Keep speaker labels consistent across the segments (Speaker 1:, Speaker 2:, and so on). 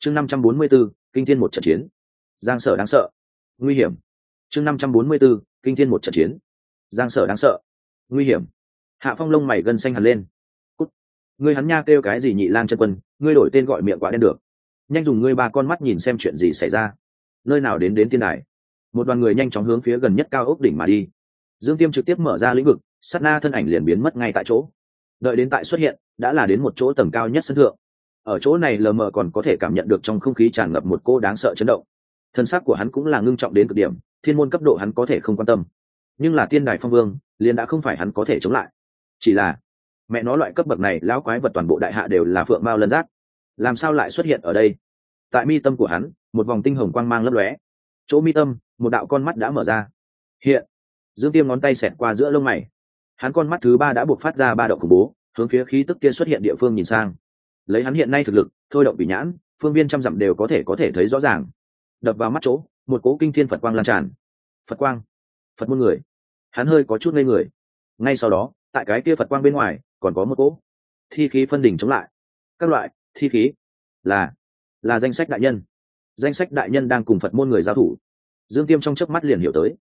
Speaker 1: chương 544, kinh thiên một trận chiến. Giang Sở đáng sợ, nguy hiểm. chương 544, kinh thiên một trận chiến. Giang Sở đáng sợ, nguy hiểm. Hạ Phong lông mày gân xanh hẳn lên. Cút. Ngươi hắn nha kêu cái gì Nhị Lang chân quân, ngươi đổi tên gọi miệng quả đen được. Nhanh dùng ngươi ba con mắt nhìn xem chuyện gì xảy ra. Nơi nào đến tiên đài. Một đoàn người nhanh chóng hướng phía gần nhất cao ốc đỉnh mà đi. Dương Tiêm trực tiếp mở ra lĩnh vực, sát na thân ảnh liền biến mất ngay tại chỗ. Đợi đến tại xuất hiện, đã là đến một chỗ tầng cao nhất sân thượng. Ở chỗ này lờ mờ còn có thể cảm nhận được trong không khí tràn ngập một cô đáng sợ chấn động. Thân xác của hắn cũng là ngưng trọng đến cực điểm, thiên môn cấp độ hắn có thể không quan tâm, nhưng là tiên đài phong vương liền đã không phải hắn có thể chống lại. Chỉ là mẹ nó loại cấp bậc này lão quái vật toàn bộ đại hạ đều là phượng mao lân giác, làm sao lại xuất hiện ở đây? Tại mi tâm của hắn một vòng tinh hồng quang mang lấp lóe, chỗ mi tâm một đạo con mắt đã mở ra. Hiện Dương Tiêm ngón tay xẹt qua giữa lông mày, hắn con mắt thứ ba đã buộc phát ra ba động khủng bố, hướng phía khí tức kia xuất hiện địa phương nhìn sang. Lấy hắn hiện nay thực lực, thôi động bị nhãn, phương viên trăm dặm đều có thể thấy rõ ràng. Đập vào mắt chỗ, một cỗ kinh thiên Phật quang lan tràn. Phật quang, Phật môn người. Hắn hơi có chút ngây người. Ngay sau đó, tại cái kia Phật quang bên ngoài, còn có một cỗ thi khí phân đỉnh chống lại. Các loại thi khí là danh sách đại nhân. Danh sách đại nhân đang cùng Phật môn người giao thủ. Dương Tiêm trong chớp mắt liền hiểu tới.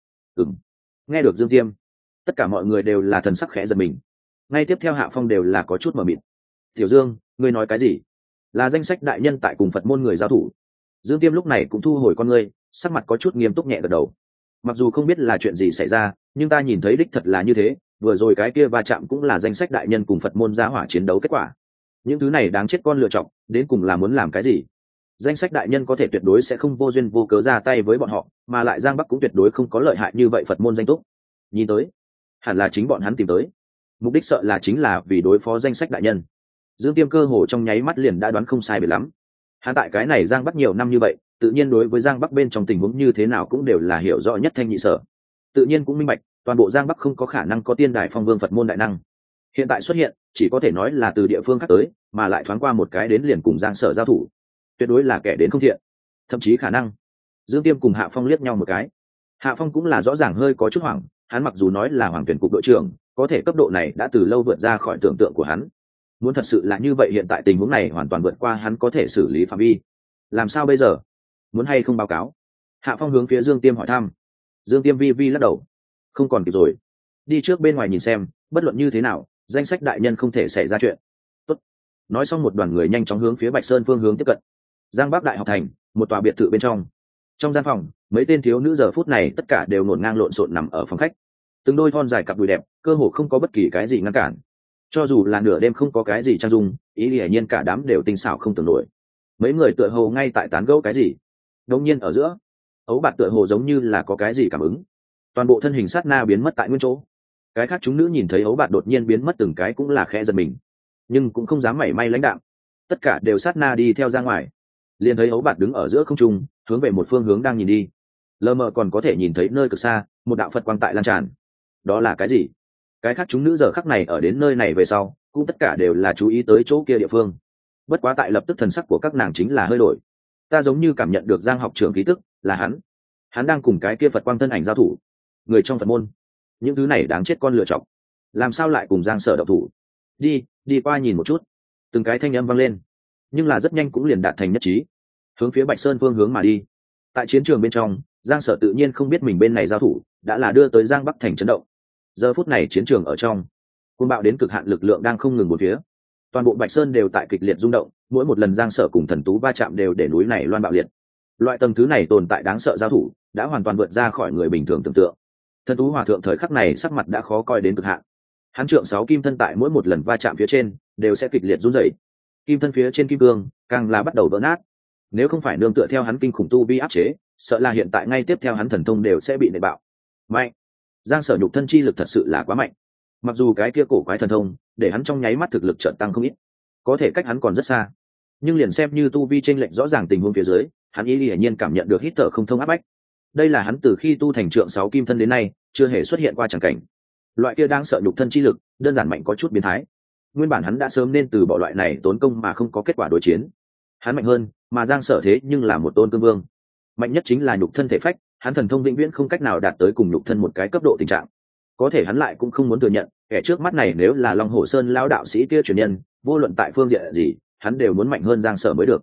Speaker 1: Nghe được Dương Tiêm, tất cả mọi người đều là thần sắc khẽ giật mình. Ngay tiếp theo Hạ Phong đều là có chút mờ mịt. Tiểu Dương, ngươi nói cái gì? Là danh sách đại nhân tại cùng Phật môn người giao thủ. Dương Tiêm lúc này cũng thu hồi con ngươi, sắc mặt có chút nghiêm túc nhẹ gật đầu. Mặc dù không biết là chuyện gì xảy ra, nhưng ta nhìn thấy đích thật là như thế, vừa rồi cái kia va chạm cũng là danh sách đại nhân cùng Phật môn giá hỏa chiến đấu kết quả. Những thứ này đáng chết con lựa chọn, đến cùng là muốn làm cái gì? Danh sách đại nhân có thể tuyệt đối sẽ không vô duyên vô cớ ra tay với bọn họ, mà lại Giang Bắc cũng tuyệt đối không có lợi hại như vậy Phật môn danh túc. Nhìn tới, hẳn là chính bọn hắn tìm tới. Mục đích sợ là chính là vì đối phó danh sách đại nhân. Dương Tiêm cơ hồ trong nháy mắt liền đã đoán không sai biệt lắm. Hắn tại cái này Giang Bắc nhiều năm như vậy, tự nhiên đối với Giang Bắc bên trong tình huống như thế nào cũng đều là hiểu rõ nhất thanh nhị sở. Tự nhiên cũng minh bạch, toàn bộ Giang Bắc không có khả năng có tiên đài phong vương Phật môn đại năng. Hiện tại xuất hiện, chỉ có thể nói là từ địa phương khác tới, mà lại thoáng qua một cái đến liền cùng Giang Sở giao thủ. Tuyệt đối là kẻ đến không thiện, thậm chí khả năng. Dương Tiêm cùng Hạ Phong liếc nhau một cái. Hạ Phong cũng là rõ ràng hơi có chút hoảng, hắn mặc dù nói là Hoàng Tuyển cục đội trưởng, có thể cấp độ này đã từ lâu vượt ra khỏi tưởng tượng của hắn. Muốn thật sự là như vậy, hiện tại tình huống này hoàn toàn vượt qua hắn có thể xử lý phạm vi. Làm sao bây giờ? Muốn hay không báo cáo? Hạ Phong hướng phía Dương Tiêm hỏi thăm. Dương Tiêm vi lắc đầu. Không còn kịp rồi. Đi trước bên ngoài nhìn xem, bất luận như thế nào, danh sách đại nhân không thể xảy ra chuyện. Tốt. Nói xong một đoàn người nhanh chóng hướng phía Bạch Sơn phương hướng tiếp cận. Giang Bắc Đại học thành, một tòa biệt thự bên trong. Trong gian phòng, mấy tên thiếu nữ giờ phút này tất cả đều ngổn ngang lộn xộn nằm ở phòng khách. Từng đôi thon dài cặp đùi đẹp, cơ hồ không có bất kỳ cái gì ngăn cản. Cho dù là nửa đêm không có cái gì trang dung, ý hiển nhiên cả đám đều tinh xảo không tưởng nổi. Mấy người tựa hồ ngay tại tán gẫu cái gì. Đột nhiên ở giữa, ấu bạt tựa hồ giống như là có cái gì cảm ứng. Toàn bộ thân hình sát na biến mất tại nguyên chỗ. Cái khác chúng nữ nhìn thấy ấu bạt đột nhiên biến mất từng cái cũng là khẽ giật mình, nhưng cũng không dám mảy may lãnh đạm. Tất cả đều sát na đi theo ra ngoài. Liền thấy ấu bạt đứng ở giữa không trung, hướng về một phương hướng đang nhìn đi. Lờ mờ còn có thể nhìn thấy nơi cực xa, một đạo Phật quang tại lan tràn. Đó là cái gì? Cái khác chúng nữ giờ khắc này ở đến nơi này về sau, cũng tất cả đều là chú ý tới chỗ kia địa phương. Bất quá tại lập tức thần sắc của các nàng chính là hơi đổi. Ta giống như cảm nhận được Giang học trưởng khí tức, là hắn đang cùng cái kia Phật quang thân ảnh giao thủ. Người trong Phật môn, những thứ này đáng chết con lựa chọc, làm sao lại cùng Giang Sở độc thủ? Đi qua nhìn một chút. Từng cái thanh âm vang lên, nhưng là rất nhanh cũng liền đạt thành nhất trí, hướng phía Bạch Sơn phương hướng mà đi. Tại chiến trường bên trong, Giang Sở tự nhiên không biết mình bên này giao thủ đã là đưa tới Giang Bắc thành chấn động. Giờ phút này chiến trường ở trong, cuồng bạo đến cực hạn lực lượng đang không ngừng một phía. Toàn bộ Bạch Sơn đều tại kịch liệt rung động, mỗi một lần Giang Sở cùng Thần Tú va chạm đều để núi này loan bạo liệt. Loại tầng thứ này tồn tại đáng sợ giao thủ, đã hoàn toàn vượt ra khỏi người bình thường tưởng tượng. Thần Tú hòa thượng thời khắc này sắc mặt đã khó coi đến cực hạn. Hắn trượng 6 kim thân tại mỗi một lần va chạm phía trên đều sẽ kịch liệt run rẩy. Kim thân phía trên kim cương càng là bắt đầu vỡ nát. Nếu không phải nương tựa theo hắn kinh khủng tu vi áp chế, sợ là hiện tại ngay tiếp theo hắn thần thông đều sẽ bị nện bạo. Mạnh! Giang Sở nhục thân chi lực thật sự là quá mạnh. Mặc dù cái kia cổ quái thần thông để hắn trong nháy mắt thực lực chợt tăng không ít, có thể cách hắn còn rất xa, nhưng liền xem như tu vi chênh lệch rõ ràng tình huống phía dưới, hắn hiển nhiên cảm nhận được hít thở không thông áp bách. Đây là hắn từ khi tu thành trượng 6 kim thân đến nay chưa hề xuất hiện qua chẳng cảnh. Loại kia đang sợ nhục thân chi lực đơn giản mạnh có chút biến thái. Nguyên bản hắn đã sớm nên từ bỏ loại này tốn công mà không có kết quả đối chiến. Hắn mạnh hơn, mà Giang Sở thế nhưng là một tôn cương vương. Mạnh nhất chính là nhục thân thể phách, hắn thần thông vĩnh viễn không cách nào đạt tới cùng nhục thân một cái cấp độ tình trạng. Có thể hắn lại cũng không muốn thừa nhận, kẻ trước mắt này nếu là Long Hổ Sơn lão đạo sĩ kia truyền nhân, vô luận tại phương diện gì, hắn đều muốn mạnh hơn Giang Sở mới được.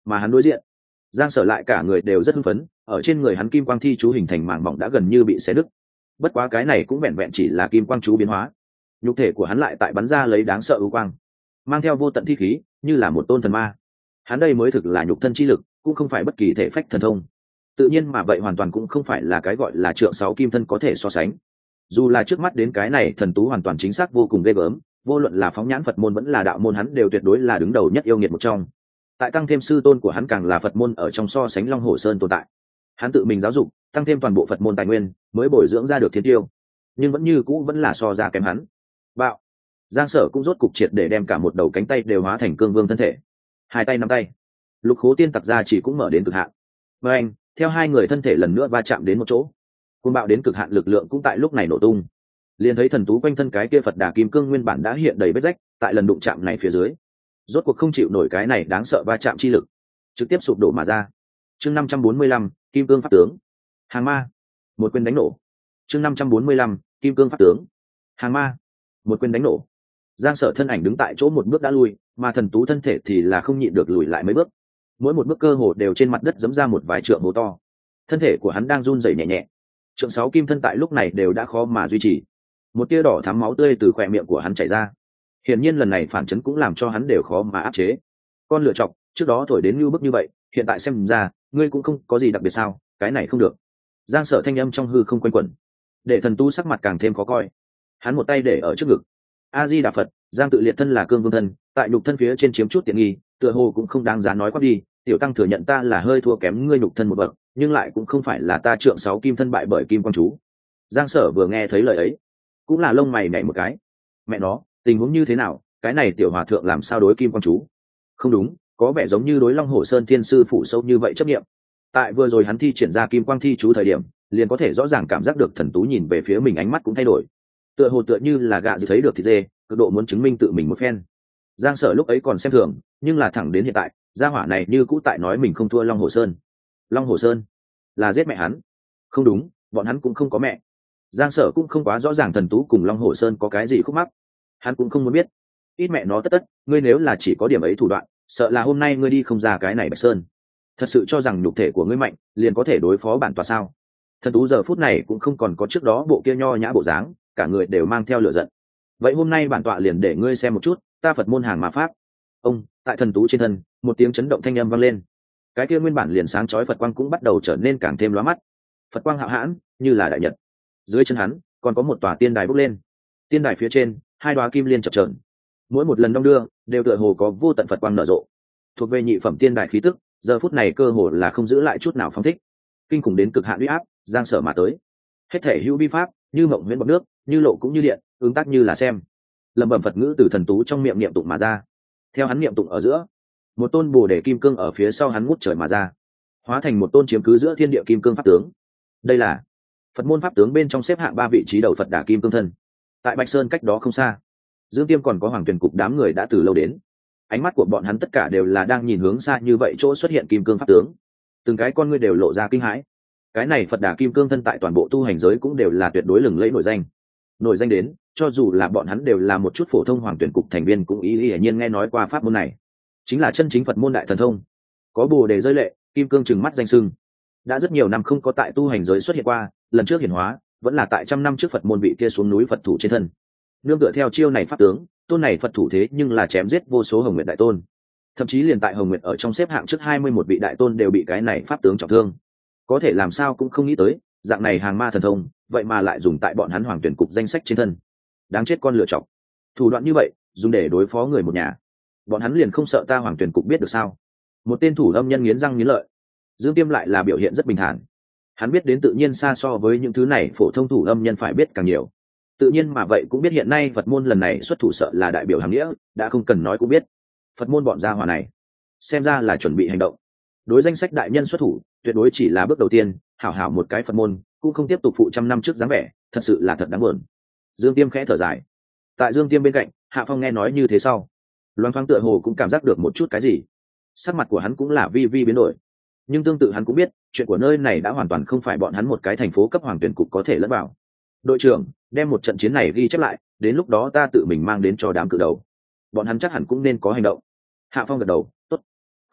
Speaker 1: mà hắn đối diện, Giang Sở lại cả người đều rất hưng phấn, ở trên người hắn kim quang thi chú hình thành mảng mỏng đã gần như bị xé đứt. Bất quá cái này cũng vẹn vẹn chỉ là kim quang chú biến hóa, nhục thể của hắn lại tại bắn ra lấy đáng sợ ưu quang, mang theo vô tận thi khí, như là một tôn thần ma. Hắn đây mới thực là nhục thân chi lực, cũng không phải bất kỳ thể phách thần thông. Tự nhiên mà vậy hoàn toàn cũng không phải là cái gọi là trượng 6 kim thân có thể so sánh. Dù là trước mắt đến cái này thần tú hoàn toàn chính xác vô cùng ghê gớm, vô luận là phóng nhãn Phật môn vẫn là đạo môn hắn đều tuyệt đối là đứng đầu nhất yêu nghiệt một trong. Tại tăng thêm sư tôn của hắn càng là Phật môn ở trong so sánh Long Hổ Sơn tồn tại. Hắn tự mình giáo dục, tăng thêm toàn bộ Phật môn tài nguyên, mới bồi dưỡng ra được thiên tiêu, nhưng vẫn như cũ vẫn là so ra kém hắn. Bạo. Giang Sở cũng rốt cục triệt để đem cả một đầu cánh tay đều hóa thành cương vương thân thể. Hai tay nắm tay, Lục Khố Tiên tặc ra chỉ cũng mở đến cực hạn. Và anh, theo hai người thân thể lần nữa va chạm đến một chỗ, cuồng bạo đến cực hạn lực lượng cũng tại lúc này nổ tung. Liền thấy thần tú quanh thân cái kia Phật Đà kim cương nguyên bản đã hiện đầy vết rách, tại lần đụng chạm này phía dưới, rốt cuộc không chịu nổi cái này đáng sợ va chạm chi lực, trực tiếp sụp đổ mà ra. Chương 545, Kim Cương Pháp tướng. Hàng ma, một quyền đánh nổ. Chương 545, Kim Cương Pháp tướng. Hàng ma, một quyền đánh nổ. Giang Sở thân ảnh đứng tại chỗ một bước đã lui, mà thần tú thân thể thì là không nhịn được lùi lại mấy bước. Mỗi một bước cơ hồ đều trên mặt đất giẫm ra một vài trượng hố to. Thân thể của hắn đang run rẩy nhẹ nhẹ. Trượng 6 kim thân tại lúc này đều đã khó mà duy trì. Một tia đỏ thắm máu tươi từ khóe miệng của hắn chảy ra. Hiển nhiên lần này phản chấn cũng làm cho hắn đều khó mà áp chế. Con lựa chọc, trước đó thổi đến như bức như vậy, hiện tại xem ra, ngươi cũng không có gì đặc biệt sao, cái này không được. Giang Sở thanh âm trong hư không quanh quẩn, để thần tu sắc mặt càng thêm khó coi. Hắn một tay để ở trước ngực. A Di Đà Phật, Giang tự liệt thân là cương vương thân, tại nhục thân phía trên chiếm chút tiện nghi, tựa hồ cũng không đáng giá nói quá đi, tiểu tăng thừa nhận ta là hơi thua kém ngươi nhục thân một bậc, nhưng lại cũng không phải là ta trượng 6 kim thân bại bởi kim quang chú. Giang Sở vừa nghe thấy lời ấy, cũng là lông mày nhảy một cái. Mẹ nó, tình huống như thế nào, cái này tiểu hòa thượng làm sao đối kim quang chú? Không đúng, có vẻ giống như đối Long Hổ Sơn Thiên sư phủ sâu như vậy chấp nghiệm. Tại vừa rồi hắn thi triển ra kim quang thi chú thời điểm, liền có thể rõ ràng cảm giác được thần tú nhìn về phía mình ánh mắt cũng thay đổi. Tựa hồ tựa như là gạ gì thấy được thịt dê, cực độ muốn chứng minh tự mình một phen. Giang Sở lúc ấy còn xem thường, nhưng là thẳng đến hiện tại, gia hỏa này như cũ tại nói mình không thua Long Hổ Sơn. Long Hổ Sơn là giết mẹ hắn? Không đúng, bọn hắn cũng không có mẹ. Giang Sở cũng không quá rõ ràng thần tú cùng Long Hổ Sơn có cái gì khúc mắc, hắn cũng không muốn biết. Ít mẹ nó tất tất, ngươi nếu là chỉ có điểm ấy thủ đoạn, sợ là hôm nay ngươi đi không ra cái này Bạch Sơn. Thật sự cho rằng nhục thể của ngươi mạnh, liền có thể đối phó bản tọa sao? Thần tú giờ phút này cũng không còn có trước đó bộ kia nho nhã bộ dáng, cả người đều mang theo lửa giận. Vậy hôm nay bản tọa liền để ngươi xem một chút, ta Phật môn hàng ma pháp. Ông, tại thần tú trên thân, một tiếng chấn động thanh âm vang lên. Cái kia nguyên bản liền sáng chói Phật quang cũng bắt đầu trở nên càng thêm lóa mắt. Phật quang hạo hãn, như là đại nhật. Dưới chân hắn, còn có một tòa tiên đài bốc lên. Tiên đài phía trên, hai đóa kim liên chập chờn. Mỗi một lần đong đưa, đều tựa hồ có vô tận Phật quang nở rộ. Thuộc về nhị phẩm tiên đài khí tức, giờ phút này cơ hồ là không giữ lại chút nào phóng thích. Kinh khủng đến cực hạn uy áp, Giang Sở mà tới. Hết thể hữu vi pháp, như mộng huyễn bọt nước, như lộ cũng như điện, ứng tác như là xem. Lẩm bẩm Phật ngữ từ thần tú trong miệng niệm tụng mà ra. Theo hắn niệm tụng ở giữa, một tôn Bồ Đề kim cương ở phía sau hắn ngút trời mà ra, hóa thành một tôn chiếm cứ giữa thiên địa kim cương pháp tướng. Đây là Phật môn pháp tướng bên trong xếp hạng 3 vị trí đầu Phật Đà kim cương thân. Tại Bạch Sơn cách đó không xa, Dương Tiêm còn có Hoàng Tuyền cục đám người đã từ lâu đến. Ánh mắt của bọn hắn tất cả đều là đang nhìn hướng xa như vậy chỗ xuất hiện kim cương pháp tướng. Từng cái con ngươi đều lộ ra kinh hãi. Cái này Phật Đà kim cương thân tại toàn bộ tu hành giới cũng đều là tuyệt đối lừng lẫy nổi danh. Nổi danh đến, cho dù là bọn hắn đều là một chút phổ thông Hoàng Tuyển cục thành viên cũng hiển nhiên nghe nói qua pháp môn này. Chính là chân chính Phật môn đại thần thông. Có Bồ Đề rơi lệ, kim cương trừng mắt danh sưng. Đã rất nhiều năm không có tại tu hành giới xuất hiện qua, lần trước hiển hóa, vẫn là tại trăm năm trước Phật môn vị kia xuống núi Phật thủ trên thân. Nương tựa theo chiêu này pháp tướng, tôn này Phật thủ thế nhưng là chém giết vô số Hồng Nguyệt đại tôn. Thậm chí liền tại Hồng Nguyệt ở trong xếp hạng trước 21 vị đại tôn đều bị cái này pháp tướng trọng thương. Có thể làm sao cũng không nghĩ tới, dạng này hàng ma thần thông, vậy mà lại dùng tại bọn hắn Hoàng Tuyển cục danh sách trên thân. Đáng chết con lựa chọc. Thủ đoạn như vậy, dùng để đối phó người một nhà. Bọn hắn liền không sợ ta Hoàng Tuyển cục biết được sao? Một tên thủ âm nhân nghiến răng nghiến lợi. Dương Tiêm lại là biểu hiện rất bình thản. Hắn biết đến tự nhiên xa so với những thứ này phổ thông thủ âm nhân phải biết càng nhiều. Tự nhiên mà vậy cũng biết hiện nay Phật môn lần này xuất thủ sợ là đại biểu hàng nghĩa, đã không cần nói cũng biết. Phật môn bọn gia hỏa này, xem ra là chuẩn bị hành động. Đối danh sách đại nhân xuất thủ, tuyệt đối chỉ là bước đầu tiên, hảo hảo một cái Phật môn, cũng không tiếp tục phụ trăm năm trước dáng vẻ, thật sự là thật đáng buồn. Dương Tiêm khẽ thở dài. Tại Dương Tiêm bên cạnh, Hạ Phong nghe nói như thế sau, loáng thoáng tựa hồ cũng cảm giác được một chút cái gì. Sắc mặt của hắn cũng là vi vi biến đổi. Nhưng tương tự hắn cũng biết, chuyện của nơi này đã hoàn toàn không phải bọn hắn một cái thành phố cấp Hoàng Tuyển cục có thể lẫn vào. Đội trưởng, đem một trận chiến này ghi chép lại, đến lúc đó ta tự mình mang đến cho đám cự đầu. Bọn hắn chắc hẳn cũng nên có hành động. Hạ Phong gật đầu, tốt.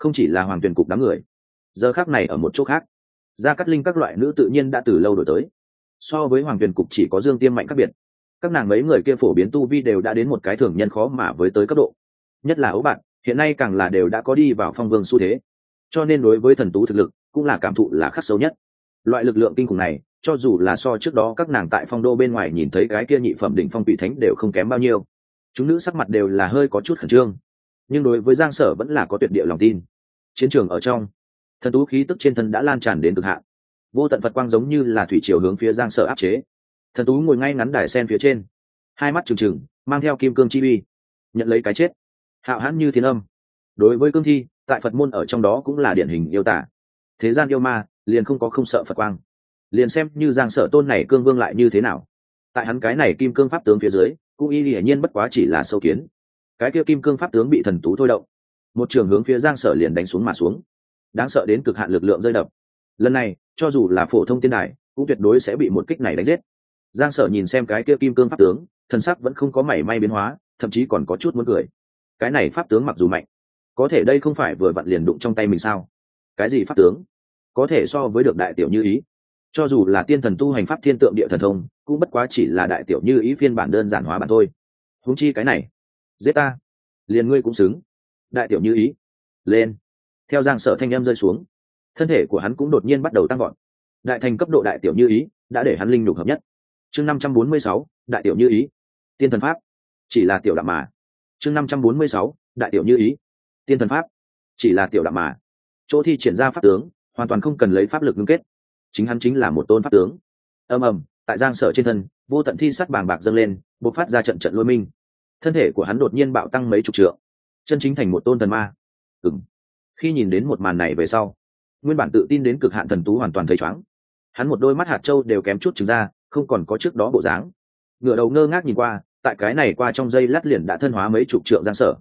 Speaker 1: không chỉ là hoàng tuyền cục đám người, giờ khác này ở một chỗ khác, gia cát linh các loại nữ tự nhiên đã từ lâu đổi tới. So với hoàng tuyền cục chỉ có Dương Tiêm mạnh khác biệt, các nàng mấy người kia phổ biến tu vi đều đã đến một cái thường nhân khó mà với tới cấp độ, nhất là ấu bạn hiện nay càng là đều đã có đi vào phong vương xu thế, cho nên đối với thần tú thực lực cũng là cảm thụ là khắc sâu nhất. Loại lực lượng kinh khủng này cho dù là so trước đó các nàng tại phong đô bên ngoài nhìn thấy cái kia nhị phẩm đỉnh phong vị thánh đều không kém bao nhiêu. Chúng nữ sắc mặt đều là hơi có chút khẩn trương, nhưng đối với Giang Sở vẫn là có tuyệt địa lòng tin. Chiến trường ở trong, thần tú khí tức trên thân đã lan tràn đến cực hạn, vô tận Phật quang giống như là thủy triều hướng phía Giang Sở áp chế. Thần tú ngồi ngay ngắn đài sen phía trên, hai mắt trừng trừng mang theo kim cương chi uy, nhận lấy cái chết hạo hãn như thiên âm. Đối với cương thi tại Phật môn ở trong đó cũng là điển hình yêu tả, thế gian yêu ma liền không có không sợ Phật quang. Liền xem như Giang Sở tôn này cương vương lại như thế nào, tại hắn cái này kim cương pháp tướng phía dưới cũng y hiển nhiên bất quá chỉ là sâu kiến. Cái kia kim cương pháp tướng bị thần tú thôi động, một trường hướng phía Giang Sở liền đánh xuống mà xuống, đáng sợ đến cực hạn lực lượng rơi đập. Lần này cho dù là phổ thông tiên đài cũng tuyệt đối sẽ bị một kích này đánh giết. Giang Sở nhìn xem cái kia kim cương pháp tướng, thần sắc vẫn không có mảy may biến hóa, thậm chí còn có chút muốn cười. Cái này pháp tướng mặc dù mạnh, có thể đây không phải vừa vặn liền đụng trong tay mình sao? Cái gì pháp tướng có thể so với được đại tiểu như ý? Cho dù là tiên thần tu hành pháp thiên tượng địa thần thông cũng bất quá chỉ là đại tiểu như ý phiên bản đơn giản hóa bản thôi. Huống chi cái này, giết ta liền ngươi cũng xứng. Đại tiểu như ý lên. Theo Giang Sở thanh âm rơi xuống, thân thể của hắn cũng đột nhiên bắt đầu tăng vọt. Đại thành cấp độ đại tiểu như ý đã để hắn linh nhục hợp nhất. Chương 546, đại tiểu như ý, tiên thần pháp, chỉ là tiểu đạm mà. Chương 546, đại tiểu như ý, tiên thần pháp, chỉ là tiểu đạm mà. Chỗ thi triển ra pháp tướng hoàn toàn không cần lấy pháp lực ngưng kết, chính hắn chính là một tôn pháp tướng. Ầm ầm, tại Giang Sở trên thân vô tận thi sắt bàng bạc dâng lên, bộc phát ra trận trận lôi minh. Thân thể của hắn đột nhiên bạo tăng mấy chục trượng, chân chính thành một tôn thần ma. Khi nhìn đến một màn này về sau, nguyên bản tự tin đến cực hạn thần tú hoàn toàn thấy chóng. Hắn một đôi mắt hạt châu đều kém chút trừng ra, không còn có trước đó bộ dáng. Ngửa đầu ngơ ngác nhìn qua, tại cái này qua trong giây lát liền đã thân hóa mấy chục trượng Giang Sở.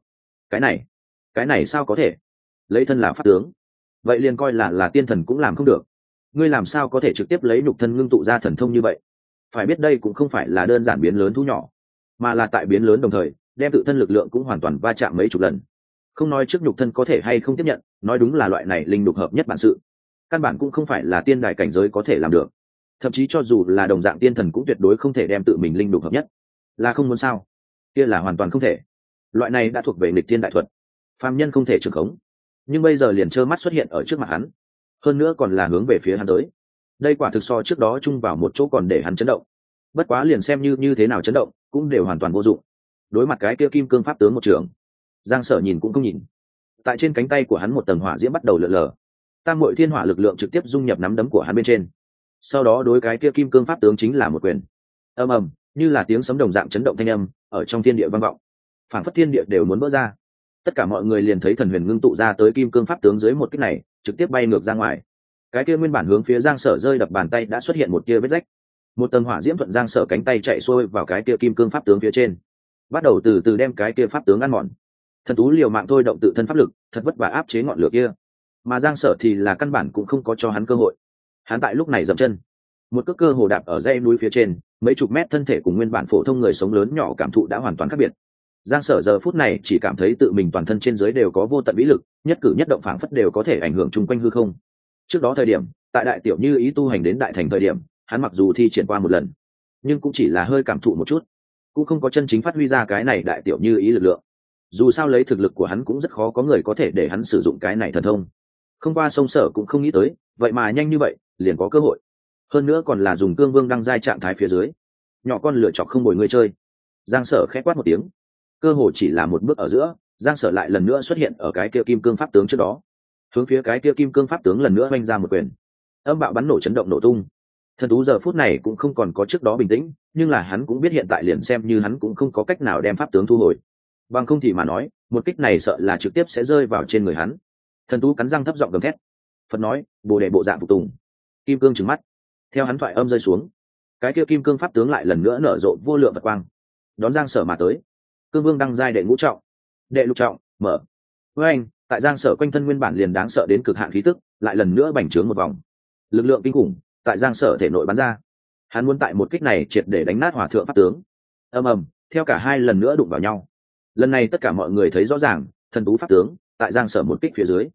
Speaker 1: Cái này sao có thể? Lấy thân là pháp tướng, vậy liền coi là tiên thần cũng làm không được. Ngươi làm sao có thể trực tiếp lấy nhục thân ngưng tụ ra thần thông như vậy? Phải biết đây cũng không phải là đơn giản biến lớn thú nhỏ, mà là tại biến lớn đồng thời đem tự thân lực lượng cũng hoàn toàn va chạm mấy chục lần. Không nói trước nhục thân có thể hay không tiếp nhận, nói đúng là loại này linh nhục hợp nhất bản sự, căn bản cũng không phải là tiên đài cảnh giới có thể làm được. Thậm chí cho dù là đồng dạng tiên thần cũng tuyệt đối không thể đem tự mình linh nhục hợp nhất. Là không muốn sao? Kia là hoàn toàn không thể. Loại này đã thuộc về nghịch thiên đại thuật, phàm nhân không thể trưởng khống. Nhưng bây giờ liền trơ mắt xuất hiện ở trước mặt hắn, hơn nữa còn là hướng về phía hắn tới. Đây quả thực so trước đó chung vào một chỗ còn để hắn chấn động. Bất quá liền xem như thế nào chấn động cũng đều hoàn toàn vô dụng. Đối mặt cái kia kim cương pháp tướng một trường, Giang Sở nhìn cũng không nhìn. Tại trên cánh tay của hắn một tầng hỏa diễm bắt đầu lượn lờ, tam muội thiên hỏa lực lượng trực tiếp dung nhập nắm đấm của hắn bên trên. Sau đó đối cái kia kim cương pháp tướng chính là một quyền. Ầm ầm, như là tiếng sấm đồng dạng chấn động thanh âm ở trong thiên địa vang vọng, phảng phất thiên địa đều muốn vỡ ra. Tất cả mọi người liền thấy thần huyền ngưng tụ ra tới kim cương pháp tướng dưới một kích này trực tiếp bay ngược ra ngoài. Cái kia nguyên bản hướng phía Giang Sở rơi đập bàn tay đã xuất hiện một tia vết rách. Một tầng hỏa diễm thuận Giang Sở cánh tay chạy xuôi vào cái kia kim cương pháp tướng phía trên, bắt đầu từ từ đem cái kia pháp tướng ăn mòn. Thần tú liều mạng thôi động tự thân pháp lực, thật vất vả áp chế ngọn lửa kia, mà Giang Sở thì là căn bản cũng không có cho hắn cơ hội. Hắn tại lúc này dậm chân, một cước cơ hồ đạp ở dãy núi phía trên, mấy chục mét thân thể cùng nguyên bản phổ thông người sống lớn nhỏ cảm thụ đã hoàn toàn khác biệt. Giang Sở giờ phút này chỉ cảm thấy tự mình toàn thân trên dưới đều có vô tận vĩ lực, nhất cử nhất động phảng phất đều có thể ảnh hưởng chung quanh hư không. Trước đó thời điểm, tại đại tiểu như ý tu hành đến đại thành thời điểm, hắn mặc dù thi triển qua một lần, nhưng cũng chỉ là hơi cảm thụ một chút, cũng không có chân chính phát huy ra cái này đại tiểu như ý lực lượng. Dù sao lấy thực lực của hắn cũng rất khó có người có thể để hắn sử dụng cái này thần thông. Không qua sông Sở cũng không nghĩ tới, vậy mà nhanh như vậy liền có cơ hội, hơn nữa còn là dùng cương vương đăng giai trạng thái phía dưới. Nhỏ con lựa chọc không bồi ngươi chơi. Giang Sở khẽ quát một tiếng, cơ hồ chỉ là một bước ở giữa, Giang Sở lại lần nữa xuất hiện ở cái kia kim cương pháp tướng trước đó, hướng phía cái kia kim cương pháp tướng lần nữa oanh ra một quyền. Âm bạo bắn nổ chấn động nổ tung. Thần tú giờ phút này cũng không còn có trước đó bình tĩnh, nhưng là hắn cũng biết hiện tại liền xem như hắn cũng không có cách nào đem pháp tướng thu hồi, bằng không thì mà nói một kích này sợ là trực tiếp sẽ rơi vào trên người hắn. Thần tú cắn răng thấp giọng gầm thét. Phật nói, bồ đề bộ dạng phục tùng. Kim cương trừng mắt. Theo hắn thoại âm rơi xuống, cái kia kim cương pháp tướng lại lần nữa nở rộ vô lượng vật quang, đón Giang Sở mà tới. Cương vương đăng giai đệ ngũ trọng, đệ lục trọng, mở. Với anh, tại Giang Sở quanh thân nguyên bản liền đáng sợ đến cực hạn khí tức lại lần nữa bành trướng một vòng. Lực lượng kinh khủng tại Giang Sở thể nội bắn ra. Hắn muốn tại một kích này triệt để đánh nát hòa thượng pháp tướng. Ầm ầm, theo cả hai lần nữa đụng vào nhau. Lần này tất cả mọi người thấy rõ ràng, thần tú pháp tướng tại Giang Sở một kích phía dưới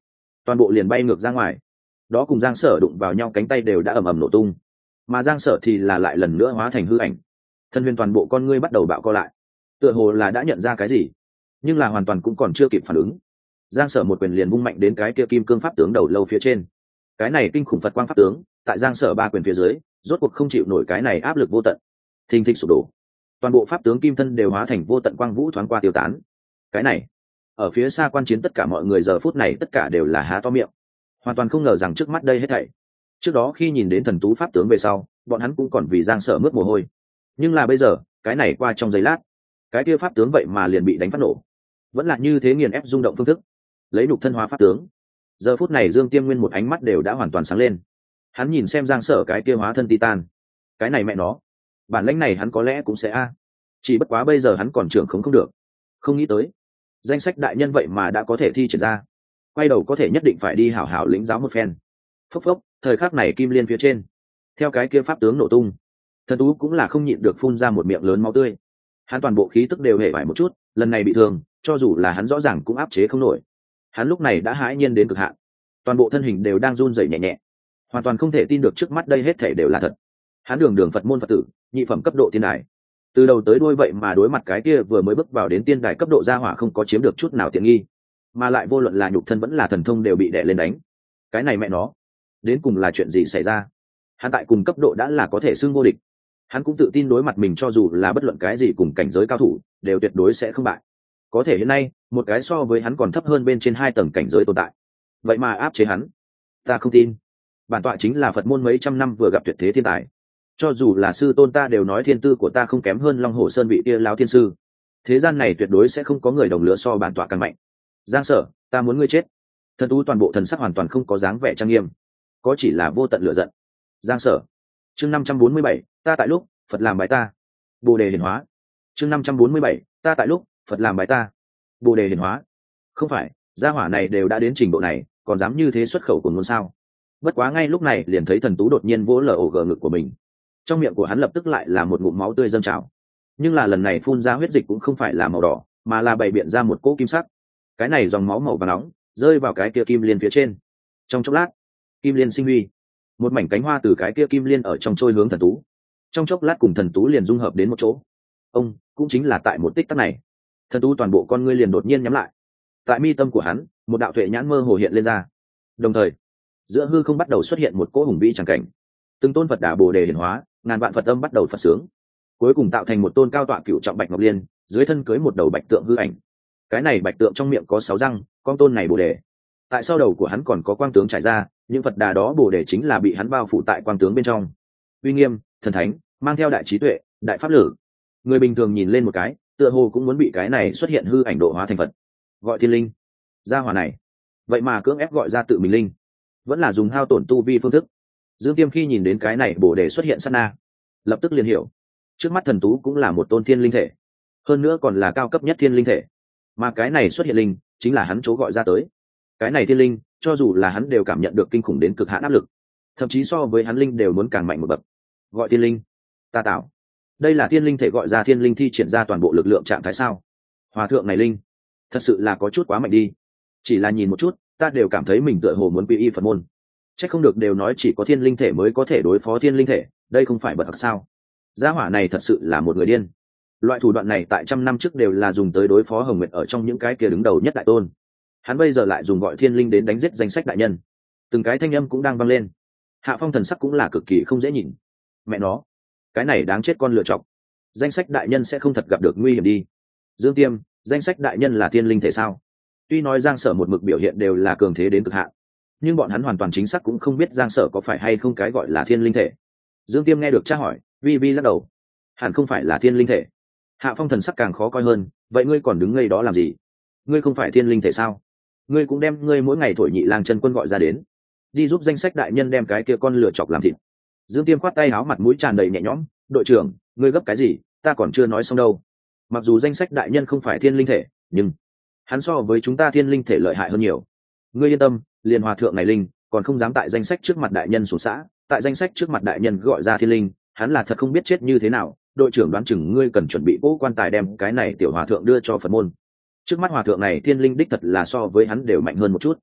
Speaker 1: toàn bộ liền bay ngược ra ngoài. Đó cùng Giang Sở đụng vào nhau cánh tay đều đã ầm ầm nổ tung, mà Giang Sở thì là lại lần nữa hóa thành hư ảnh. Thân huyền toàn bộ con ngươi bắt đầu bạo co lại, tựa hồ là đã nhận ra cái gì, nhưng là hoàn toàn cũng còn chưa kịp phản ứng. Giang Sở một quyền liền vung mạnh đến cái kia kim cương pháp tướng đầu lâu phía trên. Cái này kinh khủng Phật quang pháp tướng, tại Giang Sở ba quyền phía dưới, rốt cuộc không chịu nổi cái này áp lực vô tận, thình thịch sụp đổ. Toàn bộ pháp tướng kim thân đều hóa thành vô tận quang vũ thoáng qua tiêu tán. Cái này, ở phía xa quan chiến tất cả mọi người giờ phút này tất cả đều là há to miệng, hoàn toàn không ngờ rằng trước mắt đây hết thảy. Trước đó khi nhìn đến thần tú pháp tướng về sau, bọn hắn cũng còn vì Giang Sở mướt mồ hôi, nhưng là bây giờ, cái này qua trong giây lát, cái kia pháp tướng vậy mà liền bị đánh phát nổ. Vẫn là như thế nghiền ép rung động phương thức, lấy nhục thân hóa pháp tướng. Giờ phút này Dương Tiêm Nguyên một ánh mắt đều đã hoàn toàn sáng lên. Hắn nhìn xem Giang Sở cái kia hóa thân titan, cái này mẹ nó, bản lĩnh này hắn có lẽ cũng sẽ chỉ bất quá bây giờ hắn còn trưởng không được. Không nghĩ tới danh sách đại nhân vậy mà đã có thể thi triển ra, quay đầu có thể nhất định phải đi hảo hảo lĩnh giáo một phen. Phốc phốc, thời khắc này kim liên phía trên, theo cái kia pháp tướng nổ tung, thần tú cũng là không nhịn được phun ra một miệng lớn máu tươi. Hắn toàn bộ khí tức đều hề vải một chút, lần này bị thương, cho dù là hắn rõ ràng cũng áp chế không nổi. Hắn lúc này đã hãi nhiên đến cực hạn, toàn bộ thân hình đều đang run rẩy nhẹ nhẹ, hoàn toàn không thể tin được trước mắt đây hết thảy đều là thật. Hắn đường đường Phật môn Phật tử, nhị phẩm cấp độ tiên đài, từ đầu tới đuôi vậy mà đối mặt cái kia vừa mới bước vào đến tiên đài cấp độ gia hỏa không có chiếm được chút nào tiện nghi, mà lại vô luận là nhục thân vẫn là thần thông đều bị đè lên đánh. Cái này mẹ nó, đến cùng là chuyện gì xảy ra? Hắn tại cùng cấp độ đã là có thể xưng vô địch. Hắn cũng tự tin đối mặt mình cho dù là bất luận cái gì cùng cảnh giới cao thủ đều tuyệt đối sẽ không bại. Có thể hiện nay một cái so với hắn còn thấp hơn bên trên 2 tầng cảnh giới tồn tại, vậy mà áp chế hắn. Ta không tin. Bản tọa chính là Phật môn mấy trăm năm vừa gặp tuyệt thế thiên tài, cho dù là sư tôn ta đều nói thiên tư của ta không kém hơn Long Hổ Sơn vị kia lão thiên sư. Thế gian này tuyệt đối sẽ không có người đồng lứa so bản tọa càng mạnh. Giang Sở, ta muốn ngươi chết. Thần tú toàn bộ thần sắc hoàn toàn không có dáng vẻ trang nghiêm, có chỉ là vô tận lửa giận. Giang Sở. Chương 547, ta tại lúc Phật làm bài ta. Bồ đề hiển hóa. Chương 547, ta tại lúc Phật làm bài ta. Bồ đề hiển hóa. Không phải, gia hỏa này đều đã đến trình độ này, còn dám như thế xuất khẩu của ngôn sao? Bất quá ngay lúc này liền thấy thần tú đột nhiên vỗ lở ngực của mình, trong miệng của hắn lập tức lại là một ngụm máu tươi dâng trào, nhưng là lần này phun ra huyết dịch cũng không phải là màu đỏ, mà là bày biện ra một cỗ kim sắc. Cái này dòng máu màu vàng nóng rơi vào cái kia kim liên phía trên. Trong chốc lát, kim liên sinh huy, một mảnh cánh hoa từ cái kia kim liên ở trong trôi hướng thần tú. Trong chốc lát cùng thần tú liền dung hợp đến một chỗ. Ông cũng chính là tại một tích tắc này, thần tú toàn bộ con ngươi liền đột nhiên nhắm lại. Tại mi tâm của hắn, một đạo tuệ nhãn mơ hồ hiện lên ra. Đồng thời, giữa hư không bắt đầu xuất hiện một cỗ hùng vĩ tràng cảnh. Từng tôn Phật đà Bồ đề hiển hóa, ngàn vạn Phật âm bắt đầu phật sướng, cuối cùng tạo thành một tôn cao tọa cửu trọng bạch ngọc liên, dưới thân cưới một đầu bạch tượng hư ảnh. Cái này bạch tượng trong miệng có 6 răng, con tôn này Bồ đề. Tại sau đầu của hắn còn có quang tướng trải ra, những Phật đà đó Bồ đề chính là bị hắn bao phủ tại quang tướng bên trong. Uy nghiêm, thần thánh, mang theo đại trí tuệ, đại pháp lử. Người bình thường nhìn lên một cái, tựa hồ cũng muốn bị cái này xuất hiện hư ảnh độ hóa thành Phật. Gọi thiên linh. Gia hỏa này, vậy mà cưỡng ép gọi ra tự mình linh, vẫn là dùng hao tổn tu vi phương thức. Dương Tiêm khi nhìn đến cái này Bồ đề xuất hiện sát na, lập tức liền hiểu, trước mắt thần tú cũng là một tôn thiên linh thể, hơn nữa còn là cao cấp nhất thiên linh thể, mà cái này xuất hiện linh chính là hắn chỗ gọi ra tới. Cái này thiên linh, cho dù là hắn đều cảm nhận được kinh khủng đến cực hạn áp lực, thậm chí so với hắn linh đều muốn càng mạnh một bậc. Gọi thiên linh, ta tạo, đây là thiên linh thể gọi ra thiên linh thi triển ra toàn bộ lực lượng trạng thái sao? Hòa thượng này linh, thật sự là có chút quá mạnh đi. Chỉ là nhìn một chút, ta đều cảm thấy mình tựa hồ muốn quy y Phật môn. Chắc không được đều nói chỉ có thiên linh thể mới có thể đối phó thiên linh thể, đây không phải bật học sao? Gia hỏa này thật sự là một người điên. Loại thủ đoạn này tại trăm năm trước đều là dùng tới đối phó Hồng Nguyệt ở trong những cái kia đứng đầu nhất đại tôn. Hắn bây giờ lại dùng gọi thiên linh đến đánh giết danh sách đại nhân. Từng cái thanh âm cũng đang vang lên. Hạ Phong thần sắc cũng là cực kỳ không dễ nhìn. Mẹ nó, cái này đáng chết con lựa chọc. Danh sách đại nhân sẽ không thật gặp được nguy hiểm đi. Dương Tiêm, danh sách đại nhân là thiên linh thể sao? Tuy nói Giang Sở một mực biểu hiện đều là cường thế đến cực hạn, nhưng bọn hắn hoàn toàn chính xác cũng không biết Giang Sở có phải hay không cái gọi là thiên linh thể. Dương Tiêm nghe được tra hỏi, vi vi lắc đầu, hẳn không phải là thiên linh thể. Hạ Phong thần sắc càng khó coi hơn, vậy ngươi còn đứng ngây đó làm gì? Ngươi không phải thiên linh thể sao? Ngươi cũng đem ngươi mỗi ngày thổi nhị lang chân quân gọi ra đến, đi giúp danh sách đại nhân đem cái kia con lửa chọc làm thịt. Dương Tiêm khoát tay áo, mặt mũi tràn đầy nhẹ nhõm, đội trưởng, ngươi gấp cái gì, ta còn chưa nói xong đâu. Mặc dù danh sách đại nhân không phải thiên linh thể, nhưng hắn so với chúng ta thiên linh thể lợi hại hơn nhiều. Ngươi yên tâm, liền hòa thượng này linh còn không dám tại danh sách trước mặt đại nhân xuống xã, tại danh sách trước mặt đại nhân gọi ra thiên linh, hắn là thật không biết chết như thế nào. Đội trưởng đoán chừng ngươi cần chuẩn bị cỗ quan tài đem cái này tiểu hòa thượng đưa cho Phật môn. Trước mắt hòa thượng này thiên linh đích thật là so với hắn đều mạnh hơn một chút.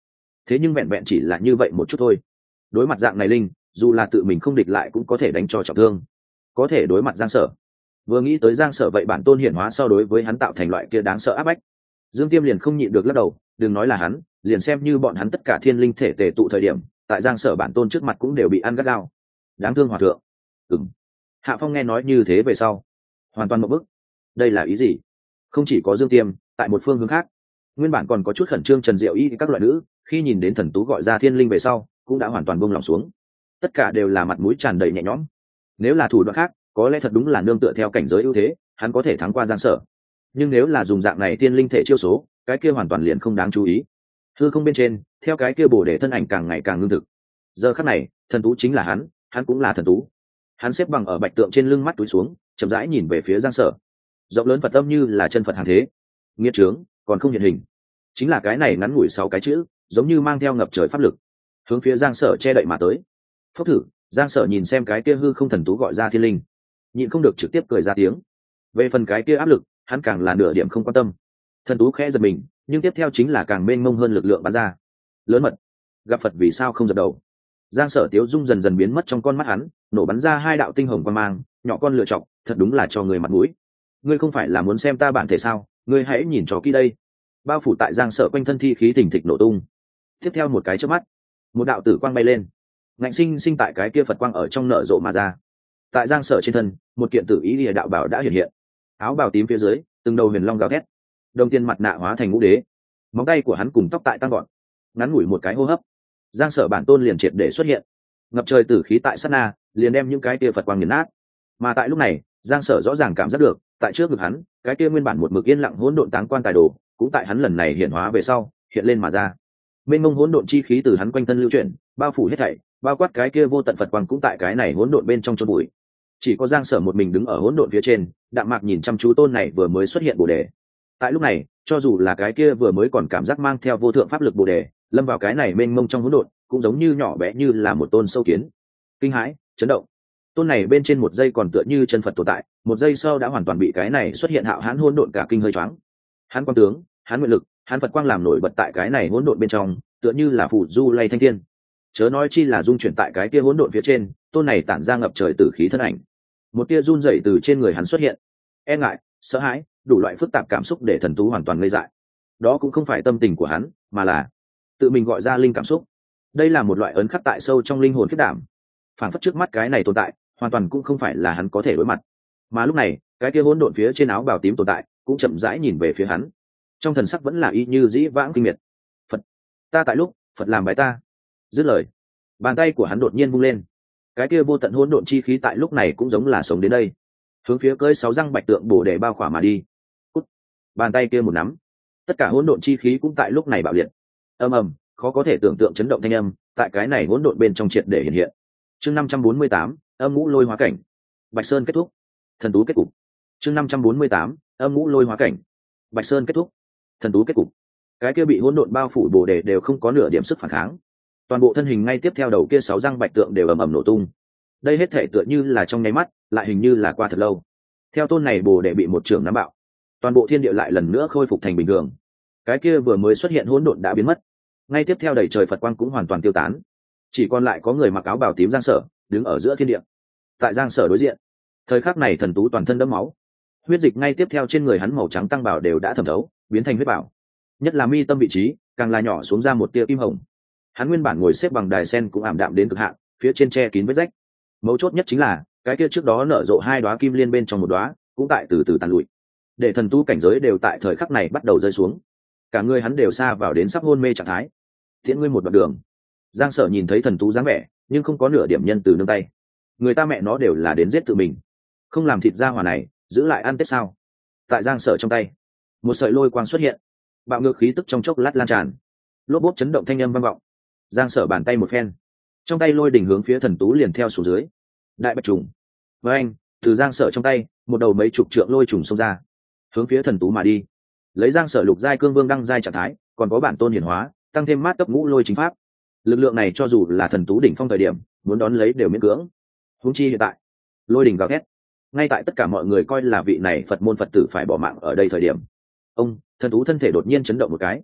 Speaker 1: thế nhưng vẹn vẹn chỉ là như vậy một chút thôi. Đối mặt dạng này linh, dù là tự mình không địch lại cũng có thể đánh cho trọng thương. Có thể đối mặt Giang Sở, vừa nghĩ tới Giang Sở vậy bản tôn hiển hóa sau đối với hắn tạo thành loại kia đáng sợ áp bách, Dương Tiêm liền không nhịn được lắc đầu. Đừng nói là hắn, liền xem như bọn hắn tất cả thiên linh thể tề tụ thời điểm, tại Giang Sở bản tôn trước mặt cũng đều bị ăn gắt gao. Đáng thương hòa thượng. Hạ Phong nghe nói như thế về sau, hoàn toàn một bức. Đây là ý gì? Không chỉ có Dương Tiêm, tại một phương hướng khác, nguyên bản còn có chút khẩn trương Trần Diệu Y các loại nữ, khi nhìn đến thần tú gọi ra thiên linh về sau, cũng đã hoàn toàn buông lòng xuống. Tất cả đều là mặt mũi tràn đầy nhẹ nhõm. Nếu là thủ đoạn khác, có lẽ thật đúng là nương tựa theo cảnh giới ưu thế, hắn có thể thắng qua Giang Sở. Nhưng nếu là dùng dạng này thiên linh thể chiêu số, cái kia hoàn toàn liền không đáng chú ý. Hư không bên trên, theo cái kia bổ để thân ảnh càng ngày càng ngưng thực. Giờ khắc này, thần tú chính là hắn cũng là thần tú. Hắn xếp bằng ở bạch tượng trên lưng, mắt túi xuống, chậm rãi nhìn về phía Giang Sở. Rộng lớn Phật âm như là chân Phật hàng thế. Nghiệt trướng, còn không hiện hình. Chính là cái này ngắn ngủi 6 cái chữ, giống như mang theo ngập trời pháp lực, hướng phía Giang Sở che đậy mà tới. Phốc thử, Giang Sở nhìn xem cái kia hư không thần tú gọi ra thiên linh, nhịn không được trực tiếp cười ra tiếng. Về phần cái kia áp lực, hắn càng là nửa điểm không quan tâm. Thần tú khẽ giật mình, nhưng tiếp theo chính là càng mênh mông hơn lực lượng bắn ra. Lớn mật, gặp Phật vì sao không dập đầu? Giang Sở tiếu dung dần dần biến mất trong con mắt hắn, nổ bắn ra 2 đạo tinh hồng quang mang, nhỏ con lựa chọc, thật đúng là cho người mặt mũi. Ngươi không phải là muốn xem ta bản thể sao? Ngươi hãy nhìn cho kỹ đây. Bao phủ tại Giang Sở quanh thân thi khí thình thịch nổ tung. Tiếp theo một cái chớp mắt, một đạo tử quang bay lên, ngạnh sinh sinh tại cái kia Phật quang ở trong nở rộ mà ra. Tại Giang Sở trên thân, một kiện tử ý lìa đạo bảo đã hiện hiện. Áo bào tím phía dưới, từng đầu huyền long gào thét. Đồng tiền mặt nạ hóa thành ngũ đế. Móng tay của hắn cùng tóc tại tăng gọn. Ngắn ngủi một cái hô hấp, Giang Sở bản tôn liền triệt để xuất hiện. Ngập trời tử khí tại sát na, liền đem những cái kia Phật quang nghiền nát. Mà tại lúc này, Giang Sở rõ ràng cảm giác được, tại trước ngực hắn, cái kia nguyên bản một mực yên lặng hỗn độn táng quan tài đồ, cũng tại hắn lần này hiện hóa về sau, hiện lên mà ra. Mênh mông hỗn độn chi khí từ hắn quanh thân lưu chuyển, bao phủ hết thảy, bao quát cái kia vô tận Phật quang cũng tại cái này hỗn độn bên trong chôn bụi. Chỉ có Giang Sở một mình đứng ở hỗn độn phía trên, đạm mạc nhìn chăm chú tôn này vừa mới xuất hiện Bồ đề. Tại lúc này, cho dù là cái kia vừa mới còn cảm giác mang theo vô thượng pháp lực Bồ đề, lâm vào cái này mênh mông trong hỗn độn, cũng giống như nhỏ bé như là một tôn sâu kiến. Kinh hãi, chấn động. Tôn này bên trên một giây còn tựa như chân Phật tồn tại, một giây sau đã hoàn toàn bị cái này xuất hiện hạo hãn hỗn độn cả kinh hơi choáng. Hắn quang tướng, hắn nguyện lực, hắn Phật quang làm nổi bật tại cái này hỗn độn bên trong, tựa như là phù du lay thanh thiên. Chớ nói chi là dung chuyển tại cái kia hỗn độn phía trên, tôn này tản ra ngập trời tử khí thân ảnh. Một tia run rẩy từ trên người hắn xuất hiện. E ngại, sợ hãi, đủ loại phức tạp cảm xúc để thần tú hoàn toàn ngây dại. Đó cũng không phải tâm tình của hắn, mà là tự mình gọi ra linh cảm xúc. Đây là một loại ấn khắc tại sâu trong linh hồn khiết đảm. Phản phất trước mắt cái này tồn tại, hoàn toàn cũng không phải là hắn có thể đối mặt. Mà lúc này, cái kia hỗn độn phía trên áo bào tím tồn tại, cũng chậm rãi nhìn về phía hắn. Trong thần sắc vẫn là y như dĩ vãng kinh miệt. Phật, ta tại lúc, Phật làm bái ta. Dứt lời, bàn tay của hắn đột nhiên vung lên. Cái kia vô tận hỗn độn chi khí tại lúc này cũng giống là sống đến đây, hướng phía cơi 6 răng bạch tượng bổ để bao khỏa mà đi. Cút. Bàn tay kia một nắm, tất cả hỗn độn chi khí cũng tại lúc này bạo liệt. Ầm ầm, khó có thể tưởng tượng chấn động thanh âm, tại cái này hỗn độn bên trong triệt để hiện hiện. Chương 548, âm ngũ lôi hóa cảnh. Bạch Sơn kết thúc. Thần tú kết cục. Chương 548, âm ngũ lôi hóa cảnh. Bạch Sơn kết thúc. Thần tú kết cục. Cái kia bị hỗn độn bao phủ bổ đề đều không có nửa điểm sức phản kháng. Toàn bộ thân hình ngay tiếp theo đầu kia 6 răng bạch tượng đều ầm ầm nổ tung. Đây hết thể tựa như là trong nháy mắt, lại hình như là qua thật lâu. Theo tôn này bồ đề bị một trưởng nắm bạo, toàn bộ thiên địa lại lần nữa khôi phục thành bình thường. Cái kia vừa mới xuất hiện hỗn độn đã biến mất, ngay tiếp theo đầy trời Phật quang cũng hoàn toàn tiêu tán, chỉ còn lại có người mặc áo bào tím Giang Sở đứng ở giữa thiên địa. Tại Giang Sở đối diện, thời khắc này thần tú toàn thân đẫm máu, huyết dịch ngay tiếp theo trên người hắn màu trắng tăng bảo đều đã thẩm thấu, biến thành huyết bảo. Nhất là mi tâm vị trí, càng là nhỏ xuống ra một tia kim hồng. Hắn nguyên bản ngồi xếp bằng đài sen cũng ảm đạm đến cực hạn, phía trên che kín vết rách. Mấu chốt nhất chính là cái kia trước đó nở rộ 2 đóa kim liên bên trong một đóa, cũng tại từ từ tàn lụi. Để thần tu cảnh giới đều tại thời khắc này bắt đầu rơi xuống, cả người hắn đều xa vào đến sắp hôn mê trạng thái. Tiễn ngươi một đoạn đường. Giang Sở nhìn thấy thần tú dáng vẻ, nhưng không có nửa điểm nhân từ nương tay. Người ta mẹ nó đều là đến giết tự mình, không làm thịt gia hỏa này, giữ lại ăn tết sao? Tại Giang Sở trong tay, một sợi lôi quang xuất hiện, bạo ngược khí tức trong chốc lát lan tràn, lốp bốp chấn động thanh âm vang vọng. Giang Sở bàn tay một phen, trong tay lôi đỉnh hướng phía thần tú liền theo xuống dưới. Đại bạch trùng. Với anh, từ Giang Sở trong tay, một đầu mấy chục trượng lôi trùng xông ra, hướng phía thần tú mà đi. Lấy Giang Sở lục giai cương vương đăng giai trạng thái, còn có bản tôn hiển hóa, tăng thêm mát cấp ngũ lôi chính pháp. Lực lượng này cho dù là thần tú đỉnh phong thời điểm, muốn đón lấy đều miễn cưỡng. Huống chi hiện tại, lôi đỉnh gào thét. Ngay tại tất cả mọi người coi là vị này Phật môn Phật tử phải bỏ mạng ở đây thời điểm, thần tú thân thể đột nhiên chấn động một cái.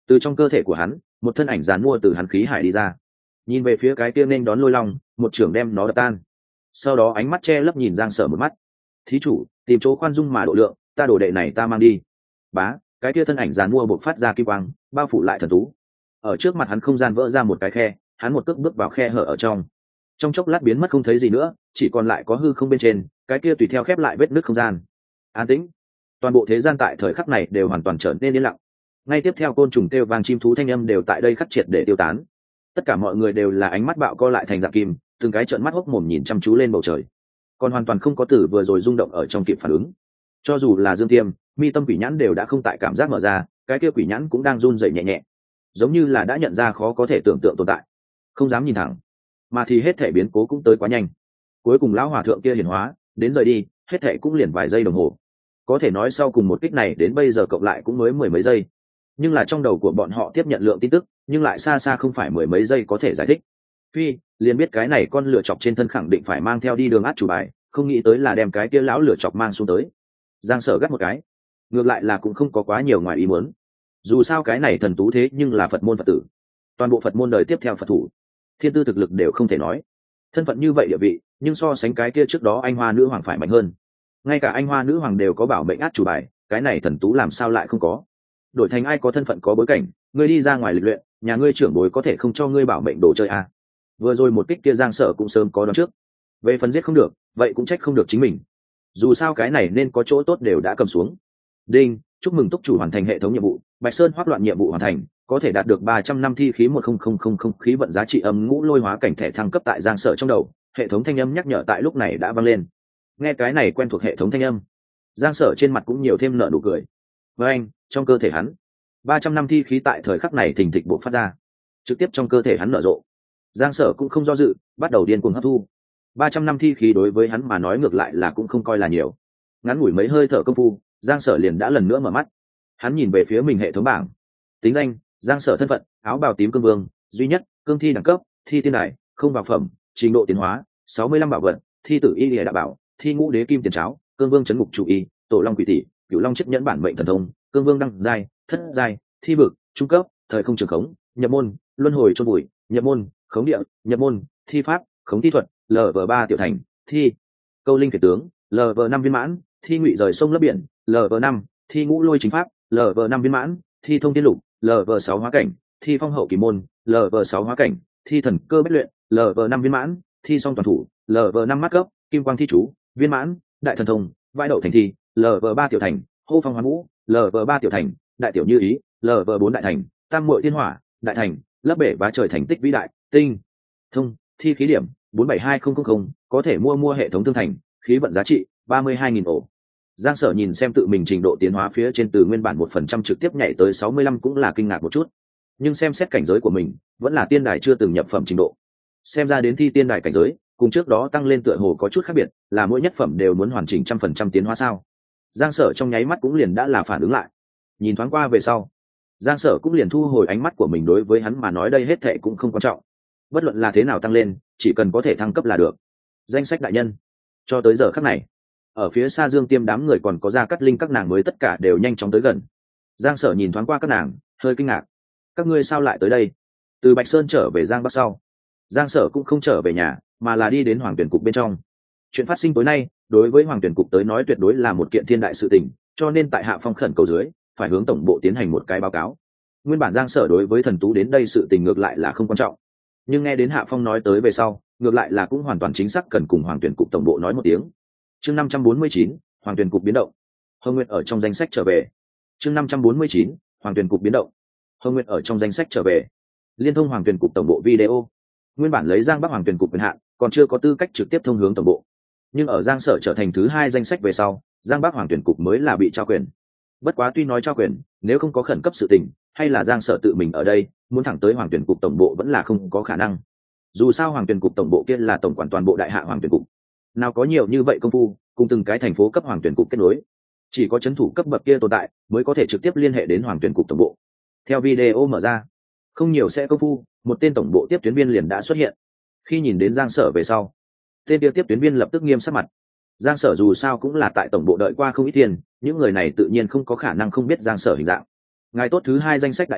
Speaker 1: Từ trong cơ thể của hắn, một thân ảnh giàn mua từ hắn khí hải đi ra, nhìn về phía cái kia nên đón lôi long, một trưởng đem nó đập tan. Sau đó ánh mắt che lấp nhìn Giang Sở một mắt. Thí chủ, tìm chỗ khoan dung mà độ lượng, ta đồ đệ này ta mang đi. Bá, cái kia thân ảnh giàn mua bộc phát ra kim quang, bao phủ lại thần tú. Ở trước mặt hắn không gian vỡ ra một cái khe, hắn một cước bước vào khe hở ở trong chốc lát biến mất không thấy gì nữa, chỉ còn lại có hư không bên trên, cái kia tùy theo khép lại vết nứt không gian. An tĩnh. Toàn bộ thế gian tại thời khắc này đều hoàn toàn trở nên yên lặng. Ngay tiếp theo côn trùng kêu vang, chim thú thanh âm đều tại đây khắc triệt để tiêu tán. Tất cả mọi người đều là ánh mắt bạo co lại thành dạng kim, từng cái trợn mắt hốc mồm nhìn chăm chú lên bầu trời, còn hoàn toàn không có tử vừa rồi rung động ở trong kịp phản ứng. Cho dù là Dương Tiêm, mi tâm quỷ nhãn đều đã không tại cảm giác mở ra, cái kia quỷ nhãn cũng đang run rẩy nhẹ nhẹ, giống như là đã nhận ra khó có thể tưởng tượng tồn tại, không dám nhìn thẳng. Mà thì hết thể biến cố cũng tới quá nhanh, cuối cùng lão hòa thượng kia hiển hóa đến rời đi, hết thể cũng liền vài giây đồng hồ. Có thể nói sau cùng một kích này đến bây giờ cộng lại cũng mới mười mấy giây, nhưng là trong đầu của bọn họ tiếp nhận lượng tin tức nhưng lại xa xa không phải mười mấy giây có thể giải thích. Phi liền biết cái này con lửa chọc trên thân khẳng định phải mang theo đi đường át chủ bài, không nghĩ tới là đem cái kia lão lửa chọc mang xuống tới. Giang Sở gắt một cái, ngược lại là cũng không có quá nhiều ngoài ý muốn. Dù sao cái này thần tú thế nhưng là Phật môn Phật tử, toàn bộ Phật môn đời tiếp theo Phật thủ, thiên tư thực lực đều không thể nói. Thân phận như vậy địa vị, nhưng so sánh cái kia trước đó anh hoa nữ hoàng phải mạnh hơn. Ngay cả anh hoa nữ hoàng đều có bảo mệnh át chủ bài, cái này thần tú làm sao lại không có? Đổi thành ai có thân phận có bối cảnh, ngươi đi ra ngoài lịch luyện, nhà ngươi trưởng bối có thể không cho ngươi bảo mệnh đồ chơi à? Vừa rồi một kích kia Giang Sở cũng sớm có đoán trước. Về phần giết không được, vậy cũng trách không được chính mình. Dù sao cái này nên có chỗ tốt đều đã cầm xuống. Đinh, chúc mừng túc chủ hoàn thành hệ thống nhiệm vụ, Bạch Sơn hoắc loạn nhiệm vụ hoàn thành, có thể đạt được 300 năm thi khí 1000 khí vận giá trị âm ngũ lôi hóa cảnh thẻ thăng cấp tại Giang Sở trong đầu. Hệ thống thanh âm nhắc nhở tại lúc này đã vang lên. Nghe cái này quen thuộc hệ thống thanh âm, Giang Sở trên mặt cũng nhiều thêm nở nụ cười. Với anh, trong cơ thể hắn, 300 năm thi khí tại thời khắc này thình thịch bộc phát ra, trực tiếp trong cơ thể hắn nở rộ. Giang Sở cũng không do dự, bắt đầu điên cuồng hấp thu. 300 năm thi khí đối với hắn mà nói ngược lại là cũng không coi là nhiều. Ngắn ngủi mấy hơi thở công phu, Giang Sở liền đã lần nữa mở mắt. Hắn nhìn về phía mình hệ thống bảng. Tính danh: Giang Sở. Thân phận: áo bào tím cương vương, duy nhất, cương thi đẳng cấp, thi tiên đài, không vào phẩm, trình độ tiến hóa, 65 bảo vật, thi tử y lìa đạo bảo, thi ngũ đế kim tiền cháo, cương vương chấn ngục chủ y, tổ long quỷ tỷ, cửu long chiếc nhẫn bản mệnh thần thông, cương vương đăng giai, thất giai, thi vực, trung cấp, thời không trường khống, nhập môn, luân hồi chôn bụi, nhập môn, khống địa, nhập môn, thi pháp, khống thi thuật, LV3 tiểu thành, thi câu linh kể tướng, LV5 viên mãn, thi ngụy rời sông lấp biển, LV5, thi ngũ lôi chính pháp, LV5 viên mãn, thi thông tiên lục, LV6 hóa cảnh, thi phong hậu kỳ môn, LV6 hóa cảnh, thi thần cơ bách luyện, LV5 viên mãn, thi song toàn thủ, LV5 mắt cấp, kim quang thi chú, viên mãn, đại thần thông, vai đậu thành thi, LV3 tiểu thành, hô phong hóa ngũ, LV3 tiểu thành, đại tiểu như ý, LV4 đại thành, tam muội thiên hỏa, đại thành, lấp bể vá trời thành tích vĩ đại, tinh thông, thi khí điểm 472000, có thể mua hệ thống thương thành, khí vận giá trị 32.000 ổ. Giang Sở nhìn xem tự mình trình độ tiến hóa phía trên từ nguyên bản 1% trực tiếp nhảy tới 65 cũng là kinh ngạc một chút. Nhưng xem xét cảnh giới của mình, vẫn là tiên đài chưa từng nhập phẩm trình độ. Xem ra đến thi tiên đài cảnh giới, cùng trước đó tăng lên tựa hồ có chút khác biệt, là mỗi nhất phẩm đều muốn hoàn chỉnh 100% tiến hóa sao? Giang Sở trong nháy mắt cũng liền đã là phản ứng lại. Nhìn thoáng qua về sau, Giang Sở cũng liền thu hồi ánh mắt của mình, đối với hắn mà nói đây hết thệ cũng không quan trọng. Bất luận là thế nào tăng lên, chỉ cần có thể thăng cấp là được. Danh sách đại nhân. Cho tới giờ khắc này, ở phía xa Dương Tiêm đám người còn có Gia Cát Linh các nàng mới tất cả đều nhanh chóng tới gần. Giang Sở nhìn thoáng qua các nàng, hơi kinh ngạc. Các ngươi sao lại tới đây? Từ Bạch Sơn trở về Giang Bắc sau, Giang Sở cũng không trở về nhà, mà là đi đến Hoàng Tuyển cục bên trong. Chuyện phát sinh tối nay, đối với Hoàng Tuyển cục tới nói tuyệt đối là một kiện thiên đại sự tình, cho nên tại Hạ Phong khẩn cầu dưới, phải hướng tổng bộ tiến hành một cái báo cáo. Nguyên bản Giang Sở đối với thần tú đến đây sự tình ngược lại là không quan trọng, nhưng nghe đến Hạ Phong nói tới về sau, ngược lại là cũng hoàn toàn chính xác cần cùng Hoàng Tuyển cục tổng bộ nói một tiếng. Chương 549, Hoàng Tuyển cục biến động. Hồng Nguyệt ở trong danh sách trở về. Chương 549, Hoàng Tuyển cục biến động. Hồng Nguyệt ở trong danh sách trở về. Liên thông Hoàng Tuyển cục tổng bộ video. Nguyên bản lấy Giang Bắc Hoàng Tuyển cục quyền hạn, còn chưa có tư cách trực tiếp thông hướng tổng bộ. Nhưng ở Giang Sở trở thành thứ hai danh sách về sau, Giang Bắc Hoàng Tuyển cục mới là bị trao quyền. Bất quá tuy nói trao quyền, nếu không có khẩn cấp sự tình, hay là Giang Sở tự mình ở đây, muốn thẳng tới Hoàng Tuyển cục tổng bộ vẫn là không có khả năng. Dù sao Hoàng Tuyển cục tổng bộ kia là tổng quản toàn bộ đại hạ Hoàng Tuyển cục, nào có nhiều như vậy công phu cùng từng cái thành phố cấp Hoàng Tuyển cục kết nối, chỉ có trấn thủ cấp bậc kia tồn tại mới có thể trực tiếp liên hệ đến Hoàng Tuyển cục tổng bộ. Theo video mở ra, không nhiều sẽ công phu, một tên tổng bộ tiếp tuyến viên liền đã xuất hiện. Khi nhìn đến Giang Sở về sau, tên kia tiếp tuyến viên lập tức nghiêm sắc mặt. Giang Sở dù sao cũng là tại tổng bộ đợi qua không ít tiền, những người này tự nhiên không có khả năng không biết Giang Sở hình dạng. Ngài tốt, thứ hai danh sách đại nhân,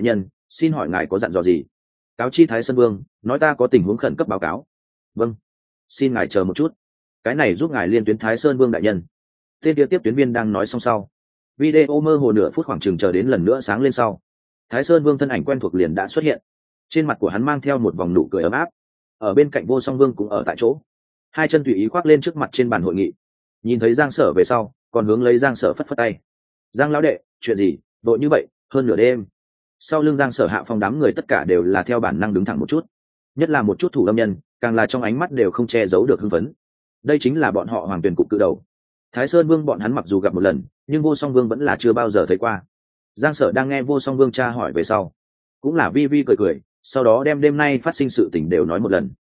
Speaker 1: xin hỏi ngài có dặn dò gì? Cáo chi Thái Sơn Vương, nói ta có tình huống khẩn cấp báo cáo. Vâng, xin ngài chờ một chút, cái này giúp ngài liên tuyến Thái Sơn Vương đại nhân. Tên kia tiếp tuyến viên đang nói xong sau, video mơ hồ nửa phút khoảng chừng chờ đến lần nữa sáng lên sau, Thái Sơn Vương thân ảnh quen thuộc liền đã xuất hiện. Trên mặt của hắn mang theo một vòng nụ cười ấm áp. Ở bên cạnh Vô Song Vương cũng ở tại chỗ, hai chân tùy ý khoác lên trước mặt trên bàn hội nghị. Nhìn thấy Giang Sở về sau, còn hướng lấy Giang Sở phất phất tay. Giang lão đệ, chuyện gì vội như vậy, hơn nửa đêm? Sau lưng Giang Sở Hạ Phong đám người tất cả đều là theo bản năng đứng thẳng một chút, nhất là một chút thủ lâm nhân, càng là trong ánh mắt đều không che giấu được hưng phấn. Đây chính là bọn họ Hoàng Tuyền cục cự đầu. Thái Sơn Vương bọn hắn mặc dù gặp một lần, nhưng Vô Song Vương vẫn là chưa bao giờ thấy qua. Giang Sở đang nghe Vô Song Vương tra hỏi về sau, cũng là vi vi cười cười, sau đó đem đêm nay phát sinh sự tình đều nói một lần.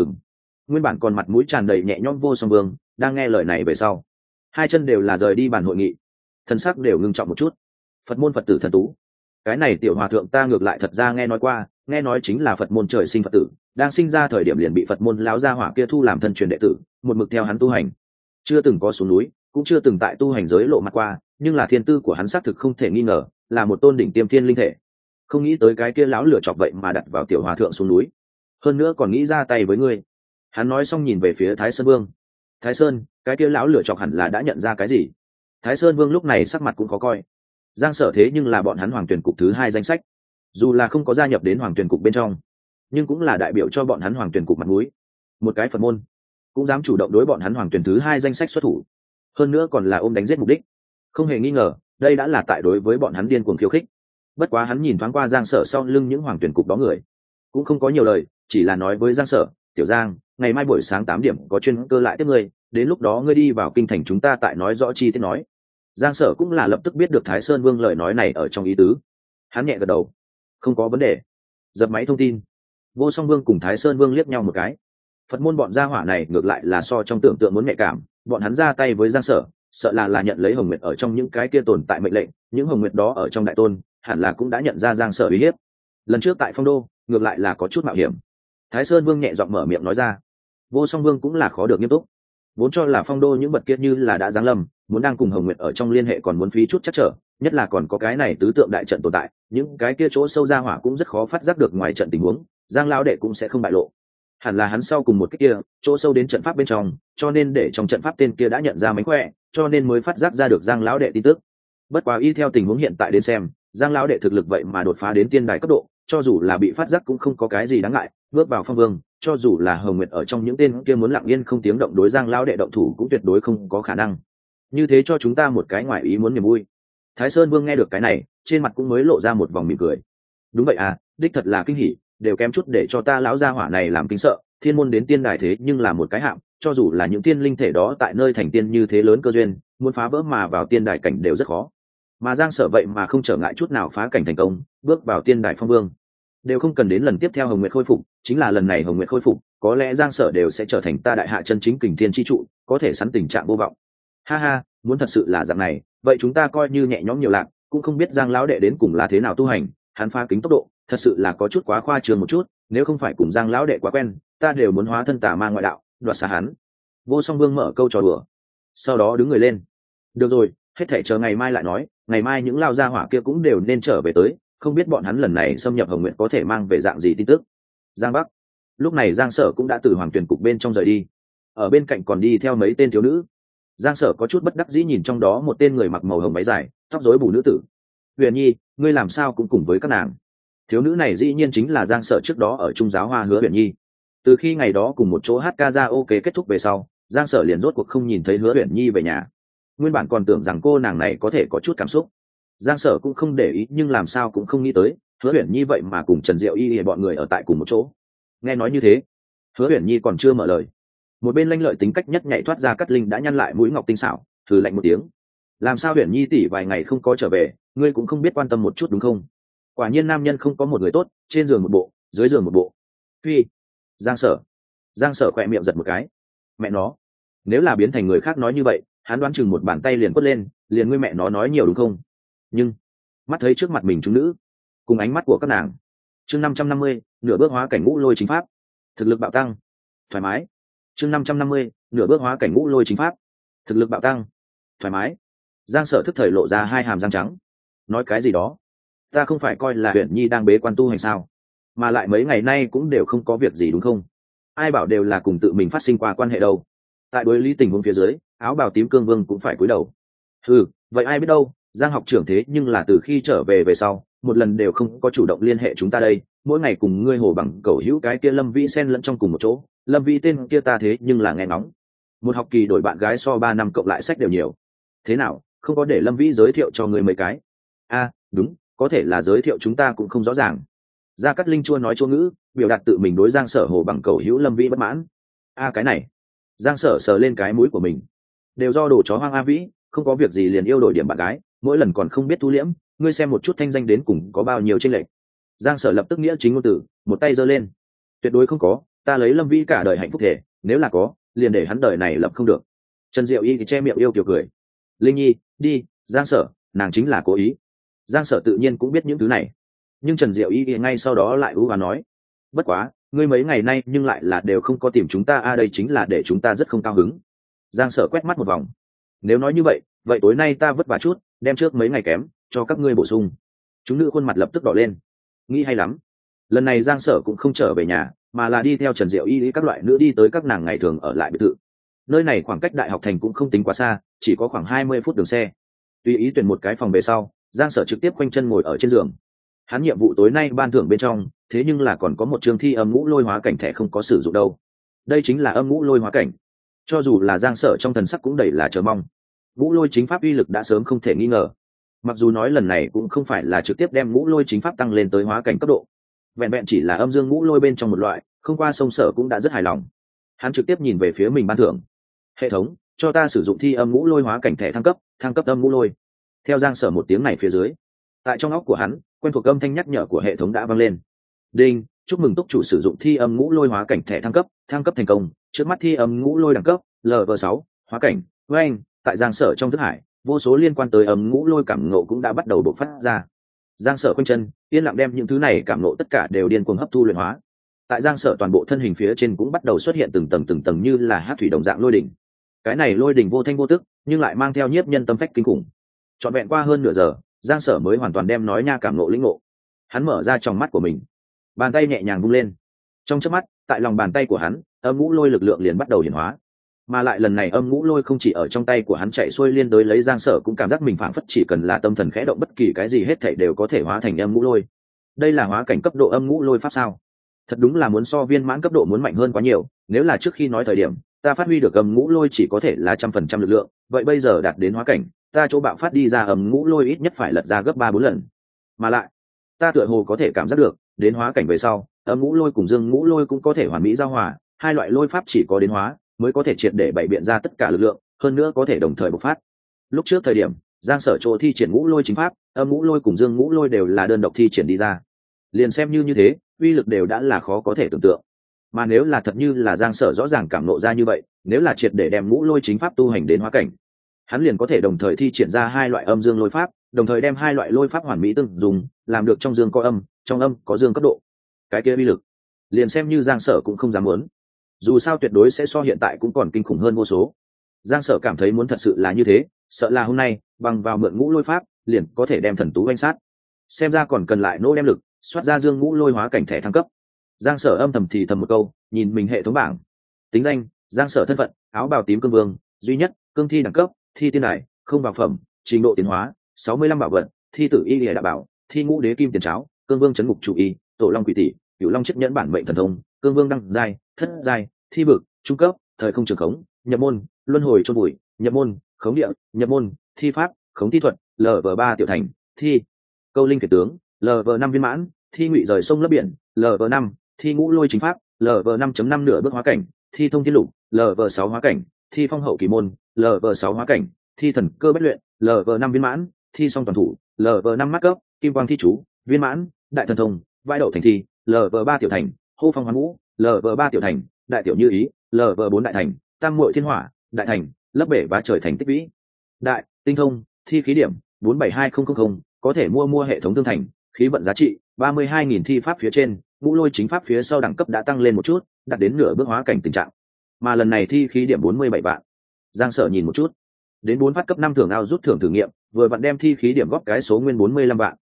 Speaker 1: Nguyên bản còn mặt mũi tràn đầy nhẹ nhõm Vô Song Vương đang nghe lời này về sau, hai chân đều là rời đi bàn hội nghị, thân sắc đều ngưng trọng một chút. Phật môn Phật tử thần tú, cái này tiểu hòa thượng ta ngược lại thật ra nghe nói qua, nghe nói chính là Phật môn trời sinh Phật tử, đang sinh ra thời điểm liền bị Phật môn lão gia hỏa kia thu làm thân truyền đệ tử, một mực theo hắn tu hành, chưa từng có xuống núi, cũng chưa từng tại tu hành giới lộ mặt qua, nhưng là thiên tư của hắn xác thực không thể nghi ngờ, là một tôn đỉnh tiêm thiên linh thể. Không nghĩ tới cái kia lão lửa chọc vậy mà đặt vào tiểu hòa thượng xuống núi, hơn nữa còn nghĩ ra tay với ngươi. Hắn nói xong nhìn về phía Thái Sơn Vương. Thái Sơn, cái kia lão lửa chọc hẳn là đã nhận ra cái gì? Thái Sơn Vương lúc này sắc mặt cũng khó coi. Giang Sở thế nhưng là bọn hắn Hoàng Tuyền cục thứ 2 danh sách, dù là không có gia nhập đến Hoàng Tuyền cục bên trong, nhưng cũng là đại biểu cho bọn hắn Hoàng Tuyền cục mặt mũi. Một cái Phật môn cũng dám chủ động đối bọn hắn Hoàng Tuyền thứ 2 danh sách xuất thủ, hơn nữa còn là ôm đánh giết mục đích, không hề nghi ngờ đây đã là tại đối với bọn hắn điên cuồng khiêu khích. Bất quá hắn nhìn thoáng qua Giang Sở sau lưng những Hoàng Tuyền cục đó người, cũng không có nhiều lời, chỉ là nói với Giang Sở, tiểu Giang, ngày mai buổi sáng 8 điểm có chuyên cơ lại tiếp ngươi, đến lúc đó ngươi đi vào kinh thành chúng ta tại nói rõ chi tiết nói. Giang Sở cũng là lập tức biết được Thái Sơn Vương lời nói này ở trong ý tứ, hắn nhẹ gật đầu, không có vấn đề. Dập máy thông tin, Vô Song Vương cùng Thái Sơn Vương liếc nhau một cái. Phật môn bọn gia hỏa này ngược lại là so trong tưởng tượng muốn nhạy cảm, bọn hắn ra tay với Giang Sở, sợ là nhận lấy Hồng Nguyệt ở trong những cái kia tồn tại mệnh lệnh, những Hồng Nguyệt đó ở trong đại tôn, hẳn là cũng đã nhận ra Giang Sở uy hiếp. Lần trước tại Phong Đô, ngược lại là có chút mạo hiểm. Thái Sơn Vương nhẹ giọng mở miệng nói ra. Vô Song Vương cũng là khó được nghiêm túc, vốn cho là Phong Đô những vật kia như là đã giáng lâm, muốn đang cùng Hồng Nguyệt ở trong liên hệ còn muốn phí chút chắc trở, nhất là còn có cái này tứ tượng đại trận tồn tại, những cái kia chỗ sâu ra hỏa cũng rất khó phát giác được ngoài trận tình huống, Giang lão đệ cũng sẽ không bại lộ. Hẳn là hắn sau cùng một cái kia chỗ sâu đến trận pháp bên trong, cho nên để trong trận pháp tên kia đã nhận ra mánh khỏe, cho nên mới phát giác ra được Giang lão đệ tin tức. Bất quá y theo tình huống hiện tại đến xem, Giang lão đệ thực lực vậy mà đột phá đến tiên đài cấp độ, cho dù là bị phát giác cũng không có cái gì đáng ngại, bước vào Phong Vương, cho dù là Hồng Nguyệt ở trong những tên kia muốn lặng yên không tiếng động đối Giang lão đệ động thủ cũng tuyệt đối không có khả năng. Như thế cho chúng ta một cái ngoại ý muốn niềm vui. Thái Sơn Vương nghe được cái này, trên mặt cũng mới lộ ra một vòng mỉm cười. Đúng vậy à, đích thật là kinh hỉ, đều kém chút để cho ta lão gia hỏa này làm kinh sợ, thiên môn đến tiên đài thế nhưng là một cái hạng, cho dù là những tiên linh thể đó tại nơi thành tiên như thế lớn cơ duyên, muốn phá vỡ mà vào tiên đài cảnh đều rất khó. Mà Giang Sở vậy mà không trở ngại chút nào phá cảnh thành công, bước vào tiên đài Phong Vương, đều không cần đến lần tiếp theo Hồng Nguyệt khôi phục, chính là lần này Hồng Nguyệt khôi phục, có lẽ Giang Sở đều sẽ trở thành ta đại hạ chân chính kình thiên chi trụ, có thể sắn tình trạng vô vọng. Ha ha, muốn thật sự là dạng này, vậy chúng ta coi như nhẹ nhõm nhiều lạc, cũng không biết Giang lão đệ đến cùng là thế nào tu hành, hắn phá kính tốc độ, thật sự là có chút quá khoa trương một chút, nếu không phải cùng Giang lão đệ quá quen, ta đều muốn hóa thân tà ma ngoại đạo, đoạt xá hắn. Vô Song Vương mở câu trò đùa, sau đó đứng người lên. Được rồi, hết thảy chờ ngày mai lại nói, ngày mai những lao gia hỏa kia cũng đều nên trở về tới, không biết bọn hắn lần này xâm nhập Hồng Nguyện có thể mang về dạng gì tin tức. Giang Bắc, lúc này Giang Sở cũng đã từ Hoàng Tuyền cục bên trong rời đi, ở bên cạnh còn đi theo mấy tên thiếu nữ. Giang Sở có chút bất đắc dĩ nhìn trong đó một tên người mặc màu hồng váy dài, tóc rối bù nữ tử. Huyền Nhi, ngươi làm sao cũng cùng với các nàng? Thiếu nữ này dĩ nhiên chính là Giang Sở trước đó ở Trung giáo Hoa Hứa Huyền Nhi. Từ khi ngày đó cùng một chỗ hát karaoke kết thúc về sau, Giang Sở liền rốt cuộc không nhìn thấy Hứa Huyền Nhi về nhà. Nguyên bản còn tưởng rằng cô nàng này có thể có chút cảm xúc, Giang Sở cũng không để ý, nhưng làm sao cũng không nghĩ tới Hứa Huyền Nhi vậy mà cùng Trần Diệu Y bọn người ở tại cùng một chỗ. Nghe nói như thế, Hứa Huyền Nhi còn chưa mở lời, một bên lanh lợi tính cách nhất nhảy thoát ra Cát Linh đã nhăn lại mũi ngọc tinh xảo, thử lạnh một tiếng. Làm sao Huyền Nhi tỷ vài ngày không có trở về, ngươi cũng không biết quan tâm một chút đúng không? Quả nhiên nam nhân không có một người tốt, trên giường một bộ, dưới giường một bộ. Phi. Giang Sở khỏe miệng giật một cái. Mẹ nó, nếu là biến thành người khác nói như vậy, hắn đoán chừng một bàn tay liền quất lên, liền ngươi mẹ nó nói nhiều đúng không? Nhưng mắt thấy trước mặt mình chúng nữ, cùng ánh mắt của các nàng. Chương 550, nửa bước hóa cảnh ngũ lôi chính pháp, thực lực bạo tăng, thoải mái. Chương 550, nửa bước hóa cảnh ngũ lôi chính pháp, thực lực bạo tăng, thoải mái. Giang Sở thức thời lộ ra hai hàm răng trắng. Nói cái gì đó? ta không phải coi là huyện nhi đang bế quan tu hành sao, mà lại mấy ngày nay cũng đều không có việc gì đúng không? Ai bảo đều là cùng tự mình phát sinh qua quan hệ đâu. Tại đối lý tình huống phía dưới, áo bào tím cương vương cũng phải cúi đầu. Ừ, vậy ai biết đâu, Giang học trưởng thế nhưng là từ khi trở về sau một lần đều không có chủ động liên hệ chúng ta đây, mỗi ngày cùng ngươi hồ bằng cẩu hữu cái kia Lâm Vĩ xen lẫn trong cùng một chỗ. Lâm Vĩ tên kia ta thế nhưng là nghe ngóng, một học kỳ đổi bạn gái so 3 năm cộng lại sách đều nhiều. Thế nào, không có để Lâm Vĩ giới thiệu cho ngươi mấy cái? Đúng, có thể là giới thiệu chúng ta cũng không rõ ràng. Gia Cát Linh chua nói chua ngữ, biểu đạt tự mình đối Giang Sở hồ bằng cẩu hữu Lâm Vĩ bất mãn. Cái này, Giang Sở sờ lên cái mũi của mình, đều do đồ chó hoang A Vĩ, không có việc gì liền yêu đổi điểm bạn gái, mỗi lần còn không biết thu liễm, ngươi xem một chút thanh danh đến cùng có bao nhiêu chênh lệch. Giang Sở lập tức nghĩa chính ngôn từ, một tay giơ lên. Tuyệt đối không có, ta lấy Lâm Vĩ cả đời hạnh phúc thể, nếu là có, liền để hắn đời này lập không được. Trần Diệu Y thì che miệng yêu kiều cười. Linh Nhi, đi, Giang Sở, nàng chính là cố ý. Giang Sở tự nhiên cũng biết những thứ này, nhưng Trần Diệu Y thì ngay sau đó lại ú và nói, bất quá, ngươi mấy ngày nay nhưng lại là đều không có tìm chúng ta, đây chính là để chúng ta rất không cao hứng. Giang Sở quét mắt một vòng. Nếu nói như vậy, vậy tối nay ta vất vả chút, đem trước mấy ngày kém cho các ngươi bổ sung. Chúng nữ khuôn mặt lập tức đỏ lên. Nghĩ hay lắm. Lần này Giang Sở cũng không trở về nhà, mà là đi theo Trần Diệu Y các loại nữ đi tới các nàng ngày thường ở lại biệt thự. Nơi này khoảng cách Đại học thành cũng không tính quá xa, chỉ có khoảng 20 phút đường xe. Tùy ý tuyển một cái phòng về sau, Giang Sở trực tiếp khoanh chân ngồi ở trên giường. Hắn nhiệm vụ tối nay ban thưởng bên trong, thế nhưng là còn có một chương thi âm ngũ lôi hóa cảnh thẻ không có sử dụng đâu. Đây chính là âm ngũ lôi hóa cảnh. Cho dù là Giang Sở trong thần sắc cũng đầy là chờ mong. Ngũ lôi chính pháp uy lực đã sớm không thể nghi ngờ. Mặc dù nói lần này cũng không phải là trực tiếp đem ngũ lôi chính pháp tăng lên tới hóa cảnh cấp độ, vẹn vẹn chỉ là âm dương ngũ lôi bên trong một loại, không qua sông Sở cũng đã rất hài lòng. Hắn trực tiếp nhìn về phía mình ban thưởng. Hệ thống, cho ta sử dụng thi âm ngũ lôi hóa cảnh thẻ thăng cấp âm ngũ lôi. Theo Giang Sở một tiếng này phía dưới, tại trong óc của hắn, quen thuộc âm thanh nhắc nhở của hệ thống đã vang lên. Đinh, chúc mừng túc chủ sử dụng thi âm ngũ lôi hóa cảnh thẻ thăng cấp thành công. Trước mắt thi âm ngũ lôi đẳng cấp Lv6, hóa cảnh. Với anh, tại Giang Sở trong thức hải, vô số liên quan tới âm ngũ lôi cảm ngộ cũng đã bắt đầu bộc phát ra. Giang Sở quanh chân, yên lặng đem những thứ này cảm ngộ tất cả đều điên cuồng hấp thu luyện hóa. Tại Giang Sở toàn bộ thân hình phía trên cũng bắt đầu xuất hiện từng tầng như là hắc thủy đồng dạng lôi đỉnh. Cái này lôi đỉnh vô thanh vô tức, nhưng lại mang theo nhiếp nhân tâm phách kinh khủng. Trọn vẹn qua hơn nửa giờ, Giang Sở mới hoàn toàn đem nói nha cảm ngộ lĩnh ngộ. Hắn mở ra tròng mắt của mình, bàn tay nhẹ nhàng vung lên. Trong chớp mắt, tại lòng bàn tay của hắn, âm ngũ lôi lực lượng liền bắt đầu hiển hóa. Mà lại lần này âm ngũ lôi không chỉ ở trong tay của hắn chạy xuôi liên đối lấy Giang Sở cũng cảm giác mình phảng phất chỉ cần là tâm thần khẽ động bất kỳ cái gì hết thảy đều có thể hóa thành âm ngũ lôi. Đây là hóa cảnh cấp độ âm ngũ lôi pháp sao? Thật đúng là muốn so viên mãn cấp độ muốn mạnh hơn quá nhiều, nếu là trước khi nói thời điểm, ta phát huy được âm ngũ lôi chỉ có thể là 100% lực lượng, vậy bây giờ đạt đến hóa cảnh, ta chỗ bạo phát đi ra âm ngũ lôi ít nhất phải lật ra gấp 3-4 lần. Mà lại, ta tựa hồ có thể cảm giác được, đến hóa cảnh về sau, âm ngũ lôi cùng dương ngũ lôi cũng có thể hoàn mỹ giao hòa, hai loại lôi pháp chỉ có đến hóa mới có thể triệt để bày biện ra tất cả lực lượng, hơn nữa có thể đồng thời bộc phát. Lúc trước thời điểm, Giang Sở chỗ thi triển ngũ lôi chính pháp, âm ngũ lôi cùng dương ngũ lôi đều là đơn độc thi triển đi ra. Liền xem như thế, uy lực đều đã là khó có thể tưởng tượng. Mà nếu là thật như là Giang Sở rõ ràng cảm nộ ra như vậy, nếu là triệt để đem ngũ lôi chính pháp tu hành đến hóa cảnh, hắn liền có thể đồng thời thi triển ra hai loại âm dương lôi pháp, đồng thời đem hai loại lôi pháp hoàn mỹ tương dùng, làm được trong dương có âm, trong âm có dương cấp độ. Cái kia uy lực, liền xem như Giang Sở cũng không dám muốn. Dù sao tuyệt đối sẽ so hiện tại cũng còn kinh khủng hơn vô số. Giang Sở cảm thấy muốn thật sự là như thế, sợ là hôm nay bằng vào mượn ngũ lôi pháp liền có thể đem thần tú oanh sát. Xem ra còn cần lại nỗ đem lực xoát ra dương ngũ lôi hóa cảnh thẻ thăng cấp. Giang Sở âm thầm thì thầm một câu, nhìn mình hệ thống bảng. Tính danh: Giang Sở. Thân phận: áo bào tím cương vương, duy nhất, cương thi đẳng cấp, thi tiên đài, không vào phẩm, trình độ tiến hóa 65 bảo vật, thi tử y lìa đạo bảo, thi ngũ đế kim tiền cháo, cương vương chấn ngục chủ y, tổ long quỷ tỷ, cửu long chiếc nhẫn bản mệnh thần thông, cương vương đăng giai, thất giai, thi vực, trung cấp, thời không trường khống, nhập môn, luân hồi chôn bụi, nhập môn, khống địa, nhập môn, thi pháp, khống thi thuật, Lv3 tiểu thành, thi câu linh kể tướng, Lv5 viên mãn, thi ngụy rời sông lấp biển, Lv5, thi ngũ lôi chính pháp, Lv5.5 nửa bước hóa cảnh, thi thông thiên lục, Lv6 hóa cảnh, thi phong hậu kỳ môn, Lv6 hóa cảnh, thi thần cơ bất luyện, Lv5 viên mãn, thi song toàn thủ, Lv5 mắt cấp, kim quang thi chú, viên mãn, đại thần thông, vai đậu thành thi, Lv3 tiểu thành, hô phong hoán vũ, Lv3 tiểu thành, đại tiểu như ý, Lv4 đại thành, tam muội thiên hỏa, đại thành, lấp bể vá trời thành tích vĩ, đại tinh thông, thi khí điểm 472000, có thể mua hệ thống tương thành, khí vận giá trị 32.000. Thi pháp phía trên, ngũ lôi chính pháp phía sau đẳng cấp đã tăng lên một chút, đạt đến nửa bước hóa cảnh tình trạng. Mà lần này thi khí điểm 47 vạn. Giang Sở nhìn một chút, đến 4 phát cấp 5 thưởng ao rút thưởng thử nghiệm, vừa vặn đem thi khí điểm góp cái số nguyên 45 vạn.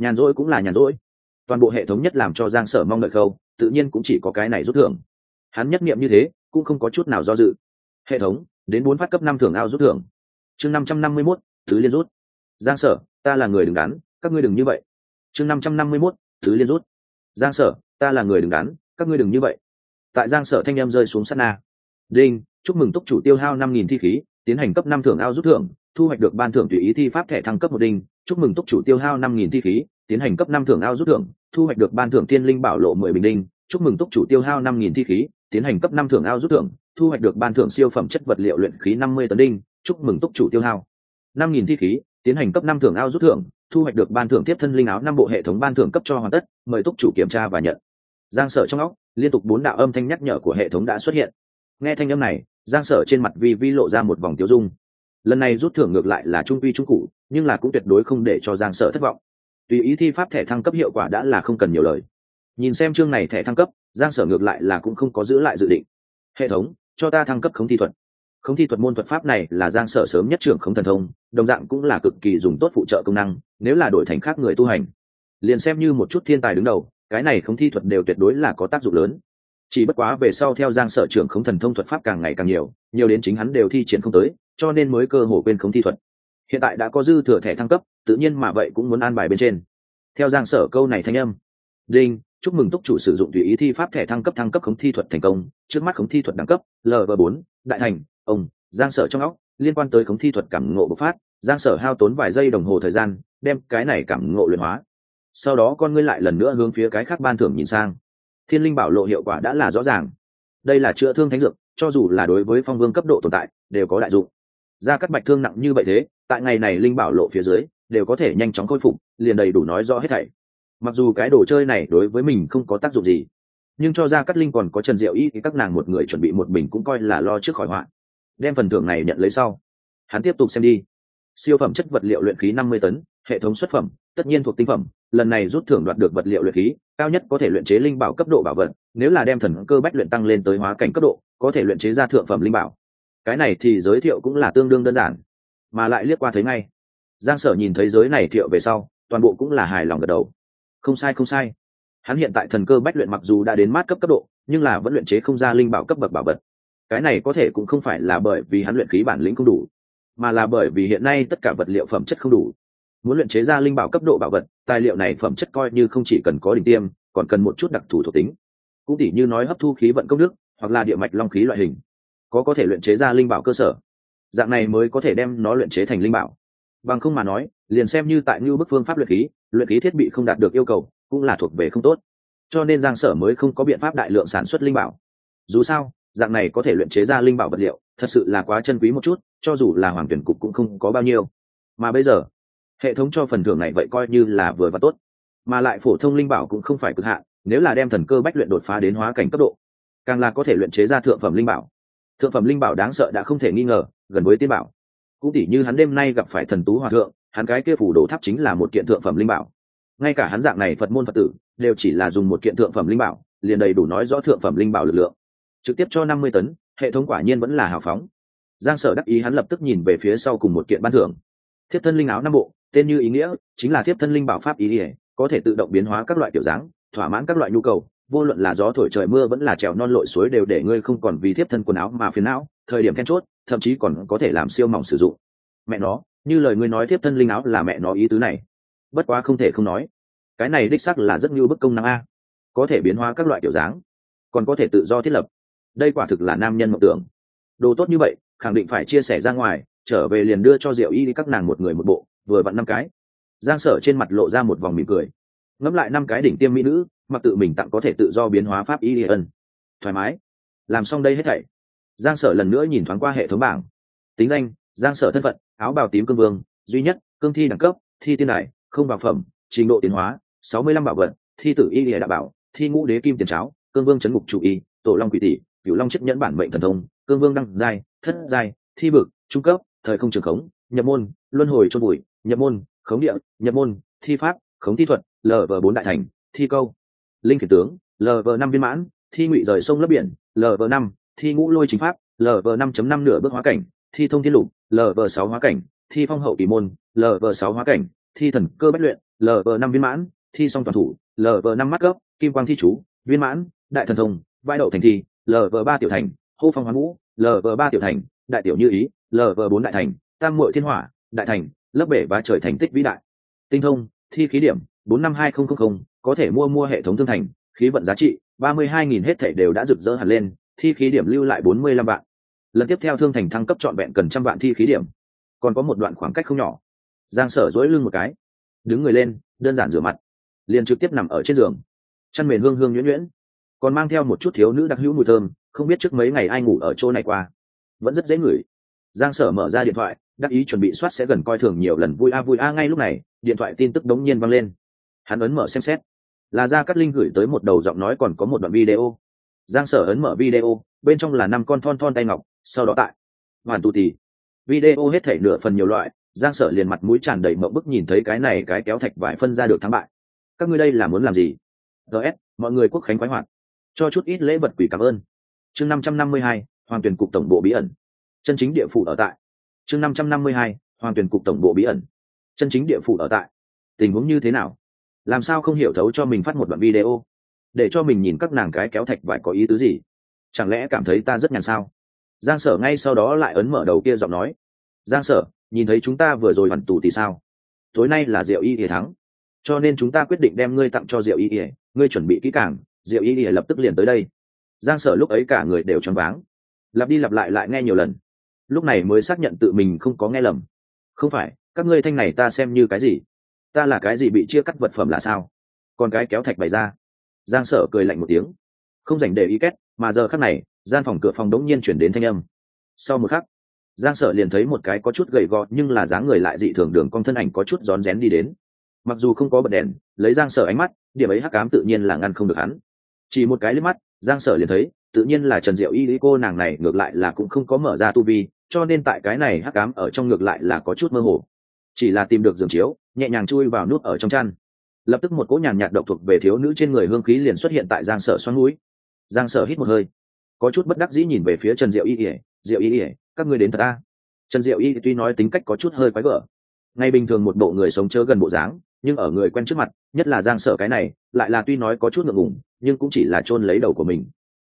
Speaker 1: nhàn rỗi cũng là nhàn rỗi. Toàn bộ hệ thống nhất làm cho Giang Sở mong đợi khâu tự nhiên cũng chỉ có cái này rút thưởng. Hắn nhất niệm như thế cũng không có chút nào do dự. Hệ thống đến 4 phát cấp 5 thưởng ao rút thưởng. Chương 551, thứ liên rút. Giang Sở, ta là người đứng đắn, các ngươi đừng như vậy. Chương 551, thứ liên rút. Giang Sở, ta là người đứng đắn, các ngươi đừng như vậy. Tại Giang Sở thanh âm rơi xuống sát na. Đinh, chúc mừng túc chủ tiêu hao 5.000 thi khí, tiến hành cấp 5 thưởng ao rút thưởng, thu hoạch được ban thưởng tùy ý thi pháp thẻ thăng cấp 1 đinh. Chúc mừng túc chủ tiêu hao 5.000 thi khí, tiến hành cấp 5 thưởng ao rút thưởng, thu hoạch được ban thưởng tiên linh bảo lộ 10 bình đinh. Chúc mừng túc chủ tiêu hao 5.000 thi khí, tiến hành cấp 5 thưởng ao rút thưởng, thu hoạch được ban thưởng siêu phẩm chất vật liệu luyện khí 50 tấn đinh. Chúc mừng túc chủ tiêu hao 5.000 thi khí, tiến hành cấp 5 thưởng ao rút thưởng, thu hoạch được ban thưởng tiếp thân linh áo 5 bộ hệ thống ban thưởng cấp cho hoàn tất, mời túc chủ kiểm tra và nhận. Giang Sở trong óc liên tục 4 đạo âm thanh nhắc nhở của hệ thống đã xuất hiện. Nghe thanh âm này, Giang Sở trên mặt vi lộ ra một vòng tiêu dung. Lần này rút thưởng ngược lại là trung quy trung cụ, nhưng là cũng tuyệt đối không để cho Giang Sở thất vọng. Tùy ý thi pháp thẻ thăng cấp hiệu quả đã là không cần nhiều lời. Nhìn xem chương này thẻ thăng cấp, Giang Sở ngược lại là cũng không có giữ lại dự định. Hệ thống cho ta thăng cấp khống thi thuật. Khống thi thuật môn thuật pháp này là Giang Sở sớm nhất trưởng khống thần thông, đồng dạng cũng là cực kỳ dùng tốt phụ trợ công năng, nếu là đổi thành khác người tu hành, liền xem như một chút thiên tài đứng đầu, cái này khống thi thuật đều tuyệt đối là có tác dụng lớn. Chỉ bất quá về sau theo Giang Sở trưởng khống thần thông thuật pháp càng ngày càng nhiều đến chính hắn đều thi triển không tới, cho nên mới cơ hồ quên khống thi thuật. Hiện tại đã có dư thừa thẻ thăng cấp, tự nhiên mà vậy cũng muốn an bài bên trên. Theo Giang Sở câu này thanh âm. Đinh, chúc mừng túc chủ sử dụng tùy ý thi pháp thẻ thăng cấp khống thi thuật thành công, trước mắt khống thi thuật đẳng cấp Lv4, đại thành. Giang Sở trong óc liên quan tới khống thi thuật cảm ngộ bộc phát, Giang Sở hao tốn vài giây đồng hồ thời gian đem cái này cảm ngộ luyện hóa. Sau đó con ngươi lại lần nữa hướng phía cái khác ban thưởng nhìn sang. Thiên linh bảo lộ hiệu quả đã là rõ ràng. Đây là chữa thương thánh dược, cho dù là đối với phong vương cấp độ tồn tại đều có đại dụng. Ra cắt bạch thương nặng như vậy thế, tại ngày này linh bảo lộ phía dưới đều có thể nhanh chóng khôi phục, liền đầy đủ nói rõ hết thảy. Mặc dù cái đồ chơi này đối với mình không có tác dụng gì, nhưng cho ra cắt linh còn có Trần Diệu Y thì các nàng một người chuẩn bị một bình cũng coi là lo trước khỏi họa. Đem phần thưởng này nhận lấy sau, hắn tiếp tục xem đi. Siêu phẩm chất vật liệu luyện khí 50 tấn, hệ thống xuất phẩm, tất nhiên thuộc tinh phẩm, lần này rút thưởng đoạt được vật liệu luyện khí cao nhất có thể luyện chế linh bảo cấp độ bảo vật, nếu là đem thần cơ bách luyện tăng lên tới hóa cảnh cấp độ có thể luyện chế ra thượng phẩm linh bảo. Cái này thì giới thiệu cũng là tương đương đơn giản, mà lại liếc qua thấy ngay. Giang Sở nhìn thấy giới này thiệu về sau toàn bộ cũng là hài lòng gật đầu. Không sai, hắn hiện tại thần cơ bách luyện mặc dù đã đến mát cấp độ nhưng là vẫn luyện chế không ra linh bảo cấp bậc bảo vật. Cái này có thể cũng không phải là bởi vì hắn luyện khí bản lĩnh không đủ, mà là bởi vì hiện nay tất cả vật liệu phẩm chất không đủ. Muốn luyện chế ra linh bảo cấp độ bảo vật, tài liệu này phẩm chất coi như không chỉ cần có đỉnh tiêm, còn cần một chút đặc thù thuộc tính. Cũng tỉ như nói hấp thu khí vận công đức, hoặc là địa mạch long khí loại hình, có thể luyện chế ra linh bảo cơ sở. Dạng này mới có thể đem nó luyện chế thành linh bảo. Bằng không mà nói, liền xem như tại như bức phương pháp luyện khí thiết bị không đạt được yêu cầu, cũng là thuộc về không tốt. Cho nên Giang Sở mới không có biện pháp đại lượng sản xuất linh bảo. Dù sao, dạng này có thể luyện chế ra linh bảo vật liệu, thật sự là quá chân quý một chút, cho dù là hoàng tuyển cục cũng không có bao nhiêu. Mà bây giờ, hệ thống cho phần thưởng này vậy coi như là vừa và tốt, mà lại phổ thông linh bảo cũng không phải cực hạn, nếu là đem thần cơ bách luyện đột phá đến hóa cảnh cấp độ, càng là có thể luyện chế ra thượng phẩm linh bảo. Thượng phẩm linh bảo đáng sợ đã không thể nghi ngờ gần với tiên bảo. Cũng tỉ như hắn đêm nay gặp phải thần tú hòa thượng, hắn cái kia phủ đồ tháp chính là một kiện thượng phẩm linh bảo. Ngay cả hắn dạng này Phật môn Phật tử đều chỉ là dùng một kiện thượng phẩm linh bảo liền đầy đủ nói rõ thượng phẩm linh bảo lực lượng. Trực tiếp cho 50 tấn, hệ thống quả nhiên vẫn là hào phóng. Giang Sở đắc ý hắn lập tức nhìn về phía sau cùng một kiện ban thưởng. Thiếp thân linh áo 5 bộ, tên như ý nghĩa, chính là thiếp thân linh bảo pháp ý, có thể tự động biến hóa các loại kiểu dáng, thỏa mãn các loại nhu cầu, vô luận là gió thổi trời mưa vẫn là trèo non lội suối đều để ngươi không còn vì thiếp thân quần áo mà phiền não, thời điểm then chốt, thậm chí còn có thể làm siêu mỏng sử dụng. Mẹ nó, như lời ngươi nói thiếp thân linh áo là mẹ nó ý tứ này. Bất quá không thể không nói, cái này đích xác là rất như bức công năng a, có thể biến hóa các loại kiểu dáng, còn có thể tự do thiết lập. Đây quả thực là nam nhân mộng tưởng. Đồ tốt như vậy, khẳng định phải chia sẻ ra ngoài, trở về liền đưa cho Diệu Y các nàng một người một bộ, vừa vặn 5 cái. Giang Sở trên mặt lộ ra một vòng mỉm cười. Ngẫm lại 5 cái đỉnh tiêm mỹ nữ, mặc tự mình tặng có thể tự do biến hóa pháp y ân. Thoải mái. Làm xong đây hết thảy. Giang Sở lần nữa nhìn thoáng qua hệ thống bảng. Tính danh: Giang Sở thân phận: áo bào tím cương vương, duy nhất, cương thi đẳng cấp, thi tiên đại, không vào phẩm, trình độ tiến hóa, 65 bảo vật, thi tử y lìa đạo bảo, thi ngũ đế kim tiền cháo, cương vương chấn ngục chủ y, tổ long quỷ tỷ, cửu long chiếc nhẫn bản mệnh thần thông, cương vương đăng giai, thất giai, thi bực, trung cấp, thời không trường khống, nhập môn, luân hồi chôn bụi, nhập môn, khống địa, nhập môn, thi pháp, khống thi thuật, Lv4 đại thành, thi câu, linh khiển tướng, Lv5 viên mãn, thi ngụy rời sông lấp biển, Lv5, thi ngũ lôi chính pháp, Lv5.5 nửa bước hóa cảnh, thi thông thiên lục, Lv6 hóa cảnh, thi phong hậu kỳ môn, Lv6 hóa cảnh, thi thần cơ bách luyện, lv 5 viên mãn, thi xong toàn thủ, lv 5 mắt cấp, kim quang thi chú viên mãn, đại thần thông, vai đậu thành thi, lv 3 tiểu thành, hô phong hoán vũ, lv 3 tiểu thành, đại tiểu như ý, lv 4 đại thành, tam muội thiên hỏa, đại thành, lớp bể và trời thành tích vĩ đại. Tinh thông, thi khí điểm 452000, có thể mua hệ thống thương thành, khí vận giá trị 32.000 hết thảy đều đã rực rỡ hẳn lên, thi khí điểm lưu lại 45 vạn. Lần tiếp theo thương thành thăng cấp trọn vẹn cần 100 vạn thi khí điểm, còn có một đoạn khoảng cách không nhỏ. Giang Sở duỗi lưng một cái, đứng người lên, đơn giản rửa mặt, liền trực tiếp nằm ở trên giường. Chăn mền hương hương nhuyễn nhuyễn, còn mang theo một chút thiếu nữ đặc hữu mùi thơm, không biết trước mấy ngày ai ngủ ở chỗ này qua, vẫn rất dễ ngửi. Giang Sở mở ra điện thoại, đắc ý chuẩn bị soát sẽ gần coi thường nhiều lần vui a ngay lúc này, điện thoại tin tức đống nhiên vang lên. Hắn ấn mở xem xét, là Gia Cát Linh gửi tới một đầu giọng nói còn có một đoạn video. Giang Sở ấn mở video, bên trong là 5 con thon thon tay ngọc, sau đó tại hoàn tu tì video hết thảy nửa phần nhiều loại. Giang Sở liền mặt mũi tràn đầy mộng bức nhìn thấy cái này cái kéo thạch vải phân ra được thắng bại. Các ngươi đây là muốn làm gì? DS, mọi người quốc khánh khoái hoạt, cho chút ít lễ vật quỷ cảm ơn. Chương 552, Hoàng Tuyển cục tổng bộ bí ẩn. Chân chính địa phủ ở tại. Chương 552, Hoàng Tuyển cục tổng bộ bí ẩn. Chân chính địa phủ ở tại. Tình huống như thế nào? Làm sao không hiểu thấu cho mình phát một đoạn video để cho mình nhìn các nàng cái kéo thạch vải có ý tứ gì? Chẳng lẽ cảm thấy ta rất nhàn sao? Giang Sở ngay sau đó lại ấn mở đầu kia giọng nói. Giang Sở, nhìn thấy chúng ta vừa rồi hoàn tù thì sao? Tối nay là Diệu Y Y thắng, cho nên chúng ta quyết định đem ngươi tặng cho Diệu Y Y. Ngươi chuẩn bị kỹ càng, Diệu Y Y lập tức liền tới đây. Giang Sở lúc ấy cả người đều choáng váng, lặp đi lặp lại nghe nhiều lần, lúc này mới xác nhận tự mình không có nghe lầm. Không phải, các ngươi thanh này ta xem như cái gì? Ta là cái gì bị chia cắt vật phẩm là sao? Còn cái kéo thạch bày ra. Giang Sở cười lạnh một tiếng, không dành để ý két, mà giờ khắc này, gian phòng cửa phòng đống nhiên chuyển đến thanh âm. Sau một khắc, Giang Sở liền thấy một cái có chút gầy gò nhưng là dáng người lại dị thường đường cong thân ảnh có chút rón rén đi đến. Mặc dù không có bật đèn, lấy Giang Sở ánh mắt, điểm ấy hắc ám tự nhiên là ngăn không được hắn. Chỉ một cái liếc mắt, Giang Sở liền thấy, tự nhiên là Trần Diệu Y, cô nàng này ngược lại là cũng không có mở ra tu vi, cho nên tại cái này hắc ám ở trong ngược lại là có chút mơ hồ. Chỉ là tìm được giường chiếu, nhẹ nhàng chui vào nút ở trong chăn. Lập tức một cỗ nhàn nhạt độc thuộc về thiếu nữ trên người hương khí liền xuất hiện tại Giang Sở xoắn mũi. Giang Sở hít một hơi, có chút bất đắc dĩ nhìn về phía Trần Diệu Y. Diệu Y, các ngươi đến thật à? Trần Diệu Y tuy nói tính cách có chút hơi quái gở, ngay bình thường một bộ người sống chớ gần bộ dáng, nhưng ở người quen trước mặt, nhất là Giang Sở cái này, lại là tuy nói có chút ngượng ngùng, nhưng cũng chỉ là chôn lấy đầu của mình.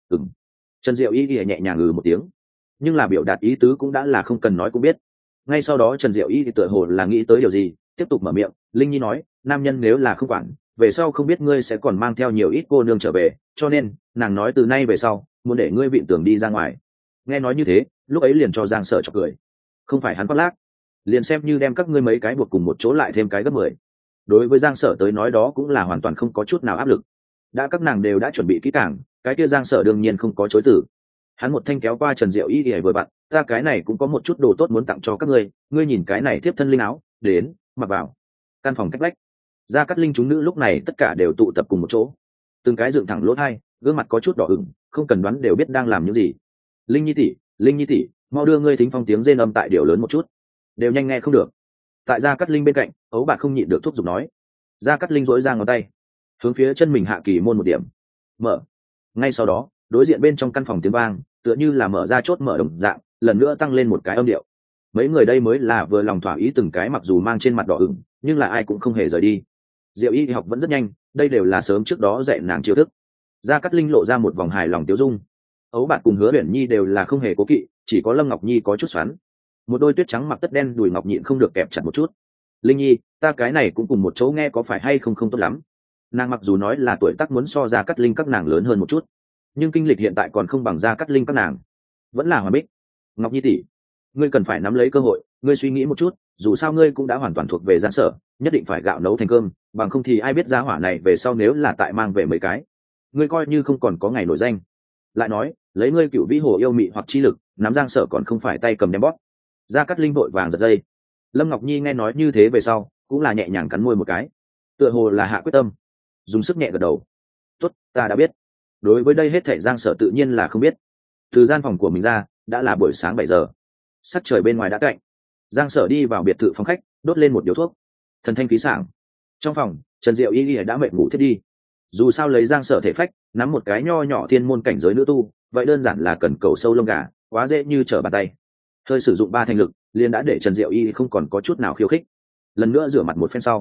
Speaker 1: Trần Diệu Y nhẹ nhàng một tiếng, nhưng là biểu đạt ý tứ cũng đã là không cần nói cũng biết. Ngay sau đó Trần Diệu Y tựa hồ là nghĩ tới điều gì, tiếp tục mở miệng. Linh Nhi nói, nam nhân nếu là không quản, về sau không biết ngươi sẽ còn mang theo nhiều ít cô nương trở về, cho nên nàng nói từ nay về sau muốn để ngươi vịn tường đi ra ngoài. Nghe nói như thế, lúc ấy liền cho Giang Sở chọc cười. Không phải hắn khoác lác, liền xem như đem các ngươi mấy cái buộc cùng một chỗ lại thêm cái gấp 10. Đối với Giang Sở tới nói đó cũng là hoàn toàn không có chút nào áp lực. Đã các nàng đều đã chuẩn bị kỹ càng, cái kia Giang Sở đương nhiên không có chối từ. Hắn một thanh kéo qua Trần Diệu Y vừa bạn, ta cái này cũng có một chút đồ tốt muốn tặng cho các ngươi, ngươi nhìn cái này tiếp thân linh áo, đến, mặc vào. Căn phòng cách lách, Gia Cát Linh chúng nữ lúc này tất cả đều tụ tập cùng một chỗ, từng cái dựng thẳng lỗ tai, gương mặt có chút đỏ ửng, không cần đoán đều biết đang làm những gì. Linh Nhi tỷ, mau đưa ngươi thính phong tiếng rên âm tại điều lớn một chút, đều nhanh nghe không được. Tại Gia Cát Linh bên cạnh, ấu bạc không nhịn được thúc giục nói. Gia Cát Linh dỗi ra ngón tay, hướng phía chân mình hạ kỳ môn một điểm, mở. Ngay sau đó, đối diện bên trong căn phòng tiếng vang, tựa như là mở ra chốt mở đồng dạng, lần nữa tăng lên một cái âm điệu. Mấy người đây mới là vừa lòng thỏa ý từng cái, mặc dù mang trên mặt đỏ ửng, nhưng là ai cũng không hề rời đi. Diệu Y học vẫn rất nhanh, đây đều là sớm trước đó dạy nàng chiêu thức. Gia Cát Linh lộ ra một vòng hài lòng tiêu dung. Ấu Bạt cùng Hứa Uyển Nhi đều là không hề cố kỵ, chỉ có Lâm Ngọc Nhi có chút xoắn. Một đôi tuyết trắng mặc tất đen đùi ngọc nhịn không được kẹp chặt một chút. Linh Nhi, ta cái này cũng cùng một chỗ nghe có phải hay không không tốt lắm. Nàng mặc dù nói là tuổi tác muốn so Gia Cát Linh các nàng lớn hơn một chút, nhưng kinh lịch hiện tại còn không bằng Gia Cát Linh các nàng. Vẫn là Hòa Bích. Ngọc Nhi tỷ, ngươi cần phải nắm lấy cơ hội, ngươi suy nghĩ một chút, dù sao ngươi cũng đã hoàn toàn thuộc về Giang Sở, nhất định phải gạo nấu thành cơm, bằng không thì ai biết gia hỏa này về sau nếu là tại mang về mấy cái, ngươi coi như không còn có ngày nổi danh. Lại nói, lấy ngươi cựu vĩ hồ yêu mị hoặc chi lực, nắm Giang Sở còn không phải tay cầm đem bóp. Gia Cát Linh vội vàng giật dây. Lâm Ngọc Nhi nghe nói như thế về sau, cũng là nhẹ nhàng cắn môi một cái, tựa hồ là hạ quyết tâm, dùng sức nhẹ gật đầu. Tốt, ta đã biết. Đối với đây hết thảy Giang Sở tự nhiên là không biết. Từ gian phòng của mình ra, đã là buổi sáng 7 giờ. Sắc trời bên ngoài đã cạnh. Giang Sở đi vào biệt thự phòng khách, đốt lên một điếu thuốc. Thần thanh khí sảng. Trong phòng, Trần Diệu Y đã mệt ngủ thiết đi. Dù sao lấy Giang Sở thể phách, nắm một cái nho nhỏ thiên môn cảnh giới nữ tu, vậy đơn giản là cần cầu sâu lông gà, quá dễ như trở bàn tay. Hơi sử dụng 3 thành lực, liền đã để Trần Diệu Y không còn có chút nào khiêu khích. Lần nữa rửa mặt một phen sau,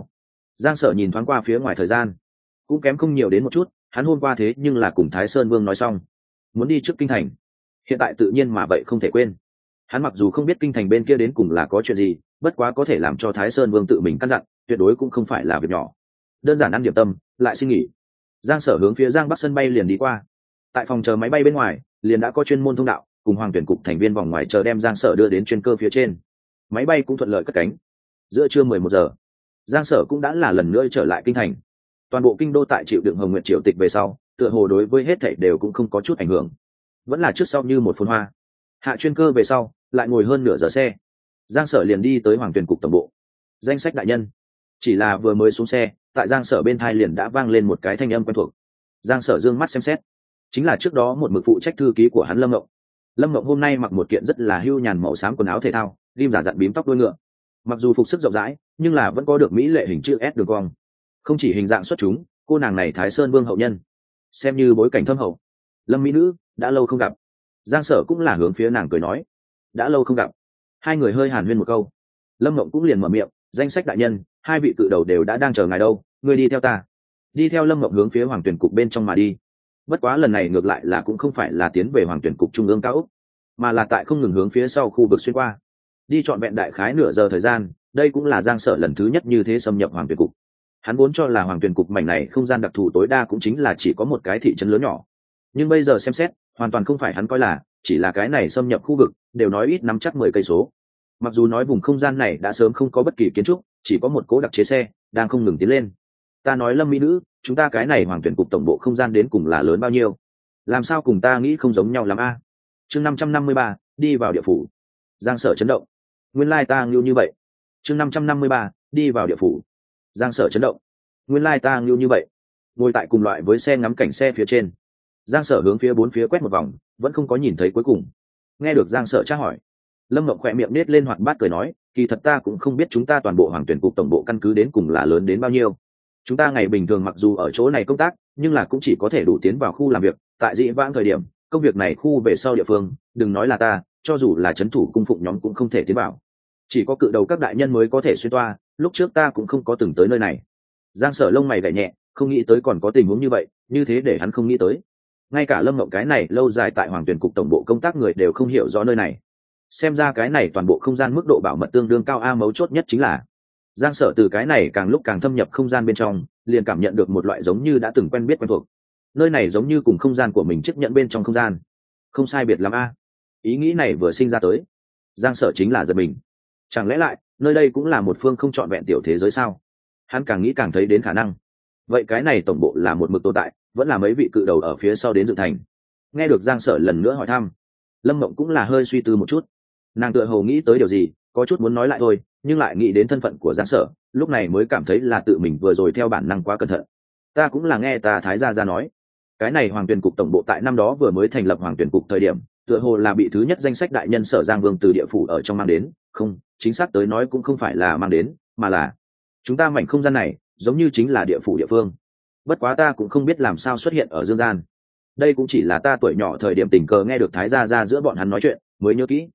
Speaker 1: Giang Sở nhìn thoáng qua phía ngoài thời gian, cũng kém không nhiều đến một chút. Hắn hôm qua thế nhưng là cùng Thái Sơn Vương nói xong muốn đi trước kinh thành, hiện tại tự nhiên mà vậy không thể quên. Hắn mặc dù không biết kinh thành bên kia đến cùng là có chuyện gì, bất quá có thể làm cho Thái Sơn Vương tự mình căn dặn, tuyệt đối cũng không phải là việc nhỏ. Đơn giản ăn điểm tâm lại xin nghỉ, Giang Sở hướng phía Giang Bắc sân bay liền đi qua. Tại phòng chờ máy bay bên ngoài liền đã có chuyên môn thông đạo cùng Hoàng tuyển cục thành viên vòng ngoài chờ đem Giang Sở đưa đến chuyên cơ phía trên. Máy bay cũng thuận lợi cất cánh. Giữa trưa 11 giờ, Giang Sở cũng đã là lần nữa trở lại kinh thành. Toàn bộ kinh đô tại chịu đựng Hồng Nguyệt triều tịch về sau, tựa hồ đối với hết thảy đều cũng không có chút ảnh hưởng, vẫn là trước sau như một phồn hoa. Hạ chuyên cơ về sau, lại ngồi hơn nửa giờ xe, Giang Sở liền đi tới Hoàng tuyển cục tổng bộ. Danh sách đại nhân. Chỉ là vừa mới xuống xe, tại Giang Sở bên tai liền đã vang lên một cái thanh âm quen thuộc. Giang Sở dương mắt xem xét, chính là trước đó một mực phụ trách thư ký của hắn Lâm Ngộng. Lâm Ngộng hôm nay mặc một kiện rất là hưu nhàn màu xám quần áo thể thao, ghim giả dặn bím tóc đuôi ngựa. Mặc dù phục sức rộng rãi, nhưng là vẫn có được mỹ lệ hình chữ S đường cong. Không chỉ hình dạng xuất chúng, cô nàng này Thái Sơn Vương hậu nhân, xem như bối cảnh thâm hậu. Lâm mỹ nữ, đã lâu không gặp. Giang Sở cũng là hướng phía nàng cười nói, đã lâu không gặp. Hai người hơi hàn huyên một câu, Lâm Ngộng cũng liền mở miệng, danh sách đại nhân, hai vị cự đầu đều đã đang chờ ngài đâu, ngươi đi theo ta. Đi theo Lâm Ngộng hướng phía Hoàng tuyển cục bên trong mà đi. Bất quá lần này ngược lại là cũng không phải là tiến về Hoàng tuyển cục trung ương cao ốc, mà là tại không ngừng hướng phía sau khu vực xuyên qua. Đi trọn vẹn đại khái nửa giờ thời gian, đây cũng là Giang Sở lần thứ nhất như thế xâm nhập Hoàng tuyển cục. Hắn vốn cho là Hoàng tuyển cục mảnh này không gian đặc thù tối đa cũng chính là chỉ có một cái thị trấn lớn nhỏ, nhưng bây giờ xem xét, hoàn toàn không phải hắn coi là, chỉ là cái này xâm nhập khu vực, đều nói ít nắm chắc 10 cây số. Mặc dù nói vùng không gian này đã sớm không có bất kỳ kiến trúc, chỉ có một cố đặc chế xe đang không ngừng tiến lên. Ta nói Lâm mỹ nữ, chúng ta cái này Hoàng tuyển cục tổng bộ không gian đến cùng là lớn bao nhiêu? Làm sao cùng ta nghĩ không giống nhau lắm a? Chương 553, đi vào địa phủ. Giang Sở chấn động. Nguyên lai ta ngưu như vậy. Chương 553, đi vào địa phủ. Giang Sở chấn động. Nguyên lai ta ngưu như vậy. Ngồi tại cùng loại với xe ngắm cảnh xe phía trên, Giang Sở hướng phía bốn phía quét một vòng, vẫn không có nhìn thấy cuối cùng. Nghe được Giang Sở tra hỏi, Lâm Ngộng khỏe miệng nết lên hoạt bát cười nói, kỳ thật ta cũng không biết chúng ta toàn bộ Hoàng tuyển cục tổng bộ căn cứ đến cùng là lớn đến bao nhiêu. Chúng ta ngày bình thường mặc dù ở chỗ này công tác, nhưng là cũng chỉ có thể đủ tiến vào khu làm việc. Tại dĩ vãng thời điểm, công việc này khu về sau địa phương, đừng nói là ta, cho dù là trấn thủ cung phụng nhóm cũng không thể tiến vào. Chỉ có cự đầu các đại nhân mới có thể xuyên toa, lúc trước ta cũng không có từng tới nơi này. Giang Sở lông mày gảy nhẹ, không nghĩ tới còn có tình huống như vậy, như thế để hắn không nghĩ tới. Ngay cả Lâm Ngộng cái này lâu dài tại Hoàng tuyển cục tổng bộ công tác người đều không hiểu rõ nơi này. Xem ra cái này toàn bộ không gian mức độ bảo mật tương đương cao a, mấu chốt nhất chính là Giang Sở từ cái này càng lúc càng thâm nhập không gian bên trong, liền cảm nhận được một loại giống như đã từng quen biết quen thuộc. Nơi này giống như cùng không gian của mình chấp nhận bên trong không gian, không sai biệt lắm a. Ý nghĩ này vừa sinh ra tới, Giang Sở chính là giật mình. Chẳng lẽ lại nơi đây cũng là một phương không trọn vẹn tiểu thế giới sao? Hắn càng nghĩ càng thấy đến khả năng. Vậy cái này tổng bộ là một mực tồn tại, vẫn là mấy vị cự đầu ở phía sau đến dựng thành? Nghe được Giang Sở lần nữa hỏi thăm, Lâm Mộng cũng là hơi suy tư một chút. Nàng tựa hồ nghĩ tới điều gì, có chút muốn nói lại thôi, nhưng lại nghĩ đến thân phận của Giang Sở, lúc này mới cảm thấy là tự mình vừa rồi theo bản năng quá cẩn thận. Ta cũng là nghe ta Thái gia nói, cái này Hoàng tuyển cục tổng bộ tại năm đó vừa mới thành lập Hoàng tuyển cục thời điểm, tựa hồ là bị thứ nhất danh sách đại nhân Sở Giang Vương từ địa phủ ở trong mang đến, không, chính xác tới nói cũng không phải là mang đến, mà là chúng ta mảnh không gian này giống như chính là địa phủ địa phương. Bất quá ta cũng không biết làm sao xuất hiện ở dương gian. Đây cũng chỉ là ta tuổi nhỏ thời điểm tình cờ nghe được Thái gia ra giữa bọn hắn nói chuyện mới nhớ kỹ.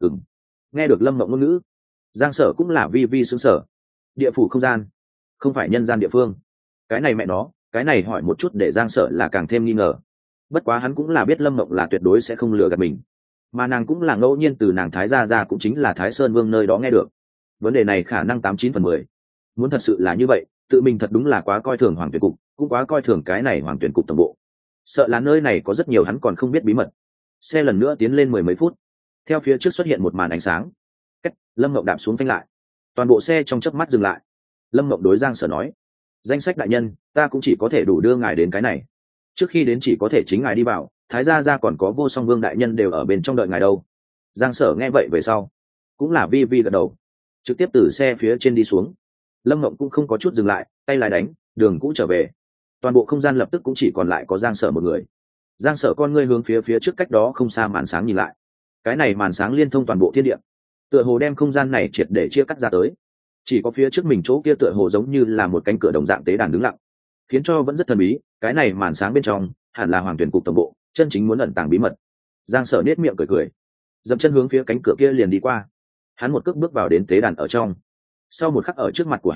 Speaker 1: Nghe được Lâm Mộng ngôn ngữ, Giang Sở cũng là vi vi sững sờ. Địa phủ không gian, không phải nhân gian địa phương. Cái này mẹ nó, cái này hỏi một chút để Giang Sở là càng thêm nghi ngờ. Bất quá hắn cũng là biết Lâm Mộng là tuyệt đối sẽ không lừa gạt mình, mà nàng cũng là ngẫu nhiên từ nàng Thái gia ra cũng chính là Thái Sơn Vương nơi đó nghe được. Vấn đề này khả năng 89/10. Muốn thật sự là như vậy, tự mình thật đúng là quá coi thường Hoàng tuyển cục, cũng quá coi thường cái này Hoàng tuyển cục tổng bộ. Sợ là nơi này có rất nhiều hắn còn không biết bí mật. Xe lần nữa tiến lên 10 mấy phút, theo phía trước xuất hiện một màn ánh sáng. Cách, Lâm Mộng đạp xuống phanh lại, toàn bộ xe trong chớp mắt dừng lại. Lâm Mộng đối Giang Sở nói, danh sách đại nhân, ta cũng chỉ có thể đủ đưa ngài đến cái này, trước khi đến chỉ có thể chính ngài đi vào, Thái gia ra còn có Vô Song Vương đại nhân đều ở bên trong đợi ngài đâu. Giang Sở nghe vậy về sau cũng là vi vi gật đầu, trực tiếp từ xe phía trên đi xuống. Lâm Mộng cũng không có chút dừng lại, tay lái đánh đường cũ trở về. Toàn bộ không gian lập tức cũng chỉ còn lại có Giang Sở một người. Giang Sở con ngươi hướng phía trước cách đó không xa màn sáng nhìn lại. Cái này màn sáng liên thông toàn bộ thiên địa, tựa hồ đem không gian này triệt để chia cắt ra tới. Chỉ có phía trước mình chỗ kia tựa hồ giống như là một cánh cửa đồng dạng tế đàn đứng lặng, khiến cho vẫn rất thần bí. Cái này màn sáng bên trong hẳn là Hoàng tuyển cục tổng bộ, chân chính muốn ẩn tàng bí mật. Giang Sở nết miệng cười cười, dậm chân hướng phía cánh cửa kia liền đi qua. Hắn một cước bước vào đến tế đàn ở trong, sau một khắc ở trước mặt của hắn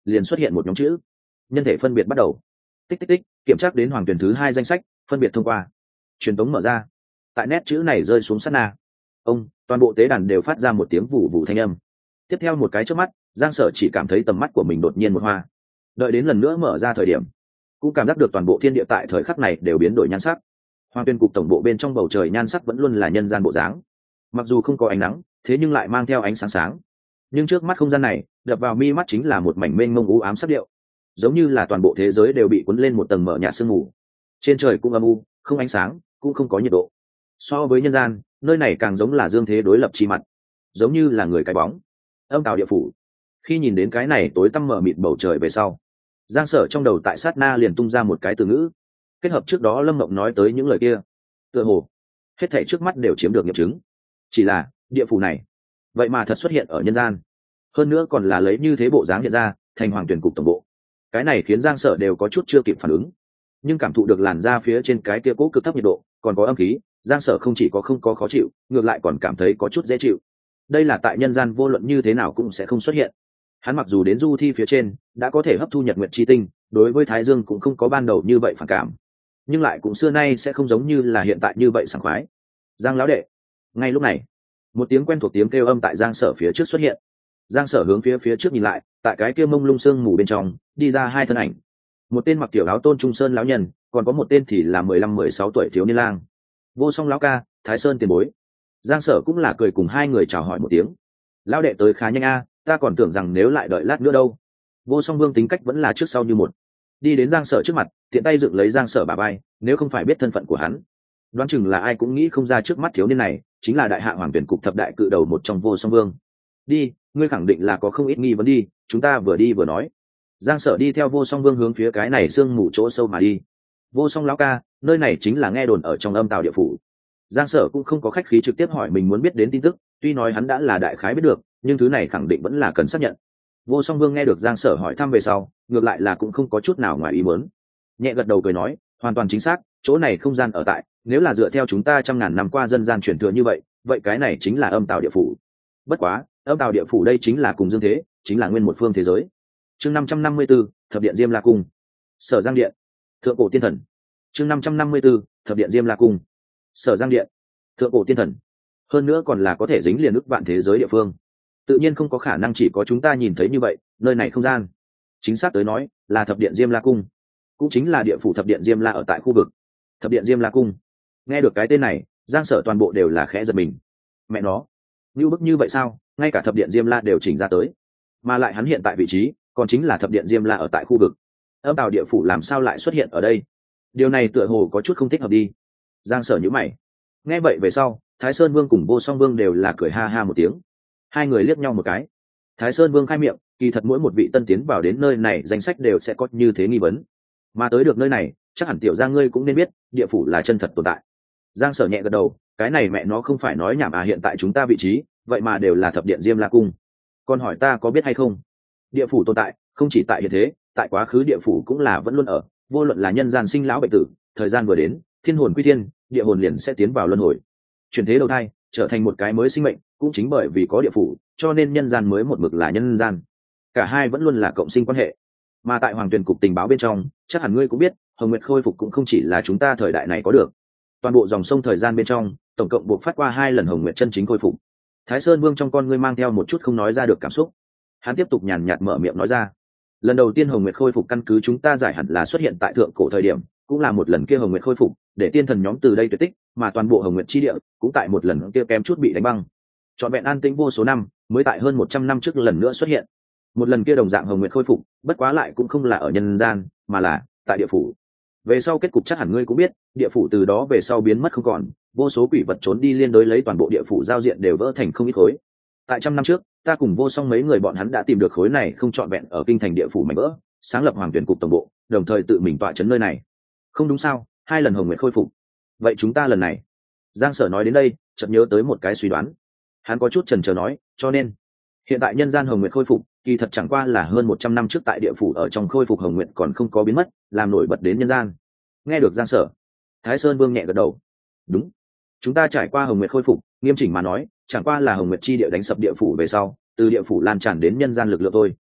Speaker 1: liền xuất hiện một nhóm chữ. Nhân thể phân biệt bắt đầu. Tích tích tích, kiểm tra đến hoàng tuyển thứ 2 danh sách, phân biệt thông qua. Truyền tống mở ra. Tại nét chữ này rơi xuống sát na, toàn bộ tế đàn đều phát ra một tiếng vụ vụ thanh âm. Tiếp theo một cái chớp mắt, Giang Sở chỉ cảm thấy tầm mắt của mình đột nhiên một hoa. Đợi đến lần nữa mở ra thời điểm, cũng cảm giác được toàn bộ thiên địa tại thời khắc này đều biến đổi nhan sắc. Hoàng tuyên cục tổng bộ bên trong bầu trời nhan sắc vẫn luôn là nhân gian bộ dáng, mặc dù không có ánh nắng, thế nhưng lại mang theo ánh sáng sáng. Nhưng trước mắt không gian này, đập vào mi mắt chính là một mảnh mênh mông u ám sắc điệu, giống như là toàn bộ thế giới đều bị cuốn lên một tầng mờ nhạt sương mù. Trên trời cũng âm u, không ánh sáng, cũng không có nhiệt độ. So với nhân gian, nơi này càng giống là dương thế đối lập chi mặt, giống như là người cái bóng. Âm tào địa phủ. Khi nhìn đến cái này tối tăm mờ mịt bầu trời về sau, Giang Sở trong đầu tại sát na liền tung ra một cái từ ngữ, kết hợp trước đó Lâm Mộng nói tới những lời kia, tựa hồ hết thảy trước mắt đều chiếm được nghiệm chứng. Chỉ là địa phủ này, vậy mà thật xuất hiện ở nhân gian, hơn nữa còn là lấy như thế bộ dáng hiện ra, thành hoàng tuyển cục tổng bộ. Cái này khiến Giang Sở đều có chút chưa kịp phản ứng, nhưng cảm thụ được làn da phía trên cái kia cố cực thấp nhiệt độ, còn có âm khí, Giang Sở không chỉ có không có khó chịu, ngược lại còn cảm thấy có chút dễ chịu. Đây là tại nhân gian vô luận như thế nào cũng sẽ không xuất hiện. Hắn mặc dù đến du thi phía trên đã có thể hấp thu nhật nguyệt chi tinh, đối với Thái Dương cũng không có ban đầu như vậy phản cảm, nhưng lại cũng xưa nay sẽ không giống như là hiện tại như vậy sảng khoái. Giang lão đệ. Ngay lúc này, một tiếng quen thuộc tiếng kêu âm tại Giang Sở phía trước xuất hiện. Giang Sở hướng phía trước nhìn lại, tại cái kia mông lung sương mù bên trong đi ra hai thân ảnh. Một tên mặc tiểu áo tôn trung sơn lão nhân, còn có một tên thì là 15-16 tuổi thiếu niên lang. Vô Song lão ca, Thái Sơn tiền bối. Giang Sở cũng là cười cùng hai người chào hỏi một tiếng. Lão đệ tới khá nhanh a, ta còn tưởng rằng nếu lại đợi lát nữa đâu. Vô Song Vương tính cách vẫn là trước sau như một, đi đến Giang Sở trước mặt, tiện tay dựng lấy Giang Sở bả vai, nếu không phải biết thân phận của hắn, đoán chừng là ai cũng nghĩ không ra trước mắt thiếu niên này chính là đại hạ hoàng tuyển cục thập đại cự đầu một trong Vô Song Vương. Đi, ngươi khẳng định là có không ít nghi vấn đi, chúng ta vừa đi vừa nói. Giang Sở đi theo Vô Song Vương hướng phía cái này sương mù chỗ sâu mà đi. Vô Song lão ca, nơi này chính là nghe đồn ở trong âm tào địa phủ. Giang Sở cũng không có khách khí trực tiếp hỏi mình muốn biết đến tin tức, tuy nói hắn đã là đại khái biết được, nhưng thứ này khẳng định vẫn là cần xác nhận. Vô Song Vương nghe được Giang Sở hỏi thăm về sau, ngược lại là cũng không có chút nào ngoài ý muốn, nhẹ gật đầu cười nói, hoàn toàn chính xác, chỗ này không gian ở tại, nếu là dựa theo chúng ta trăm ngàn năm qua dân gian truyền thừa như vậy, vậy cái này chính là âm tào địa phủ. Bất quá, âm tào địa phủ đây chính là cùng dương thế, chính là nguyên một phương thế giới. Chương 554, thập điện Diêm La cung. Sở Giang điện. Thượng cổ tiên thần. Chương 554, thập điện Diêm La cung. Sở Giang điện. Thượng cổ tiên thần. Hơn nữa còn là có thể dính liền ức vạn thế giới địa phương. Tự nhiên không có khả năng chỉ có chúng ta nhìn thấy như vậy, nơi này không gian. Chính xác tới nói, là thập điện Diêm La cung, cũng chính là địa phủ thập điện Diêm La ở tại khu vực. Thập điện Diêm La cung. Nghe được cái tên này, Giang Sở toàn bộ đều là khẽ giật mình. Mẹ nó, như bức như vậy sao, ngay cả thập điện Diêm La đều chỉnh ra tới, mà lại hắn hiện tại vị trí còn chính là thập điện Diêm La ở tại khu vực. Âm tào địa phủ làm sao lại xuất hiện ở đây? Điều này tựa hồ có chút không thích hợp đi. Giang Sở nhíu mày. Nghe vậy về sau, Thái Sơn Vương cùng Vô Song Vương đều là cười ha ha một tiếng. Hai người liếc nhau một cái. Thái Sơn Vương khai miệng, kỳ thật mỗi một vị tân tiến vào đến nơi này danh sách đều sẽ có như thế nghi vấn, mà tới được nơi này chắc hẳn tiểu Giang ngươi cũng nên biết địa phủ là chân thật tồn tại. Giang Sở nhẹ gật đầu, cái này mẹ nó không phải nói nhảm à, hiện tại chúng ta vị trí vậy mà đều là thập điện Diêm La cung. Còn hỏi ta có biết hay không, địa phủ tồn tại không chỉ tại hiện thế, tại quá khứ địa phủ cũng là vẫn luôn ở, vô luận là nhân gian sinh lão bệnh tử, thời gian vừa đến, thiên hồn quy thiên, địa hồn liền sẽ tiến vào luân hồi, chuyển thế đầu thai, trở thành một cái mới sinh mệnh. Cũng chính bởi vì có địa phủ, cho nên nhân gian mới một mực là nhân gian, cả hai vẫn luôn là cộng sinh quan hệ. Mà tại hoàng tuyển cục tình báo bên trong, chắc hẳn ngươi cũng biết, hồng nguyệt khôi phục cũng không chỉ là chúng ta thời đại này có được, toàn bộ dòng sông thời gian bên trong tổng cộng buộc phát qua 2 lần hồng nguyệt chân chính khôi phục. Thái Sơn Vương trong con ngươi mang theo một chút không nói ra được cảm xúc, hắn tiếp tục nhàn nhạt mở miệng nói ra, lần đầu tiên hồng nguyệt khôi phục căn cứ chúng ta giải hẳn là xuất hiện tại thượng cổ thời điểm, cũng là một lần kia hồng nguyệt khôi phục để tiên thần nhóm từ đây tuyệt tích, mà toàn bộ hồng nguyệt chi địa cũng tại một lần kia kém chút bị đánh băng, trọn vẹn an tĩnh vô số năm mới tại hơn 100 năm trước lần nữa xuất hiện. Một lần kia đồng dạng hồng nguyệt khôi phục, bất quá lại cũng không là ở nhân gian, mà là tại địa phủ. Về sau kết cục chắc hẳn ngươi cũng biết, địa phủ từ đó về sau biến mất không còn, vô số quỷ vật trốn đi liên đối lấy toàn bộ địa phủ giao diện đều vỡ thành không ít khối. Tại trăm năm trước, ta cùng Vô Song mấy người bọn hắn đã tìm được khối này không trọn vẹn ở kinh thành địa phủ mảnh vỡ, sáng lập hoàng tuyển cục tổng bộ, đồng thời tự mình tọa trấn nơi này. Không đúng sao, 2 lần hồng nguyệt khôi phục, vậy chúng ta lần này? Giang Sở nói đến đây chợt nhớ tới một cái suy đoán, hắn có chút chần chờ nói, cho nên hiện tại nhân gian hồng nguyệt khôi phục kỳ thật chẳng qua là hơn 100 năm trước tại địa phủ ở trong khôi phục hồng nguyệt còn không có biến mất, làm nổi bật đến nhân gian. Nghe được Giang Sở, Thái Sơn Vương nhẹ gật đầu. Đúng, chúng ta trải qua hồng nguyệt khôi phục, nghiêm chỉnh mà nói chẳng qua là hồng nguyệt chi địa đánh sập địa phủ về sau, từ địa phủ lan tràn đến nhân gian lực lượng thôi.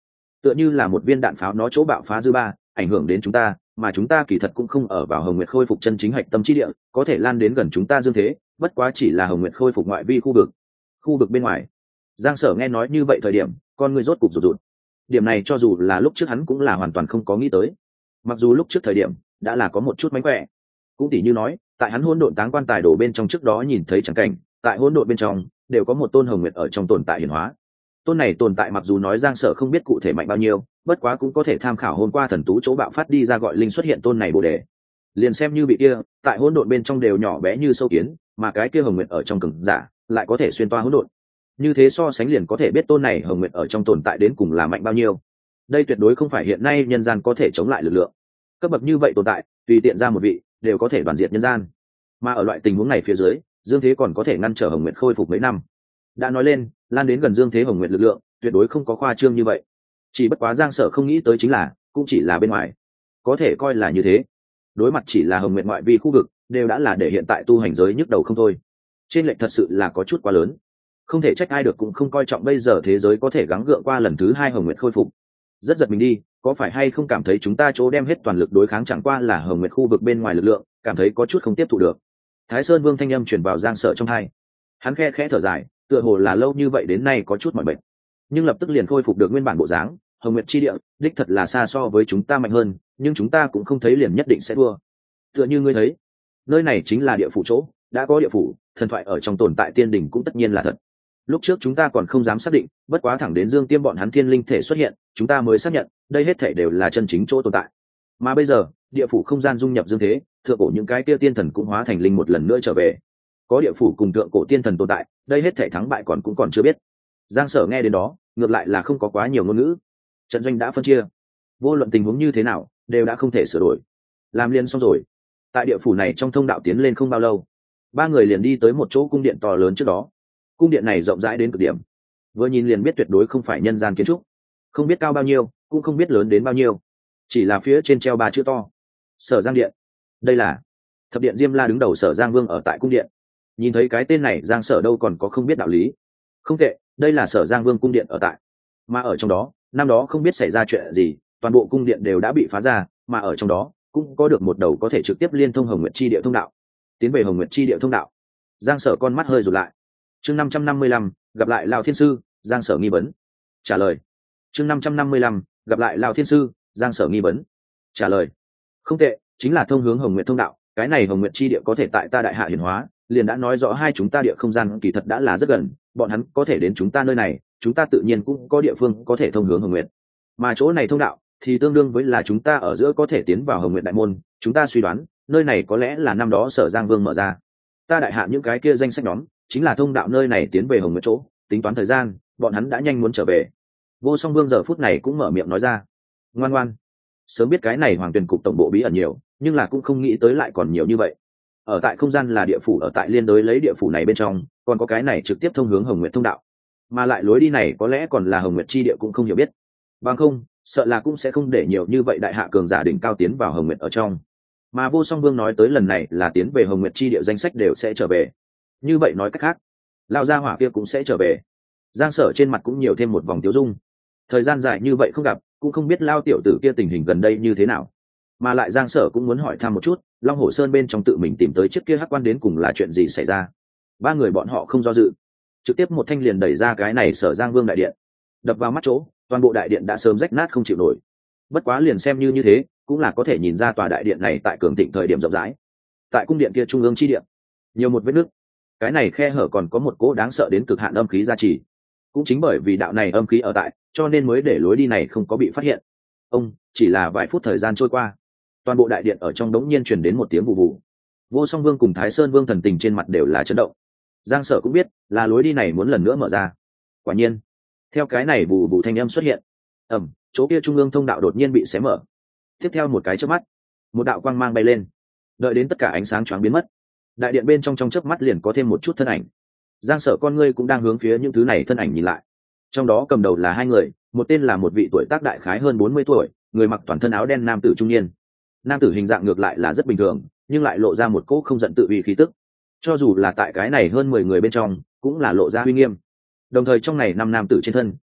Speaker 1: tựa như là một viên đạn pháo nó chỗ bạo phá dư ba ảnh hưởng đến chúng ta, mà chúng ta kỳ thật cũng không ở vào Hồng Nguyệt khôi phục chân chính hạch tâm chi địa, có thể lan đến gần chúng ta dương thế, bất quá chỉ là Hồng Nguyệt khôi phục ngoại vi khu vực bên ngoài. Giang Sở nghe nói như vậy thời điểm, con người rốt cục rụt rụt. Điểm này cho dù là lúc trước hắn cũng là hoàn toàn không có nghĩ tới. Mặc dù lúc trước thời điểm đã là có một chút mánh khỏe, cũng tỉ như nói, tại hắn hỗn độn táng quan tài đổ bên trong trước đó nhìn thấy chẳng cảnh, tại hỗn độn bên trong đều có một tôn Hồng Nguyệt ở trong tồn tại hiển hóa. Tôn này tồn tại mặc dù nói Giang Sở không biết cụ thể mạnh bao nhiêu, bất quá cũng có thể tham khảo hôm qua thần tú chỗ bạo phát đi ra gọi linh xuất hiện tôn này bồ đề. Liền xem như bị kia, tại hỗn độn bên trong đều nhỏ bé như sâu kiến, mà cái kia Hồng Nguyệt ở trong cường giả lại có thể xuyên toa hỗn độn. Như thế so sánh liền có thể biết tôn này Hồng Nguyệt ở trong tồn tại đến cùng là mạnh bao nhiêu. Đây tuyệt đối không phải hiện nay nhân gian có thể chống lại lực lượng. Cấp bậc như vậy tồn tại, tùy tiện ra một vị, đều có thể đoàn diệt nhân gian. Mà ở loại tình huống này phía dưới, Dương Thế còn có thể ngăn trở Hồng Nguyệt khôi phục mấy năm. Đã nói lên, lan đến gần Dương Thế Hồng Nguyệt lực lượng, tuyệt đối không có khoa trương như vậy. Chỉ bất quá Giang Sở không nghĩ tới chính là, cũng chỉ là bên ngoài. Có thể coi là như thế. Đối mặt chỉ là Hồng Nguyệt ngoại vi khu vực, đều đã là để hiện tại tu hành giới nhức đầu không thôi. Trên lệch thật sự là có chút quá lớn. Không thể trách ai được cũng không coi trọng bây giờ thế giới có thể gắng gượng qua lần thứ 2 Hồng Nguyệt khôi phục. Rất giật mình đi, có phải hay không cảm thấy chúng ta chỗ đem hết toàn lực đối kháng chẳng qua là Hồng Nguyệt khu vực bên ngoài lực lượng, cảm thấy có chút không tiếp thụ được. Thái Sơn Vương thanh âm truyền vào Giang Sở trong tai. Hắn khe khẽ thở dài, tựa hồ là lâu như vậy đến nay có chút mỏi mệt, nhưng lập tức liền khôi phục được nguyên bản bộ dáng. Hồng Nguyệt chi địa đích thật là xa so với chúng ta mạnh hơn, nhưng chúng ta cũng không thấy liền nhất định sẽ thua. Tựa như ngươi thấy, nơi này chính là địa phủ chỗ, đã có địa phủ, thần thoại ở trong tồn tại tiên đỉnh cũng tất nhiên là thật. Lúc trước chúng ta còn không dám xác định, bất quá thẳng đến Dương Tiêm bọn hắn thiên linh thể xuất hiện, chúng ta mới xác nhận đây hết thể đều là chân chính chỗ tồn tại. Mà bây giờ địa phủ không gian dung nhập dương thế, thượng cổ những cái kia tiên thần cũng hóa thành linh một lần nữa trở về. Có địa phủ cùng thượng cổ tiên thần tồn tại, đây hết thể thắng bại cũng còn chưa biết. Giang Sở nghe đến đó, ngược lại là không có quá nhiều ngôn ngữ. Trận doanh đã phân chia, vô luận tình huống như thế nào đều đã không thể sửa đổi. Làm liền xong rồi. Tại địa phủ này trong thông đạo tiến lên không bao lâu, ba người liền đi tới một chỗ cung điện to lớn trước đó. Cung điện này rộng rãi đến cực điểm, vừa nhìn liền biết tuyệt đối không phải nhân gian kiến trúc, không biết cao bao nhiêu cũng không biết lớn đến bao nhiêu, chỉ là phía trên treo 3 chữ to: Sở Giang Điện. Đây là thập điện Diêm La đứng đầu Sở Giang Vương ở tại cung điện. Nhìn thấy cái tên này, Giang Sở đâu còn có không biết đạo lý. Không tệ, đây là Sở Giang Vương cung điện ở tại, mà ở trong đó năm đó không biết xảy ra chuyện gì, toàn bộ cung điện đều đã bị phá ra, mà ở trong đó cũng có được một đầu có thể trực tiếp liên thông Hồng Nguyệt chi địa thông đạo. Tiến về Hồng Nguyệt chi địa thông đạo, Giang Sở con mắt hơi rụt lại. Chương 555, gặp lại Lão Thiên Sư. Giang Sở nghi vấn. Trả lời. Chương 555, gặp lại Lão Thiên Sư. Giang Sở nghi vấn. Trả lời. Không tệ, chính là thông hướng Hồng Nguyệt thông đạo. Cái này Hồng Nguyệt chi địa có thể tại ta đại hạ hiển hóa, liền đã nói rõ hai chúng ta địa không gian kỳ thật đã là rất gần, bọn hắn có thể đến chúng ta nơi này, chúng ta tự nhiên cũng có địa phương có thể thông hướng Hồng Nguyệt. Mà chỗ này thông đạo thì tương đương với là chúng ta ở giữa có thể tiến vào Hồng Nguyệt đại môn, chúng ta suy đoán, nơi này có lẽ là năm đó Sở Giang Vương mở ra. Ta đại hạ những cái kia danh sách nhóm, chính là thông đạo nơi này tiến về Hồng Nguyệt chỗ, tính toán thời gian, bọn hắn đã nhanh muốn trở về. Vô Song Vương giờ phút này cũng mở miệng nói ra. Ngoan ngoan, sớm biết cái này Hoàng Tuyền cục tổng bộ bí ẩn nhiều, nhưng là cũng không nghĩ tới lại còn nhiều như vậy. Ở tại không gian là địa phủ, ở tại liên đối lấy địa phủ này bên trong, còn có cái này trực tiếp thông hướng Hồng Nguyệt thông đạo, mà lại lối đi này có lẽ còn là Hồng Nguyệt chi địa cũng không hiểu biết. Bằng không, sợ là cũng sẽ không để nhiều như vậy đại hạ cường giả đỉnh cao tiến vào Hồng Nguyệt ở trong. Mà Vô Song Vương nói tới lần này là tiến về Hồng Nguyệt chi địa danh sách đều sẽ trở về. Như vậy nói cách khác, Lão gia hỏa kia cũng sẽ trở về. Giang Sở trên mặt cũng nhiều thêm một vòng tiêu dung. Thời gian dài như vậy không gặp, cũng không biết Lao tiểu tử kia tình hình gần đây như thế nào. Mà lại Giang Sở cũng muốn hỏi thăm một chút, Long Hổ Sơn bên trong tự mình tìm tới chiếc kia hắc quan đến cùng là chuyện gì xảy ra. Ba người bọn họ không do dự, trực tiếp một thanh liền đẩy ra cái này Sở Giang Vương đại điện. Đập vào mắt chỗ, toàn bộ đại điện đã sớm rách nát không chịu nổi. Bất quá liền xem như thế, cũng là có thể nhìn ra tòa đại điện này tại cường thịnh thời điểm rộng rãi. Tại cung điện kia trung ương chi điện, nhiều một vết nứt. Cái này khe hở còn có một cỗ đáng sợ đến cực hạn âm khí gia trì. Cũng chính bởi vì đạo này âm khí ở tại, cho nên mới để lối đi này không có bị phát hiện. Chỉ là vài phút thời gian trôi qua, toàn bộ đại điện ở trong đống nhiên truyền đến một tiếng vụ vụ. Vô Song Vương cùng Thái Sơn Vương thần tình trên mặt đều là chấn động. Giang Sở cũng biết là lối đi này muốn lần nữa mở ra. Quả nhiên, theo cái này vụ vụ thanh âm xuất hiện, chỗ kia trung ương thông đạo đột nhiên bị xé mở. Tiếp theo một cái chớp mắt, một đạo quang mang bay lên. Đợi đến tất cả ánh sáng choáng biến mất, đại điện bên trong chớp mắt liền có thêm một chút thân ảnh. Giang Sở con ngươi cũng đang hướng phía những thứ này thân ảnh nhìn lại. Trong đó cầm đầu là hai người, một tên là một vị tuổi tác đại khái hơn 40 tuổi, người mặc toàn thân áo đen nam tử trung niên. Nam tử hình dạng ngược lại là rất bình thường, nhưng lại lộ ra một cỗ không giận tự uy khí tức. Cho dù là tại cái này hơn 10 người bên trong, cũng là lộ ra uy nghiêm. Đồng thời trong này năm nam tử trên thân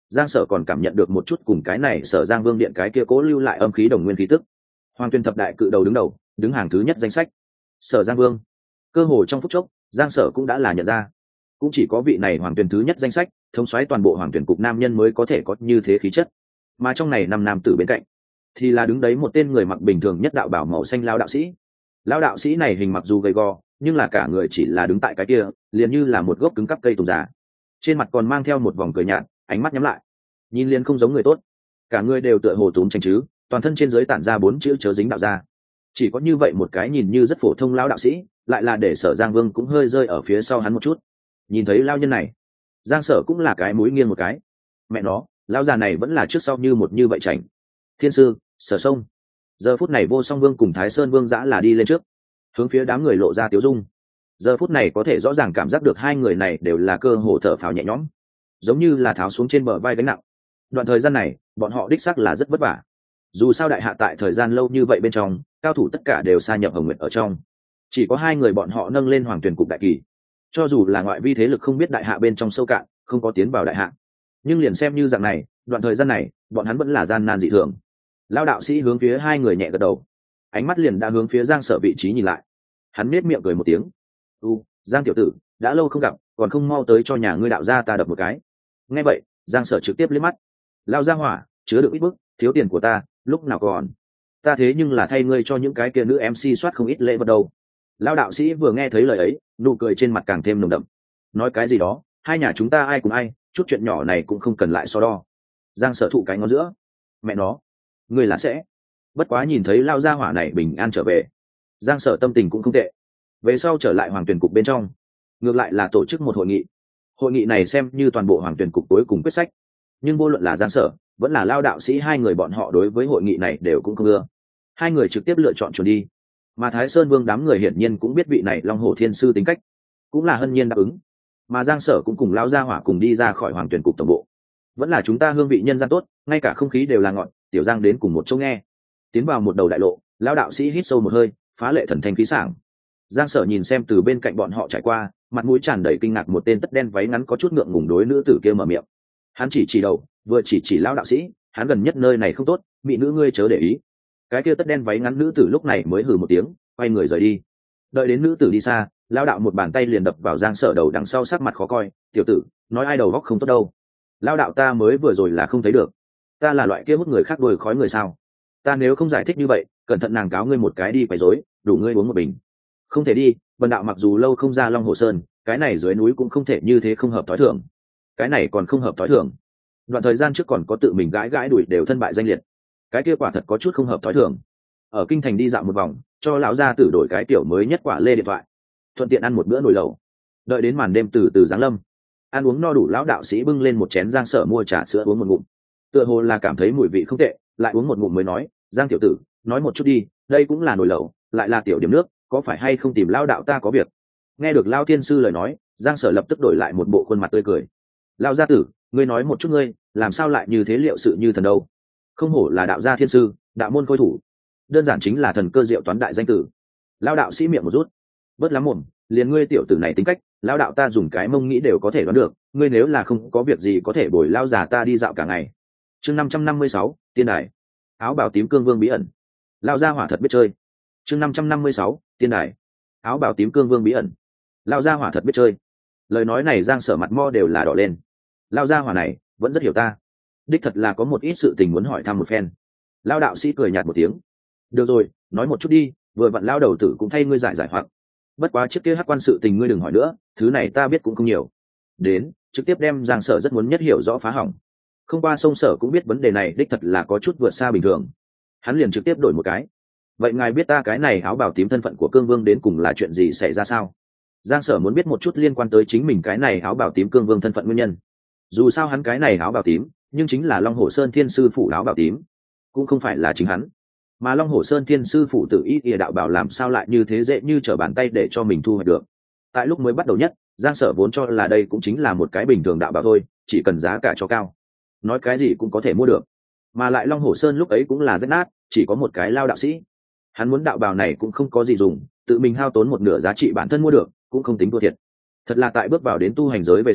Speaker 1: Giang Sở còn cảm nhận được một chút cùng cái này Sở Giang Vương điện cái kia cố lưu lại âm khí đồng nguyên khí tức. Hoàng Tuyền thập đại cự đầu, đứng hàng thứ nhất danh sách. Sở Giang Vương. Cơ hồ trong phút chốc, Giang Sở cũng đã là nhận ra, cũng chỉ có vị này Hoàng Tuyền thứ nhất danh sách, thống soái toàn bộ Hoàng Tuyền cục nam nhân mới có thể có như thế khí chất. Mà trong này năm nam tử bên cạnh, thì là đứng đấy một tên người mặc bình thường nhất đạo bảo màu xanh lão đạo sĩ. Lão đạo sĩ này hình mặc dù gầy gò, nhưng là cả người chỉ là đứng tại cái kia, liền như là một gốc cứng cắp cây tùng già. Trên mặt còn mang theo một vòng cười nhạt, ánh mắt nhắm lại, nhìn liền không giống người tốt. Cả người đều tựa hồ túm tranh chứ, toàn thân trên dưới tản ra 4 chữ chớ dính đạo ra. Chỉ có như vậy một cái nhìn như rất phổ thông lão đạo sĩ, lại là để Sở Giang Vương cũng hơi rơi ở phía sau hắn một chút. Nhìn thấy lão nhân này, Giang Sở cũng là cái mũi nghiêng một cái. Mẹ nó, lão già này vẫn là trước sau như một như vậy chảnh. Thiên sư, Sở Sông. Giờ phút này Vô Song Vương cùng Thái Sơn Vương dã là đi lên trước, hướng phía đám người lộ ra tiếu dung. Giờ phút này có thể rõ ràng cảm giác được hai người này đều là cơ hồ thở phào nhẹ nhõm, giống như là tháo xuống trên bờ vai gánh nặng. Đoạn thời gian này bọn họ đích xác là rất vất vả, dù sao đại hạ tại thời gian lâu như vậy bên trong, cao thủ tất cả đều sa nhập Hồng Nguyệt ở trong, chỉ có hai người bọn họ nâng lên Hoàng Tuyền cục đại kỳ. Cho dù là ngoại vi thế lực không biết đại hạ bên trong sâu cạn, không có tiến vào đại hạ, nhưng liền xem như dạng này, đoạn thời gian này bọn hắn vẫn là gian nan dị thường. Lão đạo sĩ hướng phía hai người nhẹ gật đầu, ánh mắt liền đã hướng phía Giang Sở vị trí nhìn lại. Hắn nết miệng cười một tiếng. Giang tiểu tử, đã lâu không gặp, còn không mau tới cho nhà ngươi đạo gia ta đập một cái. Nghe vậy, Giang Sở trực tiếp liếc mắt. Lao gia hỏa, chứa được ít bức, thiếu tiền của ta, lúc nào còn. Ta thế nhưng là thay ngươi cho những cái kia nữ MC soát không ít lễ vật đâu. Lao đạo sĩ vừa nghe thấy lời ấy, nụ cười trên mặt càng thêm nồng đậm. Nói cái gì đó, hai nhà chúng ta ai cùng ai, chút chuyện nhỏ này cũng không cần lại so đo. Giang Sở thụ cái ngón giữa. Mẹ nó, ngươi là sẽ. Bất quá nhìn thấy Lao gia hỏa này bình an trở về, Giang Sở tâm tình cũng không tệ. Về sau trở lại Hoàng Tuyền cục bên trong, ngược lại là tổ chức một hội nghị. Hội nghị này xem như toàn bộ Hoàng Tuyền cục cuối cùng quyết sách, nhưng vô luận là Giang Sở vẫn là Lao đạo sĩ, hai người bọn họ đối với hội nghị này đều cũng không ưa. Hai người trực tiếp lựa chọn chuẩn đi. Mà Thái Sơn Vương đám người hiển nhiên cũng biết vị này Long Hổ Thiên Sư tính cách, cũng là hân nhiên đáp ứng. Mà Giang Sở cũng cùng Lão Gia Hỏa cùng đi ra khỏi Hoàng Tuyền cục tổng bộ. Vẫn là chúng ta hương vị nhân gian tốt, ngay cả không khí đều là ngọt. Tiểu Giang đến cùng một chỗ nghe. Tiến vào một đầu đại lộ, Lão đạo sĩ hít sâu một hơi, phá lệ thần thanh khí sảng. Giang Sở nhìn xem từ bên cạnh bọn họ trải qua, mặt mũi tràn đầy kinh ngạc. Một tên tất đen váy ngắn có chút ngượng ngùng đối nữ tử kia mở miệng. Hắn chỉ đầu, vừa chỉ Lão đạo sĩ, hắn gần nhất nơi này không tốt, mỹ nữ ngươi chớ để ý. Cái kia tất đen váy ngắn nữ tử lúc này mới hừ một tiếng, quay người rời đi. Đợi đến nữ tử đi xa, Lão đạo một bàn tay liền đập vào Giang Sở đầu, đằng sau sắc mặt khó coi. Tiểu tử, nói ai đầu góc không tốt đâu. Lão đạo ta mới vừa rồi là không thấy được, ta là loại kia hút người khác đuổi khói người sao? Ta nếu không giải thích như vậy, cẩn thận nàng cáo ngươi một cái đi quấy rối, đủ ngươi uống một bình. Không thể đi, bần đạo mặc dù lâu không ra Long Hồ Sơn, cái này dưới núi cũng không thể như thế không hợp thói thường. Cái này còn không hợp thói thường. Đoạn thời gian trước còn có tự mình gãi đuổi đều thân bại danh liệt, cái kia quả thật có chút không hợp thói thường. Ở kinh thành đi dạo một vòng, cho lão gia tử đổi cái tiểu mới nhất quả lê điện thoại, thuận tiện ăn một bữa nồi lẩu. Đợi đến màn đêm từ từ giáng lâm, ăn uống no đủ, lão đạo sĩ bưng lên một chén Giang Sở mua trà sữa uống một ngụm, tựa hồ là cảm thấy mùi vị không tệ, lại uống một ngụm mới nói, Giang tiểu tử, nói một chút đi, đây cũng là nồi lẩu, lại là tiểu điểm nước, có phải hay không tìm Lão đạo ta có việc? Nghe được Lão thiên sư lời nói, Giang Sở lập tức đổi lại một bộ khuôn mặt tươi cười. Lão gia tử, ngươi nói một chút, ngươi làm sao lại như thế liệu sự như thần đâu? Không hổ là đạo gia thiên sư, đạo môn khôi thủ, đơn giản chính là thần cơ diệu toán đại danh tử. Lão đạo sĩ miệng một rút, bớt lắm mồm, liền ngươi tiểu tử này tính cách, lão đạo ta dùng cái mông nghĩ đều có thể đoán được, ngươi nếu là không có việc gì có thể bồi lão già ta đi dạo cả ngày. Chương 556, tiên đài. Áo bào tím cương vương bí ẩn. Lão gia hỏa thật biết chơi. Chương 556, tiên đài. Áo bào tím cương vương bí ẩn. Lão gia hỏa thật biết chơi. Lời nói này Giang Sở mặt mo đều là đỏ lên. Lão gia hỏa này vẫn rất hiểu ta, đích thật là có một ít sự tình muốn hỏi thăm một phen. Lão đạo sĩ cười nhạt một tiếng. Được rồi, nói một chút đi, vừa vặn lão đầu tử cũng thay ngươi giải hoặc. Bất quá trước kia hắc quan sự tình ngươi đừng hỏi nữa, thứ này ta biết cũng không nhiều. Đến, trực tiếp đem Giang Sở rất muốn nhất hiểu rõ phá hỏng. Không qua sông Sở cũng biết vấn đề này đích thật là có chút vượt xa bình thường. Hắn liền trực tiếp đổi một cái. Vậy ngài biết ta cái này áo bào tím thân phận của cương vương đến cùng là chuyện gì xảy ra sao? Giang Sở muốn biết một chút liên quan tới chính mình cái này áo bào tím cương vương thân phận nguyên nhân. Dù sao hắn cái này áo bào tím, nhưng chính là Long Hồ Sơn Thiên Sư phủ áo bào tím, cũng không phải là chính hắn. Mà Long Hồ Sơn Thiên Sư phủ tự ý ỉa đạo bảo làm sao lại như thế dễ như trở bàn tay để cho mình thu hoạch được. Tại lúc mới bắt đầu nhất, Giang Sở vốn cho là đây cũng chính là một cái bình thường đạo bảo thôi, chỉ cần giá cả cho cao, nói cái gì cũng có thể mua được. Mà lại Long Hồ Sơn lúc ấy cũng là rách nát, chỉ có một cái lao đạo sĩ. Hắn muốn đạo bào này cũng không có gì dùng, tự mình hao tốn một nửa giá trị bản thân mua được, cũng không tính thua thiệt. Thật là tại bước vào đến tu hành giới về sau,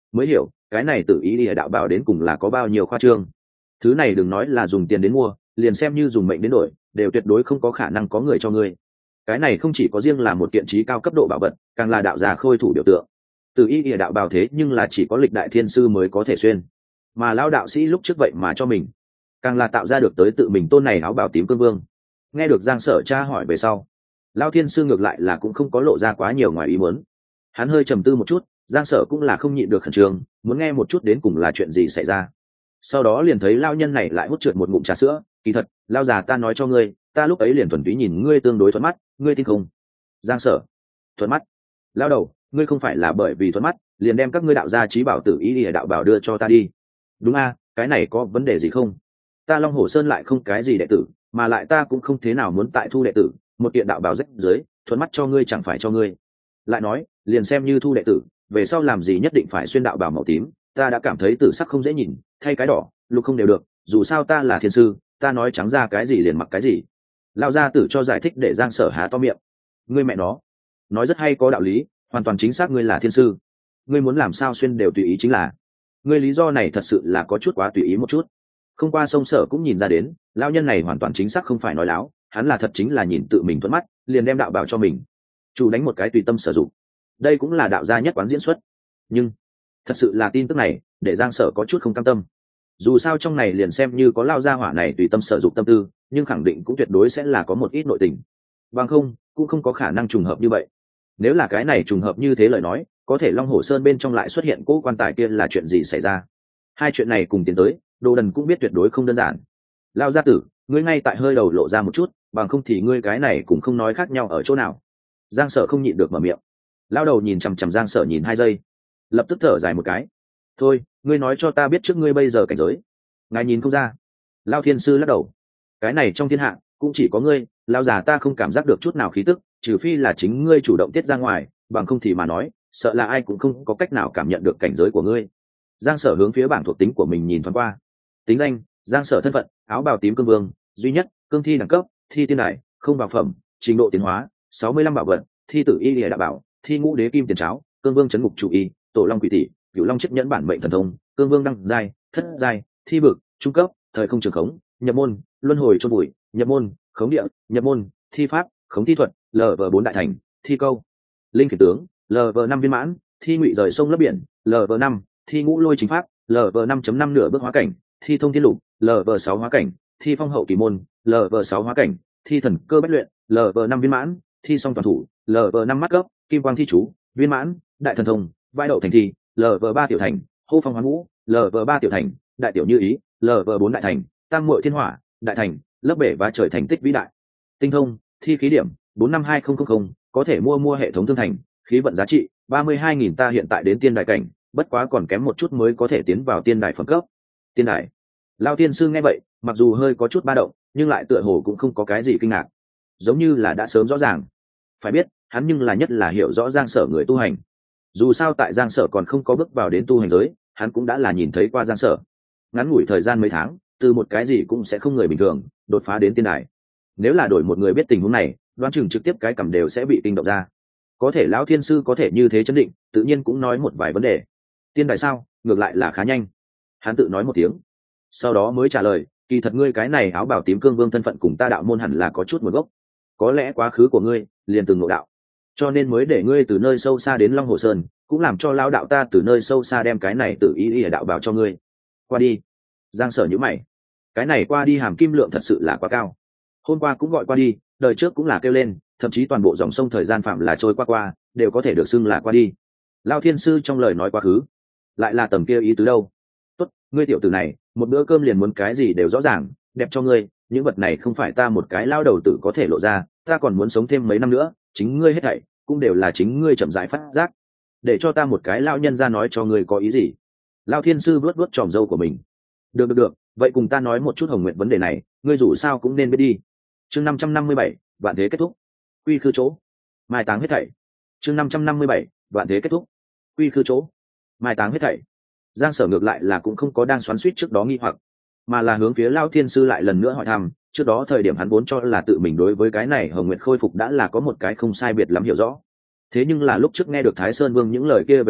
Speaker 1: mới hiểu cái này tự ý ỉa đạo bảo đến cùng là có bao nhiêu khoa trương. Thứ này đừng nói là dùng tiền đến mua, liền xem như dùng mệnh đến đổi đều tuyệt đối không có khả năng có người cho ngươi. Cái này không chỉ có riêng là một kiện trí cao cấp độ bảo vật, càng là đạo già khôi thủ biểu tượng. Từ y ỉa đạo bào thế nhưng là chỉ có lịch đại thiên sư mới có thể xuyên, mà lao đạo sĩ lúc trước vậy mà cho mình, càng là tạo ra được tới tự mình tôn này áo bào tím cương vương. Nghe được Giang Sở tra hỏi về sau, lao thiên sư ngược lại là cũng không có lộ ra quá nhiều ngoài ý muốn. Hắn hơi trầm tư một chút, Giang Sở cũng là không nhịn được khẩn trương, muốn nghe một chút đến cùng là chuyện gì xảy ra. Sau đó liền thấy lao nhân này lại hút trượt một ngụm trà sữa. Kỳ thật lao già ta nói cho ngươi, ta lúc ấy liền thuần túy nhìn ngươi tương đối thuận mắt, ngươi tin không? Giang Sở: Thuận mắt? Lao đầu, ngươi không phải là bởi vì thuận mắt liền đem các ngươi đạo gia trí bảo tử ý ỉa đạo bảo đưa cho ta đi? Đúng a, cái này có vấn đề gì không? Ta Long Hồ Sơn lại không cái gì đệ tử, mà lại ta cũng không thế nào muốn tại thu đệ tử, một kiện đạo bảo rách dưới thuận mắt cho ngươi chẳng phải cho ngươi. Lại nói liền xem như thu đệ tử, về sau làm gì nhất định phải xuyên đạo bảo màu tím, ta đã cảm thấy tử sắc không dễ nhìn, thay cái đỏ lục không đều được, dù sao ta là thiên sư, ta nói trắng ra cái gì liền mặc cái gì. Lao gia tử cho giải thích để Giang Sở há to miệng. Ngươi mẹ nó, nói rất hay, có đạo lý, hoàn toàn chính xác, ngươi là thiên sư, ngươi muốn làm sao xuyên đều tùy ý chính là. Ngươi lý do này thật sự là có chút quá tùy ý một chút. Không qua sông Sở cũng nhìn ra đến, lao nhân này hoàn toàn chính xác không phải nói láo, hắn là thật chính là nhìn tự mình thuận mắt liền đem đạo bảo cho mình, chủ đánh một cái tùy tâm sử dụng. Đây cũng là đạo gia nhất quán diễn xuất. Nhưng thật sự là tin tức này để Giang Sở có chút không cam tâm. Dù sao trong này liền xem như có lao gia hỏa này tùy tâm sử dụng tâm tư, nhưng khẳng định cũng tuyệt đối sẽ là có một ít nội tình, bằng không cũng không có khả năng trùng hợp như vậy. Nếu là cái này trùng hợp như thế lời nói, có thể Long Hồ Sơn bên trong lại xuất hiện cỗ quan tài kia là chuyện gì xảy ra? Hai chuyện này cùng tiến tới, Đồ Đần cũng biết tuyệt đối không đơn giản. Lao gia tử, ngươi ngay tại hơi đầu lộ ra một chút, bằng không thì ngươi cái này cũng không nói khác nhau ở chỗ nào. Giang Sở không nhịn được mở miệng. Lao đầu nhìn chằm chằm Giang Sở nhìn 2 giây, lập tức thở dài một cái. Thôi, ngươi nói cho ta biết trước ngươi bây giờ cảnh giới. Ngài nhìn không ra. Lao thiên sư lắc đầu. Cái này trong thiên hạ cũng chỉ có ngươi, lao già ta không cảm giác được chút nào khí tức, trừ phi là chính ngươi chủ động tiết ra ngoài, bằng không thì mà nói, sợ là ai cũng không có cách nào cảm nhận được cảnh giới của ngươi. Giang Sở hướng phía bảng thuộc tính của mình nhìn thoáng qua. Tính danh: Giang Sở. Thân phận: áo bào tím cương vương, duy nhất, cương thi đẳng cấp, thi tiên đài, không vào phẩm, trình độ tiến hóa 65 bảo vật, thi tử y lìa đạo bảo, thi ngũ đế kim tiền cháo, cương vương chấn ngục chủ y, tổ long quỷ tỷ, cửu long chiếc nhẫn bản mệnh thần thông, cương vương đăng giai, thất giai, thi vực trung cấp, thời không trường khống, nhập môn, luân hồi chôn bụi, nhập môn, khống địa, nhập môn, thi pháp, khống thi thuật, LV4 đại thành, thi câu, linh khiển tướng, LV5 viên mãn, thi ngụy rời sông lấp biển, LV5, thi ngũ lôi chính pháp, LV5.5 nửa bước hóa cảnh, thi thông thiên lục, LV6 hóa cảnh, thi phong hậu kỳ môn, LV6 hóa cảnh, thi thần cơ bách luyện, LV5 viên mãn, thi song toàn thủ, LV5 mắt cấp, kim quang thi chú, viên mãn, đại thần thông, vai đậu thành thi, LV3 tiểu thành, hô phong hoán vũ, LV3 tiểu thành, đại tiểu như ý, LV4 đại thành, tam muội thiên hỏa, đại thành, lớp bể và trời thành tích vĩ đại. Tinh thông, thi khí điểm 452000, có thể mua hệ thống thương thành, khí vận giá trị 32.000, ta hiện tại đến tiên đại cảnh, bất quá còn kém một chút mới có thể tiến vào tiên đại phẩm cấp. Tiên đại. Lao tiên sư nghe vậy, mặc dù hơi có chút ba động, nhưng lại tựa hồ cũng không có cái gì kinh ngạc, giống như là đã sớm rõ ràng. Phải biết, hắn nhưng là nhất là hiểu rõ Giang Sở người tu hành. Dù sao tại Giang Sở còn không có bước vào đến tu hành giới, hắn cũng đã là nhìn thấy qua Giang Sở. Ngắn ngủi thời gian mấy tháng, từ một cái gì cũng sẽ không người bình thường, đột phá đến tiên đài. Nếu là đổi một người biết tình huống này, đoán chừng trực tiếp cái cầm đều sẽ bị kinh động ra. Có thể lão thiên sư có thể như thế chấn định, tự nhiên cũng nói một vài vấn đề. Tiên đài sao, ngược lại là khá nhanh. Hắn tự nói một tiếng, sau đó mới trả lời, kỳ thật ngươi cái này áo bào tím cương vương thân phận cùng ta đạo môn hẳn là có chút nguồn gốc. Có lẽ quá khứ của ngươi liền từng ngộ đạo, cho nên mới để ngươi từ nơi sâu xa đến Long Hồ Sơn, cũng làm cho lão đạo ta từ nơi sâu xa đem cái này tự ý đạo bảo cho ngươi. Qua đi. Giang Sở nhíu mày. Cái này qua đi hàm kim lượng thật sự là quá cao. Hôm qua cũng gọi qua đi, đời trước cũng là kêu lên, thậm chí toàn bộ dòng sông thời gian phạm là trôi qua đều có thể được xưng là qua đi. Lão thiên sư trong lời nói quá khứ, lại là tầm kia ý tứ đâu? Tốt, ngươi tiểu tử này, một bữa cơm liền muốn cái gì đều rõ ràng, đẹp cho ngươi, những vật này không phải ta một cái lao đầu tử có thể lộ ra, ta còn muốn sống thêm mấy năm nữa, chính ngươi hết thảy cũng đều là chính ngươi chậm rãi phát giác. Để cho ta một cái lao nhân ra nói cho ngươi có ý gì? Lao thiên sư vuốt vuốt tròm râu của mình. Được, vậy cùng ta nói một chút Hồng Nguyện vấn đề này, ngươi dù sao cũng nên biết đi. Chương 557, vạn thế kết thúc. Quy khư chỗ, mai táng hết thảy. Chương 557, vạn thế kết thúc. Quy khư chỗ, mai táng hết thảy. Giang Sở ngược lại là cũng không có đang xoắn xuýt trước đó nghi hoặc, mà là hướng phía Lao thiên sư lại lần nữa hỏi thăm. Trước đó thời điểm hắn vốn cho là tự mình đối với cái này Hồng Nguyệt khôi phục đã là có một cái không sai biệt lắm hiểu rõ. Thế nhưng là lúc trước nghe được Thái Sơn Vương những lời kia về sau,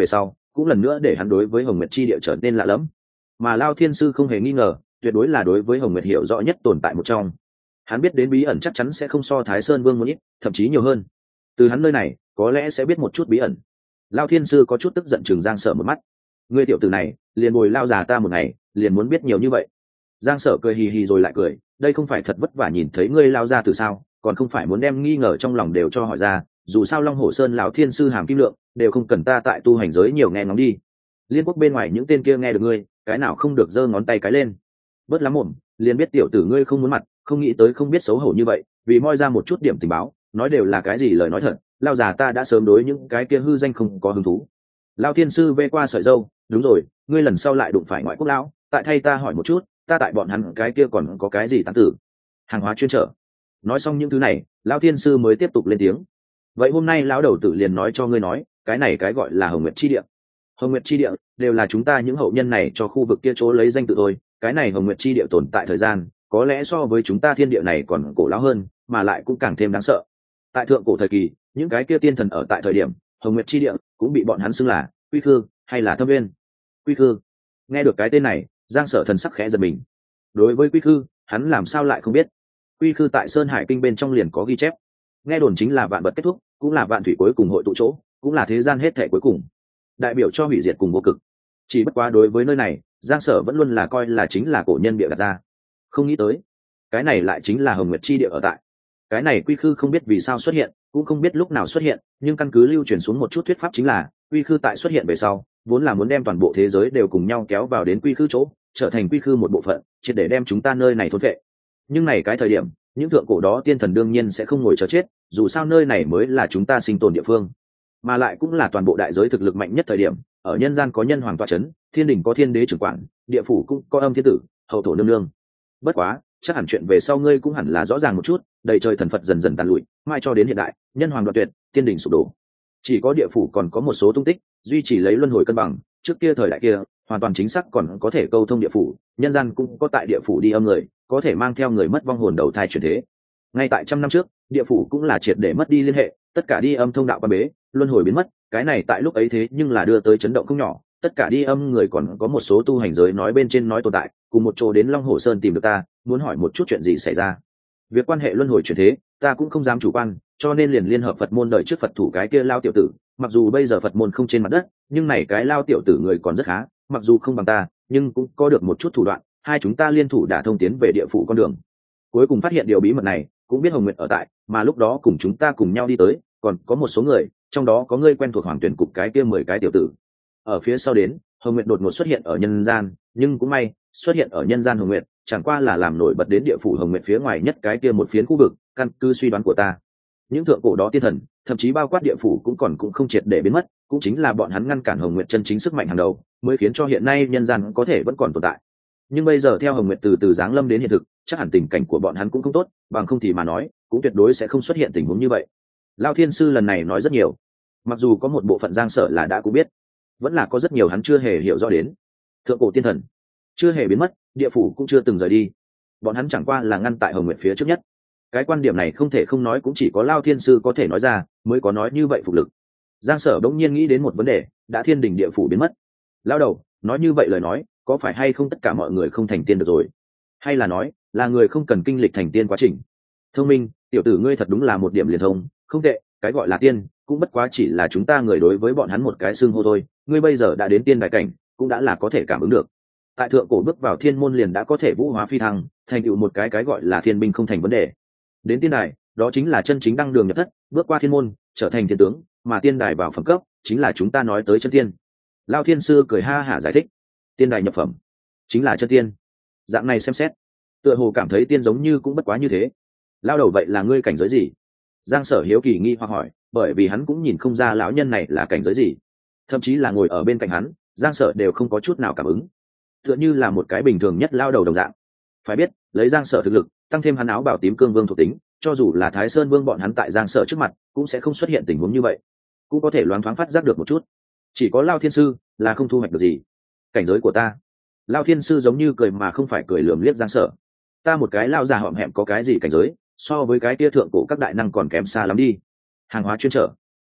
Speaker 1: cũng lần nữa để hắn đối với Hồng Nguyệt chi địa trở nên lạ lẫm. Mà Lao Thiên Sư không hề nghi ngờ, tuyệt đối là đối với Hồng Nguyệt hiểu rõ nhất tồn tại một trong. Hắn biết đến bí ẩn chắc chắn sẽ không so Thái Sơn Vương muốn ít, thậm chí nhiều hơn. Từ hắn nơi này, có lẽ sẽ biết một chút bí ẩn. Lao Thiên Sư có chút tức giận chừng Giang Sở một mắt. Ngươi tiểu tử này, liền bồi lao già ta một ngày, liền muốn biết nhiều như vậy. Giang Sở cười hì hì rồi lại cười, đây không phải thật vất vả nhìn thấy ngươi lao ra từ sao, còn không phải muốn đem nghi ngờ trong lòng đều cho hỏi ra, dù sao Long Hổ Sơn lão Thiên Sư hàm kim lượng, đều không cần ta tại tu hành giới nhiều nghe ngóng đi. Liên quốc bên ngoài những tên kia nghe được ngươi, cái nào không được giơ ngón tay cái lên. Bớt lắm mồm, liền biết tiểu tử ngươi không muốn mặt, không nghĩ tới không biết xấu hổ như vậy, vì moi ra một chút điểm tình báo, nói đều là cái gì lời nói thật, lao già ta đã sớm đối những cái kia hư danh không có hứng thú. Lao Thiên Sư vê qua sợi râu, đúng rồi, ngươi lần sau lại đụng phải ngoại quốc lão, tại thay ta hỏi một chút, ta tại bọn hắn cái kia còn có cái gì tán tử, hàng hóa chuyên trở. Nói xong những thứ này, Lao Thiên Sư mới tiếp tục lên tiếng. Vậy hôm nay lão đầu tử liền nói cho ngươi nói, cái này cái gọi là Hồng Nguyệt chi địa. Hồng Nguyệt chi địa đều là chúng ta những hậu nhân này cho khu vực kia chỗ lấy danh tự thôi, cái này Hồng Nguyệt chi địa tồn tại thời gian, có lẽ so với chúng ta thiên địa này còn cổ lão hơn, mà lại cũng càng thêm đáng sợ. Tại thượng cổ thời kỳ, những cái kia tiên thần ở tại thời điểm, Hồng Nguyệt chi địa cũng bị bọn hắn xưng là Quy Khư hay là Thâm Nguyên. Quy Khư. Nghe được cái tên này, Giang Sở thần sắc khẽ giật mình. Đối với Quy Khư, hắn làm sao lại không biết? Quy Khư tại Sơn Hải Kinh bên trong liền có ghi chép. Nghe đồn chính là vạn vật kết thúc, cũng là vạn thủy cuối cùng hội tụ chỗ, cũng là thế gian hết thể cuối cùng, đại biểu cho hủy diệt cùng vô cực. Chỉ bất quá đối với nơi này, Giang Sở vẫn luôn là coi là chính là cổ nhân bịa đặt ra. Không nghĩ tới, cái này lại chính là Hồng Nguyệt chi địa ở tại. Cái này Quy Khư không biết vì sao xuất hiện, cũng không biết lúc nào xuất hiện, nhưng căn cứ lưu truyền xuống một chút thuyết pháp chính là, Quy Khư tại xuất hiện về sau, vốn là muốn đem toàn bộ thế giới đều cùng nhau kéo vào đến Quy Khư chỗ, trở thành Quy Khư một bộ phận, triệt để đem chúng ta nơi này thôn vệ. Nhưng này cái thời điểm, những thượng cổ đó tiên thần đương nhiên sẽ không ngồi chờ chết, dù sao nơi này mới là chúng ta sinh tồn địa phương, mà lại cũng là toàn bộ đại giới thực lực mạnh nhất thời điểm. Ở nhân gian có nhân hoàng tọa chấn, thiên đình có thiên đế trưởng quản, địa phủ cũng có âm thiên tử, hậu thổ nương nương. Bất quá, chắc hẳn chuyện về sau ngươi cũng hẳn là rõ ràng một chút, đầy trời thần Phật dần dần tàn lụi, mai cho đến hiện đại, nhân hoàng đoạn tuyệt, tiên đình sụp đổ. Chỉ có địa phủ còn có một số tung tích, duy trì lấy luân hồi cân bằng, trước kia thời đại kia, hoàn toàn chính xác còn có thể câu thông địa phủ, nhân gian cũng có tại địa phủ đi âm người, có thể mang theo người mất vong hồn đầu thai chuyển thế. Ngay tại trăm năm trước, địa phủ cũng là triệt để mất đi liên hệ, tất cả đi âm thông đạo quan bế, luân hồi biến mất, cái này tại lúc ấy thế nhưng là đưa tới chấn động không nhỏ, tất cả đi âm người còn có một số tu hành giới nói bên trên nói tồn tại, cùng một chỗ đến Long Hồ Sơn tìm được ta, muốn hỏi một chút chuyện gì xảy ra. Việc quan hệ luân hồi chuyển thế, ta cũng không dám chủ quan, cho nên liền liên hợp Phật môn đợi trước Phật thủ cái kia lao tiểu tử, mặc dù bây giờ Phật môn không trên mặt đất, nhưng này cái lao tiểu tử người còn rất khá, mặc dù không bằng ta, nhưng cũng có được một chút thủ đoạn, hai chúng ta liên thủ đả thông tiến về địa phủ con đường. Cuối cùng phát hiện điều bí mật này, cũng biết Hồng Nguyệt ở tại, mà lúc đó cùng chúng ta cùng nhau đi tới, còn có một số người, trong đó có người quen thuộc Hoàng Tuyển cục cái kia 10 cái tiểu tử. Ở phía sau đến, Hồng Nguyệt đột ngột xuất hiện ở nhân gian, nhưng cũng may, xuất hiện ở nhân gian Hồng Nguyệt, chẳng qua là làm nổi bật đến địa phủ Hồng Nguyệt phía ngoài nhất cái kia một phiến khu vực, căn cứ suy đoán của ta. Những thượng cổ đó tiên thần, thậm chí bao quát địa phủ cũng không triệt để biến mất, cũng chính là bọn hắn ngăn cản Hồng Nguyệt chân chính sức mạnh hàng đầu, mới khiến cho hiện nay nhân gian có thể vẫn còn tồn tại. Nhưng bây giờ theo Hồng Nguyệt từ từ giáng lâm đến hiện thực, chắc hẳn tình cảnh của bọn hắn cũng không tốt, bằng không thì mà nói, cũng tuyệt đối sẽ không xuất hiện tình huống như vậy. Lao Thiên Sư lần này nói rất nhiều, mặc dù có một bộ phận Giang Sở là đã cũng biết, vẫn là có rất nhiều hắn chưa hề hiểu rõ đến. Thượng cổ tiên thần chưa hề biến mất, địa phủ cũng chưa từng rời đi, bọn hắn chẳng qua là ngăn tại Hồng Nguyệt phía trước nhất. Cái quan điểm này không thể không nói, cũng chỉ có Lao Thiên Sư có thể nói ra, mới có nói như vậy phục lực. Giang Sở bỗng nhiên nghĩ đến một vấn đề, đã thiên đình địa phủ biến mất, lao đầu nói như vậy lời nói, có phải hay không tất cả mọi người không thành tiên được rồi, hay là nói là người không cần kinh lịch thành tiên quá trình? Thông minh, tiểu tử ngươi thật đúng là một điểm liền thông, không tệ, cái gọi là tiên cũng bất quá chỉ là chúng ta người đối với bọn hắn một cái xưng hô thôi, ngươi bây giờ đã đến tiên đại cảnh, cũng đã là có thể cảm ứng được. Tại thượng cổ bước vào thiên môn liền đã có thể vũ hóa phi thăng, thành tựu một cái gọi là thiên binh không thành vấn đề. Đến tiên đài, đó chính là chân chính đăng đường nhập thất, bước qua thiên môn, trở thành thiên tướng, mà tiên đài vào phẩm cấp, chính là chúng ta nói tới chân tiên. Lao Thiên Sư cười ha hả giải thích, tiên đài nhập phẩm chính là chân tiên. Dạng này xem xét, tựa hồ cảm thấy tiên giống như cũng bất quá như thế. Lao đầu vậy là ngươi cảnh giới gì? Giang Sở hiếu kỳ nghi hoặc hỏi, bởi vì hắn cũng nhìn không ra lão nhân này là cảnh giới gì, thậm chí là ngồi ở bên cạnh hắn, Giang Sở đều không có chút nào cảm ứng, tựa như là một cái bình thường nhất lao đầu đồng dạng. Phải biết, lấy Giang Sở thực lực, tăng thêm hắn áo bào tím cương vương thuộc tính, cho dù là Thái Sơn Vương bọn hắn tại Giang Sở trước mặt, cũng sẽ không xuất hiện tình huống như vậy, cũng có thể loáng thoáng phát giác được một chút. Chỉ có Lao Thiên Sư là không thu hoạch được gì. Cảnh giới của ta? Lao Thiên Sư giống như cười mà không phải cười, lườm liếc Giang Sở. Ta một cái lao già hõm hẹm có cái gì cảnh giới, so với cái tia thượng cổ các đại năng còn kém xa lắm đi. Hàng hóa chuyên trở.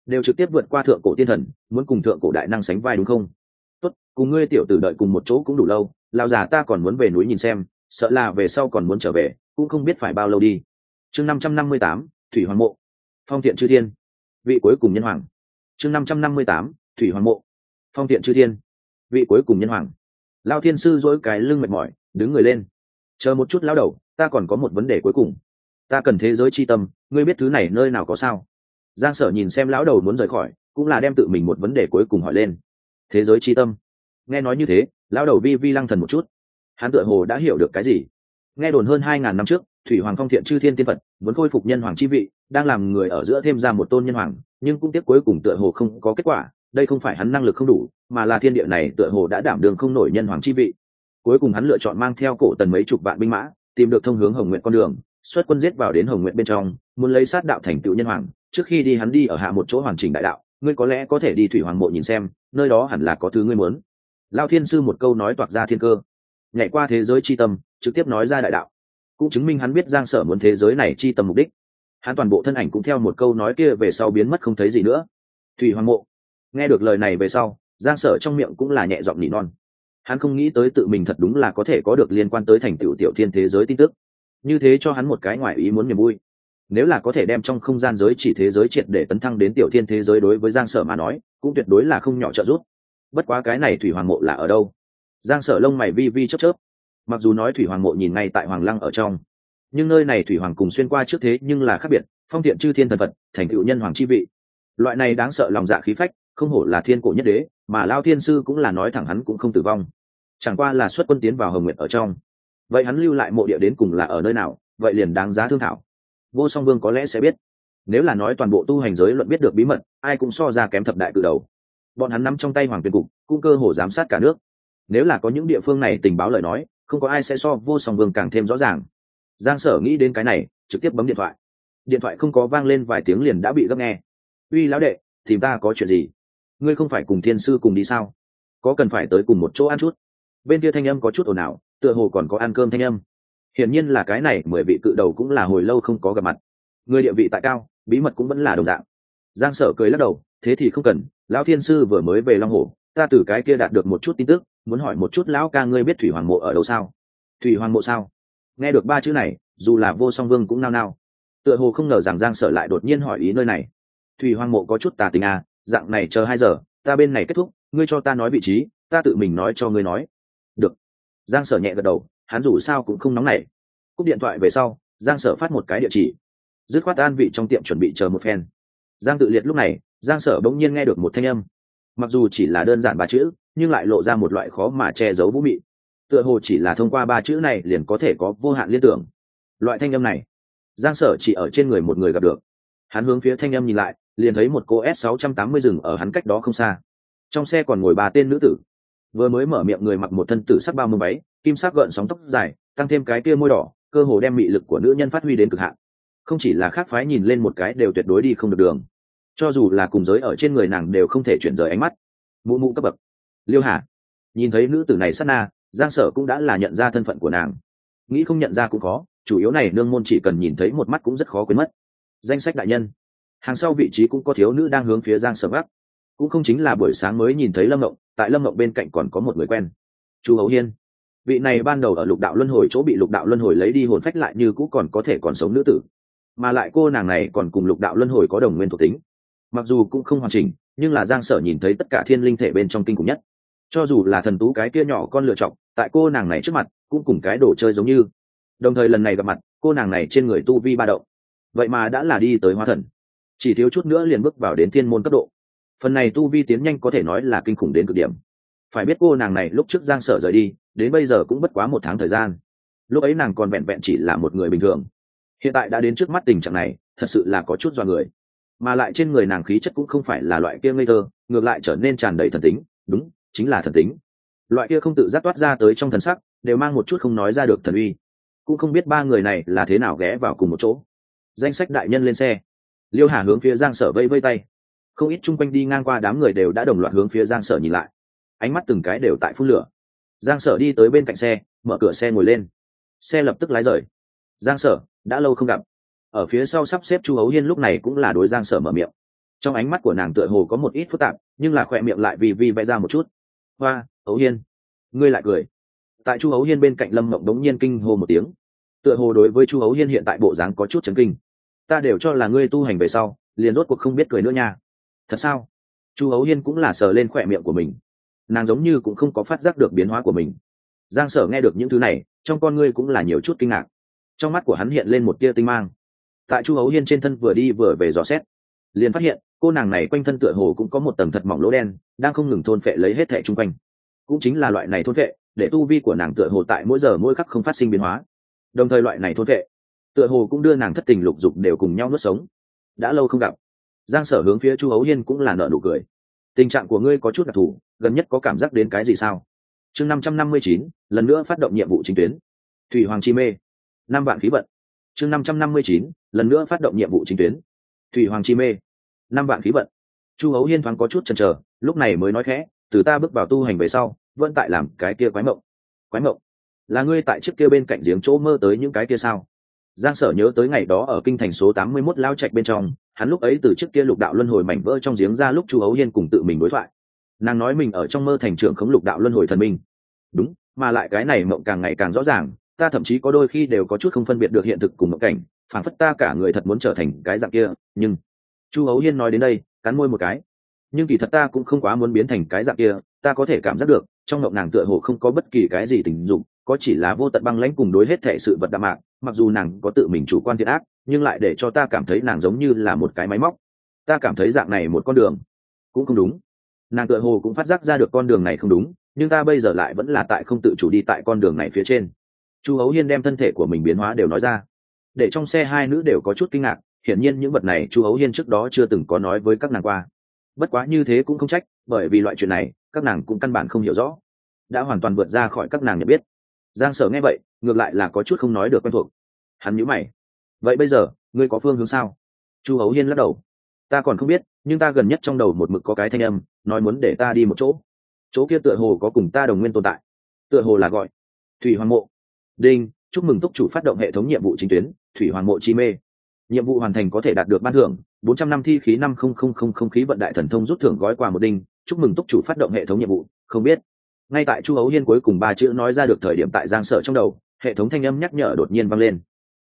Speaker 1: đều trực tiếp vượt qua thượng cổ tiên thần, muốn cùng thượng cổ đại năng sánh vai đúng không? Tốt, cùng ngươi tiểu tử đợi cùng một chỗ cũng đủ lâu, lão già ta còn muốn về núi nhìn xem, sợ là về sau còn muốn trở về, cũng không biết phải bao lâu đi. Chương 558, Thủy Hoàng Mộ. Phong Thiện Chư Thiên, vị cuối cùng nhân hoàng. Chương 558, Thủy Hoàng Mộ. Phong Thiện Chư Thiên, vị cuối cùng nhân hoàng. Lão thiên sư duỗi cái lưng mệt mỏi, đứng người lên. Chờ một chút lão đầu, ta còn có một vấn đề cuối cùng. Ta cần thế giới chi tâm, ngươi biết thứ này nơi nào có sao? Giang Sở nhìn xem lão đầu muốn rời khỏi, cũng là đem tự mình một vấn đề cuối cùng hỏi lên. Thế giới chi tâm. Nghe nói như thế, lão đầu vi vi lăng thần một chút. Hắn tựa hồ đã hiểu được cái gì. Nghe đồn hơn 2000 năm trước, Thủy Hoàng Phong Thiện Chư Thiên tiên Phật muốn khôi phục nhân hoàng chi vị, đang làm người ở giữa thêm ra một tôn nhân hoàng, nhưng cũng tiếc cuối cùng tựa hồ không có kết quả. Đây không phải hắn năng lực không đủ, mà là thiên địa này tựa hồ đã đảm đương không nổi nhân hoàng chi vị. Cuối cùng hắn lựa chọn mang theo cổ tần mấy chục vạn binh mã, tìm được thông hướng Hồng Nguyện con đường, xuất quân giết vào đến Hồng Nguyện bên trong, muốn lấy sát đạo thành tựu nhân hoàng. Trước khi đi hắn đi ở hạ một chỗ hoàn chỉnh đại đạo, ngươi có lẽ có thể đi Thủy Hoàng Mộ nhìn xem, nơi đó hẳn là có thứ ngươi muốn. Lão thiên sư một câu nói toạc ra thiên cơ, nhảy qua thế giới chi tâm, trực tiếp nói ra đại đạo, cũng chứng minh hắn biết Giang Sở muốn thế giới này chi tâm mục đích. Hắn toàn bộ thân ảnh cũng theo một câu nói kia về sau biến mất không thấy gì nữa. Thủy Hoàng Mộ. Nghe được lời này về sau, Giang Sở trong miệng cũng là nhẹ giọng nỉ non. Hắn không nghĩ tới tự mình thật đúng là có thể có được liên quan tới thành tựu tiểu thiên thế giới tin tức, như thế cho hắn một cái ngoài ý muốn niềm vui. Nếu là có thể đem trong không gian giới chỉ thế giới triệt để tấn thăng đến tiểu thiên thế giới, đối với Giang Sở mà nói cũng tuyệt đối là không nhỏ trợ giúp. Bất quá cái này Thủy Hoàng Mộ là ở đâu? Giang Sở lông mày vi vi chớp chớp. Mặc dù nói Thủy Hoàng Mộ nhìn ngay tại Hoàng Lăng ở trong, nhưng nơi này Thủy Hoàng cùng xuyên qua trước thế nhưng là khác biệt, Phong Thiện Chư Thiên thần vật, thành tựu nhân hoàng chi vị. Loại này đáng sợ lòng dạ khí phách, không hổ là thiên cổ nhất đế, mà Lão thiên sư cũng là nói thẳng hắn cũng không tử vong, chẳng qua là xuất quân tiến vào Hồng Nguyệt ở trong. Vậy hắn lưu lại mộ địa đến cùng là ở nơi nào? Vậy liền đáng giá thương thảo. Vô Song Vương có lẽ sẽ biết. Nếu là nói toàn bộ tu hành giới luận biết được bí mật, ai cũng so ra kém thập đại cự đầu. Bọn hắn nắm trong tay Hoàng Tuyên Cục, cũng cơ hồ giám sát cả nước. Nếu là có những địa phương này tình báo lời nói, không có ai sẽ so Vô Song Vương càng thêm rõ ràng. Giang Sở nghĩ đến cái này, trực tiếp bấm điện thoại. Điện thoại không có vang lên vài tiếng liền đã bị gấp nghe. Uy lão đệ, tìm ta có chuyện gì? Ngươi không phải cùng thiên sư cùng đi sao? Có cần phải tới cùng một chỗ ăn chút? Bên kia thanh âm có chút ồn ào, tựa hồ còn có ăn cơm thanh âm. Hiển nhiên là cái này 10 vị cự đầu cũng là hồi lâu không có gặp mặt. Người địa vị tại cao, bí mật cũng vẫn là đồng dạng. Giang Sở cười lắc đầu, thế thì không cần, lão thiên sư vừa mới về Long Hồ, ta từ cái kia đạt được một chút tin tức, muốn hỏi một chút lão ca ngươi biết Thủy Hoàng Mộ ở đâu sao? Thủy Hoàng Mộ sao? Nghe được ba chữ này, dù là Vô Song Vương cũng nao nao. Tựa hồ không ngờ rằng Giang Sở lại đột nhiên hỏi ý nơi này. Thủy Hoàng Mộ có chút tà tình à, dạng này chờ 2 giờ, ta bên này kết thúc, ngươi cho ta nói vị trí, ta tự mình nói cho ngươi nói. Được. Giang Sở nhẹ gật đầu, hắn dù sao cũng không nóng nảy. Cúp điện thoại về sau, Giang Sở phát một cái địa chỉ, dứt khoát an vị trong tiệm chuẩn bị chờ một phen. Giang Tự Liệt lúc này, Giang Sở bỗng nhiên nghe được một thanh âm, mặc dù chỉ là đơn giản 3 chữ, nhưng lại lộ ra một loại khó mà che giấu vũ mị. Tựa hồ chỉ là thông qua 3 chữ này liền có thể có vô hạn liên tưởng. Loại thanh âm này, Giang Sở chỉ ở trên người một người gặp được. Hắn hướng phía thanh âm nhìn lại, liền thấy một cô S680 dừng ở hắn cách đó không xa. Trong xe còn ngồi 3 tên nữ tử. Vừa mới mở miệng người mặc một thân tử sắc bao mông váy, kim sắc gợn sóng tóc dài, tăng thêm cái kia môi đỏ, cơ hồ đem mị lực của nữ nhân phát huy đến cực hạn. Không chỉ là khác phái nhìn lên một cái đều tuyệt đối đi không được đường, cho dù là cùng giới ở trên người nàng đều không thể chuyển rời ánh mắt. Mụ mụ cấp bậc. Liêu Hà. Nhìn thấy nữ tử này sát na, Giang Sở cũng đã là nhận ra thân phận của nàng. Nghĩ không nhận ra cũng khó, chủ yếu này nương môn chỉ cần nhìn thấy một mắt cũng rất khó quên mất. Danh sách đại nhân. Hàng sau vị trí cũng có thiếu nữ đang hướng phía Giang Sở gác. Cũng không chính là buổi sáng mới nhìn thấy Lâm Ngộng, tại Lâm Ngộng bên cạnh còn có một người quen. Chu Hấu Hiên. Vị này ban đầu ở Lục Đạo Luân Hồi chỗ bị Lục Đạo Luân Hồi lấy đi hồn phách lại như cũ còn có thể còn sống nữ tử, mà lại cô nàng này còn cùng Lục Đạo Luân Hồi có đồng nguyên thuộc tính. Mặc dù cũng không hoàn chỉnh, nhưng là Giang Sở nhìn thấy tất cả thiên linh thể bên trong kinh khủng nhất. Cho dù là thần tú cái kia nhỏ con lựa chọn, tại cô nàng này trước mặt cũng cùng cái đồ chơi giống như. Đồng thời lần này gặp mặt, cô nàng này trên người tu vi ba động, vậy mà đã là đi tới hóa thần, chỉ thiếu chút nữa liền bước vào đến thiên môn cấp độ. Phần này tu vi tiến nhanh có thể nói là kinh khủng đến cực điểm. Phải biết cô nàng này lúc trước Giang Sở rời đi, đến bây giờ cũng bất quá 1 tháng thời gian. Lúc ấy nàng còn vẹn vẹn chỉ là một người bình thường, hiện tại đã đến trước mắt tình trạng này, thật sự là có chút dọa người. Mà lại trên người nàng khí chất cũng không phải là loại kia ngây thơ, ngược lại trở nên tràn đầy thần tính, đúng, chính là thần tính. Loại kia không tự giác toát ra tới trong thần sắc, đều mang một chút không nói ra được thần uy. Cũng không biết 3 người này là thế nào ghé vào cùng một chỗ. Danh sách đại nhân lên xe. Liêu Hà hướng phía Giang Sở vây vây tay. Không ít chung quanh đi ngang qua đám người đều đã đồng loạt hướng phía Giang Sở nhìn lại, ánh mắt từng cái đều tại phun lửa. Giang Sở đi tới bên cạnh xe, mở cửa xe ngồi lên, xe lập tức lái rời. Giang Sở, đã lâu không gặp. Ở phía sau sắp xếp Chu Hấu Hiên lúc này cũng là đối Giang Sở mở miệng. trong ánh mắt của nàng tựa hồ có một ít phức tạp, nhưng là khỏe miệng lại vì vẽ ra một chút. Hoa, Ấu Hiên, ngươi lại cười. Tại Chu Ấu Hiên bên cạnh Lâm Mộng đống nhiên kinh hô một tiếng, tựa hồ đối với Chu Ấu Hiên hiện tại bộ dáng có chút chấn kinh. Ta đều cho là ngươi tu hành về sau liền rốt cuộc không biết cười nữa nha. Thật sao? Chu Ấu Hiên cũng là sờ lên khỏe miệng của mình, nàng giống như cũng không có phát giác được biến hóa của mình. Giang Sở nghe được những thứ này, trong con ngươi cũng là nhiều chút kinh ngạc, trong mắt của hắn hiện lên một tia tinh mang. Tại Chu Ấu Hiên trên thân vừa đi vừa về dò xét, liền phát hiện cô nàng này quanh thân tựa hồ cũng có một tầng thật mỏng lỗ đen đang không ngừng thôn phệ lấy hết thảy chung quanh. Cũng chính là loại này thôn phệ để tu vi của nàng tựa hồ tại mỗi giờ mỗi khắc không phát sinh biến hóa, đồng thời loại này thôn phệ tựa hồ cũng đưa nàng thất tình lục dục đều cùng nhau nuốt sống. Đã lâu không gặp. Giang Sở hướng phía Chu Ấu Hiên cũng là nở nụ cười. Tình trạng của ngươi có chút đặc thù, gần nhất có cảm giác đến cái gì sao? Chương 559, lần nữa phát động nhiệm vụ chính tuyến. Thủy Hoàng chi mê, 5 vạn khí vận. Chương 559, lần nữa phát động nhiệm vụ chính tuyến. Thủy Hoàng chi mê, 5 vạn khí vận. Chu Ấu Hiên thoáng có chút chần chờ, lúc này mới nói khẽ, từ ta bước vào tu hành về sau, vẫn tại làm cái kia quái mộng. Quái mộng? Là ngươi tại trước kia bên cạnh giếng chỗ mơ tới những cái kia sao? Giang Sở nhớ tới ngày đó ở kinh thành số 81 lao trạch bên trong, hắn lúc ấy từ trước kia lục đạo luân hồi mảnh vỡ trong giếng ra lúc Chu Ấu Hiên cùng tự mình đối thoại. Nàng nói mình ở trong mơ thành trưởng khống lục đạo luân hồi thần minh. Đúng, mà lại cái này mộng càng ngày càng rõ ràng, ta thậm chí có đôi khi đều có chút không phân biệt được hiện thực cùng mộng cảnh, phản phất ta cả người thật muốn trở thành cái dạng kia, nhưng Chu Ấu Hiên nói đến đây, cắn môi một cái. Nhưng kỳ thật ta cũng không quá muốn biến thành cái dạng kia, ta có thể cảm giác được, trong mộng nàng tựa hồ không có bất kỳ cái gì tình dục, có chỉ là vô tận băng lãnh cùng đối hết thể sự vật đạm mạc, mặc dù nàng có tự mình chủ quan thiện ác, nhưng lại để cho ta cảm thấy nàng giống như là một cái máy móc. Ta cảm thấy dạng này một con đường cũng không đúng. Nàng tựa hồ cũng phát giác ra được con đường này không đúng, nhưng ta bây giờ lại vẫn là tại không tự chủ đi tại con đường này phía trên. Chu Ấu Hiên đem thân thể của mình biến hóa đều nói ra, để trong xe hai nữ đều có chút kinh ngạc. Hiển nhiên những vật này Chu Ấu Hiên trước đó chưa từng có nói với các nàng qua. Bất quá như thế cũng không trách, bởi vì loại chuyện này các nàng cũng căn bản không hiểu rõ, đã hoàn toàn vượt ra khỏi các nàng nhận biết. Giang Sở nghe vậy ngược lại là có chút không nói được quen thuộc. Hắn nhíu mày, vậy bây giờ ngươi có phương hướng sao? Chu Ấu Hiên lắc đầu, ta còn không biết, nhưng ta gần nhất trong đầu một mực có cái thanh âm nói muốn để ta đi một chỗ, chỗ kia tựa hồ có cùng ta đồng nguyên tồn tại, tựa hồ là gọi Thủy Hoàng mộ. Đinh, chúc mừng túc chủ phát động hệ thống nhiệm vụ chính tuyến Thủy Hoàng mộ chi mê. Nhiệm vụ hoàn thành có thể đạt được ban thưởng 400 năm thi khí 5000 khí vận đại thần thông rút thưởng gói quà một đinh. Chúc mừng túc chủ phát động hệ thống nhiệm vụ. Không biết. Ngay tại Chu Ấu Hiên cuối cùng 3 chữ nói ra được thời điểm, tại Giang Sở trong đầu hệ thống thanh âm nhắc nhở đột nhiên vang lên.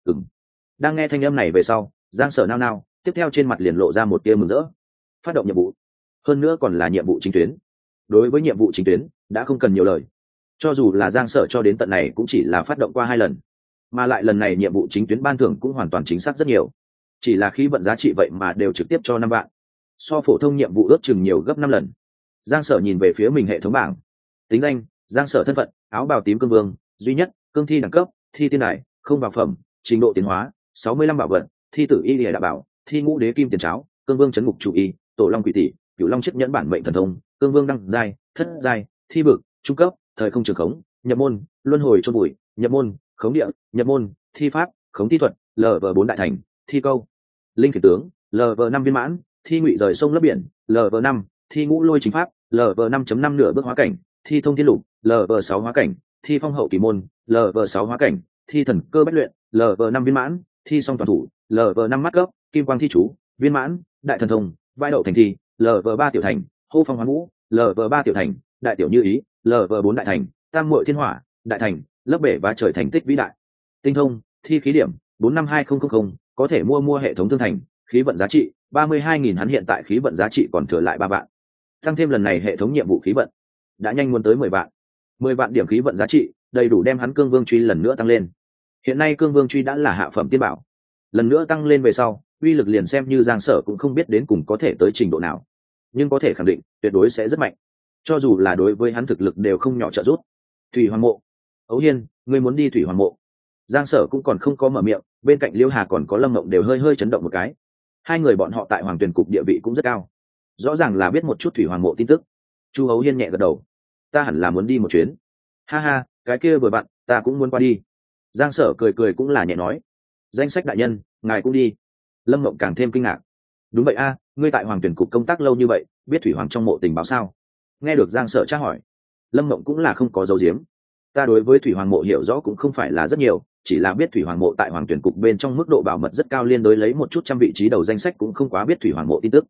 Speaker 1: Đang nghe thanh âm này về sau, Giang Sở nao nao, tiếp theo trên mặt liền lộ ra một tia mừng rỡ. Phát động nhiệm vụ, hơn nữa còn là nhiệm vụ chính tuyến. Đối với nhiệm vụ chính tuyến đã không cần nhiều lời, cho dù là Giang Sở cho đến tận này cũng chỉ là phát động qua 2 lần, mà lại lần này nhiệm vụ chính tuyến ban thưởng cũng hoàn toàn chính xác rất nhiều, chỉ là khí vận giá trị vậy mà đều trực tiếp cho 5 vạn, so phổ thông nhiệm vụ ước chừng nhiều gấp 5 lần. Giang Sở nhìn về phía mình hệ thống bảng, tính danh Giang Sở, thân phận áo bào tím cương vương duy nhất, cương thi đẳng cấp thi tiên đài, không bảo phẩm, trình độ tiến hóa 65 bảo vật, thi tử y lìa đạo bảo, thi ngũ đế kim tiền cháo, cương vương chấn ngục chủ y, tổ long quỷ tỷ, cửu long chiếc nhẫn bản mệnh thần thông, cương vương đăng giai thất giai, thi vực trung cấp, thời không trường khống nhập môn, luân hồi chôn bụi nhập môn, khống địa nhập môn, thi pháp khống thi thuật LV4 đại thành, thi câu linh khiển tướng LV5 viên mãn, thi ngụy rời sông lấp biển LV5, thi ngũ lôi chính pháp LV5.5 nửa bước hóa cảnh, thi thông thiên lục LV6 hóa cảnh, thi phong hậu kỳ môn LV6 hóa cảnh, thi thần cơ bách luyện LV5 viên mãn, thi song toàn thủ LV5 mắt cấp, kim quang thi chú viên mãn, đại thần thông vai đậu thành thi LV3 tiểu thành, hô phong hoán vũ LV3 tiểu thành, đại tiểu như ý LV4 đại thành, tam muội thiên hỏa đại thành, lấp bể và trời thành tích vĩ đại. Tinh thông thi khí điểm 452000, có thể mua hệ thống thương thành, khí vận giá trị 32.000, hắn hiện tại khí vận giá trị còn thừa lại 3 vạn. Tăng thêm lần này hệ thống nhiệm vụ khí vận đã nhanh muốn tới 10 vạn. 10 vạn điểm khí vận giá trị đầy đủ đem hắn cương vương truy lần nữa tăng lên. Hiện nay cương vương truy đã là hạ phẩm tiên bảo, lần nữa tăng lên về sau uy lực liền xem như Giang Sở cũng không biết đến cùng có thể tới trình độ nào, nhưng có thể khẳng định tuyệt đối sẽ rất mạnh, cho dù là đối với hắn thực lực đều không nhỏ trợ giúp. Thủy Hoàng mộ. Ấu Hiên, ngươi muốn đi Thủy Hoàng mộ? Giang Sở cũng còn không có mở miệng, bên cạnh Liêu Hà còn có Lâm Mộng đều hơi hơi chấn động một cái. Hai người bọn họ tại Hoàng Tuyền cục địa vị cũng rất cao, rõ ràng là biết một chút Thủy Hoàng mộ tin tức. Chu Ấu Hiên nhẹ gật đầu, ta hẳn là muốn đi một chuyến. Ha ha, cái kia vừa bạn, ta cũng muốn qua đi. Giang Sở cười cười cũng là nhẹ nói, danh sách đại nhân, ngài cũng đi. Lâm Mộng càng thêm kinh ngạc, đúng vậy a, ngươi tại Hoàng Tuyền cục công tác lâu như vậy, biết Thủy Hoàng trong mộ tình báo sao? Nghe được Giang Sở tra hỏi, Lâm Mộng cũng là không có dấu diếm. Ta đối với Thủy Hoàng mộ hiểu rõ cũng không phải là rất nhiều, chỉ là biết Thủy Hoàng mộ tại Hoàng Tuyển cục bên trong mức độ bảo mật rất cao, liên đối lấy một chút trăm vị trí đầu danh sách, cũng không quá biết Thủy Hoàng mộ tin tức.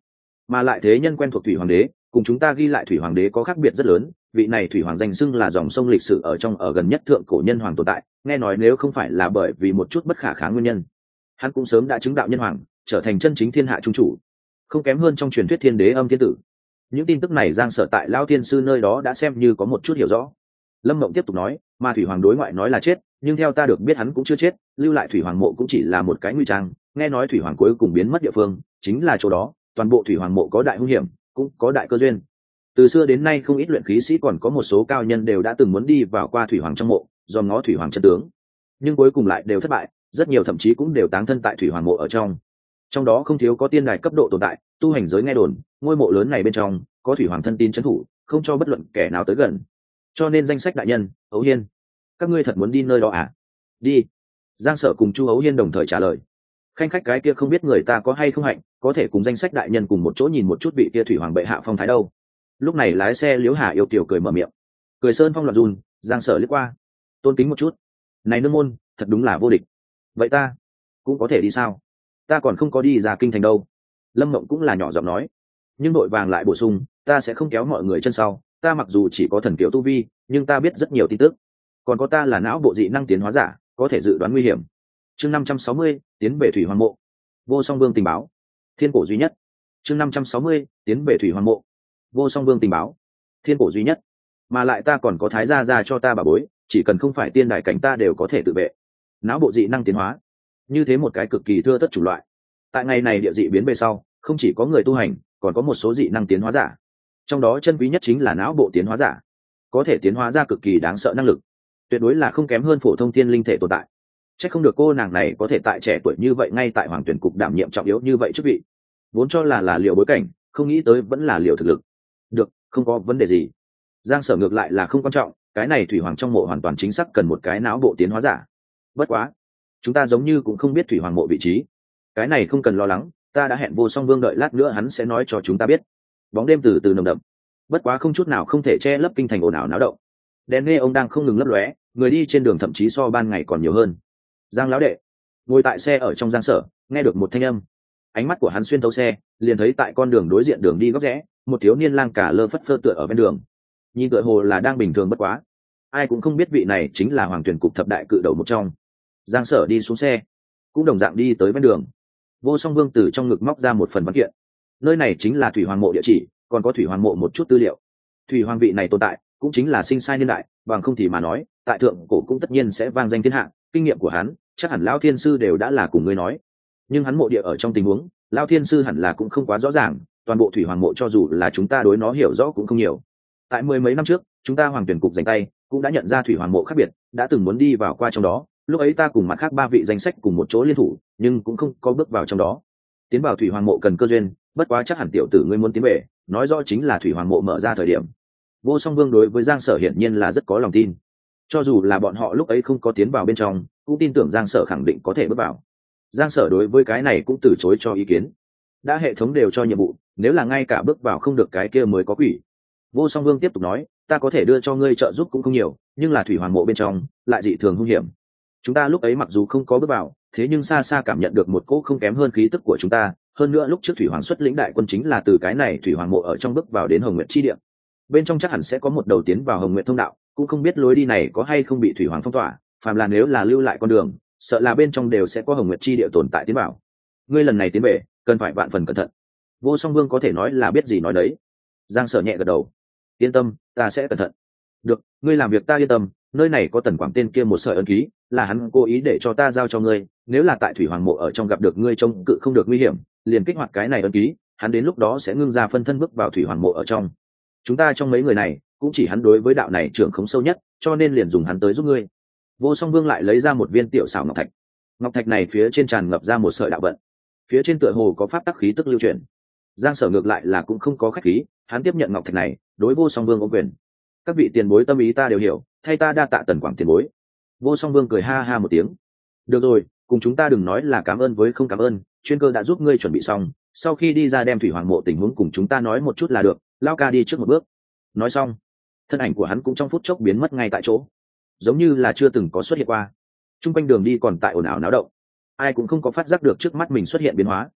Speaker 1: mà lại thế nhân quen thuộc thủy hoàng đế cùng chúng ta ghi lại thủy hoàng đế có khác biệt rất lớn. Vị này thủy hoàng danh xưng là dòng sông lịch sử ở trong ở gần nhất thượng cổ nhân hoàng tồn tại, nghe nói nếu không phải là bởi vì một chút bất khả kháng nguyên nhân, hắn cũng sớm đã chứng đạo nhân hoàng, trở thành chân chính thiên hạ trung chủ, không kém hơn trong truyền thuyết thiên đế âm thiên tử. Những tin tức này Giang Sở tại Lao Thiên sư nơi đó đã xem như có một chút hiểu rõ. Lâm Mộng tiếp tục nói, mà thủy hoàng đối ngoại nói là chết, nhưng theo ta được biết hắn cũng chưa chết, lưu lại thủy hoàng mộ cũng chỉ là một cái ngụy trang. Nghe nói thủy hoàng cuối cùng biến mất địa phương chính là chỗ đó. Toàn bộ thủy hoàng mộ có đại hung hiểm, cũng có đại cơ duyên. Từ xưa đến nay không ít luyện khí sĩ còn có một số cao nhân đều đã từng muốn đi vào qua thủy hoàng trong mộ, dòm ngó thủy hoàng chân tướng, nhưng cuối cùng lại đều thất bại. Rất nhiều thậm chí cũng đều táng thân tại thủy hoàng mộ ở trong đó không thiếu có tiên đài cấp độ tồn tại. Tu hành giới nghe đồn ngôi mộ lớn này bên trong có thủy hoàng thân tín trấn thủ, không cho bất luận kẻ nào tới gần. Cho nên danh sách đại nhân, Ấu Hiên, các ngươi thật muốn đi nơi đó à? Đi. Giang Sở cùng Chu Ấu Hiên đồng thời trả lời. Khanh khách cái kia không biết người ta có hay không hạnh có thể cùng danh sách đại nhân cùng một chỗ nhìn một chút vị kia thủy hoàng bệ hạ phong thái đâu. Lúc này lái xe Liễu Hà yêu kiều cười mở miệng, cười sơn phong loạn run. Giang Sở liếc qua, tôn kính một chút, này nương môn thật đúng là vô địch. Vậy ta cũng có thể đi sao? Ta còn không có đi ra kinh thành đâu. Lâm Mộng cũng là nhỏ giọng nói, nhưng đội vàng lại bổ sung, ta sẽ không kéo mọi người chân sau. Ta mặc dù chỉ có thần kiểu tu vi, nhưng ta biết rất nhiều tin tức, còn có ta là não bộ dị năng tiến hóa giả, có thể dự đoán nguy hiểm. Chương 560, tiến về thủy hoàng mộ. Vô Song Vương tình báo, thiên cổ duy nhất. Chương 560, tiến về thủy hoàng mộ. Vô Song Vương tình báo, thiên cổ duy nhất. Mà lại ta còn có thái gia ra cho ta bảo bối, chỉ cần không phải tiên đại cảnh ta đều có thể tự vệ. Não bộ dị năng tiến hóa, như thế một cái cực kỳ thưa thất chủng loại. Tại ngày này địa dị biến về sau, không chỉ có người tu hành, còn có một số dị năng tiến hóa giả. Trong đó chân quý nhất chính là não bộ tiến hóa giả, có thể tiến hóa ra cực kỳ đáng sợ năng lực, tuyệt đối là không kém hơn phổ thông tiên linh thể tồn tại. Chắc không được cô nàng này có thể tại trẻ tuổi như vậy ngay tại Hoàng Tuyển cục đảm nhiệm trọng yếu như vậy chức vị. Vốn cho là liệu bối cảnh, không nghĩ tới vẫn là liệu thực lực. Được, không có vấn đề gì. Giang Sở ngược lại là không quan trọng, cái này thủy hoàng trong mộ hoàn toàn chính xác cần một cái não bộ tiến hóa giả. Bất quá, chúng ta giống như cũng không biết thủy hoàng mộ vị trí. Cái này không cần lo lắng, ta đã hẹn Vô Song Vương đợi lát nữa hắn sẽ nói cho chúng ta biết. Bóng đêm từ từ nồng đậm, bất quá không chút nào không thể che lấp kinh thành ồn ào náo động. Đèn nghe ông đang không ngừng lấp lóe, người đi trên đường thậm chí so ban ngày còn nhiều hơn. Giang lão đệ ngồi tại xe ở trong Giang Sở, nghe được một thanh âm, ánh mắt của hắn xuyên thấu xe, liền thấy tại con đường đối diện đường đi góc rẽ, một thiếu niên lang cả lơ phất phơ tựa ở bên đường, nhìn tựa hồ là đang bình thường bất quá, ai cũng không biết vị này chính là Hoàng Tuyển cục thập đại cự đầu một trong. Giang Sở đi xuống xe, cũng đồng dạng đi tới bên đường. Vô Song Vương từ trong ngực móc ra một phần văn kiện, nơi này chính là thủy hoàng mộ địa chỉ, còn có thủy hoàng mộ một chút tư liệu. Thủy hoàng vị này tồn tại cũng chính là sinh sai niên đại, bằng không thì mà nói tại thượng cổ cũng tất nhiên sẽ vang danh thiên hạ. Kinh nghiệm của hắn chắc hẳn Lão Thiên sư đều đã là cùng ngươi nói, nhưng hắn mộ địa ở trong tình huống Lão Thiên sư hẳn là cũng không quá rõ ràng. Toàn bộ thủy hoàng mộ cho dù là chúng ta đối nó hiểu rõ cũng không nhiều. Tại mười mấy năm trước chúng ta Hoàng Tuyển cục dành tay cũng đã nhận ra thủy hoàng mộ khác biệt, đã từng muốn đi vào qua trong đó. Lúc ấy ta cùng mặt khác ba vị danh sách cùng một chỗ liên thủ, nhưng cũng không có bước vào trong đó. Tiến vào thủy hoàng mộ cần cơ duyên, bất quá chắc hẳn tiểu tử ngươi muốn tiến về, nói rõ chính là thủy hoàng mộ mở ra thời điểm. Vô Song Vương đối với Giang Sở hiển nhiên là rất có lòng tin, cho dù là bọn họ lúc ấy không có tiến vào bên trong, cũng tin tưởng Giang Sở khẳng định có thể bước vào. Giang Sở đối với cái này cũng từ chối cho ý kiến, đã hệ thống đều cho nhiệm vụ, nếu là ngay cả bước vào không được cái kia mới có quỷ. Vô Song Vương tiếp tục nói, ta có thể đưa cho ngươi trợ giúp cũng không nhiều, nhưng là thủy hoàng mộ bên trong lại dị thường hung hiểm. Chúng ta lúc ấy mặc dù không có bước vào, thế nhưng xa xa cảm nhận được một cỗ không kém hơn khí tức của chúng ta. Hơn nữa lúc trước thủy hoàng xuất lĩnh đại quân chính là từ cái này thủy hoàng mộ ở trong bước vào đến Hồng Nguyệt chi địa, bên trong chắc hẳn sẽ có một đầu tiến vào Hồng Nguyệt thông đạo, cũng không biết lối đi này có hay không bị thủy hoàng phong tỏa. Phàm là nếu là lưu lại con đường, sợ là bên trong đều sẽ có Hồng Nguyệt chi địa tồn tại tiến vào. Ngươi lần này tiến về cần phải vạn phần cẩn thận. Vô Song Vương có thể nói là biết gì nói đấy. Giang Sở nhẹ gật đầu, yên tâm, ta sẽ cẩn thận. Được, ngươi làm việc ta yên tâm. Nơi này có Tần Quảng tên kia một sợi ấn ký, là hắn cố ý để cho ta giao cho ngươi. Nếu là tại thủy hoàng mộ ở trong gặp được ngươi chống cự không được nguy hiểm, liền kích hoạt cái này ấn ký, hắn đến lúc đó sẽ ngưng ra phân thân bước vào thủy hoàng mộ ở trong. Chúng ta trong mấy người này cũng chỉ hắn đối với đạo này trưởng khống sâu nhất, cho nên liền dùng hắn tới giúp ngươi. Vô Song Vương lại lấy ra một viên tiểu xảo ngọc thạch, ngọc thạch này phía trên tràn ngập ra một sợi đạo vận, phía trên tựa hồ có pháp tắc khí tức lưu chuyển. Giang Sở ngược lại là cũng không có khách khí, hắn tiếp nhận ngọc thạch này, đối Vô Song Vương ôm quyền. Các vị tiền bối tâm ý ta đều hiểu, thay ta đa tạ Tần Quảng tiền bối. Vô Song Vương cười ha ha một tiếng. Được rồi, cùng chúng ta đừng nói là cảm ơn với không cảm ơn, chuyên cơ đã giúp ngươi chuẩn bị xong, sau khi đi ra đem thủy hoàng mộ tình huống cùng chúng ta nói một chút là được. Lao ca đi trước một bước. Nói xong, thân ảnh của hắn cũng trong phút chốc biến mất ngay tại chỗ, giống như là chưa từng có xuất hiện qua. Trung quanh đường đi còn tại ồn ào náo động, ai cũng không có phát giác được trước mắt mình xuất hiện biến hóa.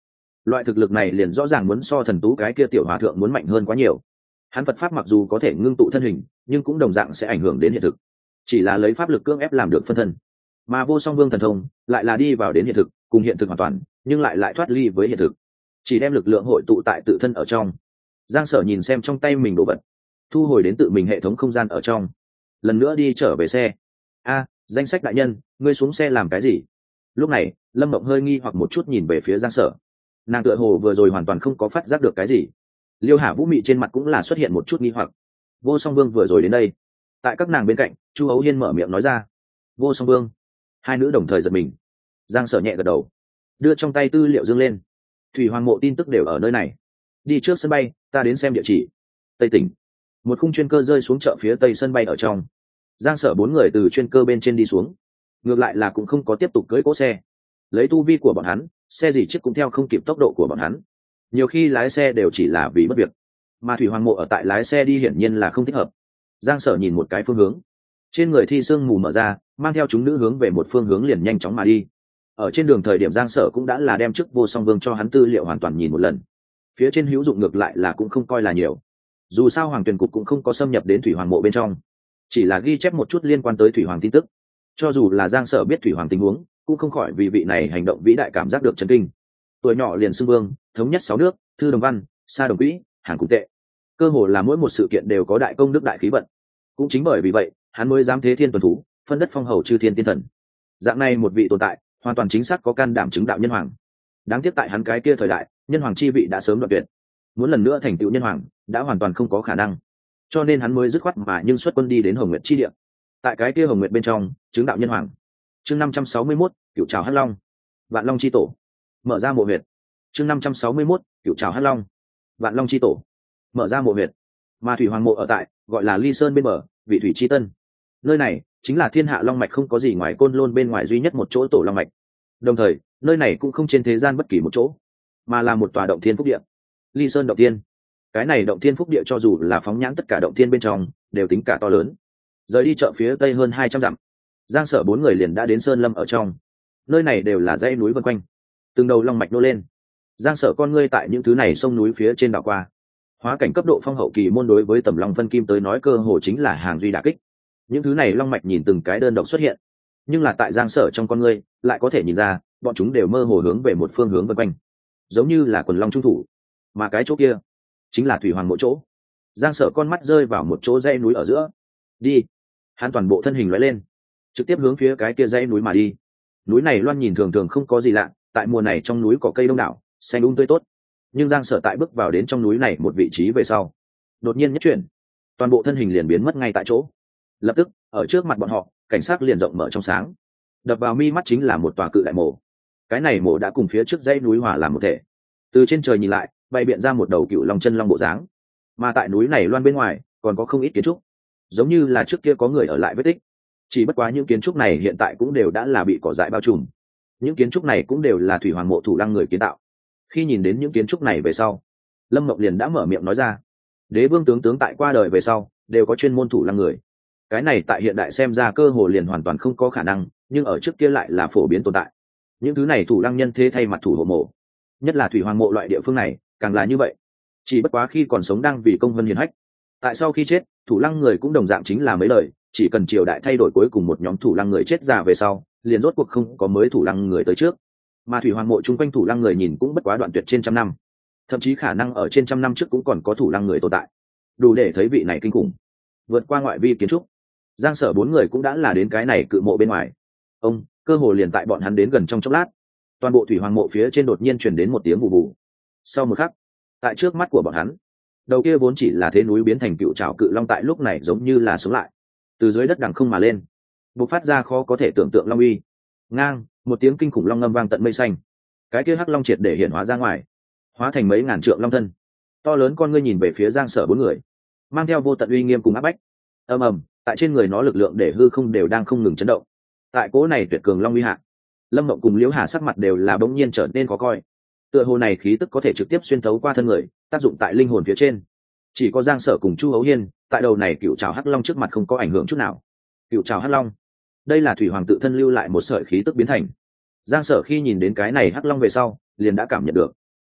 Speaker 1: Loại thực lực này liền rõ ràng muốn so thần tú cái kia tiểu hòa thượng muốn mạnh hơn quá nhiều. Hắn Phật pháp mặc dù có thể ngưng tụ thân hình, nhưng cũng đồng dạng sẽ ảnh hưởng đến hiện thực, chỉ là lấy pháp lực cưỡng ép làm được phân thân. Mà vô song vương thần thông lại là đi vào đến hiện thực, cùng hiện thực hoàn toàn, nhưng lại thoát ly với hiện thực, chỉ đem lực lượng hội tụ tại tự thân ở trong. Giang Sở nhìn xem trong tay mình đồ vật, thu hồi đến tự mình hệ thống không gian ở trong, lần nữa đi trở về xe. Danh sách đại nhân, ngươi xuống xe làm cái gì? Lúc này Lâm Mộng hơi nghi hoặc một chút nhìn về phía Giang Sở. Nàng tựa hồ vừa rồi hoàn toàn không có phát giác được cái gì. Liêu Hà Vũ Mị trên mặt cũng là xuất hiện một chút nghi hoặc. Vô song vương vừa rồi đến đây. Tại các nàng bên cạnh, Chu Ấu Hiên mở miệng nói ra. Vô song vương. Hai nữ đồng thời giật mình. Giang Sở nhẹ gật đầu, đưa trong tay tư liệu dương lên. Thủy Hoàng mộ tin tức đều ở nơi này. Đi trước sân bay, ta đến xem địa chỉ. Tây tỉnh. Một khung chuyên cơ rơi xuống chợ phía tây sân bay ở trong. Giang Sở bốn người từ chuyên cơ bên trên đi xuống, ngược lại là cũng không có tiếp tục cưỡi cỗ xe. Lấy tu vi của bọn hắn, xe gì chiếc cũng theo không kịp tốc độ của bọn hắn, nhiều khi lái xe đều chỉ là vì bất việc, mà Thủy Hoàng mộ ở tại lái xe đi hiển nhiên là không thích hợp. Giang Sở nhìn một cái phương hướng, trên người thi sương mù mở ra, mang theo chúng nữ hướng về một phương hướng liền nhanh chóng mà đi. Ở trên đường thời điểm Giang Sở cũng đã là đem trước vô song vương cho hắn tư liệu hoàn toàn nhìn một lần, phía trên hữu dụng ngược lại là cũng không coi là nhiều. Dù sao Hoàng Tuyền cục cũng không có xâm nhập đến Thủy Hoàng mộ bên trong, chỉ là ghi chép một chút liên quan tới Thủy Hoàng tin tức. Cho dù là Giang Sở biết Thủy Hoàng tình huống, cũng không khỏi vì vị này hành động vĩ đại cảm giác được chấn kinh. Tuổi nhỏ liền xưng vương, thống nhất 6 nước, thư đồng văn, sa đồng quỹ, hàng cùng tệ, cơ hồ là mỗi một sự kiện đều có đại công đức đại khí vận. Cũng chính bởi vì vậy, hắn mới dám thế thiên tuần thú, phân đất phong hầu chư thiên tiên thần. Dạng này một vị tồn tại, hoàn toàn chính xác có can đảm chứng đạo nhân hoàng. Đáng tiếc tại hắn cái kia thời đại, nhân hoàng chi vị đã sớm đoạn tuyệt, muốn lần nữa thành tựu nhân hoàng đã hoàn toàn không có khả năng, cho nên hắn mới dứt khoát mà nhưng xuất quân đi đến Hồng Nguyệt chi địa. Tại cái kia Hồng Nguyệt bên trong, chứng đạo nhân hoàng. Chương 561, Cửu Trảo Hắc Long, Vạn Long chi tổ, mở ra mộ huyệt. Chương 561, Cửu Trảo Hắc Long, Vạn Long chi tổ, mở ra mộ huyệt. Mà Thủy Hoàng mộ ở tại, gọi là Ly Sơn bên bờ, Vị Thủy chi tân. Nơi này chính là thiên hạ long mạch không có gì ngoài Côn Lôn bên ngoài duy nhất một chỗ tổ long mạch. Đồng thời, nơi này cũng không trên thế gian bất kỳ một chỗ, mà là một tòa động thiên phúc địa. Ly Sơn động thiên. Cái này động thiên phúc địa cho dù là phóng nhãn tất cả động thiên bên trong, đều tính cả to lớn. Rời đi chợ phía tây hơn 200 dặm, Giang Sở bốn người liền đã đến Sơn Lâm ở trong. Nơi này đều là dãy núi vân quanh, từng đầu long mạch nô lên. Giang Sở con ngươi tại những thứ này sông núi phía trên đảo qua. Hóa cảnh cấp độ phong hậu kỳ môn đối với Tầm Long Vân Kim tới nói cơ hồ chính là hàng duy đả kích. Những thứ này long mạch nhìn từng cái đơn độc xuất hiện, nhưng là tại Giang Sở trong con ngươi lại có thể nhìn ra, bọn chúng đều mơ hồ hướng về một phương hướng vân quanh, giống như là quần long trung thủ. Mà cái chỗ kia chính là Thủy Hoàng mộ chỗ. Giang Sở con mắt rơi vào một chỗ dãy núi ở giữa. Đi. Hắn toàn bộ thân hình lóe lên, trực tiếp hướng phía cái kia dãy núi mà đi. Núi này loan nhìn thường thường không có gì lạ, tại mùa này trong núi có cây đông đảo, xanh tươi tốt. Nhưng Giang Sở tại bước vào đến trong núi này một vị trí về sau, đột nhiên nhất chuyển, toàn bộ thân hình liền biến mất ngay tại chỗ. Lập tức, ở trước mặt bọn họ, cảnh sát liền rộng mở trong sáng. Đập vào mi mắt chính là một tòa cự đại mộ. Cái này mộ đã cùng phía trước dãy núi hòa làm một thể. Từ trên trời nhìn lại, bay biện ra một đầu cựu long chân long bộ dáng. Mà tại núi này loan bên ngoài, còn có không ít kiến trúc, giống như là trước kia có người ở lại vết tích. Chỉ bất quá những kiến trúc này hiện tại cũng đều đã là bị cỏ dại bao trùm. Những kiến trúc này cũng đều là Thủy Hoàng mộ thủ lăng người kiến tạo. Khi nhìn đến những kiến trúc này về sau, Lâm Mộng liền đã mở miệng nói ra, đế vương tướng tại qua đời về sau đều có chuyên môn thủ lăng người. Cái này tại hiện đại xem ra cơ hồ liền hoàn toàn không có khả năng, nhưng ở trước kia lại là phổ biến tồn tại. Những thứ này thủ lăng nhân thế thay mặt thủ hộ mộ, nhất là Thủy Hoàng mộ loại địa phương này càng là như vậy. Chỉ bất quá khi còn sống đang vì công vân hiển hách, tại sau khi chết thủ lăng người cũng đồng dạng chính là mấy lời, chỉ cần triều đại thay đổi cuối cùng một nhóm thủ lăng người chết già về sau, liền rốt cuộc không có mới thủ lăng người tới trước. Mà Thủy Hoàng mộ chung quanh thủ lăng người nhìn cũng bất quá đoạn tuyệt trên trăm năm, thậm chí khả năng ở trên trăm năm trước cũng còn có thủ lăng người tồn tại, đủ để thấy vị này kinh khủng. Vượt qua ngoại vi kiến trúc, Giang Sở bốn người cũng đã là đến cái này cự mộ bên ngoài. Cơ hồ liền tại bọn hắn đến gần trong chốc lát, toàn bộ Thủy Hoàng mộ phía trên đột nhiên truyền đến một tiếng bù bù. Sau một khắc, tại trước mắt của bọn hắn, đầu kia vốn chỉ là thế núi biến thành cựu trảo cự long tại lúc này giống như là sống lại, từ dưới đất đằng không mà lên, bộc phát ra khó có thể tưởng tượng long uy. Ngang, một tiếng kinh khủng long ngâm vang tận mây xanh. Cái kia hắc long triệt để hiện hóa ra ngoài, hóa thành mấy ngàn trượng long thân, to lớn con ngươi nhìn về phía Giang Sở bốn người, mang theo vô tận uy nghiêm cùng áp bách. Ầm ầm, tại trên người nó lực lượng để hư không đều đang không ngừng chấn động. Tại cỗ này tuyệt cường long uy hạ, Lâm Mộng cùng Liễu Hà sắc mặt đều là bỗng nhiên trở nên khó coi. Tựa hồ này khí tức có thể trực tiếp xuyên thấu qua thân người, tác dụng tại linh hồn phía trên. Chỉ có Giang Sở cùng Chu Hấu Hiên, tại đầu này cựu trảo hắc long trước mặt không có ảnh hưởng chút nào. Cựu trảo hắc long, đây là Thủy Hoàng tự thân lưu lại một sợi khí tức biến thành. Giang Sở khi nhìn đến cái này hắc long về sau, liền đã cảm nhận được,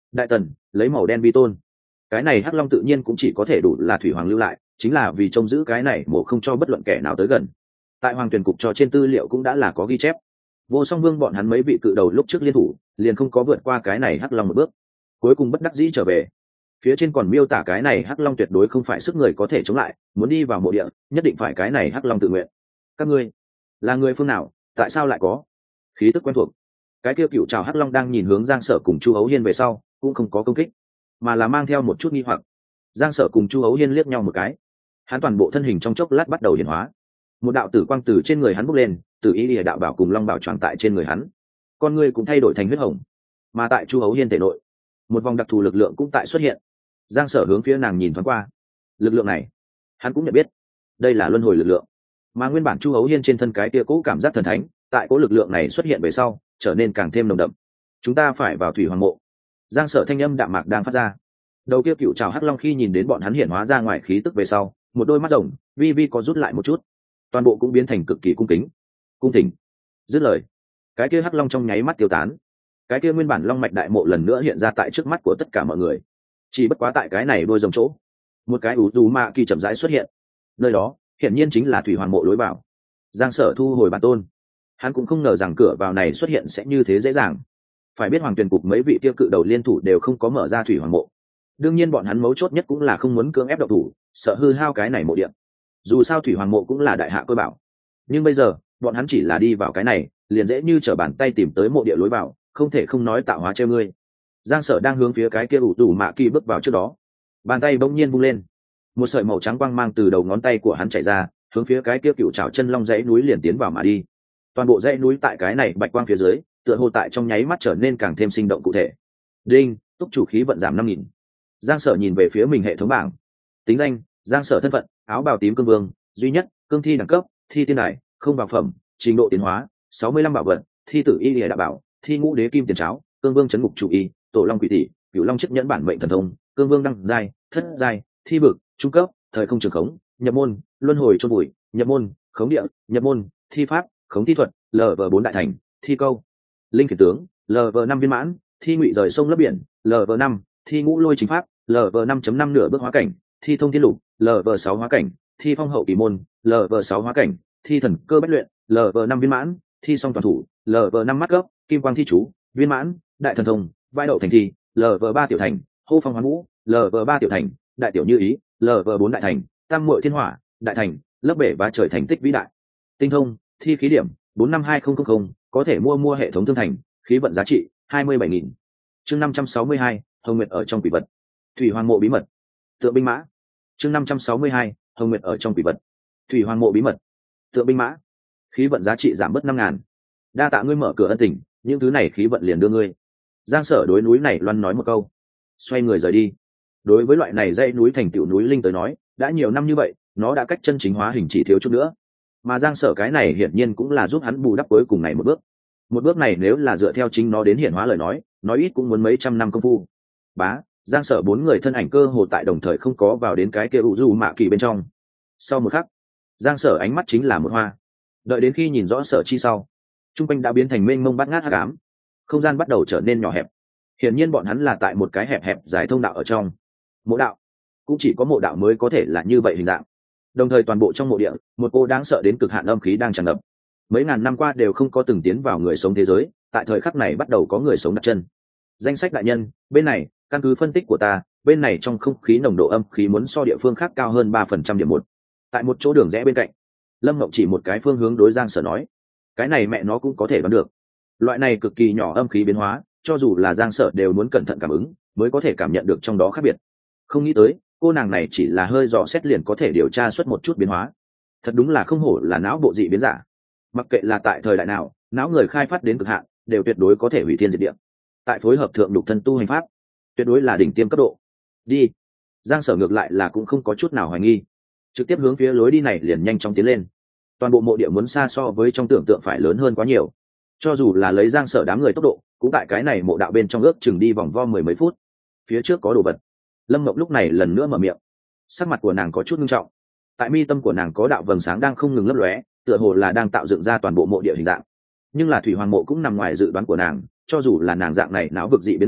Speaker 1: đại tần lấy màu đen vi tôn. Cái này hắc long tự nhiên cũng chỉ có thể đủ là thủy hoàng lưu lại, chính là vì trông giữ cái này mộ không cho bất luận kẻ nào tới gần. Tại hoàng tuyển cục cho trên tư liệu cũng đã là có ghi chép, vô song vương bọn hắn mấy vị cự đầu lúc trước liên thủ liền không có vượt qua cái này hắc long một bước, cuối cùng bất đắc dĩ trở về. Phía trên còn miêu tả cái này hắc long tuyệt đối không phải sức người có thể chống lại, muốn đi vào mộ địa nhất định phải cái này hắc long tự nguyện. Các ngươi là người phương nào, tại sao lại có khí tức quen thuộc? Cái kia cựu trào hắc long đang nhìn hướng Giang Sở cùng Chu Hấu Hiên về sau cũng không có công kích, mà là mang theo một chút nghi hoặc. Giang Sở cùng Chu Hấu Hiên liếc nhau một cái, hắn toàn bộ thân hình trong chốc lát bắt đầu hiển hóa, một đạo tử quang từ trên người hắn bốc lên, từ ý lìa đạo bảo cùng long bảo tròn tại trên người hắn, con người cũng thay đổi thành huyết hồng. Mà tại Chu Hấu Hiên thể nội, một vòng đặc thù lực lượng cũng tại xuất hiện. Giang Sở hướng phía nàng nhìn thoáng qua, lực lượng này hắn cũng nhận biết, đây là luân hồi lực lượng. Mà nguyên bản Chu Hấu Hiên trên thân cái kia cố cảm giác thần thánh, tại cố lực lượng này xuất hiện về sau trở nên càng thêm nồng đậm. Chúng ta phải vào thủy hoàng mộ. Giang Sở thanh âm đạm mạc đang phát ra. Đầu kia cựu trào hắc long khi nhìn đến bọn hắn hiện hóa ra ngoài khí tức về sau, một đôi mắt rồng vi vi có rút lại một chút, toàn bộ cũng biến thành cực kỳ cung kính. Cung thỉnh. Dứt lời, cái kia hắc long trong nháy mắt tiêu tán. Cái kia nguyên bản long mạch đại mộ lần nữa hiện ra tại trước mắt của tất cả mọi người. Chỉ bất quá tại cái này đôi rồng chỗ, một cái ủ dù mạ kỳ chậm rãi xuất hiện. Nơi đó hiển nhiên chính là thủy hoàng mộ lối vào. Giang Sở thu hồi bản tôn, hắn cũng không ngờ rằng cửa vào này xuất hiện sẽ như thế dễ dàng. Phải biết hoàng tuyền cục mấy vị tiêu cự đầu liên thủ đều không có mở ra thủy hoàng mộ, đương nhiên bọn hắn mấu chốt nhất cũng là không muốn cưỡng ép độc thủ, sợ hư hao cái này mộ điện. Dù sao thủy hoàng mộ cũng là đại hạ cơ bảo, nhưng bây giờ bọn hắn chỉ là đi vào cái này liền dễ như trở bàn tay tìm tới mộ địa lối vào, không thể không nói tạo hóa treo ngươi. Giang Sở đang hướng phía cái kia ủ tủ mạ kỳ bước vào trước đó, bàn tay bỗng nhiên vung lên, một sợi màu trắng quang mang từ đầu ngón tay của hắn chảy ra, hướng phía cái kia cựu trảo chân long dãy núi liền tiến vào mà đi. Toàn bộ dãy núi tại cái này bạch quang phía dưới tựa hồ tại trong nháy mắt trở nên càng thêm sinh động cụ thể. Đinh, túc chủ khí vận giảm 5.000. Giang Sở nhìn về phía mình hệ thống bảng, tính danh Giang Sở, thân phận áo bào tím cương vương duy nhất, cương thi đẳng cấp thi tiên đài, không vào phẩm, trình độ tiến hóa 65 bảo vật, thi tử y lìa đạo bảo, thi ngũ đế kim tiền cháo, cương vương chấn ngục chủ y, tổ long quỷ tỷ, cửu long chiếc nhẫn bản mệnh thần thông, cương vương đăng giai thất giai, thi bực trung cấp, thời không trường khống, nhập môn luân hồi chôn bụi, nhập môn khống địa, nhập môn thi pháp khống thi thuật, LV4 đại thành, thi câu linh khiển tướng, LV5 viên mãn, thi ngụy rời sông lấp biển, LV5, thi ngũ lôi chính pháp, LV5.5 nửa bước hóa cảnh, thi thông thiên lục, LV6 hóa cảnh, thi phong hậu kỳ môn, LV6 hóa cảnh, thi thần cơ bách luyện, LV5 viên mãn, thi song toàn thủ, LV5 mắt cấp, kim quang thi chú viên mãn, đại thần thông vai đậu thành thi, LV3 tiểu thành, hô phong hoán vũ, LV3 tiểu thành, đại tiểu như ý, LV4 đại thành, tam muội thiên hỏa đại thành, lấp bể và trời thành tích vĩ đại. Tinh thông thi khí điểm 452000, có thể mua hệ thống thương thành, khí vận giá trị 27.000. Chương 562, Hồng Nguyệt ở trong quỷ vật. Thủy hoàng mộ bí mật. Tượng binh mã. Chương 562, Hồng Nguyệt ở trong quỷ vật. Thủy hoàng mộ bí mật. Tượng binh mã. Khí vận giá trị giảm bớt 5.000. Đa tạ ngươi mở cửa ân tình, những thứ này khí vận liền đưa ngươi. Giang Sở đối núi này loan nói một câu, xoay người rời đi. Đối với loại này dãy núi thành tựu núi linh tới nói, đã nhiều năm như vậy, nó đã cách chân chính hóa hình chỉ thiếu chút nữa. Mà Giang Sở cái này hiển nhiên cũng là giúp hắn bù đắp cuối cùng này một bước. Một bước này nếu là dựa theo chính nó đến hiển hóa lời nói ít cũng muốn mấy trăm năm công phu. Bá, Giang Sở bốn người thân ảnh cơ hồ tại đồng thời không có vào đến cái kia u du mạ kỳ bên trong. Sau một khắc, Giang Sở ánh mắt chính là một hoa. Đợi đến khi nhìn rõ Sở chi sau, trung quanh đã biến thành mênh mông bát ngát hắc ám, không gian bắt đầu trở nên nhỏ hẹp. Hiển nhiên bọn hắn là tại một cái hẹp hẹp dài thông đạo ở trong. Mộ đạo, cũng chỉ có mộ đạo mới có thể là như vậy hình dạng. Đồng thời toàn bộ trong mộ địa, một cô đáng sợ đến cực hạn âm khí đang tràn ngập. Mấy ngàn năm qua đều không có từng tiến vào người sống thế giới, tại thời khắc này bắt đầu có người sống đặt chân. Danh sách đại nhân, bên này, căn cứ phân tích của ta, bên này trong không khí nồng độ âm khí muốn so địa phương khác cao hơn 3% điểm một. Tại một chỗ đường rẽ bên cạnh, Lâm Ngọc chỉ một cái phương hướng đối Giang Sở nói, cái này mẹ nó cũng có thể đoán được. Loại này cực kỳ nhỏ âm khí biến hóa, cho dù là Giang Sở đều muốn cẩn thận cảm ứng, mới có thể cảm nhận được trong đó khác biệt. Không nghĩ tới, cô nàng này chỉ là hơi dò xét liền có thể điều tra xuất một chút biến hóa. Thật đúng là không hổ là não bộ dị biến giả. Mặc kệ là tại thời đại nào, não người khai phát đến cực hạn, đều tuyệt đối có thể hủy thiên diệt địa. Tại phối hợp thượng đục thân tu hành pháp, tuyệt đối là đỉnh tiêm cấp độ. Đi. Giang Sở ngược lại là cũng không có chút nào hoài nghi, trực tiếp hướng phía lối đi này liền nhanh chóng tiến lên. Toàn bộ mộ địa muốn xa so với trong tưởng tượng phải lớn hơn quá nhiều. Cho dù là lấy Giang Sở đám người tốc độ, cũng tại cái này mộ đạo bên trong ước chừng đi vòng vo 10 mấy phút. Phía trước có đồ vật. Lâm Mộng lúc này lần nữa mở miệng, sắc mặt của nàng có chút nghiêm trọng. Tại mi tâm của nàng có đạo vầng sáng đang không ngừng lấp lóe, tựa hồ là đang tạo dựng ra toàn bộ mộ địa hình dạng. Nhưng là thủy hoàng mộ cũng nằm ngoài dự đoán của nàng, cho dù là nàng dạng này não vực dị biến giả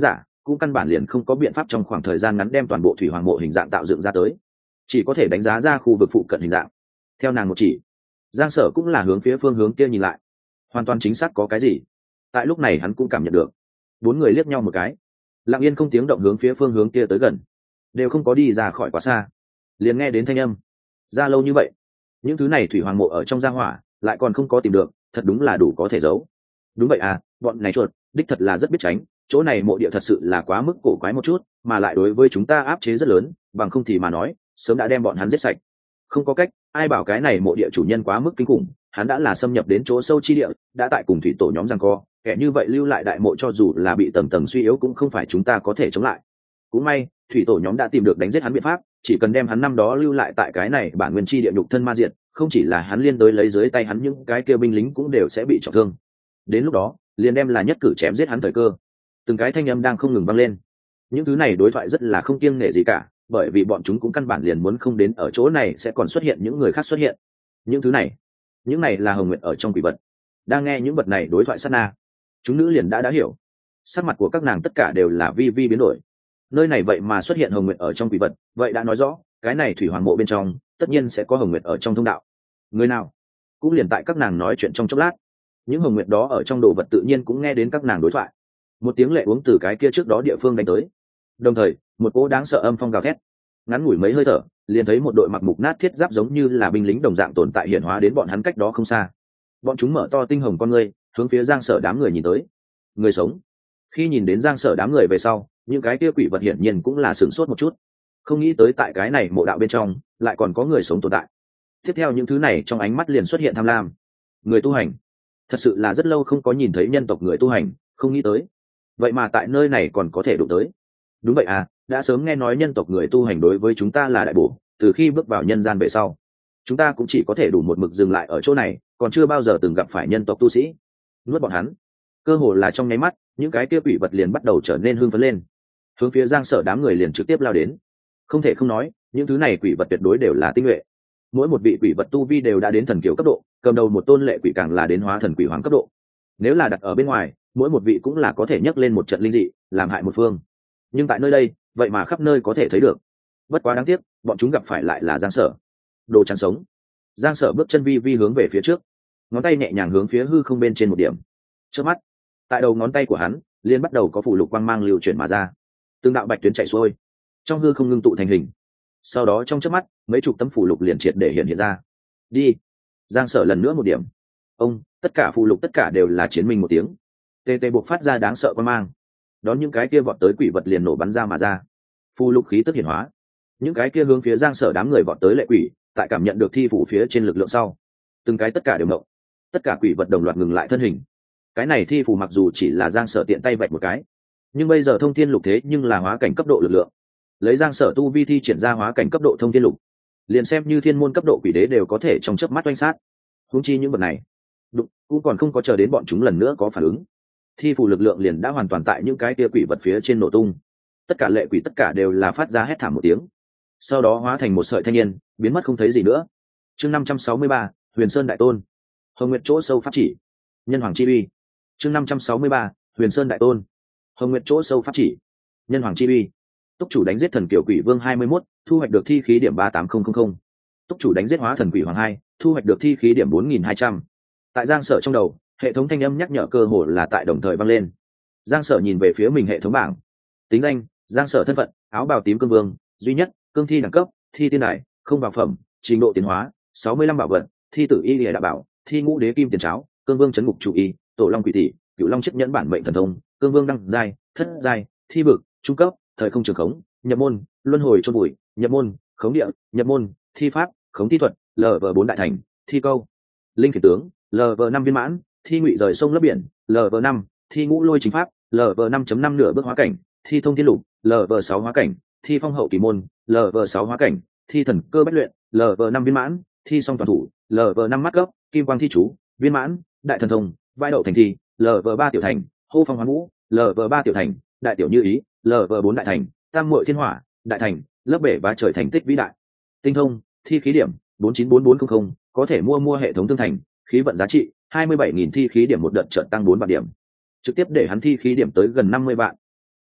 Speaker 1: cũng căn bản liền không có biện pháp trong khoảng thời gian ngắn đem toàn bộ thủy hoàng mộ hình dạng tạo dựng ra tới, chỉ có thể đánh giá ra khu vực phụ cận hình dạng. Theo nàng một chỉ, Giang Sở cũng là hướng phía phương hướng kia nhìn lại, hoàn toàn chính xác có cái gì. Tại lúc này hắn cũng cảm nhận được, bốn người liếc nhau một cái, lặng yên không tiếng động hướng phía phương hướng kia tới gần, đều không có đi ra khỏi quá xa, liền nghe đến thanh âm. Ra lâu như vậy, những thứ này thủy hoàng mộ ở trong gia hỏa lại còn không có tìm được, thật đúng là đủ có thể giấu. Đúng vậy à, bọn này chuột đích thật là rất biết tránh, chỗ này mộ địa thật sự là quá mức cổ quái một chút, mà lại đối với chúng ta áp chế rất lớn, bằng không thì mà nói sớm đã đem bọn hắn giết sạch. Không có cách, ai bảo cái này mộ địa chủ nhân quá mức kinh khủng, hắn đã là xâm nhập đến chỗ sâu chi địa, đã tại cùng thủy tổ nhóm giằng co, kẻ như vậy lưu lại đại mộ cho dù là bị tầng tầng suy yếu cũng không phải chúng ta có thể chống lại. Cũng may thủy tổ nhóm đã tìm được đánh giết hắn biện pháp, chỉ cần đem hắn năm đó lưu lại tại cái này bản nguyên chi địa nhục thân ma diệt, không chỉ là hắn liên đối lấy dưới tay hắn những cái kia binh lính cũng đều sẽ bị trọng thương. Đến lúc đó liền đem là nhất cử chém giết hắn thời cơ. Từng cái thanh âm đang không ngừng vang lên, những thứ này đối thoại rất là không kiêng nể gì cả, bởi vì bọn chúng cũng căn bản liền muốn không đến ở chỗ này sẽ còn xuất hiện những người khác xuất hiện. Những thứ này, những này là hồng nguyện ở trong quỷ vật. Đang nghe những vật này đối thoại sát na, chúng nữ liền đã hiểu, sắc mặt của các nàng tất cả đều là vi vi biến đổi. Nơi này vậy mà xuất hiện hồng nguyện ở trong quỷ vật, vậy đã nói rõ cái này thủy hoàng mộ bên trong tất nhiên sẽ có hồng nguyện ở trong thông đạo. Người nào? Cũng liền tại các nàng nói chuyện trong chốc lát, những hồng nguyện đó ở trong đồ vật tự nhiên cũng nghe đến các nàng đối thoại. Một tiếng lệ uống từ cái kia trước đó địa phương đánh tới, đồng thời một cỗ đáng sợ âm phong gào thét. Ngắn ngủi mấy hơi thở, liền thấy một đội mặc mục nát thiết giáp giống như là binh lính đồng dạng tồn tại hiện hóa đến bọn hắn cách đó không xa. Bọn chúng mở to tinh hồng con ngươi, hướng phía Giang Sở đám người nhìn tới. Người sống. Khi nhìn đến Giang Sở đám người về sau, những cái kia quỷ vật hiển nhiên cũng là sửng sốt một chút, không nghĩ tới tại cái này mộ đạo bên trong lại còn có người sống tồn tại. Tiếp theo những thứ này trong ánh mắt liền xuất hiện tham lam. Người tu hành, thật sự là rất lâu không có nhìn thấy nhân tộc người tu hành, không nghĩ tới vậy mà tại nơi này còn có thể đụng tới. Đúng vậy à, đã sớm nghe nói nhân tộc người tu hành đối với chúng ta là đại bổ, từ khi bước vào nhân gian về sau chúng ta cũng chỉ có thể đủ một mực dừng lại ở chỗ này, còn chưa bao giờ từng gặp phải nhân tộc tu sĩ. Nuốt bọn hắn. Cơ hồ là trong nháy mắt, những cái kia quỷ vật liền bắt đầu trở nên hưng phấn lên, hướng phía Giang Sở đám người liền trực tiếp lao đến. Không thể không nói, những thứ này quỷ vật tuyệt đối đều là tinh nhuệ. Mỗi một vị quỷ vật tu vi đều đã đến thần kiều cấp độ, cầm đầu một tôn lệ quỷ càng là đến hóa thần quỷ hoàng cấp độ. Nếu là đặt ở bên ngoài, mỗi một vị cũng là có thể nhấc lên một trận linh dị, làm hại một phương. Nhưng tại nơi đây, vậy mà khắp nơi có thể thấy được. Bất quá đáng tiếc, bọn chúng gặp phải lại là Giang Sở. Đồ chắn sống. Giang Sở bước chân vi vi hướng về phía trước, ngón tay nhẹ nhàng hướng phía hư không bên trên một điểm. Trước mắt, tại đầu ngón tay của hắn liền bắt đầu có phù lục quang mang lưu chuyển mà ra, từng đạo bạch tuyến chạy xuôi trong hư không ngưng tụ thành hình. Sau đó trong chớp mắt, mấy chục tấm phù lục liền triệt để hiện ra. Đi. Giang Sở lần nữa một điểm. Ông, tất cả phù lục tất cả đều là chiến minh một tiếng. Tê tê buộc phát ra đáng sợ quang mang, đón những cái kia vọt tới quỷ vật liền nổ bắn ra mà ra. Phù lục khí tức hiển hóa, những cái kia hướng phía Giang Sở đám người vọt tới lệ quỷ, tại cảm nhận được thi phủ phía trên lực lượng sau, từng cái tất cả đều động, tất cả quỷ vật đồng loạt ngừng lại thân hình. Cái này thi phủ mặc dù chỉ là Giang Sở tiện tay vạch một cái, nhưng bây giờ thông thiên lục thế nhưng là hóa cảnh cấp độ lực lượng. Lấy Giang Sở tu vi thi triển ra hóa cảnh cấp độ thông thiên lục, liền xem như thiên môn cấp độ quỷ đế đều có thể trong chớp mắt oanh sát. Huống chi những vật này, cũng còn không có chờ đến bọn chúng lần nữa có phản ứng, thi phủ lực lượng liền đã hoàn toàn tại những cái kia quỷ vật phía trên nổ tung. Tất cả lệ quỷ tất cả đều là phát ra hét thảm một tiếng, sau đó hóa thành một sợi thanh niên, biến mất không thấy gì nữa. Chương 563, Huyền Sơn Đại Tôn. Hồng Nguyệt chỗ sâu pháp chỉ, nhân hoàng chi uy. Chương 563, Huyền Sơn Đại Tôn. Hồng Nguyệt chỗ sâu pháp chỉ, nhân hoàng chi uy. Túc chủ đánh giết thần kiều quỷ vương 21, thu hoạch được thi khí điểm 38000. Túc chủ đánh giết hóa thần quỷ hoàng 2, thu hoạch được thi khí điểm 4200. Tại Giang Sở trong đầu, hệ thống thanh âm nhắc nhở cơ hồ là tại đồng thời vang lên. Giang Sở nhìn về phía mình hệ thống bảng. Tính danh: Giang Sở. Thân phận: áo bào tím cương vương, duy nhất, cương thi đẳng cấp, thi tiên đài, không vào phẩm, trình độ tiến hóa 65 bảo vật, thi tử y lìa đạo bảo, thi ngũ đế kim tiền cháo, cương vương chấn ngục chủ y, tổ long quỷ tỷ, cửu long chiếc nhẫn bản mệnh thần thông, cương vương đăng giai, thất giai, thi vực, trung cấp, thời không trường khống, nhập môn, luân hồi chôn bụi, nhập môn, khống địa, nhập môn, thi pháp, khống thi thuật, LV4 đại thành, thi câu, linh khiển tướng, LV5 viên mãn, thi ngụy rời sông lấp biển, LV5, thi ngũ lôi chính pháp, LV5.5 nửa bước hóa cảnh, thi thông thiên lục, LV6 hóa cảnh, thi phong hậu kỳ môn, LV6 hóa cảnh, thi thần cơ bách luyện, LV5 viên mãn, thi song toàn thủ, LV5 mắt cấp, kim quang thi chú, viên mãn, đại thần thông, vai đậu thành thi, LV3 tiểu thành, hô phong hoán vũ, LV3 tiểu thành, đại tiểu như ý, LV4 đại thành, tam muội thiên hỏa, đại thành, lớp bể và trời thành tích vĩ đại. Tinh thông, thi khí điểm 494400, có thể mua hệ thống tương thành, khí vận giá trị 27.000 thi khí điểm một đợt chợt tăng 4 vạn điểm, trực tiếp để hắn thi khí điểm tới gần 50 vạn.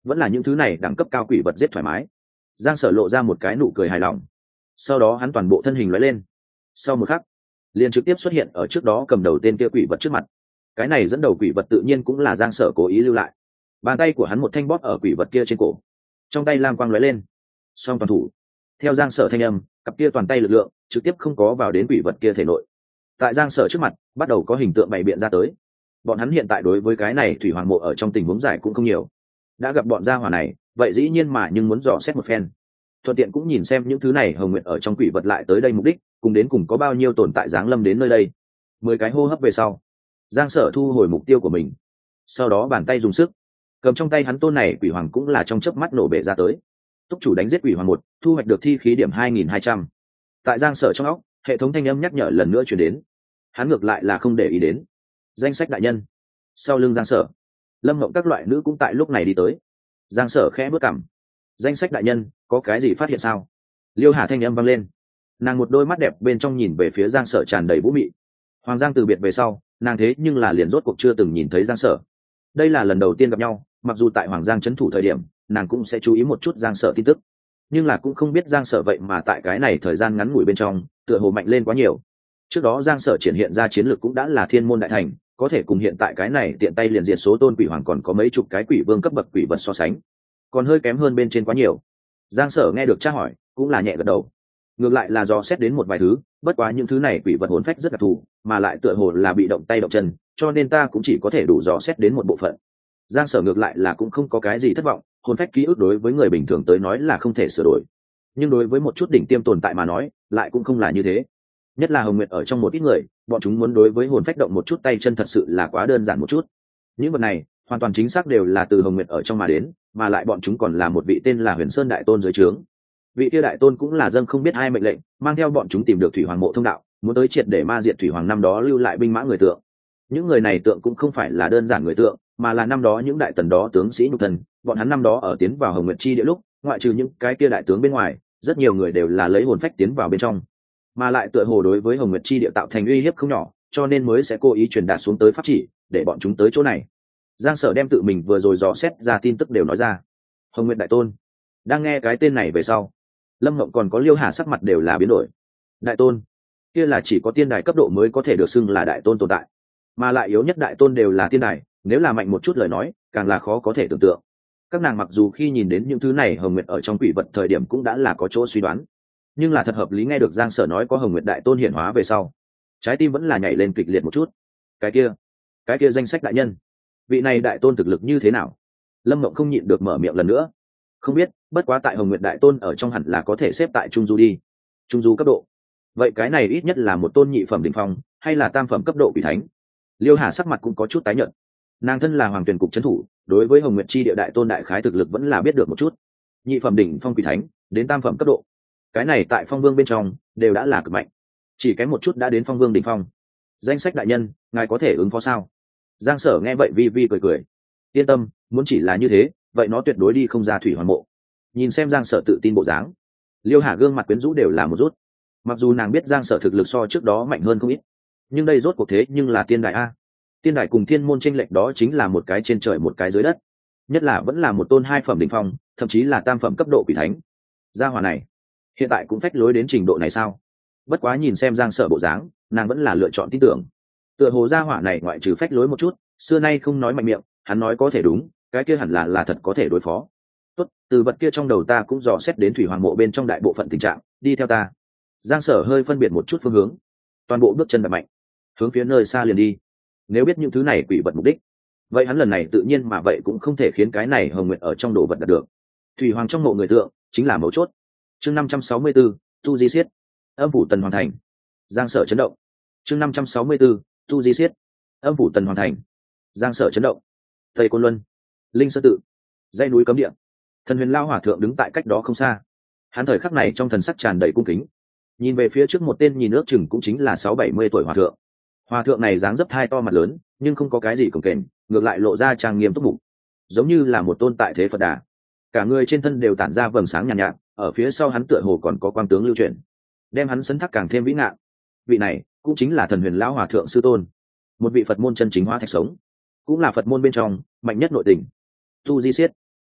Speaker 1: vẫn là những thứ này đẳng cấp cao quỷ vật giết thoải mái. Giang Sở lộ ra một cái nụ cười hài lòng, sau đó hắn toàn bộ thân hình lóe lên, sau một khắc liền trực tiếp xuất hiện ở trước đó cầm đầu tên kia quỷ vật trước mặt. Cái này dẫn đầu quỷ vật tự nhiên cũng là Giang Sở cố ý lưu lại. Bàn tay của hắn một thanh bóp ở quỷ vật kia trên cổ, trong tay lam quang lóe lên, song toàn thủ. Theo Giang Sở thanh âm, cặp kia toàn tay lực lượng trực tiếp không có vào đến quỷ vật kia thể nội. Tại Giang Sở trước mặt bắt đầu có hình tượng bày biện ra tới. Bọn hắn hiện tại đối với cái này thủy hoàng mộ ở trong tình huống giải cũng không nhiều, đã gặp bọn gia hỏa này vậy dĩ nhiên mà nhưng muốn dò xét một phen, thuận tiện cũng nhìn xem những thứ này Hồng Nguyệt ở trong quỷ vật lại tới đây mục đích cùng đến cùng có bao nhiêu tồn tại giáng lâm đến nơi đây. 10 cái hô hấp về sau, Giang Sở thu hồi mục tiêu của mình, sau đó bàn tay dùng sức cầm trong tay hắn tôn này quỷ hoàng cũng là trong chớp mắt nổ bể ra tới. Túc chủ đánh giết quỷ hoàng 1, thu hoạch được thi khí điểm 2200. Tại Giang Sở trong óc, hệ thống thanh âm nhắc nhở lần nữa truyền đến. Hắn ngược lại là không để ý đến. Danh sách đại nhân. Sau lưng Giang Sở, Lâm Mộng các loại nữ cũng tại lúc này đi tới. Giang Sở khẽ bước cằm. Danh sách đại nhân, có cái gì phát hiện sao? Liêu Hà thanh âm vang lên. Nàng một đôi mắt đẹp bên trong nhìn về phía Giang Sở tràn đầy vũ mị. Hoàng Giang từ biệt về sau, nàng thế nhưng là liền rốt cuộc chưa từng nhìn thấy Giang Sở. Đây là lần đầu tiên gặp nhau, mặc dù tại Hoàng Giang trấn thủ thời điểm, nàng cũng sẽ chú ý một chút Giang Sở tin tức, nhưng là cũng không biết Giang Sở vậy mà tại cái này thời gian ngắn ngủi bên trong tựa hồ mạnh lên quá nhiều. Trước đó Giang Sở triển hiện ra chiến lược cũng đã là thiên môn đại thành, có thể cùng hiện tại cái này tiện tay liền diệt số tôn quỷ hoàng còn có mấy chục cái quỷ vương cấp bậc quỷ vật so sánh, còn hơi kém hơn bên trên quá nhiều. Giang Sở nghe được tra hỏi cũng là nhẹ gật đầu, ngược lại là do xét đến một vài thứ, bất quá những thứ này quỷ vật hồn phách rất đặc thù, mà lại tựa hồ là bị động tay động chân, cho nên ta cũng chỉ có thể đủ dò xét đến một bộ phận. Giang Sở ngược lại là cũng không có cái gì thất vọng, hồn phách ký ức đối với người bình thường tới nói là không thể sửa đổi, nhưng đối với một chút đỉnh tiêm tồn tại mà nói lại cũng không là như thế. Nhất là Hồng Nguyệt ở trong một ít người, bọn chúng muốn đối với hồn phách động một chút tay chân thật sự là quá đơn giản một chút. Những vật này hoàn toàn chính xác đều là từ Hồng Nguyệt ở trong mà đến, mà lại bọn chúng còn là một vị tên là Huyền Sơn đại tôn dưới trướng. Vị kia đại tôn cũng là dâng không biết ai mệnh lệnh, mang theo bọn chúng tìm được thủy hoàng mộ thông đạo, muốn tới triệt để ma diệt thủy hoàng năm đó lưu lại binh mã người tượng. Những người này tượng cũng không phải là đơn giản người tượng, mà là năm đó những đại tần đó tướng sĩ nhục thần, bọn hắn năm đó ở tiến vào Hồng Nguyệt chi địa lúc, ngoại trừ những cái kia đại tướng bên ngoài, rất nhiều người đều là lấy hồn phách tiến vào bên trong, mà lại tựa hồ đối với Hồng Nguyệt chi địa tạo thành uy hiếp không nhỏ, cho nên mới sẽ cố ý truyền đạt xuống tới pháp chỉ để bọn chúng tới chỗ này. Giang Sở đem tự mình vừa rồi dò xét ra tin tức đều nói ra. Hồng Nguyệt đại tôn. Đang nghe cái tên này về sau, Lâm Mộng còn có Liêu Hà sắc mặt đều là biến đổi. Đại tôn, kia là chỉ có tiên đài cấp độ mới có thể được xưng là đại tôn tồn tại, mà lại yếu nhất đại tôn đều là tiên đài, nếu là mạnh một chút lời nói càng là khó có thể tưởng tượng. Các nàng mặc dù khi nhìn đến những thứ này Hồng Nguyệt ở trong quỷ vật thời điểm cũng đã là có chỗ suy đoán, nhưng là thật hợp lý nghe được Giang Sở nói có Hồng Nguyệt đại tôn hiển hóa về sau, trái tim vẫn là nhảy lên kịch liệt một chút. Cái kia danh sách đại nhân, vị này đại tôn thực lực như thế nào? Lâm Mộng không nhịn được mở miệng lần nữa. Không biết, bất quá tại Hồng Nguyệt đại tôn ở trong hẳn là có thể xếp tại trung du đi. Trung du cấp độ, vậy cái này ít nhất là một tôn nhị phẩm đỉnh phong hay là tam phẩm cấp độ quỷ thánh? Liêu Hà sắc mặt cũng có chút tái nhợt. Nàng thân là hoàng tuyển cục trấn thủ, đối với Hồng Nguyệt chi địa đại tôn đại khái thực lực vẫn là biết được một chút. Nhị phẩm đỉnh phong quỷ thánh đến tam phẩm cấp độ, cái này tại phong vương bên trong đều đã là cực mạnh, chỉ kém một chút đã đến phong vương đỉnh phong. Danh sách đại nhân, ngài có thể ứng phó sao? Giang Sở nghe vậy vi vi cười cười. Yên tâm, muốn chỉ là như thế vậy nó tuyệt đối đi không ra thủy hoàn mộ. Nhìn xem Giang Sở tự tin bộ dáng, Liêu Hà gương mặt quyến rũ đều là một rút. Mặc dù nàng biết Giang Sở thực lực so trước đó mạnh hơn không ít, nhưng đây rốt cuộc thế nhưng là tiên đại a. Tiên đại cùng thiên môn chênh lệch đó chính là một cái trên trời một cái dưới đất, nhất là vẫn là một tôn hai phẩm đỉnh phong, thậm chí là tam phẩm cấp độ quỷ thánh. Gia hỏa này hiện tại cũng phách lối đến trình độ này sao? Bất quá nhìn xem Giang Sở bộ dáng, nàng vẫn là lựa chọn tin tưởng. Tựa hồ gia hỏa này ngoại trừ phách lối một chút, xưa nay không nói mạnh miệng, hắn nói có thể đúng, cái kia hẳn là thật có thể đối phó. Tốt, từ vật kia trong đầu ta cũng dò xét đến thủy hoàng mộ bên trong đại bộ phận tình trạng, đi theo ta. Giang Sở hơi phân biệt một chút phương hướng, toàn bộ bước chân đập mạnh, hướng phía nơi xa liền đi. Nếu biết những thứ này quỷ vật mục đích, vậy hắn lần này tự nhiên mà vậy cũng không thể khiến cái này Hồng Nguyệt ở trong đồ vật đạt được. Thủy hoàng trong mộ người tượng chính là mấu chốt. Chương 564, tu di xiết, âm phủ tần hoàn thành. Giang Sở chấn động. Chương 564, tu di xiết, âm phủ tần hoàn thành. Giang Sở chấn động. Tây Côn Luân, Linh Sơn tự, dãy núi cấm địa. Thần Huyền Lao hòa thượng đứng tại cách đó không xa. Hắn thời khắc này trong thần sắc tràn đầy cung kính, nhìn về phía trước một tên nhìn ước chừng cũng chính là 60-70 tuổi hòa thượng. Hòa thượng này dáng dấp thai to mặt lớn, nhưng không có cái gì cồng kềnh, ngược lại lộ ra trang nghiêm túc mục, giống như là một tôn tại thế Phật Đà. Cả người trên thân đều tản ra vầng sáng nhàn nhạt, ở phía sau hắn tựa hồ còn có quang tướng lưu chuyển, đem hắn sấn thác càng thêm vĩ ngạn. Vị này cũng chính là Thần Huyền Lão hòa thượng sư tôn, một vị Phật môn chân chính hóa thạch sống, cũng là Phật môn bên trong mạnh nhất nội tình. Tu di xiết,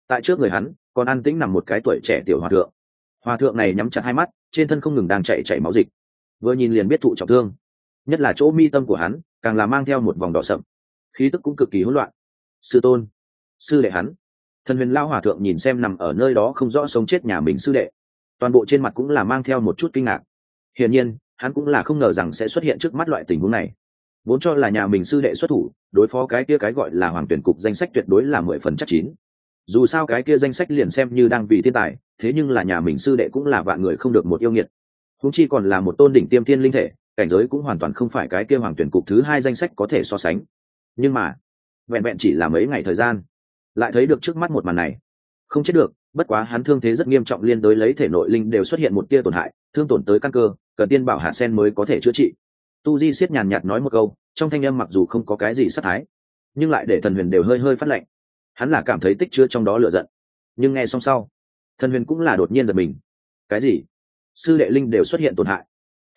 Speaker 1: Tại trước người hắn còn an tĩnh nằm một cái tuổi trẻ tiểu hòa thượng này nhắm chặt hai mắt, trên thân không ngừng đang chảy máu dịch, vừa nhìn liền biết thụ trọng thương, nhất là chỗ mi tâm của hắn càng là mang theo một vòng đỏ sậm, khí tức cũng cực kỳ hỗn loạn. Sư tôn, sư đệ hắn. Thần huyền lao hòa thượng nhìn xem nằm ở nơi đó không rõ sống chết nhà mình sư đệ, toàn bộ trên mặt cũng là mang theo một chút kinh ngạc. Hiển nhiên hắn cũng là không ngờ rằng sẽ xuất hiện trước mắt loại tình huống này, vốn cho là nhà mình sư đệ xuất thủ đối phó cái kia cái gọi là hoàng tuyển cục danh sách tuyệt đối là 10 phần chắc chín. Dù sao cái kia danh sách liền xem như đang vì thiên tài, thế nhưng là nhà mình sư đệ cũng là vạn người không được một yêu nghiệt, huống chi còn là một tôn đỉnh tiêm thiên linh thể, cảnh giới cũng hoàn toàn không phải cái kia hoàng tuyển cục thứ hai danh sách có thể so sánh. Nhưng mà vẹn vẹn chỉ là mấy ngày thời gian, lại thấy được trước mắt một màn này. Không chết được, bất quá hắn thương thế rất nghiêm trọng, liên đối lấy thể nội linh đều xuất hiện một tia tổn hại, thương tổn tới căn cơ, cần tiên bảo hạt sen mới có thể chữa trị. Tu Di siết nhàn nhạt nói một câu, trong thanh âm mặc dù không có cái gì sát thái, nhưng lại để thần huyền đều hơi hơi phát lạnh. Hắn là cảm thấy tích chứa trong đó lửa giận, nhưng nghe xong sau, thần huyền cũng là đột nhiên giật mình. Cái gì? Sư đệ linh đều xuất hiện tổn hại?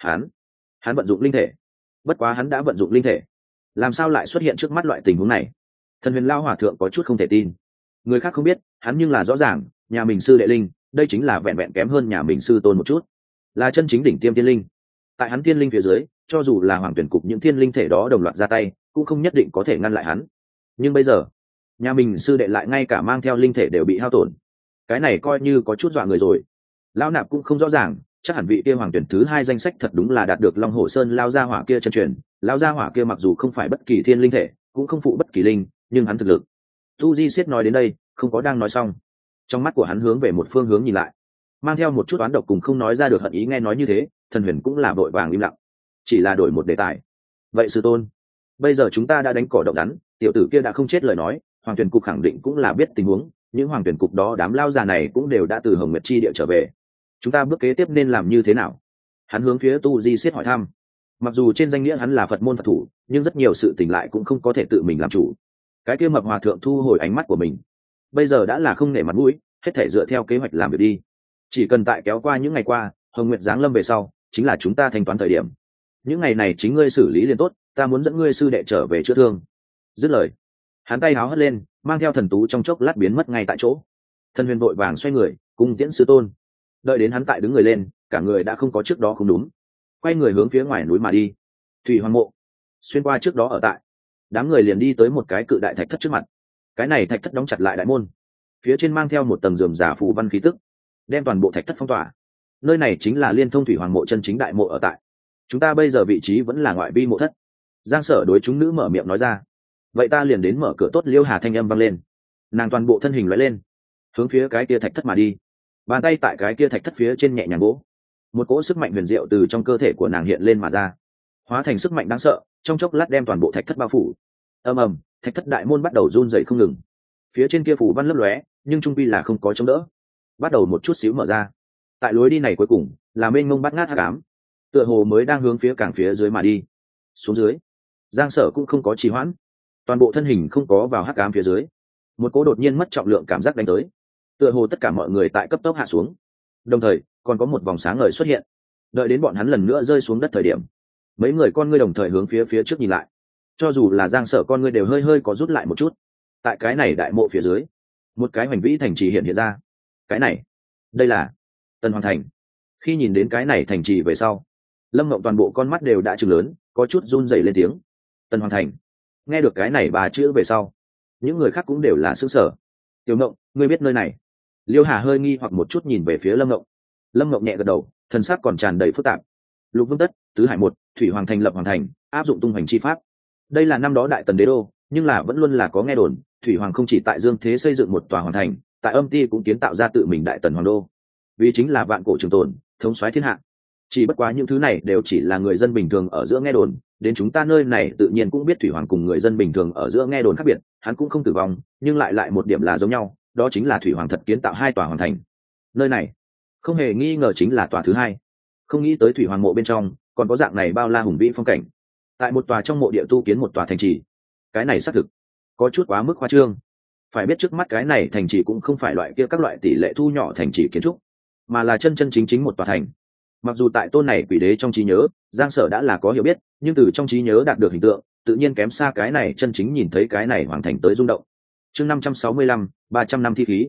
Speaker 1: Hắn vận dụng linh thể, bất quá hắn đã vận dụng linh thể, làm sao lại xuất hiện trước mắt loại tình huống này? Thần huyền lao hòa thượng có chút không thể tin. Người khác không biết, hắn nhưng là rõ ràng, nhà mình sư đệ linh đây chính là vẹn vẹn kém hơn nhà mình sư tôn một chút, là chân chính đỉnh tiêm tiên linh. Tại hắn tiên linh phía dưới, cho dù là hoàng tuyển cục những thiên linh thể đó đồng loạt ra tay cũng không nhất định có thể ngăn lại hắn. Nhưng bây giờ nhà mình sư đệ lại ngay cả mang theo linh thể đều bị hao tổn, cái này coi như có chút dọa người rồi. Lão nạp cũng không rõ ràng, chắc hẳn vị kia hoàng tuyển thứ hai danh sách thật đúng là đạt được Long Hổ Sơn lao gia hỏa kia chân truyền. Lao gia hỏa kia mặc dù không phải bất kỳ thiên linh thể, cũng không phụ bất kỳ linh, nhưng hắn thực lực. Tu Di Siết nói đến đây không có đang nói xong, trong mắt của hắn hướng về một phương hướng nhìn lại, mang theo một chút oán độc cùng không nói ra được hận ý. Nghe nói như thế, thần huyền cũng là vội vàng im lặng, chỉ là đổi một đề tài. Vậy sư tôn, bây giờ chúng ta đã đánh cỏ động rắn, tiểu tử kia đã không chết lời nói, hoàng tuyển cục khẳng định cũng là biết tình huống, những hoàng tuyển cục đó đám lao già này cũng đều đã từ Hồng Nguyệt Chi địa trở về, chúng ta bước kế tiếp nên làm như thế nào? Hắn hướng phía Tu Di Siết hỏi thăm. Mặc dù trên danh nghĩa hắn là Phật môn Phật thủ, nhưng rất nhiều sự tình lại cũng không có thể tự mình làm chủ. Cái kia mập hòa thượng thu hồi ánh mắt của mình, bây giờ đã là không nể mặt mũi, hết thể dựa theo kế hoạch làm việc đi. Chỉ cần tại kéo qua những ngày qua, Hồng Nguyệt giáng lâm về sau, chính là chúng ta thanh toán thời điểm. Những ngày này chính ngươi xử lý liền tốt, ta muốn dẫn ngươi sư đệ trở về chữa thương. Dứt lời, hắn tay háo hất lên, mang theo thần tú trong chốc lát biến mất ngay tại chỗ. Thần huyền vội vàng xoay người cung tiễn sư tôn. Đợi đến hắn tại đứng người lên, cả người đã không có trước đó không đúng, quay người hướng phía ngoài núi mà đi. Thủy Hoàng mộ xuyên qua trước đó ở tại, đám người liền đi tới một cái cự đại thạch thất trước mặt. Cái này thạch thất đóng chặt lại đại môn, phía trên mang theo một tầng rườm rà phù văn khí tức, đem toàn bộ thạch thất phong tỏa. Nơi này chính là liên thông Thủy Hoàng mộ chân chính đại mộ ở tại. Chúng ta bây giờ vị trí vẫn là ngoại vi mộ thất. Giang Sở đối chúng nữ mở miệng nói ra. Vậy ta liền đến mở cửa tốt. Liêu Hà thanh âm vang lên, nàng toàn bộ thân hình lóe lên, hướng phía cái kia thạch thất mà đi. Bàn tay tại cái kia thạch thất phía trên nhẹ nhàng vỗ, một cỗ sức mạnh huyền diệu từ trong cơ thể của nàng hiện lên mà ra, hóa thành sức mạnh đáng sợ, trong chốc lát đem toàn bộ thạch thất bao phủ. Ầm ầm, thạch thất đại môn bắt đầu run rẩy không ngừng. Phía trên kia phủ văn lấp lóe, nhưng trung quy là không có chống đỡ, bắt đầu một chút xíu mở ra. Tại lối đi này cuối cùng là mênh mông bát ngát hắc ám, tựa hồ mới đang hướng phía càng phía dưới mà đi. Xuống dưới, Giang Sở cũng không có trì hoãn, toàn bộ thân hình không có vào hắc ám phía dưới. Một cỗ đột nhiên mất trọng lượng cảm giác đánh tới, tựa hồ tất cả mọi người tại cấp tốc hạ xuống, đồng thời còn có một vòng sáng ngời xuất hiện. Đợi đến bọn hắn lần nữa rơi xuống đất thời điểm, mấy người con ngươi đồng thời hướng phía trước nhìn lại, cho dù là Giang Sở con ngươi đều hơi hơi có rút lại một chút. Tại cái này đại mộ phía dưới, một cái hoành vĩ thành trì hiện ra. Cái này, đây là Tân Hoàng thành. Khi nhìn đến cái này thành trì về sau, Lâm Mộng toàn bộ con mắt đều đã trừng lớn, có chút run rẩy lên tiếng. Tân Hoàng thành. Nghe được cái này bà chữ về sau, những người khác cũng đều là sững sờ. Tiểu Mộng, ngươi biết nơi này? Liêu Hà hơi nghi hoặc một chút nhìn về phía Lâm Mộng. Lâm Mộng nhẹ gật đầu, thần sắc còn tràn đầy phức tạp. Lục Vương Tất, Tứ Hải Một, Thủy Hoàng thành lập Hoàng thành, áp dụng tung hoành chi pháp. Đây là năm đó Đại Tần đế đô, nhưng là vẫn luôn là có nghe đồn, Thủy Hoàng không chỉ tại Dương Thế xây dựng một tòa hoàng thành, tại Âm Ti cũng kiến tạo ra tự mình Đại Tần Hoàng đô. Vì chính là vạn cổ trường tồn, thống soái thiên hạ. Chỉ bất quá những thứ này đều chỉ là người dân bình thường ở giữa nghe đồn, đến chúng ta nơi này tự nhiên cũng biết Thủy Hoàng cùng người dân bình thường ở giữa nghe đồn khác biệt, hắn cũng không tử vong, nhưng lại một điểm là giống nhau, đó chính là Thủy Hoàng thật kiến tạo hai tòa hoàng thành. Nơi này không hề nghi ngờ chính là tòa thứ hai. Không nghĩ tới Thủy Hoàng mộ bên trong còn có dạng này bao la hùng vĩ phong cảnh. Tại một tòa trong mộ địa tu kiến một tòa thành trì, cái này xác thực có chút quá mức khoa trương. Phải biết trước mắt cái này thành trì cũng không phải loại kia các loại tỷ lệ thu nhỏ thành trì kiến trúc, mà là chân chân chính chính một tòa thành. Mặc dù tại tôn này quỷ đế trong trí nhớ, Giang Sở đã là có hiểu biết, nhưng từ trong trí nhớ đạt được hình tượng, tự nhiên kém xa cái này chân chính nhìn thấy cái này hoàng thành tới rung động. Chương 565, 300 năm thi khí.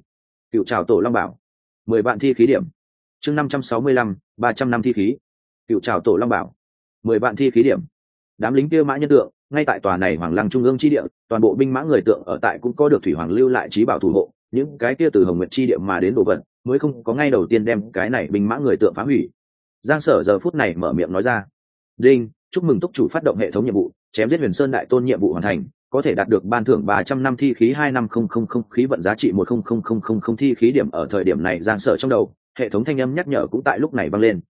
Speaker 1: Cựu trào tổ long bảo, 10 vạn thi khí điểm. Chương 565, 300 năm thi khí. Cựu trào tổ long bảo, 10 vạn thi khí điểm. Đám lính kia mã nhân tượng ngay tại tòa này hoàng lăng trung ương chi địa, toàn bộ binh mã người tượng ở tại cũng có được thủy hoàng lưu lại trí bảo thủ hộ, những cái kia từ hồng nguyệt chi địa mà đến đồ vật mới không có ngay đầu tiên đem cái này binh mã người tượng phá hủy. Giang Sở giờ phút này mở miệng nói ra: đinh, chúc mừng túc chủ phát động hệ thống nhiệm vụ, chém giết Huyền Sơn đại tôn nhiệm vụ hoàn thành, có thể đạt được ban thưởng 300 năm thi khí 25000 khí vận giá trị 10000 thi khí điểm. Ở thời điểm này Giang Sở trong đầu hệ thống thanh âm nhắc nhở cũng tại lúc này vang lên.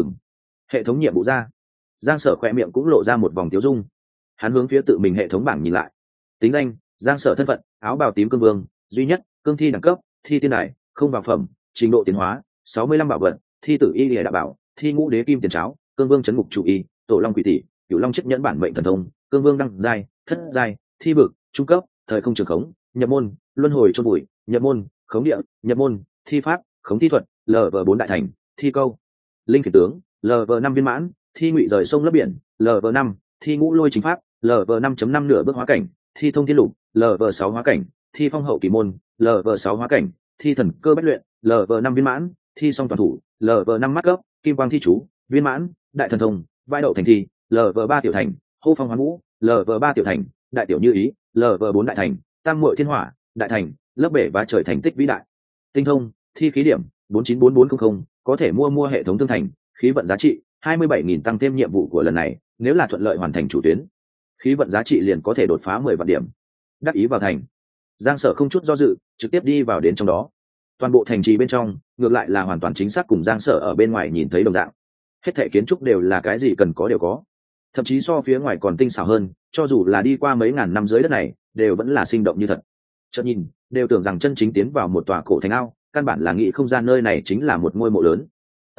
Speaker 1: Hệ thống nhiệm vụ ra. Giang Sở khỏe miệng cũng lộ ra một vòng tiêu dung. Hắn hướng phía tự mình hệ thống bảng nhìn lại. Tính danh: Giang Sở. Thân phận: áo bào tím cương vương, duy nhất, cương thi đẳng cấp, thi tiên đài, không vào phẩm, trình độ tiến hóa 65 bảo vật, thi tử y lìa đạo bảo, thi ngũ đế kim tiền cháo, cương vương chấn ngục chủ y, tổ long quỷ tỷ, cửu long chiếc nhẫn bản mệnh thần thông, cương vương đăng giai, thất giai, thi vực, trung cấp, thời không trường khống, nhập môn, luân hồi chôn bụi, nhập môn, khống địa, nhập môn, thi pháp, khống thi thuật, LV4 đại thành, thi câu, linh khiển tướng, LV5 viên mãn, thi ngụy rời sông lấp biển, LV5, thi ngũ lôi chính pháp, LV5.5 nửa bước hóa cảnh, thi thông thiên lục, LV6 hóa cảnh, thi phong hậu kỳ môn, LV6 hóa cảnh, thi thần cơ bách luyện, LV5 viên mãn, thi song toàn thủ, LV5 mắt cấp, kim quang thi chú, viên mãn, đại thần thông, vai đậu thành thi, LV3 tiểu thành, hô phong hoán vũ, LV3 tiểu thành, đại tiểu như ý, LV4 đại thành, tam muội thiên hỏa, đại thành, lớp bể và trời thành tích vĩ đại. Tinh thông, thi khí điểm 494400, có thể mua hệ thống thương thành, khí vận giá trị 27.000 tăng thêm nhiệm vụ của lần này, nếu là thuận lợi hoàn thành chủ tuyến, khí vận giá trị liền có thể đột phá 10 vạn điểm. Đắc ý vào thành, Giang Sở không chút do dự, trực tiếp đi vào đến trong đó. Toàn bộ thành trì bên trong, ngược lại là hoàn toàn chính xác cùng Giang Sở ở bên ngoài nhìn thấy đồng dạng. Hết thảy kiến trúc đều là cái gì cần có đều có, thậm chí so phía ngoài còn tinh xảo hơn, cho dù là đi qua mấy ngàn năm dưới đất này, đều vẫn là sinh động như thật. Chợt nhìn, đều tưởng rằng chân chính tiến vào một tòa cổ thành ao, căn bản là nghĩ không gian nơi này chính là một ngôi mộ lớn.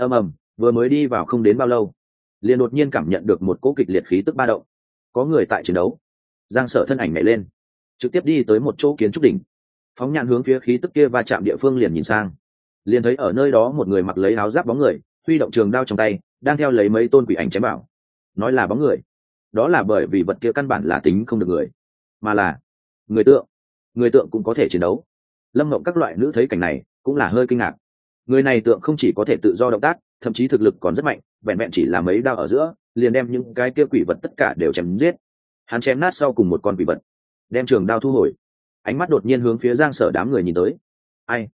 Speaker 1: Vừa mới đi vào không đến bao lâu, liền đột nhiên cảm nhận được một cỗ kịch liệt khí tức ba động. Có người tại chiến đấu. Giang Sở thân ảnh nhảy lên, trực tiếp đi tới một chỗ kiến trúc đỉnh, phóng nhãn hướng phía khí tức kia va chạm địa phương liền nhìn sang, liền thấy ở nơi đó một người mặc lấy áo giáp bóng người, huy động trường đao trong tay, đang theo lấy mấy tôn quỷ ảnh chém bảo. Nói là bóng người, đó là bởi vì vật kia căn bản là tính không được người, mà là người tượng. Người tượng cũng có thể chiến đấu. Lâm Ngộng các loại nữ thấy cảnh này cũng là hơi kinh ngạc. Người này tượng không chỉ có thể tự do động tác, thậm chí thực lực còn rất mạnh, vẹn vẹn chỉ là mấy đao ở giữa liền đem những cái kia quỷ vật tất cả đều chém giết. Hắn chém nát sau cùng một con quỷ vật, đem trường đao thu hồi, ánh mắt đột nhiên hướng phía Giang Sở đám người nhìn tới. Ai?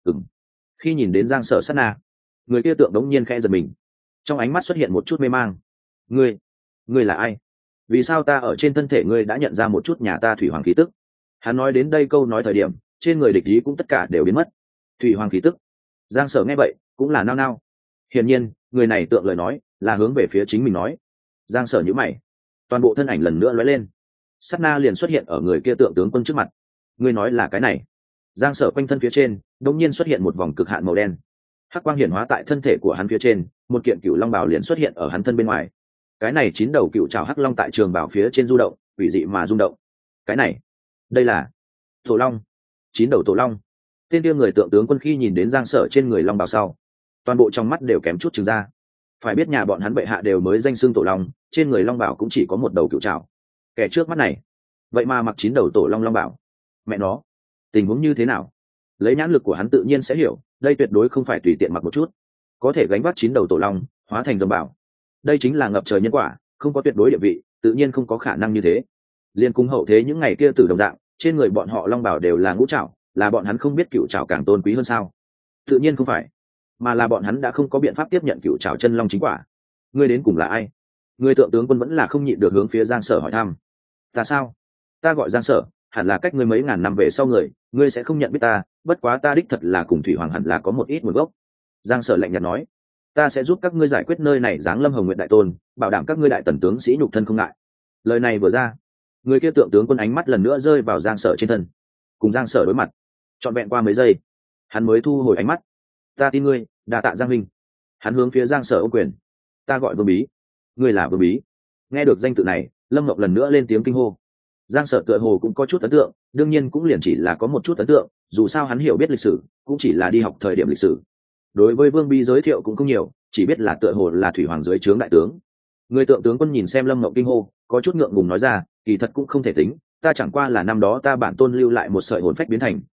Speaker 1: Khi nhìn đến Giang Sở sát na, người kia tượng đống nhiên khẽ giật mình, trong ánh mắt xuất hiện một chút mê mang. Ngươi là ai? Vì sao ta ở trên thân thể ngươi đã nhận ra một chút nhà ta thủy hoàng khí tức? Hắn nói đến đây câu nói thời điểm, trên người địch ý cũng tất cả đều biến mất. Thủy hoàng khí tức? Giang Sở nghe vậy cũng là nao nao. Hiển nhiên người này tượng lời nói là hướng về phía chính mình nói. Giang Sở nhíu mày, toàn bộ thân ảnh lần nữa lóe lên, sát na liền xuất hiện ở người kia tượng tướng quân trước mặt. Ngươi nói là cái này? Giang Sở quanh thân phía trên đột nhiên xuất hiện một vòng cực hạn màu đen, hắc quang hiển hóa tại thân thể của hắn phía trên, một kiện cựu long bào liền xuất hiện ở hắn thân bên ngoài. Cái này 9 đầu cựu trảo hắc long tại trường bào phía trên du động, quỷ dị mà rung động. Cái này, đây là tổ long. 9 đầu tổ long. Tên kia người tượng tướng quân khi nhìn đến Giang Sở trên người long bào sau, toàn bộ trong mắt đều kém chút trừng ra. Phải biết nhà bọn hắn bệ hạ đều mới danh xưng tổ long, trên người long bào cũng chỉ có một đầu cựu trảo. Kẻ trước mắt này vậy mà mặc 9 đầu tổ long long bào. Mẹ nó, tình huống như thế nào? Lấy nhãn lực của hắn tự nhiên sẽ hiểu, đây tuyệt đối không phải tùy tiện mặc một chút, có thể gánh vác 9 đầu tổ long hóa thành rồng bảo. Đây chính là ngập trời nhân quả, không có tuyệt đối địa vị, tự nhiên không có khả năng như thế. Liên cung hậu thế những ngày kia từ đồng dạng, trên người bọn họ long bảo đều là ngũ trảo, là bọn hắn không biết cựu trảo càng tôn quý hơn sao? Tự nhiên không phải, mà là bọn hắn đã không có biện pháp tiếp nhận cựu trảo chân long chính quả. Ngươi đến cùng là ai? Người tượng tướng quân vẫn là không nhịn được hướng phía Giang Sở hỏi thăm. Ta sao? Ta gọi Giang Sở, hẳn là cách ngươi mấy ngàn năm về sau ngươi sẽ không nhận biết ta, bất quá ta đích thật là cùng thủy hoàng hẳn là có một ít nguồn gốc. Giang Sở lạnh nhạt nói, ta sẽ giúp các ngươi giải quyết nơi này giáng lâm Hồng Nguyện đại tôn, bảo đảm các ngươi đại tần tướng sĩ nhục thân không ngại. Lời này vừa ra, người kia tượng tướng quân ánh mắt lần nữa rơi vào Giang Sở trên thân, cùng Giang Sở đối mặt trọn vẹn qua mấy giây, hắn mới thu hồi ánh mắt. Ta tin ngươi, đa tạ Giang huynh. Hắn hướng phía Giang Sở ôm quyền. Ta gọi Vương Bí. Ngươi là Vương Bí? Nghe được danh tự này, Lâm Ngọc lần nữa lên tiếng kinh hô. Giang Sở tựa hồ cũng có chút ấn tượng, đương nhiên cũng liền chỉ là có một chút ấn tượng, dù sao hắn hiểu biết lịch sử cũng chỉ là đi học thời điểm lịch sử, đối với Vương Bí giới thiệu cũng không nhiều, chỉ biết là tựa hồ là thủy hoàng dưới trướng đại tướng. Người tượng tướng quân nhìn xem Lâm Ngọc kinh hô, có chút ngượng ngùng nói ra, kỳ thật cũng không thể tính, ta chẳng qua là năm đó ta bản tôn lưu lại một sợi hồn phách biến thành,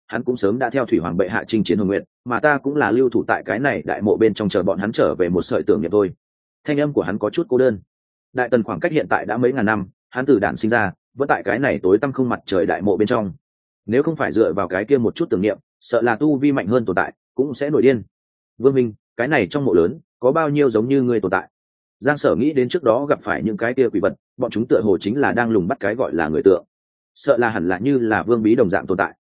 Speaker 1: hắn cũng sớm đã theo thủy hoàng bệ hạ chinh chiến hồng nguyện, mà ta cũng là lưu thủ tại cái này đại mộ bên trong chờ bọn hắn trở về một sợi tưởng niệm thôi. Thanh âm của hắn có chút cô đơn. Đại tần khoảng cách hiện tại đã mấy ngàn năm, hắn từ đản sinh ra vẫn tại cái này tối tăm không mặt trời đại mộ bên trong. Nếu không phải dựa vào cái kia một chút tưởng niệm, sợ là tu vi mạnh hơn tồn tại cũng sẽ nổi điên. Vương Minh, cái này trong mộ lớn có bao nhiêu giống như ngươi tồn tại? Giang Sở nghĩ đến trước đó gặp phải những cái kia quỷ vật, bọn chúng tựa hồ chính là đang lùng bắt cái gọi là người tượng, sợ là hẳn là như là Vương Bí đồng dạng tồn tại.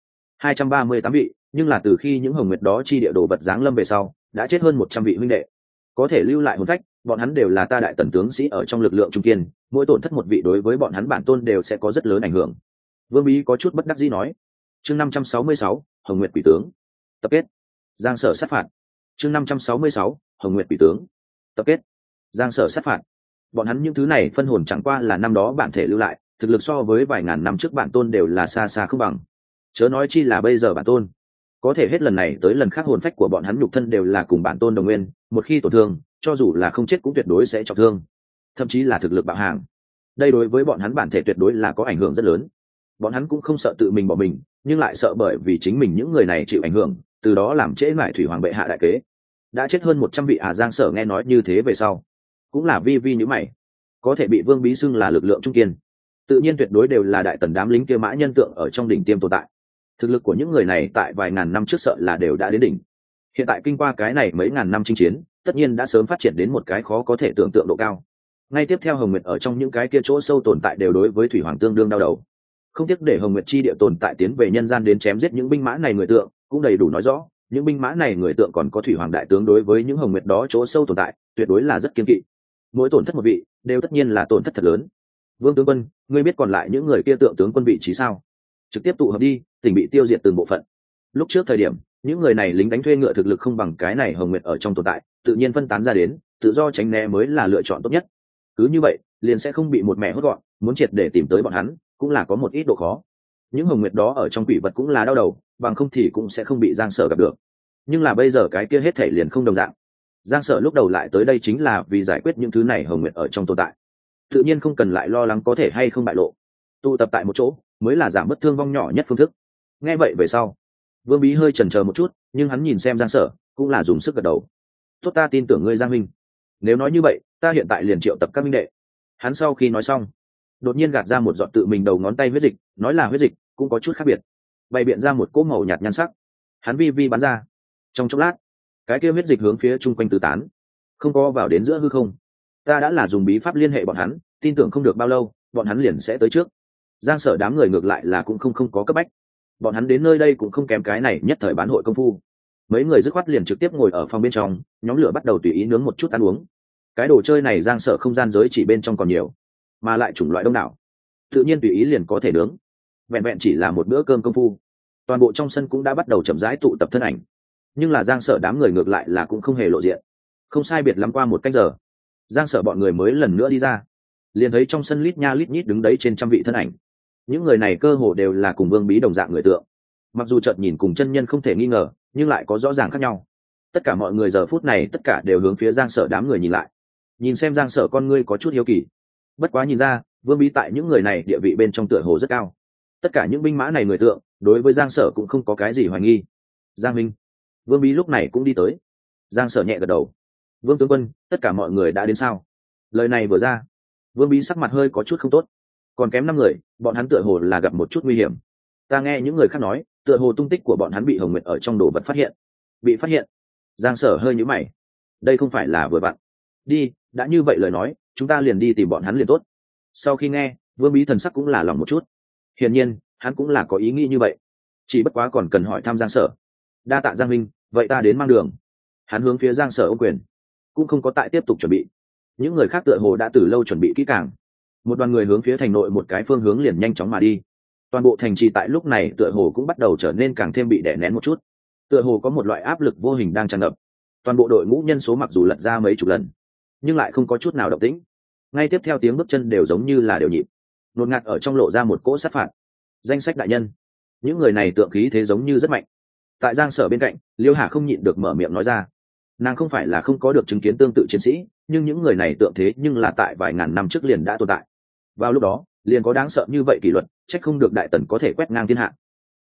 Speaker 1: 238 vị, nhưng là từ khi những hồng nguyệt đó chi địa đồ vật giáng lâm về sau, đã chết hơn 100 vị huynh đệ. Có thể lưu lại hồn phách, bọn hắn đều là ta đại tần tướng sĩ ở trong lực lượng trung kiên, mỗi tổn thất một vị đối với bọn hắn bản tôn đều sẽ có rất lớn ảnh hưởng. Vương Bí có chút bất đắc dĩ nói. Chương 566, Hồng Nguyệt Quỷ tướng. Tập kết. Giang Sở sát phạt. Chương 566, Hồng Nguyệt Quỷ tướng. Tập kết. Giang Sở sát phạt. Bọn hắn những thứ này phân hồn chẳng qua là năm đó bản thể lưu lại, thực lực so với vài ngàn năm trước bản tôn đều là xa xa không bằng. Chớ nói chi là bây giờ bản tôn. Có thể hết lần này tới lần khác hồn phách của bọn hắn nhục thân đều là cùng bản tôn đồng nguyên, một khi tổn thương, cho dù là không chết cũng tuyệt đối sẽ trọng thương, thậm chí là thực lực bạo hàng. Đây đối với bọn hắn bản thể tuyệt đối là có ảnh hưởng rất lớn. Bọn hắn cũng không sợ tự mình bỏ mình, nhưng lại sợ bởi vì chính mình những người này chịu ảnh hưởng, từ đó làm trễ nải thủy hoàng bệ hạ đại kế. Đã chết hơn 100 vị Giang Sở nghe nói như thế về sau, cũng là vi vi như mày. Có thể bị Vương Bí xưng là lực lượng trung kiên, tự nhiên tuyệt đối đều là đại tần đám lính kia mã nhân tượng ở trong đỉnh tiêm tồn tại. Thực lực của những người này tại vài ngàn năm trước sợ là đều đã đến đỉnh. Hiện tại kinh qua cái này mấy ngàn năm chinh chiến, tất nhiên đã sớm phát triển đến một cái khó có thể tưởng tượng độ cao. Ngay tiếp theo Hồng Nguyệt ở trong những cái kia chỗ sâu tồn tại đều đối với thủy hoàng tương đương đau đầu. Không tiếc để Hồng Nguyệt chi địa tồn tại tiến về nhân gian đến chém giết những binh mã này người tượng, cũng đầy đủ nói rõ, những binh mã này người tượng còn có thủy hoàng đại tướng đối với những Hồng Nguyệt đó chỗ sâu tồn tại, tuyệt đối là rất kiên kỵ. Mỗi tổn thất một vị, đều tất nhiên là tổn thất thật lớn. Vương tướng quân, ngươi biết còn lại những người kia tượng tướng quân vị trí sao? Trực tiếp tụ hợp đi, tỉnh bị tiêu diệt từng bộ phận. Lúc trước thời điểm, những người này lính đánh thuê ngựa thực lực không bằng cái này Hồng Nguyệt ở trong tồn tại, tự nhiên phân tán ra đến, tự do tránh né mới là lựa chọn tốt nhất. Cứ như vậy, liền sẽ không bị một mẹ hốt gọn, muốn triệt để tìm tới bọn hắn, cũng là có một ít độ khó. Những Hồng Nguyệt đó ở trong quỷ vật cũng là đau đầu, bằng không thì cũng sẽ không bị Giang Sở gặp được. Nhưng là bây giờ cái kia hết thảy liền không đồng dạng. Giang Sở lúc đầu lại tới đây chính là vì giải quyết những thứ này Hồng Nguyệt ở trong tồn tại, tự nhiên không cần lại lo lắng có thể hay không bại lộ. Tụ tập tại một chỗ mới là giảm bất thương vong nhỏ nhất phương thức. Nghe vậy về sau, Vương Bí hơi chần chờ một chút, nhưng hắn nhìn xem Giang Sở cũng là dùng sức gật đầu. Tốt, ta tin tưởng ngươi Giang minh. Nếu nói như vậy, ta hiện tại liền triệu tập các minh đệ. Hắn sau khi nói xong, đột nhiên gạt ra một giọt tự mình đầu ngón tay huyết dịch, nói là huyết dịch cũng có chút khác biệt, bày biện ra một cỗ màu nhạt nhan sắc. Hắn vi vi bắn ra, trong chốc lát, cái kia huyết dịch hướng phía chung quanh tứ tán, không có vào đến giữa hư không. Ta đã là dùng bí pháp liên hệ bọn hắn, tin tưởng không được bao lâu bọn hắn liền sẽ tới trước. Giang Sở đám người ngược lại là cũng không có cấp bách, bọn hắn đến nơi đây cũng không kém cái này nhất thời bán hội công phu. Mấy người dứt khoát liền trực tiếp ngồi ở phòng bên trong, nhóm lửa bắt đầu tùy ý nướng một chút ăn uống. Cái đồ chơi này Giang Sở không gian giới chỉ bên trong còn nhiều, mà lại chủng loại đông đảo, tự nhiên tùy ý liền có thể nướng. Vẹn vẹn chỉ là một bữa cơm công phu, toàn bộ trong sân cũng đã bắt đầu chậm rãi tụ tập thân ảnh. Nhưng là Giang Sở đám người ngược lại là cũng không hề lộ diện. Không sai biệt lắm qua một canh giờ, Giang Sở bọn người mới lần nữa đi ra, liền thấy trong sân lít nha lít nhít đứng đấy trên trăm vị thân ảnh. Những người này cơ hồ đều là cùng Vương Bí đồng dạng người tượng, mặc dù chợt nhìn cùng chân nhân không thể nghi ngờ, nhưng lại có rõ ràng khác nhau. Tất cả mọi người giờ phút này tất cả đều hướng phía Giang Sở đám người nhìn lại, nhìn xem Giang Sở con ngươi có chút hiếu kỳ. Bất quá nhìn ra, Vương Bí tại những người này địa vị bên trong tựa hồ rất cao. Tất cả những binh mã này người tượng, đối với Giang Sở cũng không có cái gì hoài nghi. Giang Minh. Vương Bí lúc này cũng đi tới. Giang Sở nhẹ gật đầu. Vương tướng quân, tất cả mọi người đã đến sao? Lời này vừa ra, Vương Bí sắc mặt hơi có chút không tốt. Còn kém 5 người, bọn hắn tựa hồ là gặp một chút nguy hiểm. Ta nghe những người khác nói, tựa hồ tung tích của bọn hắn bị Hồng Nguyệt ở trong đồ vật phát hiện. Bị phát hiện? Giang Sở hơi nhíu mày. Đây không phải là vừa vặn. Đi, đã như vậy lời nói, chúng ta liền đi tìm bọn hắn liền tốt. Sau khi nghe, Vương Bí thần sắc cũng là lòng một chút. Hiển nhiên, hắn cũng là có ý nghĩ như vậy. Chỉ bất quá còn cần hỏi thăm Giang Sở. Đa tạ Giang Minh, vậy ta đến mang đường. Hắn hướng phía Giang Sở ôm quyền, cũng không có tại tiếp tục chuẩn bị. Những người khác tựa hồ đã từ lâu chuẩn bị kỹ càng. Một đoàn người hướng phía thành nội một cái phương hướng liền nhanh chóng mà đi. Toàn bộ thành trì tại lúc này tựa hồ cũng bắt đầu trở nên càng thêm bị đè nén một chút. Tựa hồ có một loại áp lực vô hình đang tràn ngập. Toàn bộ đội ngũ nhân số mặc dù lật ra mấy chục lần, nhưng lại không có chút nào động tĩnh. Ngay tiếp theo tiếng bước chân đều giống như là đều nhịp. Đột ngạt ở trong lộ ra một cỗ sát phạt. Danh sách đại nhân. Những người này tượng khí thế giống như rất mạnh. Tại Giang Sở bên cạnh, Liêu Hà không nhịn được mở miệng nói ra. Nàng không phải là không có được chứng kiến tương tự chiến sĩ, nhưng những người này tượng thế nhưng là tại vài ngàn năm trước liền đã tồn tại. Vào lúc đó, liền có đáng sợ như vậy kỷ luật, trách không được đại tần có thể quét ngang thiên hạ.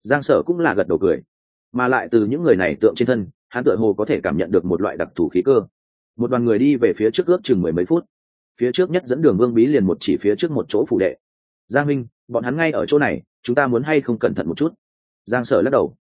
Speaker 1: Giang Sở cũng là gật đầu cười, mà lại từ những người này tượng trên thân hắn tựa hồ có thể cảm nhận được một loại đặc thù khí cơ. Một đoàn người đi về phía trước ước chừng 10 mấy phút, phía trước nhất dẫn đường Vương Bí liền một chỉ phía trước một chỗ phủ đệ. Giang Minh, bọn hắn ngay ở chỗ này, chúng ta muốn hay không cẩn thận một chút? Giang Sở lắc đầu.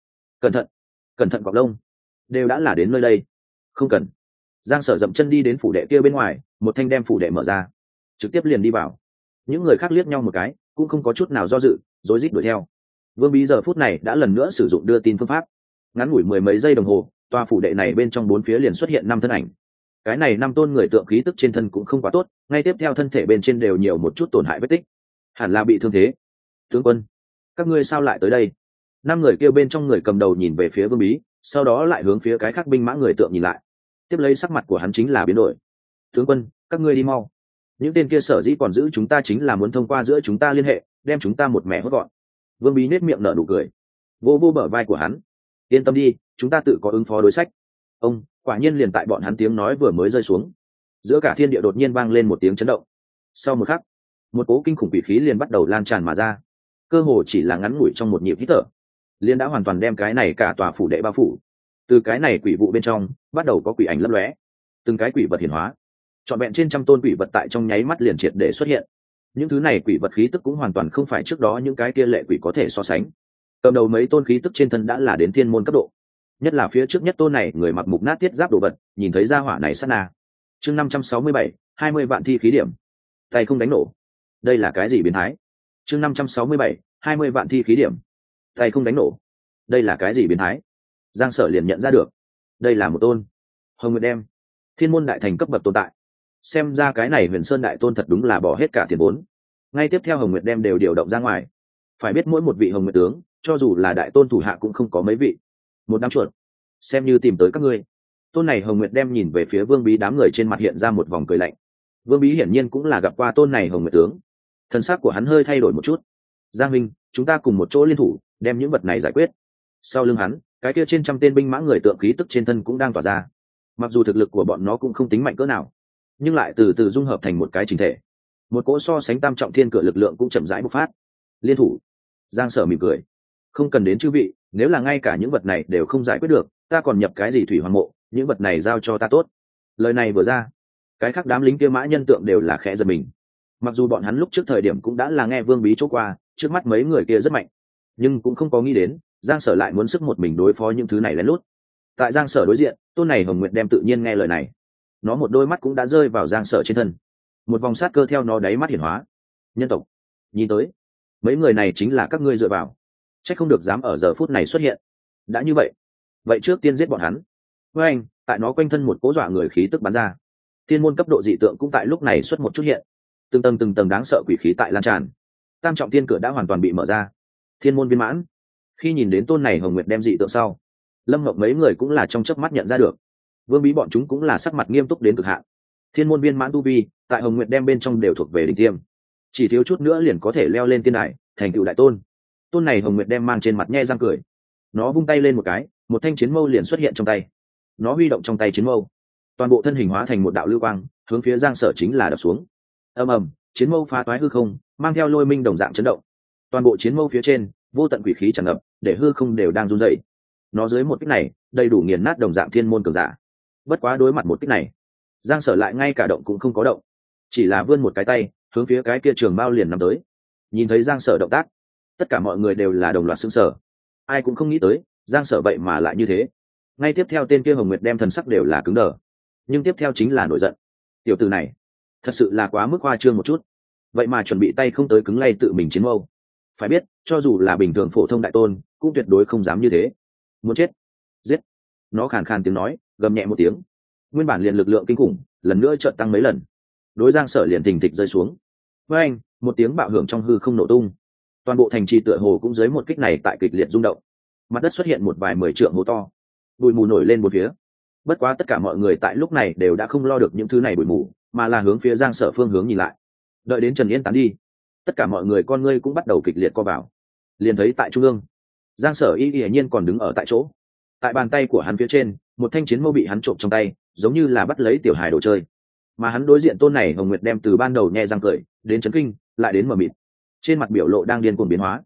Speaker 1: Cẩn thận Quảng Lông, đều đã là đến nơi đây, không cần. Giang Sở dậm chân đi đến phủ đệ kia bên ngoài, một thanh đem phủ đệ mở ra, trực tiếp liền đi vào. Những người khác liếc nhau một cái, cũng không có chút nào do dự, rối rít đuổi theo. Vương Bí giờ phút này đã lần nữa sử dụng đưa tin phương pháp, ngắn ngủi 10 mấy giây đồng hồ, tòa phủ đệ này bên trong bốn phía liền xuất hiện 5 thân ảnh. Cái này 5 tôn người tượng khí tức trên thân cũng không quá tốt, ngay tiếp theo thân thể bên trên đều nhiều một chút tổn hại vết tích, hẳn là bị thương thế. Tướng quân, các ngươi sao lại tới đây? 5 người kêu bên trong người cầm đầu nhìn về phía Vương Bí, sau đó lại hướng phía cái khác binh mã người tượng nhìn lại. Tiếp lấy sắc mặt của hắn chính là biến đổi. Tướng quân, các ngươi đi mau. Những tên kia sở dĩ còn giữ chúng ta chính là muốn thông qua giữa chúng ta liên hệ, đem chúng ta một mẻ hốt gọn. Vương Bí nét miệng nở nụ cười, vô vô bờ vai của hắn. Yên tâm đi, chúng ta tự có ứng phó đối sách. Ông, quả nhiên liền tại bọn hắn tiếng nói vừa mới rơi xuống, giữa cả thiên địa đột nhiên vang lên một tiếng chấn động. Sau một khắc, một cỗ kinh khủng quỷ khí liền bắt đầu lan tràn mà ra, cơ hồ chỉ là ngắn ngủi trong một nhịp hít thở, liền đã hoàn toàn đem cái này cả tòa phủ đệ bao phủ. Từ cái này quỷ vụ bên trong bắt đầu có quỷ ảnh lấp lóe, từng cái quỷ vật hiển hóa, trọn vẹn trên trăm tôn quỷ vật tại trong nháy mắt liền triệt để xuất hiện. Những thứ này quỷ vật khí tức cũng hoàn toàn không phải trước đó những cái kia lệ quỷ có thể so sánh. Cầm đầu mấy tôn khí tức trên thân đã là đến thiên môn cấp độ, nhất là phía trước nhất tôn này người mặc mục nát thiết giáp đồ vật, nhìn thấy ra hỏa này sát na. Chương 567, 20 vạn thi khí điểm, tay không đánh nổ. Đây là cái gì biến thái? Chương 567, 20 vạn thi khí điểm, tay không đánh nổ. Đây là cái gì biến thái? Giang Sở liền nhận ra được, đây là một tôn Hồng Nguyệt Đem, thiên môn đại thành cấp bậc tồn tại. Xem ra cái này Huyền Sơn đại tôn thật đúng là bỏ hết cả tiền vốn. Ngay tiếp theo Hồng Nguyệt Đem đều điều động ra ngoài. Phải biết mỗi một vị Hồng Nguyệt tướng, cho dù là đại tôn thủ hạ cũng không có mấy vị. Một đám chuột, xem như tìm tới các ngươi. Tôn này Hồng Nguyệt Đem nhìn về phía Vương Bí, đám người trên mặt hiện ra một vòng cười lạnh. Vương Bí hiển nhiên cũng là gặp qua tôn này Hồng Nguyệt tướng, thân xác của hắn hơi thay đổi một chút. Giang Minh, chúng ta cùng một chỗ liên thủ, đem những vật này giải quyết. Sau lưng hắn, cái kia trên trăm tên binh mã người tượng khí tức trên thân cũng đang tỏa ra. Mặc dù thực lực của bọn nó cũng không tính mạnh cỡ nào, nhưng lại từ từ dung hợp thành một cái chỉnh thể. Một cỗ so sánh tam trọng thiên cửa lực lượng cũng chậm rãi bộc phát. Liên thủ. Giang Sở mỉm cười, không cần đến chư vị, nếu là ngay cả những vật này đều không giải quyết được, ta còn nhập cái gì thủy hoàng mộ, những vật này giao cho ta tốt. Lời này vừa ra, cái khác đám lính kia mã nhân tượng đều là khẽ giật mình. Mặc dù bọn hắn lúc trước thời điểm cũng đã là nghe Vương Bí chỗ qua, trước mắt mấy người kia rất mạnh, nhưng cũng không có nghĩ đến Giang Sở lại muốn sức một mình đối phó những thứ này lén lút. Tại Giang Sở đối diện, tôn này Hồng Nguyệt Đem tự nhiên nghe lời này, nó một đôi mắt cũng đã rơi vào Giang Sở trên thân, một vòng sát cơ theo nó đáy mắt hiển hóa. Nhân tộc, nhìn tới mấy người này chính là các ngươi dựa vào, chắc không được dám ở giờ phút này xuất hiện. Đã như vậy, vậy trước tiên giết bọn hắn. Với anh, tại nó quanh thân một cố dọa người khí tức bắn ra, thiên môn cấp độ dị tượng cũng tại lúc này xuất một chút hiện, từng tầng đáng sợ quỷ khí tại lan tràn. Tam trọng thiên cửa đã hoàn toàn bị mở ra, thiên môn viên mãn. Khi nhìn đến tôn này Hồng Nguyệt Đem dị tượng sau, Lâm Ngọc mấy người cũng là trong chớp mắt nhận ra được. Vương Bí bọn chúng cũng là sắc mặt nghiêm túc đến cực hạn. Thiên môn viên mãn tu vi tại Hồng Nguyệt Đem bên trong đều thuộc về đỉnh tiêm, chỉ thiếu chút nữa liền có thể leo lên tiên đài thành tựu đại tôn. Tôn này Hồng Nguyệt Đem mang trên mặt nhe răng cười, nó vung tay lên một cái, một thanh chiến mâu liền xuất hiện trong tay. Nó huy động trong tay chiến mâu, toàn bộ thân hình hóa thành một đạo lưu quang, hướng phía Giang Sở chính là đập xuống. Ầm ầm, chiến mâu phá toái hư không, mang theo lôi minh đồng dạng chấn động. Toàn bộ chiến mâu phía trên, vô tận quỷ khí tràn ngập, để hư không đều đang run rẩy. Nó dưới một kích này, đầy đủ nghiền nát đồng dạng thiên môn cường giả. Bất quá đối mặt một kích này, Giang Sở lại ngay cả động cũng không có động, chỉ là vươn một cái tay, hướng phía cái kia trường bao liền nắm tới. Nhìn thấy Giang Sở động tác, tất cả mọi người đều là đồng loạt sững sờ. Ai cũng không nghĩ tới, Giang Sở vậy mà lại như thế. Ngay tiếp theo tên kia Hồng Nguyệt Đem thần sắc đều là cứng đờ, nhưng tiếp theo chính là nổi giận. Tiểu tử này, thật sự là quá mức khoa trương một chút, vậy mà chuẩn bị tay không tới cứng lay tự mình chiến mâu. Phải biết, cho dù là bình thường phổ thông đại tôn, cũng tuyệt đối không dám như thế. Muốn chết, giết. Nó khàn khàn tiếng nói, gầm nhẹ một tiếng. Nguyên bản liền lực lượng kinh khủng, lần nữa chợt tăng mấy lần. Đối Giang Sở liền thình thịch rơi xuống. Với anh, một tiếng bạo hưởng trong hư không nổ tung. Toàn bộ thành trì tựa hồ cũng dưới một kích này tại kịch liệt rung động. Mặt đất xuất hiện một vài 10 trượng hố to, bụi mù nổi lên một phía. Bất quá tất cả mọi người tại lúc này đều đã không lo được những thứ này bụi mù, mà là hướng phía Giang Sở phương hướng nhìn lại. Đợi đến Trần Yên tán đi, tất cả mọi người con ngươi cũng bắt đầu kịch liệt co vào. Liền thấy tại trung ương, Giang Sở hiển nhiên còn đứng ở tại chỗ. Tại bàn tay của hắn phía trên, một thanh chiến mâu bị hắn trộm trong tay, giống như là bắt lấy tiểu hài đồ chơi. Mà hắn đối diện tôn này Hồng Nguyệt Đem từ ban đầu nhe răng cười, đến chấn kinh, lại đến mở mịt. Trên mặt biểu lộ đang điên cuồng biến hóa.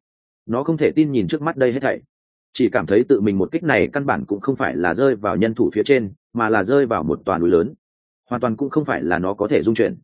Speaker 1: Nó không thể tin nhìn trước mắt đây hết thảy, chỉ cảm thấy tự mình một kích này căn bản cũng không phải là rơi vào nhân thủ phía trên, mà là rơi vào một tòa núi lớn, hoàn toàn cũng không phải là nó có thể dung chuyển.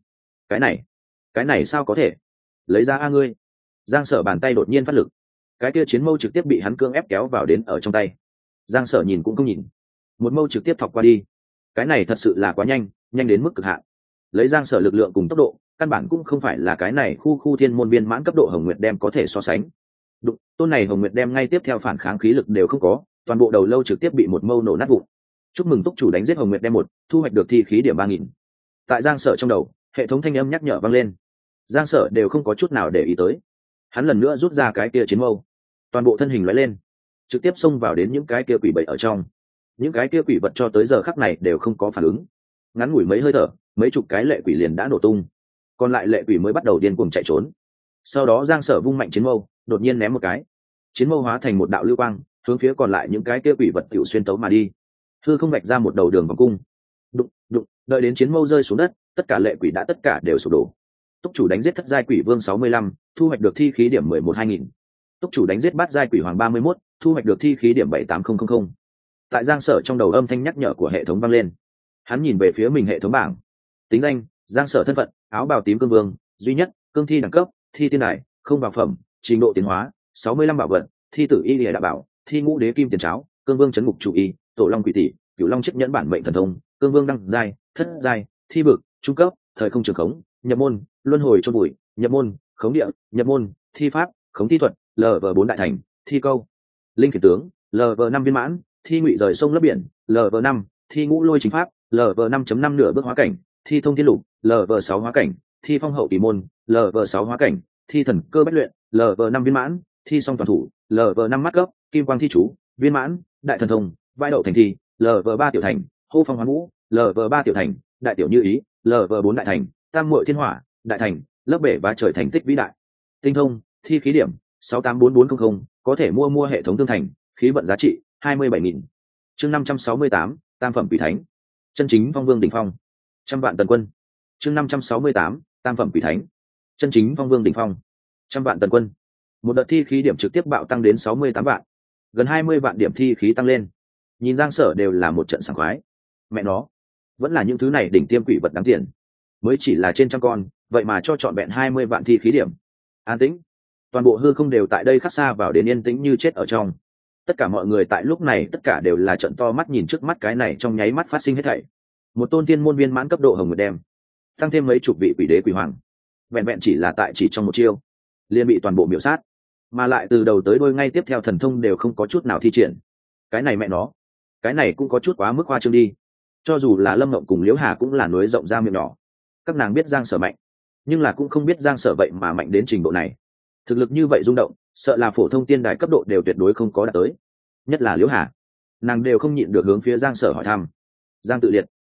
Speaker 1: Cái này sao có thể? Lấy ra a ngươi! Giang Sở bàn tay đột nhiên phát lực, cái kia chiến mâu trực tiếp bị hắn cưỡng ép kéo vào đến ở trong tay. Giang Sở nhìn cũng không nhìn, một mâu trực tiếp thọc qua đi. Cái này thật sự là quá nhanh, nhanh đến mức cực hạn. Lấy Giang Sở lực lượng cùng tốc độ, căn bản cũng không phải là cái này khu thiên môn viên mãn cấp độ Hồng Nguyệt đem có thể so sánh. Đụng, tôn này Hồng Nguyệt đem ngay tiếp theo phản kháng khí lực đều không có, toàn bộ đầu lâu trực tiếp bị một mâu nổ nát vụn. Chúc mừng túc chủ đánh giết Hồng Nguyệt đem 1, thu hoạch được thi khí điểm 3000. Tại Giang Sở trong đầu, hệ thống thanh âm nhắc nhở vang lên. Giang Sở đều không có chút nào để ý tới. Hắn lần nữa rút ra cái kia chiến mâu, toàn bộ thân hình lóe lên, trực tiếp xông vào đến những cái kia quỷ bậy ở trong. Những cái kia quỷ vật cho tới giờ khắc này đều không có phản ứng. Ngắn ngủi mấy hơi thở, mấy chục cái lệ quỷ liền đã nổ tung, còn lại lệ quỷ mới bắt đầu điên cuồng chạy trốn. Sau đó Giang Sở vung mạnh chiến mâu, đột nhiên ném một cái, chiến mâu hóa thành một đạo lưu quang, hướng phía còn lại những cái kia quỷ vật tiểu xuyên tấu mà đi. Hư không vạch ra một đầu đường vòng cung. Đụng, đụng, đợi đến chiến mâu rơi xuống đất, tất cả lệ quỷ đã tất cả đều sụp đổ. Túc chủ đánh giết thất giai quỷ vương 65, thu hoạch được thi khí điểm 11-2000. Túc chủ đánh giết bát giai quỷ hoàng 31, thu hoạch được thi khí điểm 78000. Tại Giang Sở trong đầu âm thanh nhắc nhở của hệ thống vang lên. Hắn nhìn về phía mình hệ thống bảng. Tính danh: Giang Sở. Thân phận: áo bào tím cương vương, duy nhất, cương thi đẳng cấp, thi tiên đài, không bảo phẩm, trình độ tiến hóa 65 bảo vật, thi tử y lìa đạo bảo, thi ngũ đế kim tiền cháo, cương vương chấn ngục chủ y, tổ long quỷ tỷ, cửu long chiếc nhẫn bản mệnh thần thông, cương vương đăng giai, thất giai, thi vực, trung cấp, thời không trường khống, nhập môn, luân hồi chôn bụi, nhập môn, khống địa, nhập môn, thi pháp, khống thi thuật, LV4 đại thành, thi câu, linh khiển tướng, LV5 viên mãn, thi ngụy rời sông lấp biển, LV5, thi ngũ lôi chính pháp, LV5.5 nửa bước hóa cảnh, thi thông thiên lục, LV6 hóa cảnh, thi phong hậu kỳ môn, LV6 hóa cảnh, thi thần cơ bách luyện, LV5 viên mãn, thi song toàn thủ, LV5 mắt cấp, kim quang thi chú, viên mãn, đại thần thông, vai đậu thành thi, LV3 tiểu thành, hô phong hoán vũ, LV3 tiểu thành, đại tiểu như ý, LV4 đại thành, tam muội thiên hỏa, đại thành, lớp bể và trời thành tích vĩ đại. Tinh thông, thi khí điểm 684400, có thể mua hệ thống tương thành, khí vận giá trị 27.000. Chương 568, tam phẩm quỷ thánh, chân chính phong vương đỉnh phong, trăm vạn tần quân. Chương 568, tam phẩm quỷ thánh, chân chính phong vương đỉnh phong, trăm vạn tần quân. Một đợt thi khí điểm trực tiếp bạo tăng đến 68 vạn, gần 20 vạn điểm thi khí tăng lên. Nhìn Giang Sở đều là một trận sảng khoái. Mẹ nó, vẫn là những thứ này đỉnh tiêm quỷ vật đáng tiền, mới chỉ là trên trăm con, vậy mà cho trọn vẹn 20 vạn thi khí điểm. An tĩnh, toàn bộ hư không đều tại đây khắc xa vào đến yên tĩnh như chết ở trong. Tất cả mọi người tại lúc này tất cả đều là trận to mắt nhìn trước mắt cái này trong nháy mắt phát sinh hết thảy. Một tôn tiên môn viên mãn cấp độ Hồng Nguyệt đem, tăng thêm mấy chục vị quỷ đế quỷ hoàng, vẹn vẹn chỉ là tại chỉ trong một chiêu liền bị toàn bộ miểu sát, mà lại từ đầu tới đuôi ngay tiếp theo thần thông đều không có chút nào thi triển. Cái này mẹ nó, cái này cũng có chút quá mức khoa trương đi. Cho dù là Lâm Ngộng cùng Liễu Hà cũng là núi rộng ra miệng nhỏ. Các nàng biết Giang Sở mạnh, nhưng là cũng không biết Giang Sở vậy mà mạnh đến trình độ này. Thực lực như vậy rung động, sợ là phổ thông tiên đài cấp độ đều tuyệt đối không có đạt tới. Nhất là Liễu Hà, nàng đều không nhịn được hướng phía Giang Sở hỏi thăm. Giang Tự Liệt,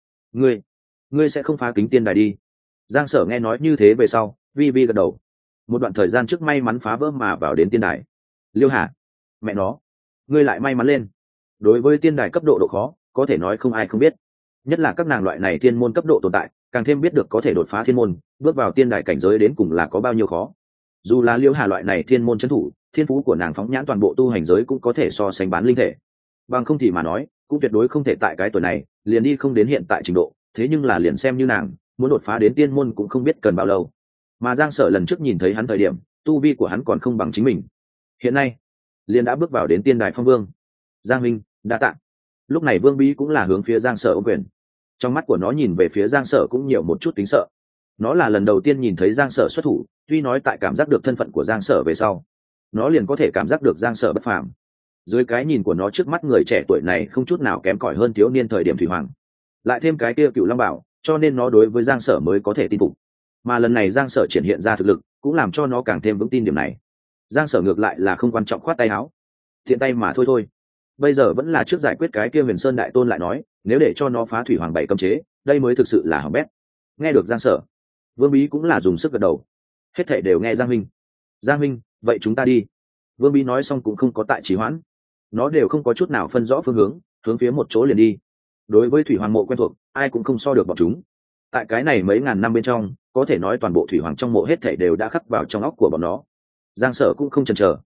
Speaker 1: ngươi sẽ không phá kính tiên đài đi? Giang Sở nghe nói như thế về sau, vi vi gật đầu. Một đoạn thời gian trước may mắn phá vỡ mà vào đến tiên đài. Liễu Hà, mẹ nó, ngươi lại may mắn lên. Đối với tiên đài cấp độ độ khó, có thể nói không ai không biết. Nhất là các nàng loại này thiên môn cấp độ tồn tại, càng thêm biết được có thể đột phá thiên môn, bước vào tiên đài cảnh giới đến cùng là có bao nhiêu khó. Dù là Liễu Hà loại này thiên môn trấn thủ, thiên phú của nàng phóng nhãn toàn bộ tu hành giới cũng có thể so sánh bán linh thể. Bằng không thì mà nói, cũng tuyệt đối không thể tại cái tuổi này liền đi không đến hiện tại trình độ. Thế nhưng là liền xem như nàng muốn đột phá đến tiên môn cũng không biết cần bao lâu. Mà Giang Sở lần trước nhìn thấy hắn thời điểm, tu vi của hắn còn không bằng chính mình. Hiện nay, liền đã bước vào đến tiên đài phong vương. Giang Minh, đa tạ. Lúc này Vương Bí cũng là hướng phía Giang Sở ôm quyền. Trong mắt của nó nhìn về phía Giang Sở cũng nhiều một chút kính sợ. Nó là lần đầu tiên nhìn thấy Giang Sở xuất thủ, tuy nói tại cảm giác được thân phận của Giang Sở về sau, nó liền có thể cảm giác được Giang Sở bất phàm. Dưới cái nhìn của nó trước mắt người trẻ tuổi này không chút nào kém cỏi hơn thiếu niên thời điểm thủy hoàng. Lại thêm cái kia Cựu Long Bảo, cho nên nó đối với Giang Sở mới có thể tin phục. Mà lần này Giang Sở triển hiện ra thực lực, cũng làm cho nó càng thêm vững tin điểm này. Giang Sở ngược lại là không quan trọng khoát tay áo, thiện tay mà thôi. Bây giờ vẫn là trước giải quyết cái kia Huyền Sơn đại tôn lại nói, nếu để cho nó phá thủy hoàng bảy cấm chế, đây mới thực sự là hỏng bét. Nghe được Giang Sở, Vương Bí cũng là dùng sức gật đầu. Hết thảy đều nghe Giang Minh. Giang Minh, vậy chúng ta đi. Vương Bí nói xong cũng không có tại trì hoãn, nó đều không có chút nào phân rõ phương hướng, hướng phía một chỗ liền đi. Đối với thủy hoàng mộ quen thuộc, ai cũng không so được bọn chúng. Tại cái này mấy ngàn năm bên trong, có thể nói toàn bộ thủy hoàng trong mộ hết thảy đều đã khắc vào trong óc của bọn nó. Giang Sở cũng không chần chờ,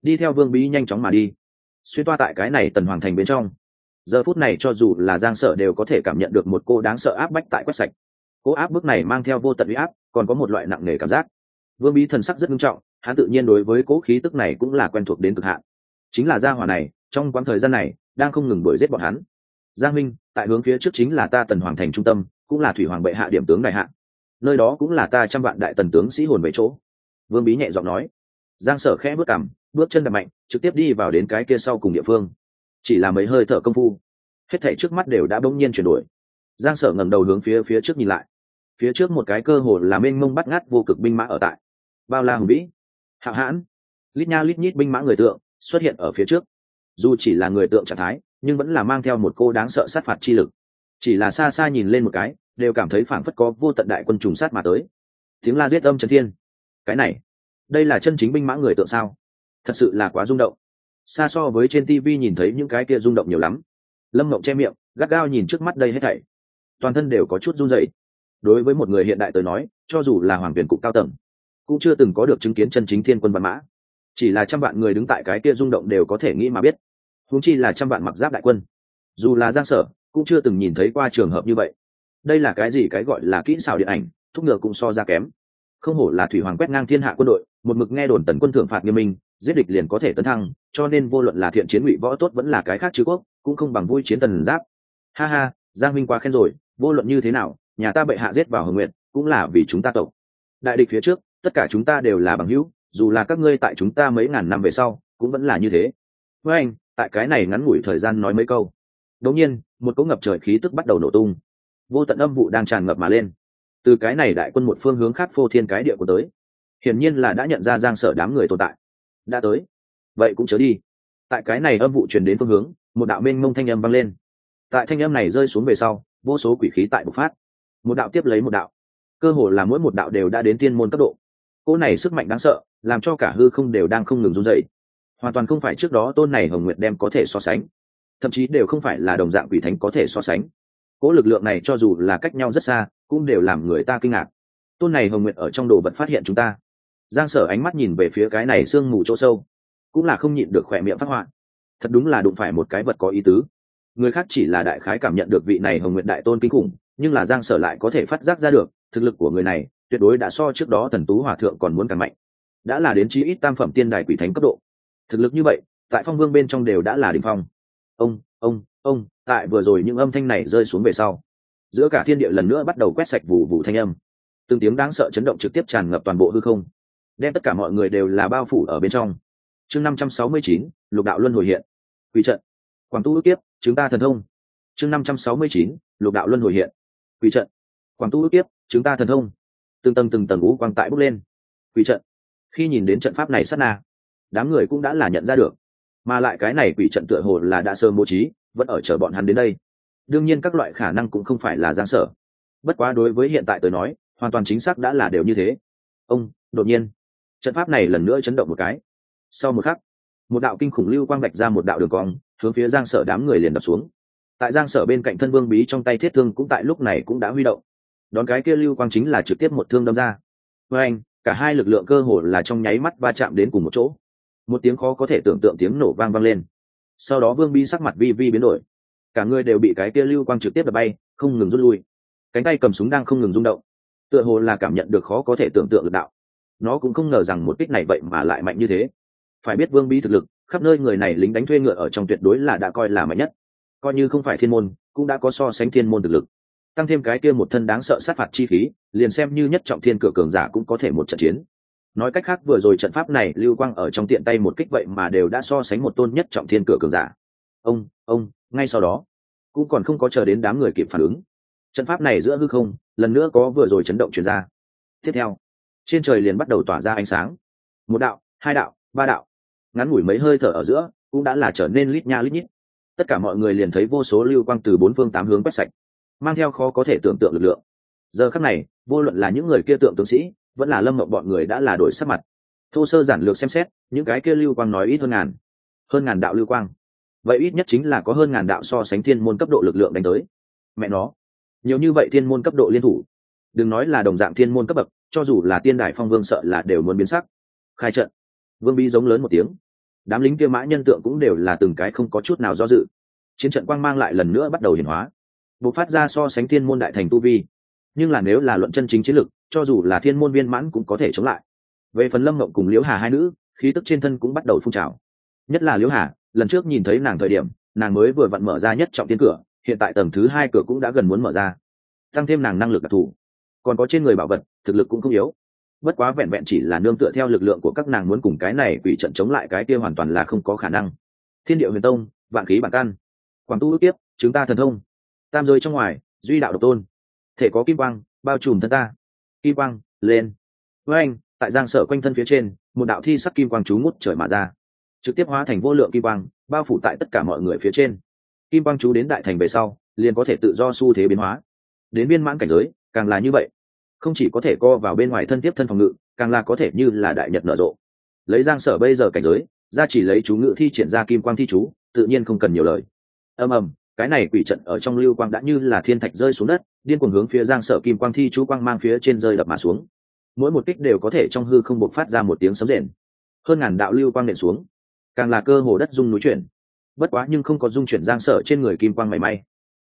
Speaker 1: đi theo Vương Bí nhanh chóng mà đi, xuyên toa tại cái này tần hoàng thành bên trong. Giờ phút này cho dù là Giang Sở đều có thể cảm nhận được một cô đáng sợ áp bách tại quét sạch. Cô áp bức này mang theo vô tận uy áp, còn có một loại nặng nề cảm giác. Vương Bí thần sắc rất nghiêm trọng, hắn tự nhiên đối với cố khí tức này cũng là quen thuộc đến cực hạn. Chính là gia hỏa này, trong quãng thời gian này đang không ngừng đuổi giết bọn hắn. Giang Minh, tại hướng phía trước chính là ta Tần Hoàng thành trung tâm, cũng là thủy hoàng bệ hạ điểm tướng đại hạ. Nơi đó cũng là ta trăm vạn đại tần tướng sĩ hồn về chỗ. Vương Bí nhẹ giọng nói. Giang Sở khẽ bước cằm, bước chân đạp mạnh, trực tiếp đi vào đến cái kia sau cùng địa phương. Chỉ là mấy hơi thở công phu, hết thảy trước mắt đều đã bỗng nhiên chuyển đổi. Giang Sở ngẩng đầu hướng phía trước nhìn lại. Phía trước một cái cơ hồ là mênh mông bắt ngát vô cực binh mã ở tại. Bao la hùng vĩ, hạo hãn, lít nha lít nhít binh mã người tượng xuất hiện ở phía trước. Dù chỉ là người tượng trạng thái, nhưng vẫn là mang theo một cô đáng sợ sát phạt chi lực. Chỉ là xa xa nhìn lên một cái, đều cảm thấy phảng phất có vô tận đại quân trùng sát mà tới. Tiếng la giết âm chấn thiên. Cái này, đây là chân chính binh mã người tượng sao? Thật sự là quá rung động. Xa so với trên TV nhìn thấy những cái kia rung động nhiều lắm. Lâm Mộng che miệng, gắt gao nhìn trước mắt đây hết thảy, toàn thân đều có chút run rẩy. Đối với một người hiện đại tới nói, cho dù là hoàng tuyển cục cao tầng, cũng chưa từng có được chứng kiến chân chính thiên quân văn mã. Chỉ là trăm vạn người đứng tại cái kia rung động đều có thể nghĩ mà biết, huống chi là trăm vạn mặc giáp đại quân. Dù là Giang Sở cũng chưa từng nhìn thấy qua trường hợp như vậy. Đây là cái gì cái gọi là kỹ xảo điện ảnh, thúc ngựa cũng so ra kém. Không hổ là thủy hoàng quét ngang thiên hạ quân đội, một mực nghe đồn tần quân thượng phạt nghiêm minh, giết địch liền có thể tấn thăng, cho nên vô luận là thiện chiến ngụy võ tốt vẫn là cái khác chứ quốc, cũng không bằng vui chiến tần giáp. Ha ha, Giang Minh quá khen rồi, vô luận như thế nào, nhà ta bệ hạ giết vào Hồng Nguyện, cũng là vì chúng ta tộc. Đại địch phía trước, tất cả chúng ta đều là bằng hữu, dù là các ngươi tại chúng ta mấy ngàn năm về sau, cũng vẫn là như thế. Với anh, tại cái này ngắn ngủi thời gian nói mấy câu. Đột nhiên, một cỗ ngập trời khí tức bắt đầu nổ tung, vô tận âm vụ đang tràn ngập mà lên. Từ cái này đại quân một phương hướng khác phô thiên cái địa của tới, hiển nhiên là đã nhận ra Giang Sở đám người tồn tại. Đã tới, vậy cũng chớ đi. Tại cái này âm vụ truyền đến phương hướng, một đạo mênh mông thanh âm vang lên. Tại thanh âm này rơi xuống về sau, vô số quỷ khí tại bộc phát, một đạo tiếp lấy một đạo, cơ hồ là mỗi một đạo đều đã đến thiên môn cấp độ. Cỗ này sức mạnh đáng sợ, làm cho cả hư không đều đang không ngừng run rẩy. Hoàn toàn không phải trước đó tôn này Hồng Nguyệt đem có thể so sánh, thậm chí đều không phải là đồng dạng quỷ thánh có thể so sánh. Cỗ lực lượng này cho dù là cách nhau rất xa, cũng đều làm người ta kinh ngạc. Tôn này Hồng Nguyệt ở trong đồ vật phát hiện chúng ta. Giang Sở ánh mắt nhìn về phía cái này sương mù chỗ sâu, cũng là không nhịn được khỏe miệng phát họa. Thật đúng là đụng phải một cái vật có ý tứ. Người khác chỉ là đại khái cảm nhận được vị này Hồng Nguyệt đại tôn kinh khủng, nhưng là Giang Sở lại có thể phát giác ra được, thực lực của người này tuyệt đối đã so trước đó Thần Tú Hòa thượng còn muốn càng mạnh. Đã là đến chí ít tam phẩm tiên đài quỷ thánh cấp độ. Thực lực như vậy, tại Phong Vương bên trong đều đã là đỉnh phong. Ông, tại vừa rồi những âm thanh này rơi xuống về sau, giữa cả thiên địa lần nữa bắt đầu quét sạch vụ vụ thanh âm. Từng tiếng đáng sợ chấn động trực tiếp tràn ngập toàn bộ hư không, đem tất cả mọi người đều là bao phủ ở bên trong. Chương 569, lục đạo luân hồi hiện. Quỷ trận. Quảng tu ước kiếp, chúng ta thần thông. Chương 569, lục đạo luân hồi hiện. Quỷ trận. Quảng tu ước kiếp, chúng ta thần thông. Từng tầng u quang tại bốc lên. Quỷ trận. Khi nhìn đến trận pháp này sát na, đám người cũng đã là nhận ra được, mà lại cái này quỷ trận tựa hồ là đã sớm bố trí, vẫn ở chờ bọn hắn đến đây. Đương nhiên các loại khả năng cũng không phải là Giang Sở, bất quá đối với hiện tại tôi nói, hoàn toàn chính xác đã là đều như thế. Đột nhiên, trận pháp này lần nữa chấn động một cái. Sau một khắc, một đạo kinh khủng lưu quang vạch ra một đạo đường cong, hướng phía Giang Sở đám người liền đập xuống. Tại Giang Sở bên cạnh thân Vương Bí trong tay thiết thương cũng tại lúc này cũng đã huy động, đón cái kia lưu quang chính là trực tiếp một thương đâm ra. Với anh, cả hai lực lượng cơ hồ là trong nháy mắt va chạm đến cùng một chỗ. Một tiếng khó có thể tưởng tượng tiếng nổ vang lên. Sau đó Vương Bí sắc mặt vi biến đổi, cả người đều bị cái kia lưu quang trực tiếp đập bay, không ngừng rút lui. Cánh tay cầm súng đang không ngừng rung động, tựa hồ là cảm nhận được khó có thể tưởng tượng lực đạo. Nó cũng không ngờ rằng một kích này vậy mà lại mạnh như thế. Phải biết Vương Bí thực lực, khắp nơi người này lính đánh thuê ngựa ở trong tuyệt đối là đã coi là mạnh nhất. Coi như không phải thiên môn, cũng đã có so sánh thiên môn thực lực. Tăng thêm cái kia một thân đáng sợ sát phạt chi khí, liền xem như nhất trọng thiên cửa cường giả cũng có thể một trận chiến. Nói cách khác vừa rồi trận pháp này lưu quang ở trong tiện tay một kích vậy mà đều đã so sánh một tôn nhất trọng thiên cửa cường giả. Ngay sau đó, cũng còn không có chờ đến đám người kịp phản ứng, trận pháp này giữa hư không lần nữa có vừa rồi chấn động truyền ra. Tiếp theo, trên trời liền bắt đầu tỏa ra ánh sáng. Một đạo, hai đạo, ba đạo, ngắn ngủi mấy hơi thở ở giữa cũng đã là trở nên lít nha lít nhít. Tất cả mọi người liền thấy vô số lưu quang từ bốn phương tám hướng quét sạch, mang theo khó có thể tưởng tượng lực lượng. Giờ khắc này, vô luận là những người kia tượng tướng sĩ, vẫn là Lâm Mộng bọn người đã là đổi sắc mặt. Thô sơ giản lược xem xét, những cái kia lưu quang nói ít hơn ngàn đạo lưu quang, vậy ít nhất chính là có hơn ngàn đạo so sánh thiên môn cấp độ lực lượng đánh tới. Mẹ nó, nhiều như vậy thiên môn cấp độ liên thủ, đừng nói là đồng dạng thiên môn cấp bậc, cho dù là tiên đài Phong Vương sợ là đều muốn biến sắc. Khai trận. Vương Bí giống lớn một tiếng, đám lính kia mã nhân tượng cũng đều là từng cái không có chút nào do dự. Chiến trận quang mang lại lần nữa bắt đầu hiển hóa, bộc phát ra so sánh thiên môn đại thành tu vi. Nhưng là nếu là luận chân chính chiến lực, cho dù là thiên môn viên mãn cũng có thể chống lại. Về phần Lâm Mộng cùng Liễu Hà hai nữ, khí tức trên thân cũng bắt đầu phun trào. Nhất là Liễu Hà, lần trước nhìn thấy nàng thời điểm, nàng mới vừa vặn mở ra nhất trọng tiên cửa, hiện tại tầng thứ 2 cửa cũng đã gần muốn mở ra. Tăng thêm nàng năng lực đặc thù, còn có trên người bảo vật, thực lực cũng không yếu. Bất quá vẹn vẹn chỉ là nương tựa theo lực lượng của các nàng muốn cùng cái này quỷ trận chống lại cái kia hoàn toàn là không có khả năng. Thiên Điệu Huyền Tông, vạn khí bản căn, Quảng Tu ước tiếp, chúng ta thần thông, tam giới trong ngoài, duy đạo độc tôn, thể có kim quang bao trùm thân ta. Kim quang lên với anh, tại Giang Sở quanh thân phía trên, một đạo thi sắc kim quang chú ngút trời mà ra, trực tiếp hóa thành vô lượng kim quang bao phủ tại tất cả mọi người phía trên. Kim quang chú đến đại thành về sau, liền có thể tự do xu thế biến hóa, đến viên mãn cảnh giới càng là như vậy, không chỉ có thể co vào bên ngoài thân tiếp thân phòng ngự, càng là có thể như là đại nhật nở rộ. Lấy Giang Sở bây giờ cảnh giới, ra chỉ lấy chú ngự thi triển ra kim quang thi chú, tự nhiên không cần nhiều lời. Ầm ầm, cái này quỷ trận ở trong lưu quang đã như là thiên thạch rơi xuống đất, điên cuồng hướng phía Giang Sở kim quang thi chú quang mang phía trên rơi đập mà xuống. Mỗi một kích đều có thể trong hư không bộc phát ra một tiếng sấm rền. Hơn ngàn đạo lưu quang nện xuống, càng là cơ hồ đất rung núi chuyển. Bất quá nhưng không có dung chuyển Giang Sở trên người kim quang mảy may.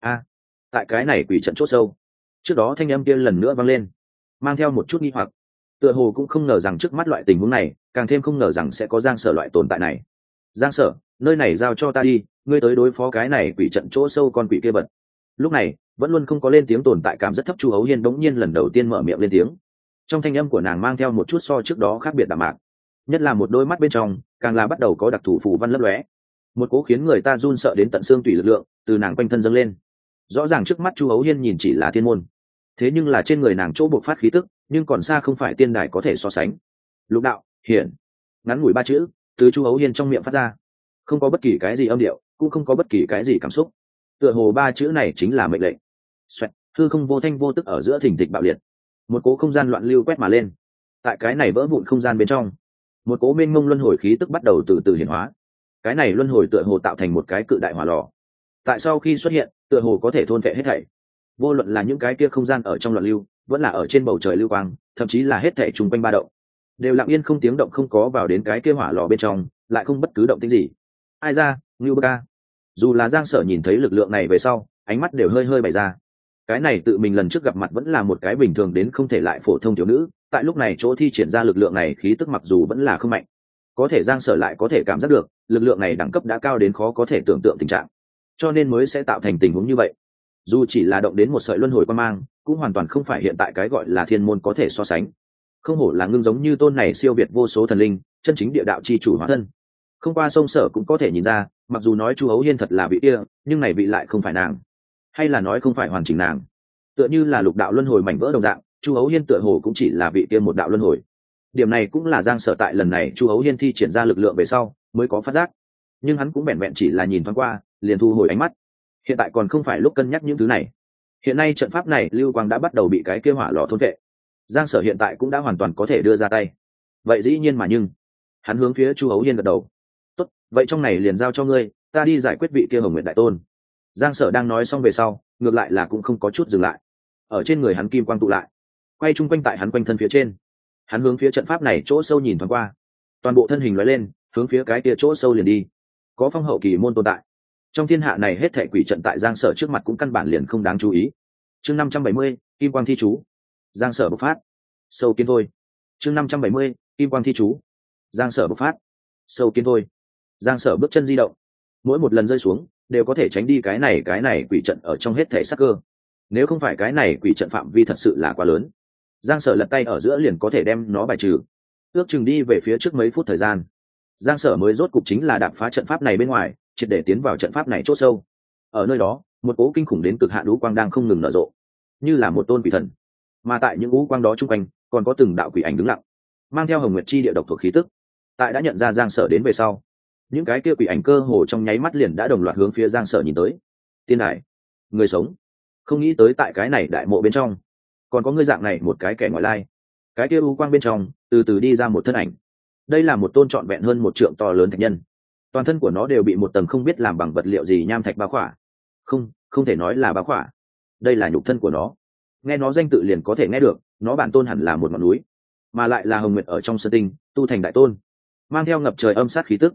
Speaker 1: Tại cái này quỷ trận chốt sâu, trước đó thanh âm kia lần nữa vang lên, mang theo một chút nghi hoặc. Tựa hồ cũng không ngờ rằng trước mắt loại tình huống này, càng thêm không ngờ rằng sẽ có Giang Sở loại tồn tại này. Giang Sở, nơi này giao cho ta đi, ngươi tới đối phó cái này quỷ trận chỗ sâu con quỷ kia bật. Lúc này vẫn luôn không có lên tiếng tồn tại cảm rất thấp Chu Hấu Hiên đống nhiên lần đầu tiên mở miệng lên tiếng. Trong thanh âm của nàng mang theo một chút so trước đó khác biệt đạm mạc, nhất là một đôi mắt bên trong càng là bắt đầu có đặc thù phù văn lấp lóe, một cố khiến người ta run sợ đến tận xương tủy lực lượng từ nàng quanh thân dâng lên. Rõ ràng trước mắt Chu Hấu Hiên nhìn chỉ là thiên môn, thế nhưng là trên người nàng chỗ bộc phát khí tức nhưng còn xa không phải tiên đài có thể so sánh. Lục đạo hiển, ngắn ngủi 3 chữ từ Chu Hấu Hiên trong miệng phát ra, không có bất kỳ cái gì âm điệu, cũng không có bất kỳ cái gì cảm xúc, tựa hồ 3 chữ này chính là mệnh lệnh. Xoẹt, hư không vô thanh vô tức ở giữa thình thịch bạo liệt, một cố không gian loạn lưu quét mà lên. Tại cái này vỡ vụn không gian bên trong, một cố mênh mông luân hồi khí tức bắt đầu từ từ hiển hóa. Cái này luân hồi tựa hồ tạo thành một cái cự đại hỏa lò, tại sau khi xuất hiện tựa hồ có thể thôn phệ hết thảy, vô luận là những cái kia không gian ở trong loạn lưu, vẫn là ở trên bầu trời lưu quang, thậm chí là hết thảy chung quanh ba động, đều lặng yên không tiếng động không có vào đến cái kia hỏa lò bên trong, lại không bất cứ động tĩnh gì. Ai ra, Ngưu Bơ Ca. Dù là Giang Sở nhìn thấy lực lượng này về sau, ánh mắt đều hơi hơi bày ra. Cái này tự mình lần trước gặp mặt vẫn là một cái bình thường đến không thể lại phổ thông thiếu nữ, tại lúc này chỗ thi triển ra lực lượng này khí tức mặc dù vẫn là không mạnh, có thể Giang Sở lại có thể cảm giác được lực lượng này đẳng cấp đã cao đến khó có thể tưởng tượng tình trạng, cho nên mới sẽ tạo thành tình huống như vậy. Dù chỉ là động đến một sợi luân hồi quan mang, cũng hoàn toàn không phải hiện tại cái gọi là thiên môn có thể so sánh. Không hổ là ngưng giống như tôn này siêu việt vô số thần linh, chân chính địa đạo chi chủ hóa thân. Không qua sông Sở cũng có thể nhìn ra, mặc dù nói Chu Hấu Hiên thật là vị kia, nhưng này vị lại không phải nàng, hay là nói không phải hoàn chỉnh nàng. Tựa như là lục đạo luân hồi mảnh vỡ đồng dạng, Chu Hấu Hiên tựa hồ cũng chỉ là vị kia một đạo luân hồi. Điểm này cũng là Giang Sở tại lần này Chu Hấu Hiên thi triển ra lực lượng về sau mới có phát giác, nhưng hắn cũng vẹn vẹn chỉ là nhìn thoáng qua liền thu hồi ánh mắt. Hiện tại còn không phải lúc cân nhắc những thứ này. Hiện nay trận pháp này lưu quang đã bắt đầu bị cái kia hỏa lò thôn vệ, Giang Sở hiện tại cũng đã hoàn toàn có thể đưa ra tay. Vậy dĩ nhiên mà nhưng hắn hướng phía Chu Hấu Hiên gật đầu. Tốt, vậy trong này liền giao cho ngươi, ta đi giải quyết vị kia Hồng Nguyệt đại tôn. Giang Sở đang nói xong về sau, ngược lại là cũng không có chút dừng lại. Ở trên người hắn kim quang tụ lại, quay chung quanh tại hắn quanh thân phía trên. Hắn hướng phía trận pháp này chỗ sâu nhìn thoáng qua, toàn bộ thân hình lóe lên, hướng phía cái kia chỗ sâu liền đi. Có phong hậu kỳ môn tồn tại, trong thiên hạ này hết thảy quỷ trận tại Giang Sở trước mặt cũng căn bản liền không đáng chú ý. Chương 570, kim quang thi chú. Giang Sở bộc phát. Sâu kiến thôi. Chương 570, kim quang thi chú. Giang Sở bộc phát. Sâu kiến thôi. Giang Sở bước chân di động, mỗi một lần rơi xuống đều có thể tránh đi cái này quỷ trận ở trong hết thảy sắc cơ. Nếu không phải cái này quỷ trận phạm vi thật sự là quá lớn, Giang Sở lật tay ở giữa liền có thể đem nó bài trừ. Ước chừng đi về phía trước mấy phút thời gian, Giang Sở mới rốt cục chính là đạp phá trận pháp này bên ngoài, triệt để tiến vào trận pháp này chỗ sâu. Ở nơi đó, một cỗ kinh khủng đến cực hạn u quang đang không ngừng nở rộ, như là một tôn quỷ thần. Mà tại những u quang đó chung quanh, còn có từng đạo quỷ ảnh đứng lặng, mang theo Hồng Nguyệt chi địa độc thuộc khí tức. Tại đã nhận ra Giang Sở đến về sau, những cái kia quỷ ảnh cơ hồ trong nháy mắt liền đã đồng loạt hướng phía Giang Sở nhìn tới. Tiên đài, người sống. Không nghĩ tới tại cái này đại mộ bên trong còn có ngươi dạng này một cái kẻ ngoại lai. Cái kia u quang bên trong từ từ đi ra một thân ảnh. Đây là một tôn trọn vẹn hơn 1 trượng to lớn thạch nhân, toàn thân của nó đều bị một tầng không biết làm bằng vật liệu gì nham thạch bao khỏa. Không thể nói là bao khỏa, đây là nhục thân của nó. Nghe nó danh tự liền có thể nghe được, nó bản tôn hẳn là một ngọn núi, mà lại là Hồng Nguyệt ở trong sơn tinh tu thành đại tôn, mang theo ngập trời âm sát khí tức.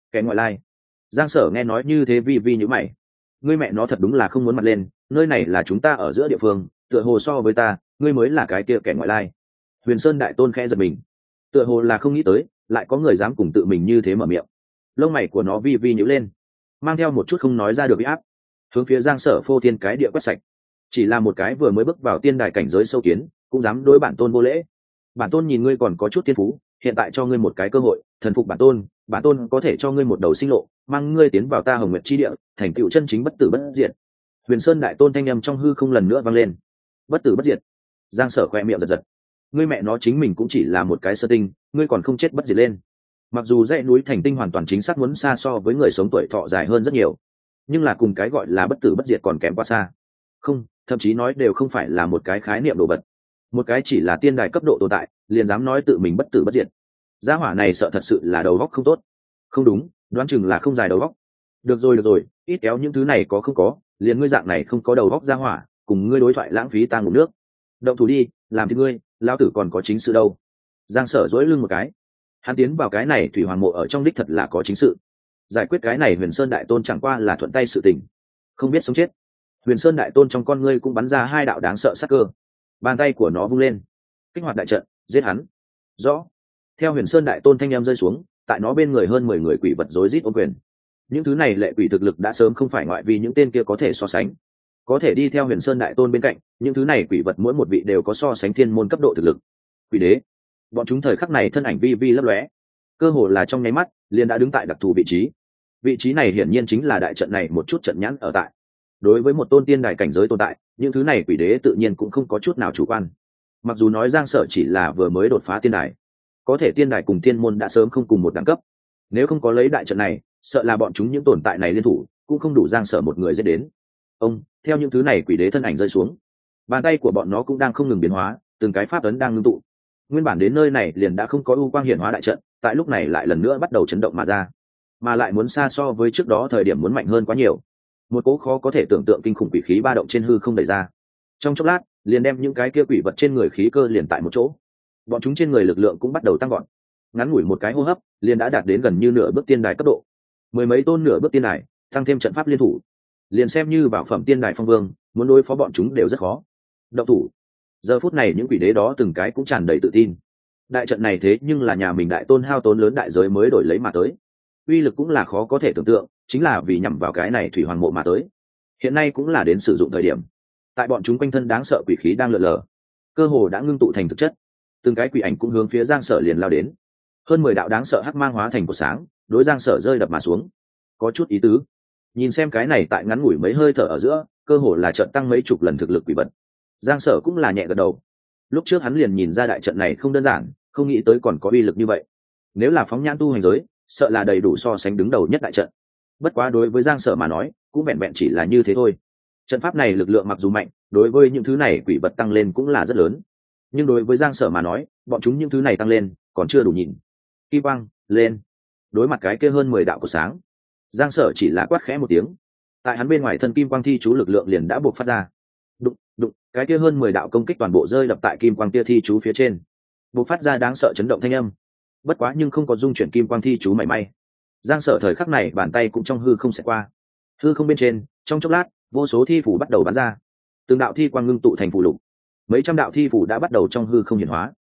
Speaker 1: Kẻ ngoại lai. Giang Sở nghe nói như thế vi vi nhíu mày. Ngươi mẹ nó thật đúng là không muốn mặt lên, nơi này là chúng ta ở giữa địa phương, tựa hồ so với ta, ngươi mới là cái kia kẻ ngoại lai. Huyền Sơn đại tôn khẽ giật mình, tựa hồ là không nghĩ tới lại có người dám cùng tự mình như thế mở miệng. Lông mày của nó vi vi nhíu lên, mang theo một chút không nói ra được uy áp, hướng phía Giang Sở phô thiên cái địa quét sạch. Chỉ là một cái vừa mới bước vào tiên đài cảnh giới sâu kiến, cũng dám đối bản tôn vô lễ. Bản tôn nhìn ngươi còn có chút thiên phú, hiện tại cho ngươi một cái cơ hội, thần phục bản tôn có thể cho ngươi một đầu sinh lộ, mang ngươi tiến vào ta Hồng Nguyệt chi địa, thành tựu chân chính bất tử bất diệt. Huyền Sơn đại tôn thanh âm trong hư không lần nữa vang lên. Bất tử bất diệt. Giang Sở khoe miệng giật giật. Ngươi mẹ nó chính mình cũng chỉ là một cái sơ tinh, ngươi còn không chết bất diệt lên. Mặc dù dãy núi thành tinh hoàn toàn chính xác muốn xa so với người sống tuổi thọ dài hơn rất nhiều, nhưng là cùng cái gọi là bất tử bất diệt còn kém quá xa. Không, thậm chí nói đều không phải là một cái khái niệm đồ vật. Một cái chỉ là tiên đài cấp độ tồn tại, liền dám nói tự mình bất tử bất diệt. Gia hỏa này sợ thật sự là đầu óc không tốt. Không đúng, đoán chừng là không dài đầu óc. Được rồi, ít kéo những thứ này có không có, liền ngươi dạng này không có đầu óc gia hỏa, cùng ngươi đối thoại lãng phí tang ngủ nước. Động thủ đi, làm thì ngươi, lão tử còn có chính sự đâu. Giang Sở duỗi lưng một cái. Hắn tiến vào cái này thủy hoàng mộ ở trong đích thật là có chính sự. Giải quyết cái này Huyền Sơn đại tôn chẳng qua là thuận tay sự tình, không biết sống chết. Huyền Sơn đại tôn trong con ngươi cũng bắn ra hai đạo đáng sợ sắc cơ. Bàn tay của nó vung lên, kích hoạt đại trận, giết hắn. Rõ. Theo Huyền Sơn đại tôn thanh em rơi xuống, tại nó bên người hơn 10 người quỷ vật rối rít ôm quyền. Những thứ này lệ quỷ thực lực đã sớm không phải ngoại vi những tên kia có thể so sánh. Có thể đi theo Huyền Sơn đại tôn bên cạnh, những thứ này quỷ vật mỗi một vị đều có so sánh thiên môn cấp độ thực lực. Quỷ đế, bọn chúng thời khắc này thân ảnh vi vi lấp lóe, cơ hồ là trong nháy mắt liền đã đứng tại đặc thù vị trí. Vị trí này hiển nhiên chính là đại trận này một chút trận nhãn ở tại. Đối với một tôn tiên đài cảnh giới tồn tại, những thứ này quỷ đế tự nhiên cũng không có chút nào chủ quan. Mặc dù nói Giang Sở chỉ là vừa mới đột phá tiên đài, có thể tiên đài cùng thiên môn đã sớm không cùng một đẳng cấp. Nếu không có lấy đại trận này, sợ là bọn chúng những tồn tại này liên thủ cũng không đủ Giang Sở một người giết đến. Theo những thứ này quỷ đế thân ảnh rơi xuống, bàn tay của bọn nó cũng đang không ngừng biến hóa, từng cái pháp ấn đang ngưng tụ. Nguyên bản đến nơi này liền đã không có ưu quang hiển hóa đại trận, tại lúc này lại lần nữa bắt đầu chấn động mà ra, mà lại muốn xa so với trước đó thời điểm muốn mạnh hơn quá nhiều. Một cỗ khó có thể tưởng tượng kinh khủng quỷ khí ba động trên hư không đẩy ra, trong chốc lát liền đem những cái kia quỷ vật trên người khí cơ liền tại một chỗ. Bọn chúng trên người lực lượng cũng bắt đầu tăng gọn, ngắn ngủi một cái hô hấp liền đã đạt đến gần như nửa bước tiên đài cấp độ. Mười mấy tôn nửa bước tiên đài tăng thêm trận pháp liên thủ, liền xem như bảo phẩm tiên đài phong vương muốn đối phó bọn chúng đều rất khó. Động thủ. Giờ phút này những quỷ đế đó từng cái cũng tràn đầy tự tin. Đại trận này thế nhưng là nhà mình đại tôn hao tốn lớn đại giới mới đổi lấy mà tới, uy lực cũng là khó có thể tưởng tượng, chính là vì nhằm vào cái này thủy hoàng mộ mà tới. Hiện nay cũng là đến sử dụng thời điểm. Tại bọn chúng quanh thân đáng sợ quỷ khí đang lượn lờ, cơ hồ đã ngưng tụ thành thực chất. Từng cái quỷ ảnh cũng hướng phía Giang Sở liền lao đến. Hơn 10 đạo đáng sợ hắc mang hóa thành cột sáng, đối Giang Sở rơi đập mà xuống. Có chút ý tứ. Nhìn xem cái này tại ngắn ngủi mấy hơi thở ở giữa, cơ hồ là trận tăng mấy chục lần thực lực quỷ vật. Giang Sở cũng là nhẹ gật đầu. Lúc trước hắn liền nhìn ra đại trận này không đơn giản, không nghĩ tới còn có uy lực như vậy. Nếu là phóng nhãn tu hành giới, sợ là đầy đủ so sánh đứng đầu nhất đại trận. Bất quá đối với Giang Sở mà nói, cũng vẹn vẹn chỉ là như thế thôi. Trận pháp này lực lượng mặc dù mạnh, đối với những thứ này quỷ vật tăng lên cũng là rất lớn. Nhưng đối với Giang Sở mà nói, bọn chúng những thứ này tăng lên còn chưa đủ nhìn. Kim quang lên. Đối mặt cái kia hơn 10 đạo của sáng, Giang Sở chỉ là quát khẽ một tiếng. Tại hắn bên ngoài thân kim quang thi chú lực lượng liền đã buộc phát ra. Đụng, cái kia hơn 10 đạo công kích toàn bộ rơi đập tại kim quang kia thi chú phía trên, buộc phát ra đáng sợ chấn động thanh âm. Bất quá nhưng không có dung chuyển kim quang thi chú mảy may. Giang Sở thời khắc này bàn tay cũng trong hư không sẽ qua. Hư không bên trên, trong chốc lát, vô số thi phủ bắt đầu bắn ra. Từng đạo thi quang ngưng tụ thành phù lục. Mấy trăm đạo thi phủ đã bắt đầu trong hư không hiển hóa.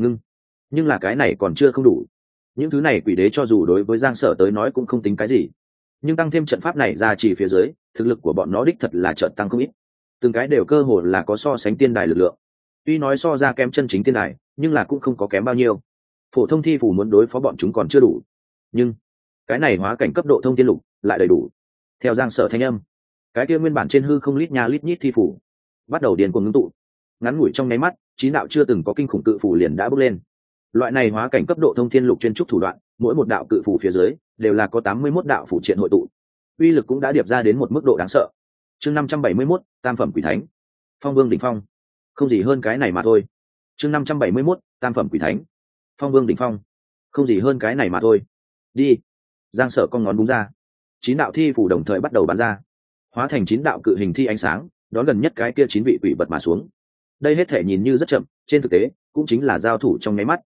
Speaker 1: Nhưng là cái này còn chưa không đủ. Những thứ này quỷ đế cho dù đối với Giang Sở tới nói cũng không tính cái gì, nhưng tăng thêm trận pháp này ra chỉ phía dưới, thực lực của bọn nó đích thật là chợt tăng không ít. Từng cái đều cơ hồ là có so sánh tiên đài lực lượng. Tuy nói so ra kém chân chính tiên đài, nhưng là cũng không có kém bao nhiêu. Phổ thông thi phủ muốn đối phó bọn chúng còn chưa đủ, nhưng cái này hóa cảnh cấp độ thông tiên lục lại đầy đủ. Theo Giang Sở thanh âm, cái kia nguyên bản trên hư không lít nha lít nhít thi phủ bắt đầu điên cuồng ngưng tụ. Ngắn ngủi trong nháy mắt, chín đạo chưa từng có kinh khủng cự phủ liền đã bước lên. Loại này hóa cảnh cấp độ thông thiên lục chuyên trúc thủ đoạn, mỗi một đạo cự phủ phía dưới đều là có 81 đạo phủ triện hội tụ, uy lực cũng đã điệp ra đến một mức độ đáng sợ. Chương 571, tam phẩm quỷ thánh, phong vương đỉnh phong, không gì hơn cái này mà thôi. Chương 571, tam phẩm quỷ thánh, phong vương đỉnh phong, không gì hơn cái này mà thôi. Đi. Giang Sở cong ngón búng ra, 9 đạo thi phủ đồng thời bắt đầu bắn ra, hóa thành 9 đạo cự hình thi ánh sáng, đón gần nhất cái kia 9 vị quỷ vật mà xuống. Đây hết thể nhìn như rất chậm, trên thực tế cũng chính là giao thủ trong nháy mắt.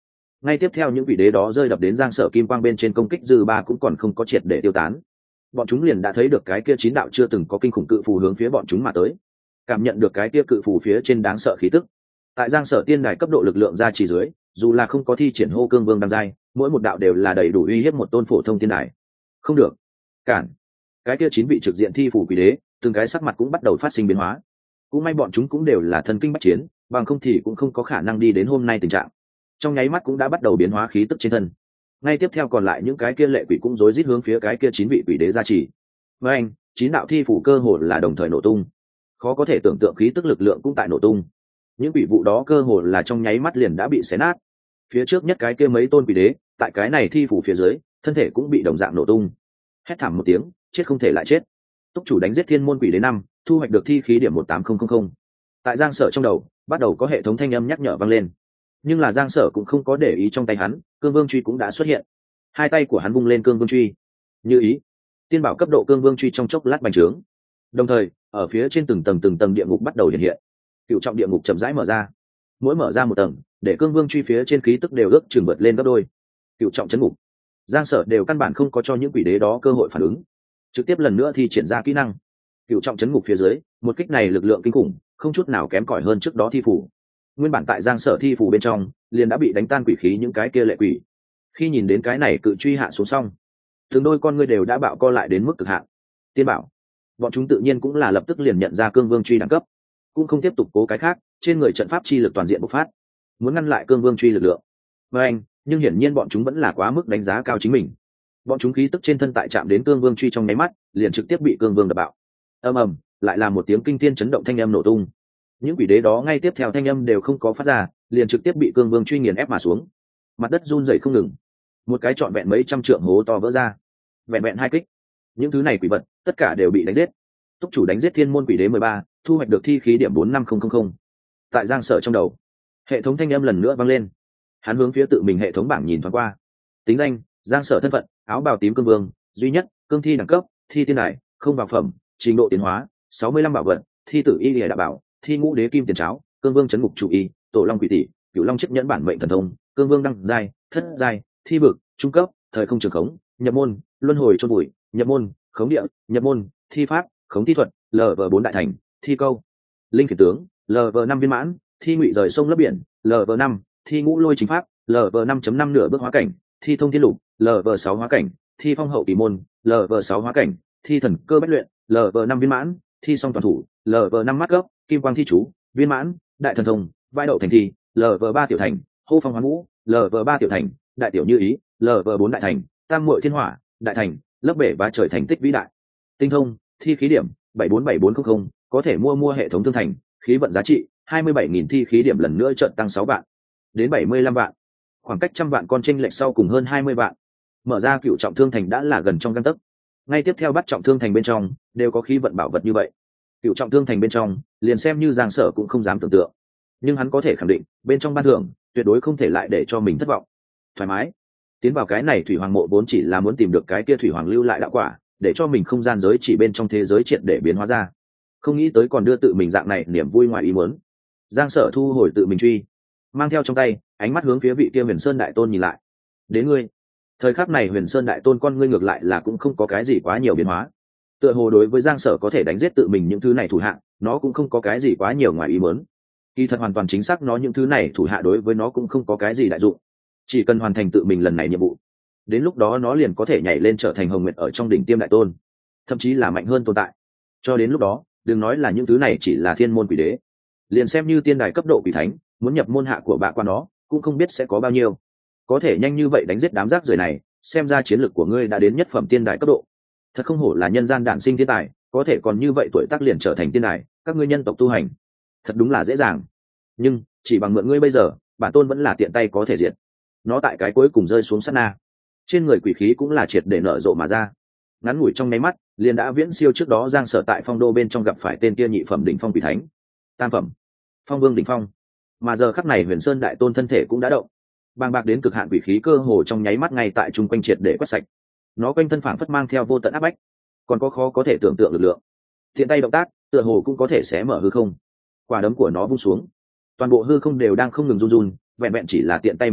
Speaker 1: Ngay tiếp theo những quỷ đế đó rơi đập đến Giang Sở kim quang bên trên công kích dư ba cũng còn không có triệt để tiêu tán. Bọn chúng liền đã thấy được cái kia chín đạo chưa từng có kinh khủng cự phù hướng phía bọn chúng mà tới, cảm nhận được cái kia cự phù phía trên đáng sợ khí tức. Tại Giang Sở tiên đài cấp độ lực lượng ra chỉ dưới, dù là không có thi triển hô cương vương đăng giai, mỗi một đạo đều là đầy đủ uy hiếp một tôn phổ thông tiên đài. Không được, cản. Cái kia chín vị trực diện thi phủ quỷ đế, từng cái sắc mặt cũng bắt đầu phát sinh biến hóa. Cũng may bọn chúng cũng đều là thần kinh bách chiến, bằng không thì cũng không có khả năng đi đến hôm nay tình trạng. Trong nháy mắt cũng đã bắt đầu biến hóa khí tức trên thân. Ngay tiếp theo còn lại những cái kia lệ quỷ cũng rối rít hướng phía cái kia chín vị quỷ đế ra chỉ. Với anh, chín đạo thi phủ cơ hồ là đồng thời nổ tung. Khó có thể tưởng tượng khí tức lực lượng cũng tại nổ tung. Những quỷ vụ đó cơ hồ là trong nháy mắt liền đã bị xé nát. Phía trước nhất cái kia mấy tôn quỷ đế, tại cái này thi phủ phía dưới, thân thể cũng bị đồng dạng nổ tung. Hét thảm một tiếng, chết không thể lại chết. Túc chủ đánh giết thiên môn quỷ đế 5, thu hoạch được thi khí điểm 18000. Tại Giang Sở trong đầu, bắt đầu có hệ thống thanh âm nhắc nhở vang lên. Nhưng là Giang Sở cũng không có để ý trong tay hắn, cương vương truy cũng đã xuất hiện. Hai tay của hắn vung lên cương vương truy, như ý tiên bảo cấp độ cương vương truy trong chốc lát bành trướng. Đồng thời ở phía trên từng tầng địa ngục bắt đầu hiện hiện. Cựu trọng địa ngục chậm rãi mở ra, mỗi mở ra một tầng để cương vương truy phía trên khí tức đều ước chừng bật lên gấp đôi. Cựu trọng chấn ngục, Giang Sở đều căn bản không có cho những quỷ đế đó cơ hội phản ứng, trực tiếp lần nữa thì triển ra kỹ năng. Cựu trọng chấn ngục phía dưới, một kích này lực lượng kinh khủng, không chút nào kém cỏi hơn trước đó thi phủ. Nguyên bản tại Giang Sở thi phủ bên trong liền đã bị đánh tan quỷ khí những cái kia lệ quỷ, khi nhìn đến cái này cự truy hạ xuống xong, từng đôi con ngươi đều đã bạo co lại đến mức cực hạn. Tiên bảo, bọn chúng tự nhiên cũng là lập tức liền nhận ra cương vương truy đẳng cấp, cũng không tiếp tục cố cái khác, trên người trận pháp chi lực toàn diện bộc phát, muốn ngăn lại cương vương truy lực lượng. Và anh, nhưng hiển nhiên bọn chúng vẫn là quá mức đánh giá cao chính mình. Bọn chúng khí tức trên thân tại chạm đến cương vương truy trong nháy mắt, liền trực tiếp bị cương vương đập bạo. Ầm ầm, lại là một tiếng kinh thiên chấn động thanh âm nổ tung. Những quỷ đế đó ngay tiếp theo thanh âm đều không có phát ra, liền trực tiếp bị cương vương truy nghiền ép mà xuống. Mặt đất run rẩy không ngừng, một cái trọn vẹn mấy trăm trượng hố to vỡ ra. Vẹn hai kích, những thứ này quỷ vật tất cả đều bị đánh giết. Túc chủ đánh giết thiên môn quỷ đế 13, thu hoạch được thi khí điểm 45000. Tại Giang Sở trong đầu, hệ thống thanh âm lần nữa vang lên. Hắn hướng phía tự mình hệ thống bảng nhìn thoáng qua. Tính danh: Giang Sở. thân phận: áo bào tím cương vương, duy nhất, cương thi đẳng cấp, thi tiên đài, không vào phẩm, trình độ tiến hóa 65 bảo vật, thi tử y lìa đạo bảo, thi ngũ đế kim tiền cháo, cương vương chấn ngục chủ y, tổ long quỷ tỷ, cửu long chiếc nhẫn bản mệnh thần thông, cương vương đăng giai, thất giai, thi vực trung cấp, thời không trường khống, nhập môn, luân hồi chôn bụi, nhập môn, khống địa, nhập môn, thi pháp, khống thi thuật, LV4 đại thành, thi câu, linh khiển tướng, LV5 viên mãn, thi ngụy rời sông lấp biển, LV5, thi ngũ lôi chính pháp, LV5.5 nửa bước hóa cảnh, thi thông thiên lục, LV6 hóa cảnh, thi phong hậu kỳ môn, LV6 hóa cảnh, thi thần cơ bách luyện, LV5 viên mãn, thi song toàn thủ, LV5 mắt gốc, kim quang thi chú, viên mãn, đại thần thông, vai đậu thành thi, LV3 tiểu thành, hô phong hoán vũ, LV3 tiểu thành, đại tiểu như ý, LV4 đại thành, tam muội thiên hỏa, đại thành, lấp bể và trời thành tích vĩ đại. Tinh thông, thi khí điểm 747400, có thể mua hệ thống thương thành, khí vận giá trị 27.000 thi khí điểm lần nữa chợt tăng 6 vạn đến 75 vạn, khoảng cách trăm vạn con chênh lệch sau cùng hơn 20 vạn. Mở ra cựu trọng thương thành đã là gần trong gang tấc. Ngay tiếp theo bắt trọng thương thành bên trong đều có khí vận bảo vật như vậy. Cựu trọng thương thành bên trong liền xem như Giang Sở cũng không dám tưởng tượng, nhưng hắn có thể khẳng định bên trong ban thưởng tuyệt đối không thể lại để cho mình thất vọng. Thoải mái tiến vào cái này thủy hoàng mộ vốn chỉ là muốn tìm được cái kia thủy hoàng lưu lại đạo quả, để cho mình không gian giới chỉ bên trong thế giới triệt để biến hóa ra, không nghĩ tới còn đưa tự mình dạng này niềm vui ngoài ý muốn. Giang Sở thu hồi tự mình truy, mang theo trong tay, ánh mắt hướng phía vị kia Huyền Sơn đại tôn nhìn lại. Đến ngươi. Thời khắc này Huyền Sơn đại tôn con ngươi ngược lại là cũng không có cái gì quá nhiều biến hóa, tựa hồ đối với Giang Sở có thể đánh giết tự mình những thứ này thủ hạ, nó cũng không có cái gì quá nhiều ngoài ý muốn. Kỳ thật hoàn toàn chính xác, nó những thứ này thủ hạ đối với nó cũng không có cái gì đại dụng, chỉ cần hoàn thành tự mình lần này nhiệm vụ, đến lúc đó nó liền có thể nhảy lên trở thành Hồng Nguyệt ở trong đỉnh tiêm đại tôn, thậm chí là mạnh hơn tồn tại. Cho đến lúc đó, đừng nói là những thứ này chỉ là thiên môn quỷ đế, liền xem như tiên đài cấp độ quỷ thánh muốn nhập môn hạ của bạ qua nó cũng không biết sẽ có bao nhiêu. Có thể nhanh như vậy đánh giết đám rác rưởi này, xem ra chiến lược của ngươi đã đến nhất phẩm tiên đài cấp độ. Thật không hổ là nhân gian đản sinh thiên tài, có thể còn như vậy tuổi tác liền trở thành tiên đài, các ngươi nhân tộc tu hành thật đúng là dễ dàng. Nhưng chỉ bằng mượn ngươi bây giờ, bản tôn vẫn là tiện tay có thể diệt nó. Tại cái cuối cùng rơi xuống sát na, trên người quỷ khí cũng là triệt để nở rộ mà ra, ngắn ngủi trong nháy mắt liền đã viễn siêu trước đó Giang Sở tại phong đô bên trong gặp phải tên kia nhị phẩm đỉnh phong quỷ thánh, tam phẩm phong vương đỉnh phong. Mà giờ khắc này Huyền Sơn đại tôn thân thể cũng đã động, bàng bạc đến cực hạn quỷ khí cơ hồ trong nháy mắt ngay tại trung quanh triệt để quét sạch. Nó quanh thân phảng phất mang theo vô tận áp bách, còn có khó có thể tưởng tượng lực lượng. Thiện tay động tác tựa hồ cũng có thể xé mở hư không. Quả đấm của nó vung xuống, toàn bộ hư không đều đang không ngừng run run, vẹn vẹn chỉ là tiện tay một kích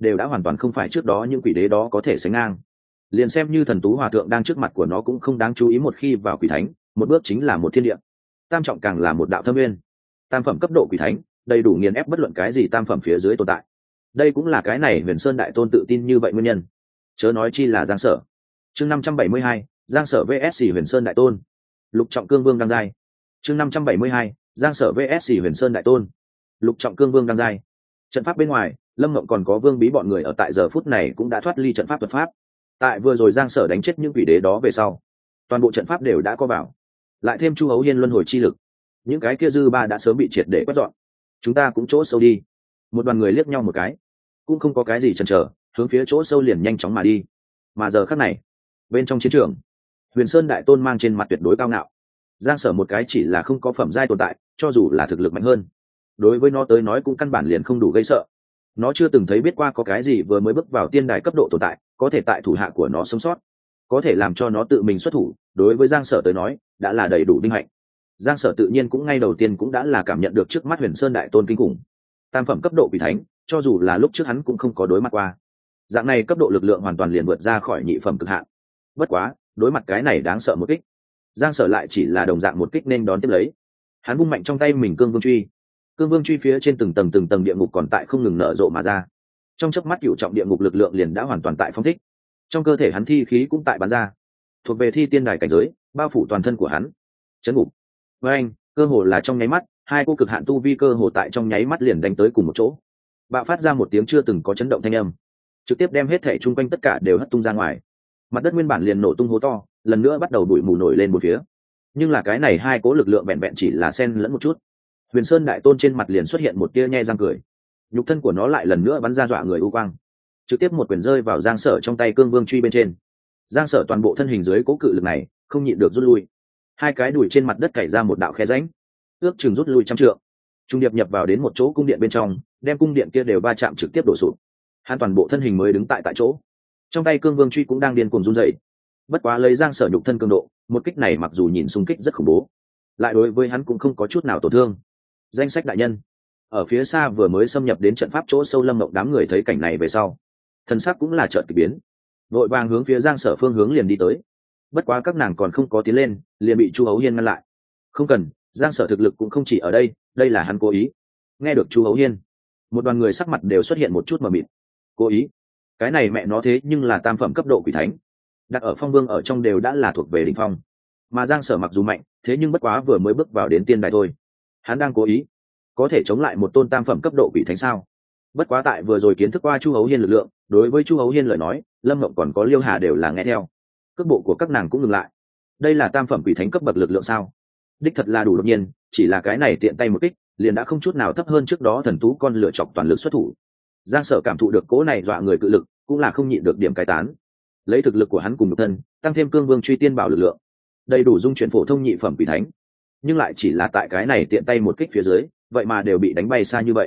Speaker 1: đều đã hoàn toàn không phải trước đó những quỷ đế đó có thể sánh ngang. Liền xem như thần tú hòa thượng đang trước mặt của nó cũng không đáng chú ý, một khi vào quỷ thánh, một bước chính là một thiên địa, tam trọng càng là một đạo thâm nguyên. Tam phẩm cấp độ quỷ thánh đầy đủ nghiền ép bất luận cái gì tam phẩm phía dưới tồn tại. Đây cũng là cái này Huyền Sơn Đại Tôn tự tin như vậy nguyên nhân, chớ nói chi là Giang Sở. Chương 572, Giang Sở vs Huyền Sơn Đại Tôn. Lục trọng cương vương đang giai. Chương 572, Giang Sở vs Huyền Sơn Đại Tôn. Lục trọng cương vương đang giai. Trận pháp bên ngoài, Lâm Ngộng còn có Vương Bí bọn người ở tại giờ phút này cũng đã thoát ly trận pháp thuật pháp. Tại vừa rồi Giang Sở đánh chết những quỷ đế đó về sau, toàn bộ trận pháp đều đã có vào, lại thêm Chu Hấu Hiên luân hồi chi lực, những cái kia dư ba đã sớm bị triệt để quét dọn. Chúng ta cũng chỗ sâu đi. Một đoàn người liếc nhau một cái, cũng không có cái gì chần chờ, hướng phía chỗ sâu liền nhanh chóng mà đi. Mà giờ khắc này, bên trong chiến trường, Huyền Sơn Đại Tôn mang trên mặt tuyệt đối cao ngạo. Giang Sở một cái chỉ là không có phẩm giai tồn tại, cho dù là thực lực mạnh hơn, đối với nó tới nói cũng căn bản liền không đủ gây sợ. Nó chưa từng thấy biết qua có cái gì vừa mới bước vào tiên đài cấp độ tồn tại có thể tại thủ hạ của nó sống sót, có thể làm cho nó tự mình xuất thủ. Đối với Giang Sở tới nói đã là đầy đủ vinh hạnh. Giang Sở tự nhiên cũng ngay đầu tiên cũng đã là cảm nhận được trước mắt Huyền Sơn Đại Tôn kinh khủng. Tam phẩm cấp độ quỷ thánh, cho dù là lúc trước hắn cũng không có đối mặt qua. Dạng này cấp độ lực lượng hoàn toàn liền vượt ra khỏi nhị phẩm cực hạn. Bất quá, đối mặt cái này đáng sợ một kích, Giang Sở lại chỉ là đồng dạng một kích nên đón tiếp lấy. Hắn vung mạnh trong tay mình cương vương truy. Cương vương truy phía trên từng tầng địa ngục còn tại không ngừng nở rộ mà ra. Trong chớp mắt cửu trọng địa ngục lực lượng liền đã hoàn toàn tại phóng thích. Trong cơ thể hắn thi khí cũng tại bắn ra, thuộc về thi tiên đài cảnh giới, bao phủ toàn thân của hắn. Chấn ngục. Với anh, cơ hồ là trong nháy mắt, hai cô cực hạn tu vi cơ hồ tại trong nháy mắt liền đánh tới cùng một chỗ, bạo phát ra một tiếng chưa từng có chấn động thanh âm, trực tiếp đem hết thể chung quanh tất cả đều hất tung ra ngoài. Mặt đất nguyên bản liền nổ tung hố to, lần nữa bắt đầu bụi mù nổi lên một phía. Nhưng là cái này hai cố lực lượng vẹn vẹn chỉ là xen lẫn một chút, Huyền Sơn Đại Tôn trên mặt liền xuất hiện một tia nhe răng cười. Nhục thân của nó lại lần nữa bắn ra dọa người u quang, trực tiếp một quyền rơi vào Giang Sở trong tay cương vương truy bên trên. Giang Sở toàn bộ thân hình dưới cố cự lực này không nhịn được rút lui, hai cái đùi trên mặt đất cày ra một đạo khe rãnh, ước chừng rút lui trăm trượng, trung điệp nhập vào đến một chỗ cung điện bên trong, đem cung điện kia đều va chạm trực tiếp đổ sụp. Hắn toàn bộ thân hình mới đứng tại chỗ, trong tay cương vương truy cũng đang điên cuồng run rẩy. Bất quá lấy Giang Sở nhục thân cường độ, một kích này mặc dù nhìn xung kích rất khủng bố, lại đối với hắn cũng không có chút nào tổn thương. Danh sách đại nhân. Ở phía xa vừa mới xâm nhập đến trận pháp chỗ sâu Lâm Mộng đám người thấy cảnh này về sau, thần sắc cũng là chợt kỳ biến, vội vàng hướng phía Giang Sở phương hướng liền đi tới. Bất quá các nàng còn không có tiến lên, liền bị Chu Hấu Hiên ngăn lại. Không cần, Giang Sở thực lực cũng không chỉ ở đây, đây là hắn cố ý. Nghe được Chu Hấu Hiên, một đoàn người sắc mặt đều xuất hiện một chút mờ mịt. Cố ý? Cái này mẹ nó thế nhưng là tam phẩm cấp độ quỷ thánh, đặt ở Phong Vương ở trong đều đã là thuộc về đỉnh phong. Mà Giang Sở mặc dù mạnh, thế nhưng bất quá vừa mới bước vào đến tiên đài thôi. Hắn đang cố ý, có thể chống lại một tôn tam phẩm cấp độ quỷ thánh sao? Bất quá tại vừa rồi kiến thức qua Chu Hấu Hiên lực lượng, đối với Chu Hấu Hiên lời nói, Lâm Mộng còn có Liêu Hà đều là nghe theo. Cước bộ của các nàng cũng ngừng lại. Đây là tam phẩm quỷ thánh cấp bậc lực lượng sao? Đích thật là đủ đột nhiên, chỉ là cái này tiện tay một kích, liền đã không chút nào thấp hơn trước đó thần tú con lựa chọc toàn lực xuất thủ. Giang Sở cảm thụ được cỗ này dọa người cự lực, cũng là không nhịn được điểm cai tán. Lấy thực lực của hắn cùng nhục thân, tăng thêm cương vương truy tiên bảo lực lượng, đầy đủ dung chuyển phổ thông nhị phẩm quỷ thánh, nhưng lại chỉ là tại cái này tiện tay một kích phía dưới, vậy mà đều bị đánh bay xa như vậy.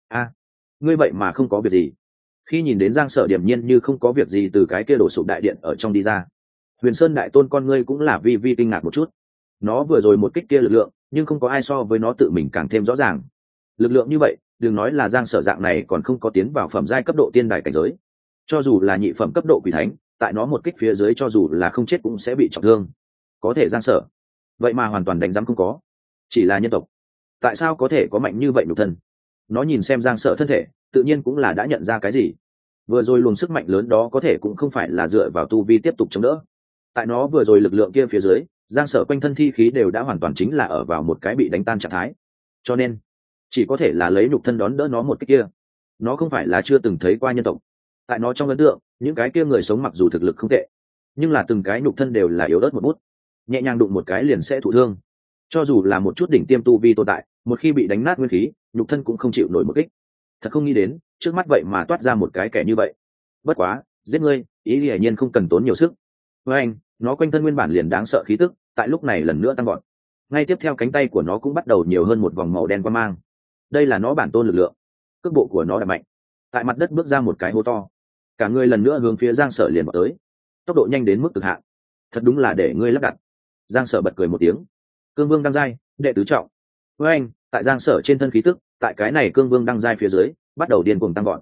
Speaker 1: Ngươi vậy mà không có việc gì? Khi nhìn đến Giang Sở điềm nhiên như không có việc gì từ cái kia đổ sụp đại điện ở trong đi ra, Huyền Sơn Đại Tôn con ngươi cũng là vi kinh ngạc một chút. Nó vừa rồi một kích kia lực lượng, nhưng không có ai so với nó tự mình càng thêm rõ ràng. Lực lượng như vậy, đừng nói là Giang Sở dạng này còn không có tiến vào phẩm giai cấp độ tiên đài cảnh giới, cho dù là nhị phẩm cấp độ quỷ thánh, tại nó một kích phía dưới cho dù là không chết cũng sẽ bị trọng thương. Có thể Giang Sở vậy mà hoàn toàn đánh giám không có, chỉ là nhân tộc, tại sao có thể có mạnh như vậy nhục thân? Nó nhìn xem Giang Sở thân thể, tự nhiên cũng là đã nhận ra cái gì. Vừa rồi luồng sức mạnh lớn đó có thể cũng không phải là dựa vào tu vi tiếp tục chống đỡ. Tại nó vừa rồi lực lượng kia phía dưới, Giang Sở quanh thân thi khí đều đã hoàn toàn chính là ở vào một cái bị đánh tan trạng thái, cho nên chỉ có thể là lấy nhục thân đón đỡ nó một cái kia. Nó không phải là chưa từng thấy qua nhân tộc. Tại nó trong ấn tượng, những cái kia người sống mặc dù thực lực không tệ, nhưng là từng cái nhục thân đều là yếu ớt một bút, nhẹ nhàng đụng một cái liền sẽ thụ thương. Cho dù là một chút đỉnh tiêm tu vi tồn tại, một khi bị đánh nát nguyên khí, nhục thân cũng không chịu nổi một kích. Thật không nghĩ đến, trước mắt vậy mà toát ra một cái kẻ như vậy. Bất quá, giết ngươi, ý hiển nhiên không cần tốn nhiều sức. Với anh, nó quanh thân nguyên bản liền đáng sợ khí tức, tại lúc này lần nữa tăng vọt. Ngay tiếp theo cánh tay của nó cũng bắt đầu nhiều hơn một vòng màu đen quang mang. Đây là nó bản tôn lực lượng. Cước bộ của nó đã mạnh, tại mặt đất bước ra một cái hố to. Cả người lần nữa hướng phía Giang Sở liền vào tới, tốc độ nhanh đến mức cực hạn. Thật đúng là để ngươi lắp đặt. Giang Sở bật cười một tiếng. Cương Vương đăng giai, đệ tứ trọng. Với anh, tại Giang Sở trên thân khí tức, tại cái này Cương Vương đăng giai phía dưới, bắt đầu điên cuồng tăng vọt.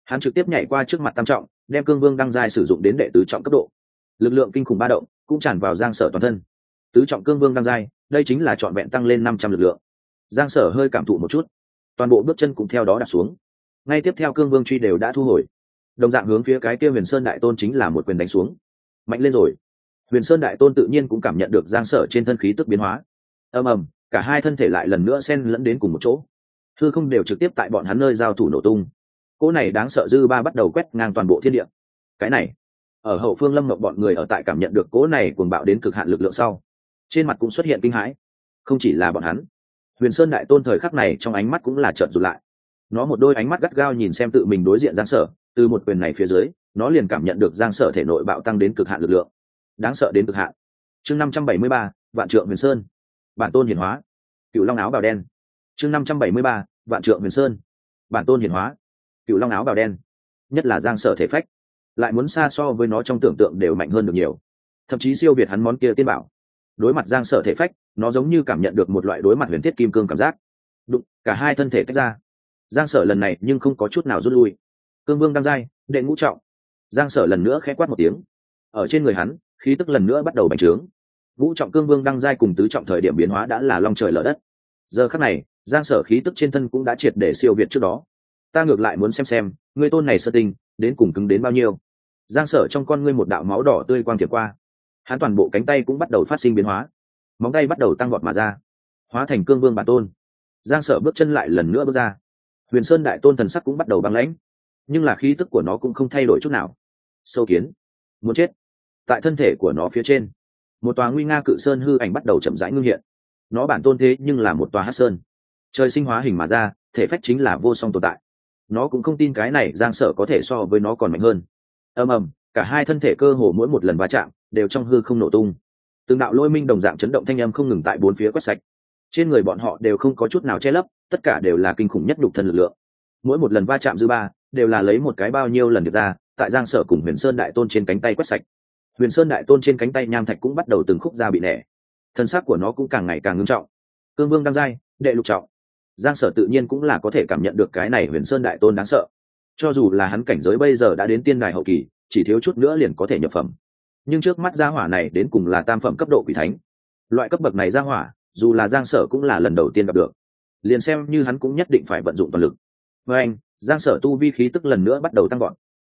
Speaker 1: Hắn trực tiếp nhảy qua trước mặt tam trọng, đem cương vương đăng giai sử dụng đến đệ tứ trọng cấp độ. Lực lượng kinh khủng ba động cũng tràn vào Giang Sở toàn thân. Tứ trọng cương vương đăng giai, đây chính là trọn vẹn tăng lên 500 lực lượng. Giang Sở hơi cảm thụ một chút, toàn bộ bước chân cũng theo đó đạp xuống. Ngay tiếp theo cương vương truy đều đã thu hồi, đồng dạng hướng phía cái kia Huyền Sơn Đại Tôn chính là một quyền đánh xuống. Mạnh lên rồi. Huyền Sơn Đại Tôn tự nhiên cũng cảm nhận được Giang Sở trên thân khí tức biến hóa. Ầm ầm, cả hai thân thể lại lần nữa xen lẫn đến cùng một chỗ. Hư không đều trực tiếp tại bọn hắn nơi giao thủ nổ tung. Cỗ này đáng sợ dư ba bắt đầu quét ngang toàn bộ thiên địa. Cái này, ở hậu phương Lâm Ngọc bọn người ở tại cảm nhận được cỗ này cuồng bạo đến cực hạn lực lượng sau, trên mặt cũng xuất hiện kinh hãi. Không chỉ là bọn hắn, Huyền Sơn Đại Tôn thời khắc này trong ánh mắt cũng là trợn rụt lại. Nó một đôi ánh mắt gắt gao nhìn xem tự mình đối diện Giang Sở, từ một quyền này phía dưới, nó liền cảm nhận được Giang Sở thể nội bạo tăng đến cực hạn lực lượng. Đáng sợ đến cực hạn. Chương 573, Vạn Trượng Huyền Sơn. Bản tôn hiển hóa. Cựu Long áo bào đen. Chương 573, Vạn Trượng Huyền Sơn. Bản tôn hiển hóa. Cựu Long áo bào đen. Nhất là Giang Sở thể phách, lại muốn xa so với nó trong tưởng tượng đều mạnh hơn được nhiều, thậm chí siêu việt hắn món kia tiên bảo. Đối mặt Giang Sở thể phách, nó giống như cảm nhận được một loại đối mặt huyền thiết kim cương cảm giác. Đụng, cả hai thân thể tách ra. Giang Sở lần này nhưng không có chút nào rút lui. Cương Vương đang giai, đệ ngũ trọng. Giang Sở lần nữa khẽ quát một tiếng. Ở trên người hắn, khí tức lần nữa bắt đầu bành trướng. Ngũ trọng Cương Vương đăng giai cùng tứ trọng thời điểm biến hóa đã là long trời lở đất. Giờ khắc này, Giang Sở khí tức trên thân cũng đã triệt để siêu việt trước đó. Ta ngược lại muốn xem người tôn này sơ tinh đến cùng cứng đến bao nhiêu. Giang Sở trong con ngươi một đạo máu đỏ tươi quang thiệp qua, hắn toàn bộ cánh tay cũng bắt đầu phát sinh biến hóa, móng tay bắt đầu tăng vọt mà ra, hóa thành Cương Vương bản tôn. Giang Sở bước chân lại lần nữa bước ra. Huyền Sơn Đại Tôn thần sắc cũng bắt đầu băng lãnh, nhưng là khí tức của nó cũng không thay đổi chút nào. Sâu kiến, muốn chết. Tại thân thể của nó phía trên, một tòa nguy nga cự sơn hư ảnh bắt đầu chậm rãi ngưng hiện. Nó bản tôn thế nhưng là một tòa hắc sơn, trời sinh hóa hình mà ra, thể phách chính là vô song tồn tại. Nó cũng không tin cái này Giang Sở có thể so với nó còn mạnh hơn. Ầm ầm, cả hai thân thể cơ hồ mỗi một lần va chạm đều trong hư không nổ tung. Từng đạo lôi minh đồng dạng chấn động thanh âm không ngừng tại bốn phía quét sạch. Trên người bọn họ đều không có chút nào che lấp, tất cả đều là kinh khủng nhất nhục thân lực lượng. Mỗi một lần va chạm dư ba đều là lấy một cái bao nhiêu lần được ra, tại Giang Sở cùng Huyền Sơn Đại Tôn trên cánh tay quét sạch. Huyền Sơn Đại Tôn trên cánh tay nham thạch cũng bắt đầu từng khúc ra bị nẻ. Thân xác của nó cũng càng ngày càng ngưng trọng. Cương Vương đang giai, đệ lục trọng. Giang Sở tự nhiên cũng là có thể cảm nhận được cái này Huyền Sơn Đại Tôn đáng sợ. Cho dù là hắn cảnh giới bây giờ đã đến tiên đài hậu kỳ, chỉ thiếu chút nữa liền có thể nhập phẩm. Nhưng trước mắt gia hỏa này đến cùng là tam phẩm cấp độ quỷ thánh. Loại cấp bậc này gia hỏa, dù là Giang Sở cũng là lần đầu tiên gặp được. Liền xem như hắn cũng nhất định phải vận dụng toàn lực. Với anh, Giang Sở tu vi khí tức lần nữa bắt đầu tăng gọn.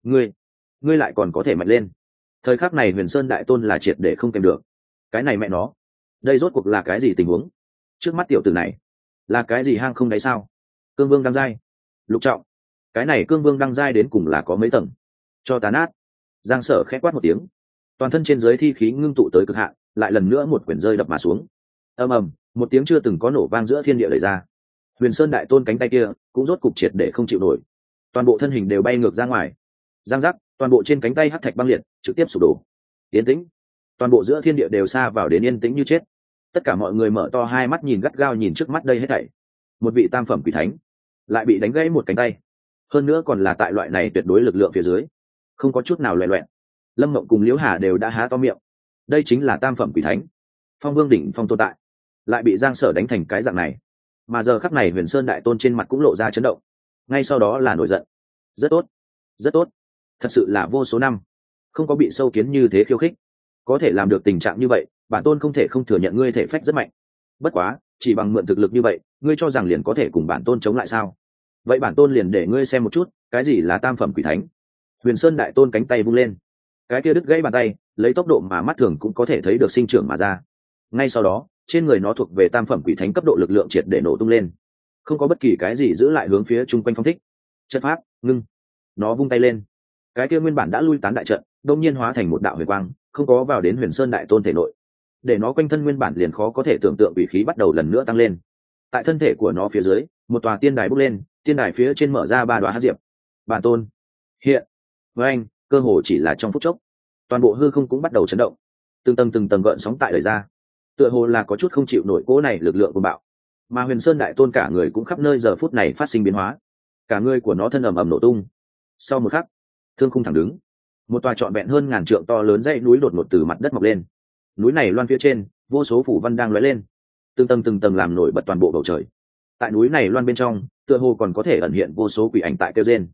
Speaker 1: Ngươi lại còn có thể mạnh lên. Thời khắc này Huyền Sơn Đại Tôn là triệt để không kèm được. Cái này mẹ nó, đây rốt cuộc là cái gì tình huống? Trước mắt tiểu tử này, là cái gì hang không đáy sao? Cương Vương đăng giai, lục trọng. Cái này Cương Vương đăng giai đến cùng là có mấy tầng? Cho tàn át. Giang Sở khẽ quát một tiếng, toàn thân trên dưới thi khí ngưng tụ tới cực hạn, lại lần nữa một quyển rơi đập mà xuống. Ầm ầm, một tiếng chưa từng có nổ vang giữa thiên địa lời ra. Huyền Sơn Đại Tôn cánh tay kia cũng rốt cục triệt để không chịu nổi, toàn bộ thân hình đều bay ngược ra ngoài. Giang giác, toàn bộ trên cánh tay hắc thạch băng liệt, trực tiếp sụp đổ. Yên tĩnh, toàn bộ giữa thiên địa đều xa vào đến yên tĩnh như chết. Tất cả mọi người mở to hai mắt nhìn gắt gao nhìn trước mắt đây hết thảy. Một vị tam phẩm quỷ thánh lại bị đánh gãy một cánh tay, hơn nữa còn là tại loại này tuyệt đối lực lượng phía dưới, không có chút nào loẹt loẹt. Lâm Mộng cùng Liễu Hà đều đã há to miệng. Đây chính là tam phẩm quỷ thánh, phong vương đỉnh phong tồn tại, lại bị Giang Sở đánh thành cái dạng này. Mà giờ khắc này Huyền Sơn Đại Tôn trên mặt cũng lộ ra chấn động, ngay sau đó là nổi giận. Rất tốt, rất tốt, thật sự là vô số năm không có bị sâu kiến như thế khiêu khích. Có thể làm được tình trạng như vậy, bản tôn không thể không thừa nhận ngươi thể phách rất mạnh. Bất quá, chỉ bằng mượn thực lực như vậy, ngươi cho rằng liền có thể cùng bản tôn chống lại sao? Vậy bản tôn liền để ngươi xem một chút, cái gì là tam phẩm quỷ thánh. Huyền Sơn Đại Tôn cánh tay vung lên, cái kia đứt gãy bàn tay lấy tốc độ mà mắt thường cũng có thể thấy được sinh trưởng mà ra. Ngay sau đó, trên người nó thuộc về tam phẩm quỷ thánh cấp độ lực lượng triệt để nổ tung lên, không có bất kỳ cái gì giữ lại hướng phía chung quanh phong thích. Trận pháp ngưng, nó vung tay lên, cái kia nguyên bản đã lui tán đại trận đột nhiên hóa thành một đạo huyền quang, không có vào đến Huyền Sơn Đại Tôn thể nội, để nó quanh thân nguyên bản liền khó có thể tưởng tượng quỷ khí bắt đầu lần nữa tăng lên. Tại thân thể của nó phía dưới, một tòa tiên đài bốc lên, tiên đài phía trên mở ra ba đóa hắc diệp. Bản tôn hiện với anh, cơ hồ chỉ là trong phút chốc, toàn bộ hư không cũng bắt đầu chấn động, từng tầng gợn sóng tại đời ra, tựa hồ là có chút không chịu nổi cỗ này lực lượng của bạo. Mà Huyền Sơn Đại Tôn cả người cũng khắp nơi giờ phút này phát sinh biến hóa, cả người của nó thân ầm ầm nổ tung. Sau một khắc, thương khung thẳng đứng, một tòa trọn vẹn hơn ngàn trượng to lớn dãy núi đột ngột từ mặt đất mọc lên. Núi này loan phía trên, vô số phủ văn đang lóe lên, từng tầng làm nổi bật toàn bộ bầu trời. Tại núi này loan bên trong, tựa hồ còn có thể ẩn hiện vô số quỷ ảnh tại kêu rên.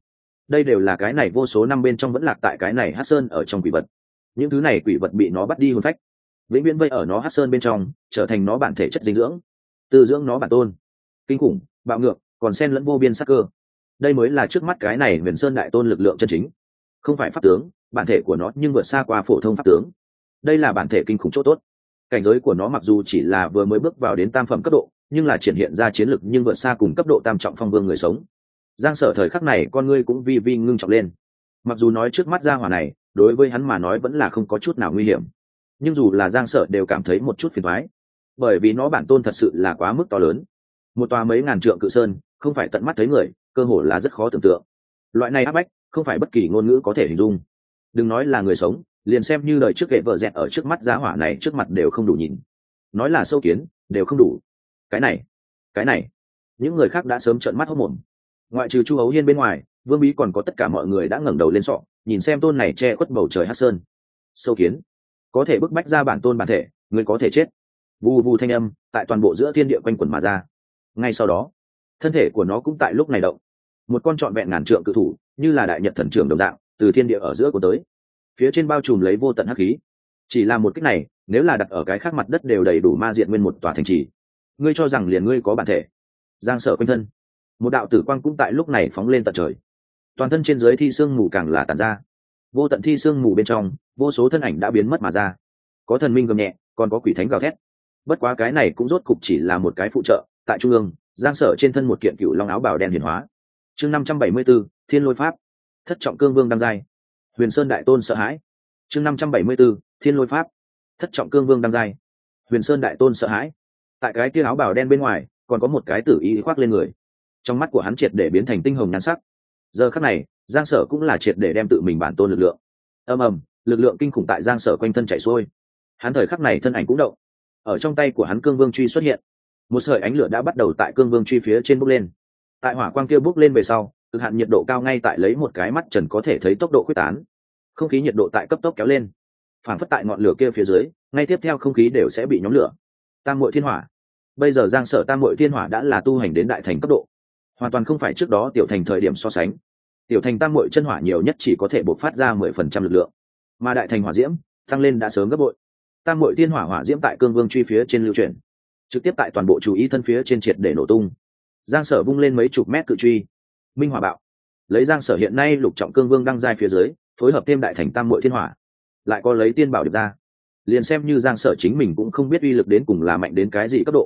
Speaker 1: đây đều là cái này vô số năm bên trong vẫn lạc tại cái này hát sơn ở trong quỷ vật. Những thứ này quỷ vật bị nó bắt đi hồn phách, vĩnh viễn vây ở nó hát sơn bên trong, trở thành nó bản thể chất dinh dưỡng, tư dưỡng nó bản tôn. Kinh khủng, bạo ngược, còn xen lẫn vô biên sắc cơ. Đây mới là trước mắt cái này huyền sơn đại tôn lực lượng chân chính, không phải pháp tướng, bản thể của nó nhưng vượt xa qua phổ thông pháp tướng. Đây là bản thể kinh khủng chỗ tốt. Cảnh giới của nó mặc dù chỉ là vừa mới bước vào đến tam phẩm cấp độ, nhưng là triển hiện ra chiến lực nhưng vượt xa cùng cấp độ tam trọng phong vương người sống. Giang Sở thời khắc này con ngươi cũng vi vi ngưng trọng lên. Mặc dù nói trước mắt gia hỏa này đối với hắn mà nói vẫn là không có chút nào nguy hiểm, nhưng dù là Giang Sở đều cảm thấy một chút phiền toái, bởi vì nó bản tôn thật sự là quá mức to lớn. Một tòa mấy ngàn trượng cự sơn, không phải tận mắt thấy người, cơ hồ là rất khó tưởng tượng. Loại này áp bách, không phải bất kỳ ngôn ngữ có thể hình dung. Đừng nói là người sống, liền xem như đời trước kệ vợ dẹt ở trước mắt gia hỏa này trước mặt đều không đủ nhìn. Nói là sâu kiến, đều không đủ. Cái này, những người khác đã sớm trợn mắt hốt mồm. Ngoại trừ Chu Hấu Hiên bên ngoài, Vương Bí còn có tất cả mọi người đã ngẩng đầu lên sọ, nhìn xem tôn này che khuất bầu trời hắc sơn. Sâu kiến, có thể bức bách ra bản tôn bản thể, người có thể chết. Vù vù thanh âm tại toàn bộ giữa thiên địa quanh quẩn mà ra. Ngay sau đó, thân thể của nó cũng tại lúc này động. Một con trọn vẹn ngàn trượng cự thủ, như là đại nhật thần trưởng đồng dạng, từ thiên địa ở giữa của tới. Phía trên bao trùm lấy vô tận hắc khí. Chỉ là một kích này, nếu là đặt ở cái khác mặt đất đều đầy đủ ma diện nguyên một tòa thành trì. Ngươi cho rằng liền ngươi có bản thể? Giang Sở quanh thân, một đạo tử quang cũng tại lúc này phóng lên tận trời. Toàn thân trên dưới thi xương mù càng là tàn ra. Vô tận thi xương mù bên trong, vô số thân ảnh đã biến mất mà ra. Có thần minh gầm nhẹ, còn có quỷ thánh gào thét. Bất quá cái này cũng rốt cục chỉ là một cái phụ trợ. Tại trung ương, Giang Sở trên thân một kiện cựu long áo bào đen hiển hóa. Chương 574, Thiên Lôi Pháp. Thất trọng cương vương đăng giai. Huyền Sơn đại tôn sợ hãi. Chương 574, Thiên Lôi Pháp. Thất trọng cương vương đăng giai. Huyền Sơn đại tôn sợ hãi. Tại cái kia áo bào đen bên ngoài, còn có một cái tử y khoác lên người. Trong mắt của hắn triệt để biến thành tinh hồng nhan sắc. Giờ khắc này, Giang Sở cũng là triệt để đem tự mình bản tôn lực lượng. Ầm ầm, lực lượng kinh khủng tại Giang Sở quanh thân chảy xuôi. Hắn thời khắc này thân ảnh cũng động. Ở trong tay của hắn cương vương truy xuất hiện. Một sợi ánh lửa đã bắt đầu tại cương vương truy phía trên bốc lên. Tại hỏa quang kia bốc lên về sau, cực hạn nhiệt độ cao ngay tại lấy một cái mắt trần có thể thấy tốc độ khuếch tán. Không khí nhiệt độ tại cấp tốc kéo lên. Phản phất tại ngọn lửa kia phía dưới, ngay tiếp theo không khí đều sẽ bị nhóm lửa. Tam muội thiên hỏa. Bây giờ Giang Sở tam muội thiên hỏa đã là tu hành đến đại thành cấp độ, hoàn toàn không phải trước đó tiểu thành thời điểm so sánh. Tiểu thành tam muội chân hỏa nhiều nhất chỉ có thể bộc phát ra 10% lực lượng, mà đại thành hỏa diễm tăng lên đã sớm gấp bội. Tam muội thiên hỏa hỏa diễm tại cương vương truy phía trên lưu chuyển, trực tiếp tại toàn bộ chú ý thân phía trên triệt để nổ tung. Giang Sở vung lên mấy chục mét cự truy, minh hỏa bạo. Lấy Giang Sở hiện nay lục trọng cương vương đăng giai phía dưới, phối hợp thêm đại thành tam muội thiên hỏa, lại có lấy tiên bảo được ra, liền xem như Giang Sở chính mình cũng không biết uy lực đến cùng là mạnh đến cái gì cấp độ.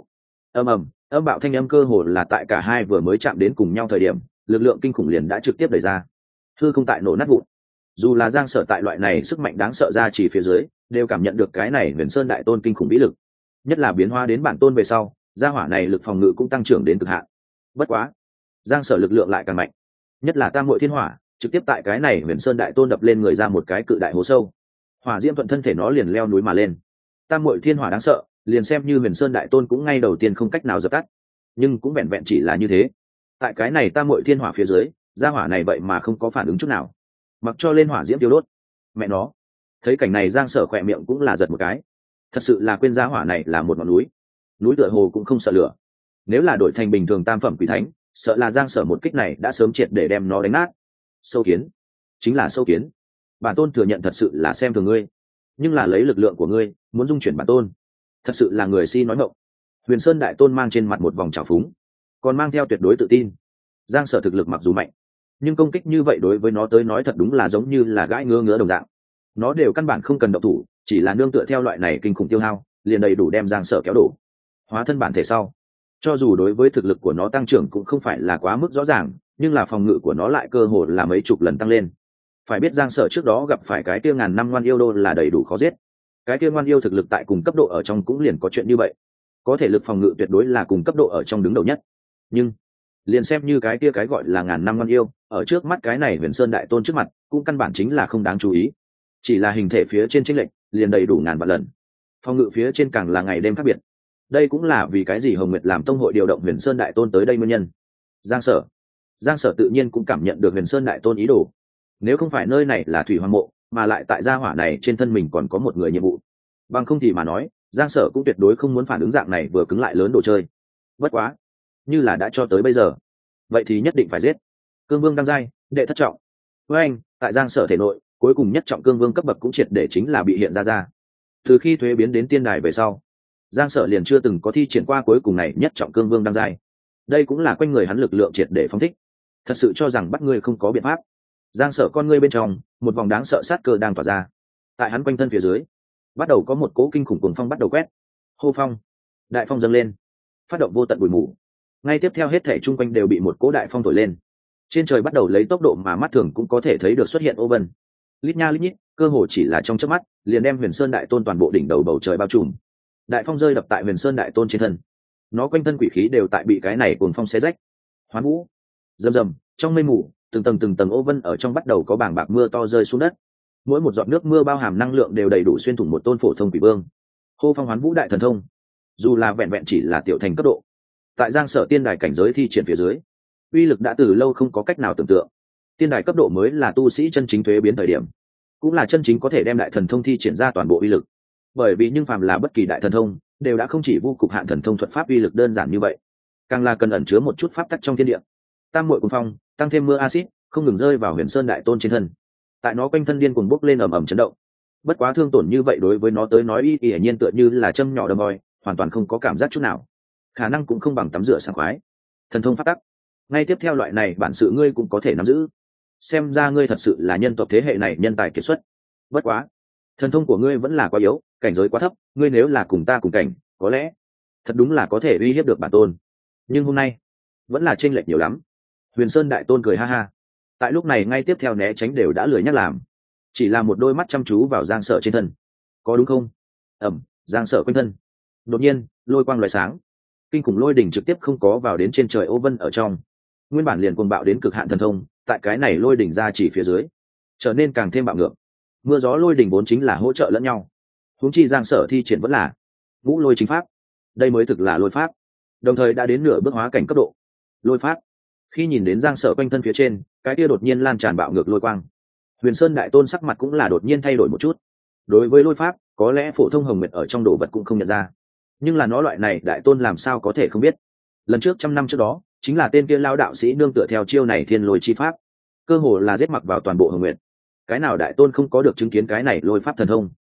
Speaker 1: Âm bạo thanh âm cơ hồ là tại cả hai vừa mới chạm đến cùng nhau thời điểm, lực lượng kinh khủng liền đã trực tiếp đẩy ra, hư không tại nổ nát vụn. Dù là Giang Sở tại loại này sức mạnh đáng sợ ra chỉ phía dưới, đều cảm nhận được cái này Huyền Sơn đại tôn kinh khủng vĩ lực, nhất là biến hóa đến bản tôn về sau, gia hỏa này lực phòng ngự cũng tăng trưởng đến cực hạn. Bất quá, Giang Sở lực lượng lại càng mạnh, nhất là tam muội thiên hỏa, trực tiếp tại cái này Huyền Sơn đại tôn đập lên người ra một cái cự đại hố sâu. Hỏa diễm thuận thân thể nó liền leo núi mà lên. Tam muội thiên hỏa đáng sợ, liền xem như Huyền Sơn đại tôn cũng ngay đầu tiên không cách nào dập tắt, nhưng cũng vẹn vẹn chỉ là như thế. Tại cái này tam muội thiên hỏa phía dưới, gia hỏa này vậy mà không có phản ứng chút nào, mặc cho lên hỏa diễm tiêu đốt. Mẹ nó, thấy cảnh này Giang Sở khỏe miệng cũng là giật một cái. Thật sự là quên gia hỏa này là một ngọn núi, núi tựa hồ cũng không sợ lửa. Nếu là đổi thành bình thường tam phẩm quỷ thánh, sợ là Giang Sở một kích này đã sớm triệt để đem nó đánh nát. Sâu kiến, chính là sâu kiến. Bản tôn thừa nhận thật sự là xem thường ngươi, nhưng là lấy lực lượng của ngươi muốn dung chuyển bản tôn, thật sự là người si nói ngọng. Huyền Sơn đại tôn mang trên mặt một vòng trào phúng, còn mang theo tuyệt đối tự tin. Giang Sở thực lực mặc dù mạnh, nhưng công kích như vậy đối với nó tới nói thật đúng là giống như là gãi ngứa đồng dạng. Nó đều căn bản không cần động thủ, chỉ là nương tựa theo loại này kinh khủng tiêu hao, liền đầy đủ đem Giang Sở kéo đổ. Hóa thân bản thể sau, cho dù đối với thực lực của nó tăng trưởng cũng không phải là quá mức rõ ràng, nhưng là phòng ngự của nó lại cơ hồ là mấy chục lần tăng lên. Phải biết Giang Sở trước đó gặp phải cái kia ngàn năm ngoan yêu đô là đầy đủ khó giết. Cái kia ngoan yêu thực lực tại cùng cấp độ ở trong cũng liền có chuyện như vậy, có thể lực phòng ngự tuyệt đối là cùng cấp độ ở trong đứng đầu nhất. Nhưng liền xem như cái kia cái gọi là ngàn năm ngoan yêu, ở trước mắt cái này Huyền Sơn đại tôn trước mặt, cũng căn bản chính là không đáng chú ý. Chỉ là hình thể phía trên chênh lệch, liền đầy đủ ngàn vạn lần. Phòng ngự phía trên càng là ngày đêm khác biệt. Đây cũng là vì cái gì Hồng Nguyệt làm tông hội điều động Huyền Sơn đại tôn tới đây nguyên nhân. Giang Sở tự nhiên cũng cảm nhận được Huyền Sơn đại tôn ý đồ. Nếu không phải nơi này là thủy hoang mộ, mà lại tại gia hỏa này trên thân mình còn có một người nhiệm vụ, bằng không thì mà nói, Giang Sở cũng tuyệt đối không muốn phản ứng dạng này vừa cứng lại lớn đồ chơi. Bất quá, như là đã cho tới bây giờ, vậy thì nhất định phải giết. Cương vương đăng giai, đệ thất trọng, với anh tại giang sở thể nội cuối cùng nhất trọng cương vương cấp bậc cũng triệt để chính là bị hiện ra. Từ khi thuế biến đến tiên đài về sau, giang sở liền chưa từng có thi triển qua cuối cùng này nhất trọng cương vương đăng giai. Đây cũng là quanh người hắn lực lượng triệt để phóng thích, thật sự cho rằng bắt ngươi không có biện pháp. Giang sở con ngươi bên trong một vòng đáng sợ sát cơ đang tỏa ra, tại hắn quanh thân phía dưới bắt đầu có một cỗ kinh khủng cuồng phong bắt đầu quét. Hô phong, đại phong dâng lên, phát động vô tận bụi mù. Ngay tiếp theo hết thảy chung quanh đều bị một cỗ đại phong thổi lên, trên trời bắt đầu lấy tốc độ mà mắt thường cũng có thể thấy được xuất hiện ô vân, lít nha lít nhít, cơ hồ chỉ là trong chớp mắt liền đem Huyền Sơn Đại Tôn toàn bộ đỉnh đầu bầu trời bao trùm. Đại phong rơi đập tại Huyền Sơn Đại Tôn trên thân, nó quanh thân quỷ khí đều tại bị cái này cuồng phong xé rách. Hoán vũ, rầm rầm, trong mây mù từng tầng ô vân ở trong bắt đầu có bảng bạc mưa to rơi xuống đất. Mỗi một giọt nước mưa bao hàm năng lượng đều đầy đủ xuyên thủng một tôn phổ thông quỷ vương. Hô phong hoán vũ đại thần thông, dù là vẹn vẹn chỉ là tiểu thành cấp độ, tại giang sở tiên đài cảnh giới thi triển phía dưới, uy lực đã từ lâu không có cách nào tưởng tượng. Tiên đài cấp độ mới là tu sĩ chân chính thuế biến thời điểm, cũng là chân chính có thể đem đại thần thông thi triển ra toàn bộ uy lực. Bởi vì nhưng phàm là bất kỳ đại thần thông đều đã không chỉ vô cục hạn thần thông thuật pháp uy lực đơn giản như vậy, càng là cần ẩn chứa một chút pháp tắc trong thiên địa. Tam muội cuồng phong tăng thêm mưa axit không ngừng rơi vào Huyền Sơn Đại Tôn trên thân, tại nó quanh thân điên cuồng bốc lên ầm ầm chấn động. Bất quá thương tổn như vậy đối với nó tới nói hiển nhiên tựa như là châm nhỏ đâm voi, hoàn toàn không có cảm giác chút nào, khả năng cũng không bằng tắm rửa sảng khoái. Thần thông pháp tắc, ngay tiếp theo loại này bản sự ngươi cũng có thể nắm giữ, xem ra ngươi thật sự là nhân tộc thế hệ này nhân tài kiệt xuất. Bất quá thần thông của ngươi vẫn là quá yếu, cảnh giới quá thấp, ngươi nếu là cùng ta cùng cảnh, có lẽ thật đúng là có thể uy hiếp được bản tôn, nhưng hôm nay vẫn là chênh lệch nhiều lắm. Huyền Sơn Đại Tôn cười ha ha, tại lúc này ngay tiếp theo né tránh đều đã lười nhắc làm, chỉ là một đôi mắt chăm chú vào giang sở trên thân. Có đúng không? Giang sở quanh thân đột nhiên lôi quang loại sáng, kinh khủng lôi đỉnh trực tiếp không có vào đến trên trời ô vân ở trong. Nguyên bản liền cuồng bạo đến cực hạn thần thông, tại cái này lôi đỉnh ra chỉ phía dưới trở nên càng thêm bạo ngược. Mưa gió lôi đỉnh vốn chính là hỗ trợ lẫn nhau, huống chi giang sở thi triển vẫn là ngũ lôi chính pháp, đây mới thực là lôi pháp, đồng thời đã đến nửa bước hóa cảnh cấp độ lôi pháp. Khi nhìn đến giang sở quanh thân phía trên cái kia đột nhiên lan tràn bạo ngược lôi quang, Huyền Sơn Đại Tôn sắc mặt cũng là đột nhiên thay đổi một chút. Đối với lôi pháp, có lẽ phổ thông hồng nguyệt ở trong đồ vật cũng không nhận ra, nhưng là nó loại này Đại Tôn làm sao có thể không biết. Lần trước 100 năm trước đó chính là tên kia lao đạo sĩ nương tựa theo chiêu này thiên lôi chi pháp, cơ hồ là giết mặc vào toàn bộ hồng nguyệt. Cái nào Đại Tôn không có được chứng kiến cái này lôi pháp thần thông.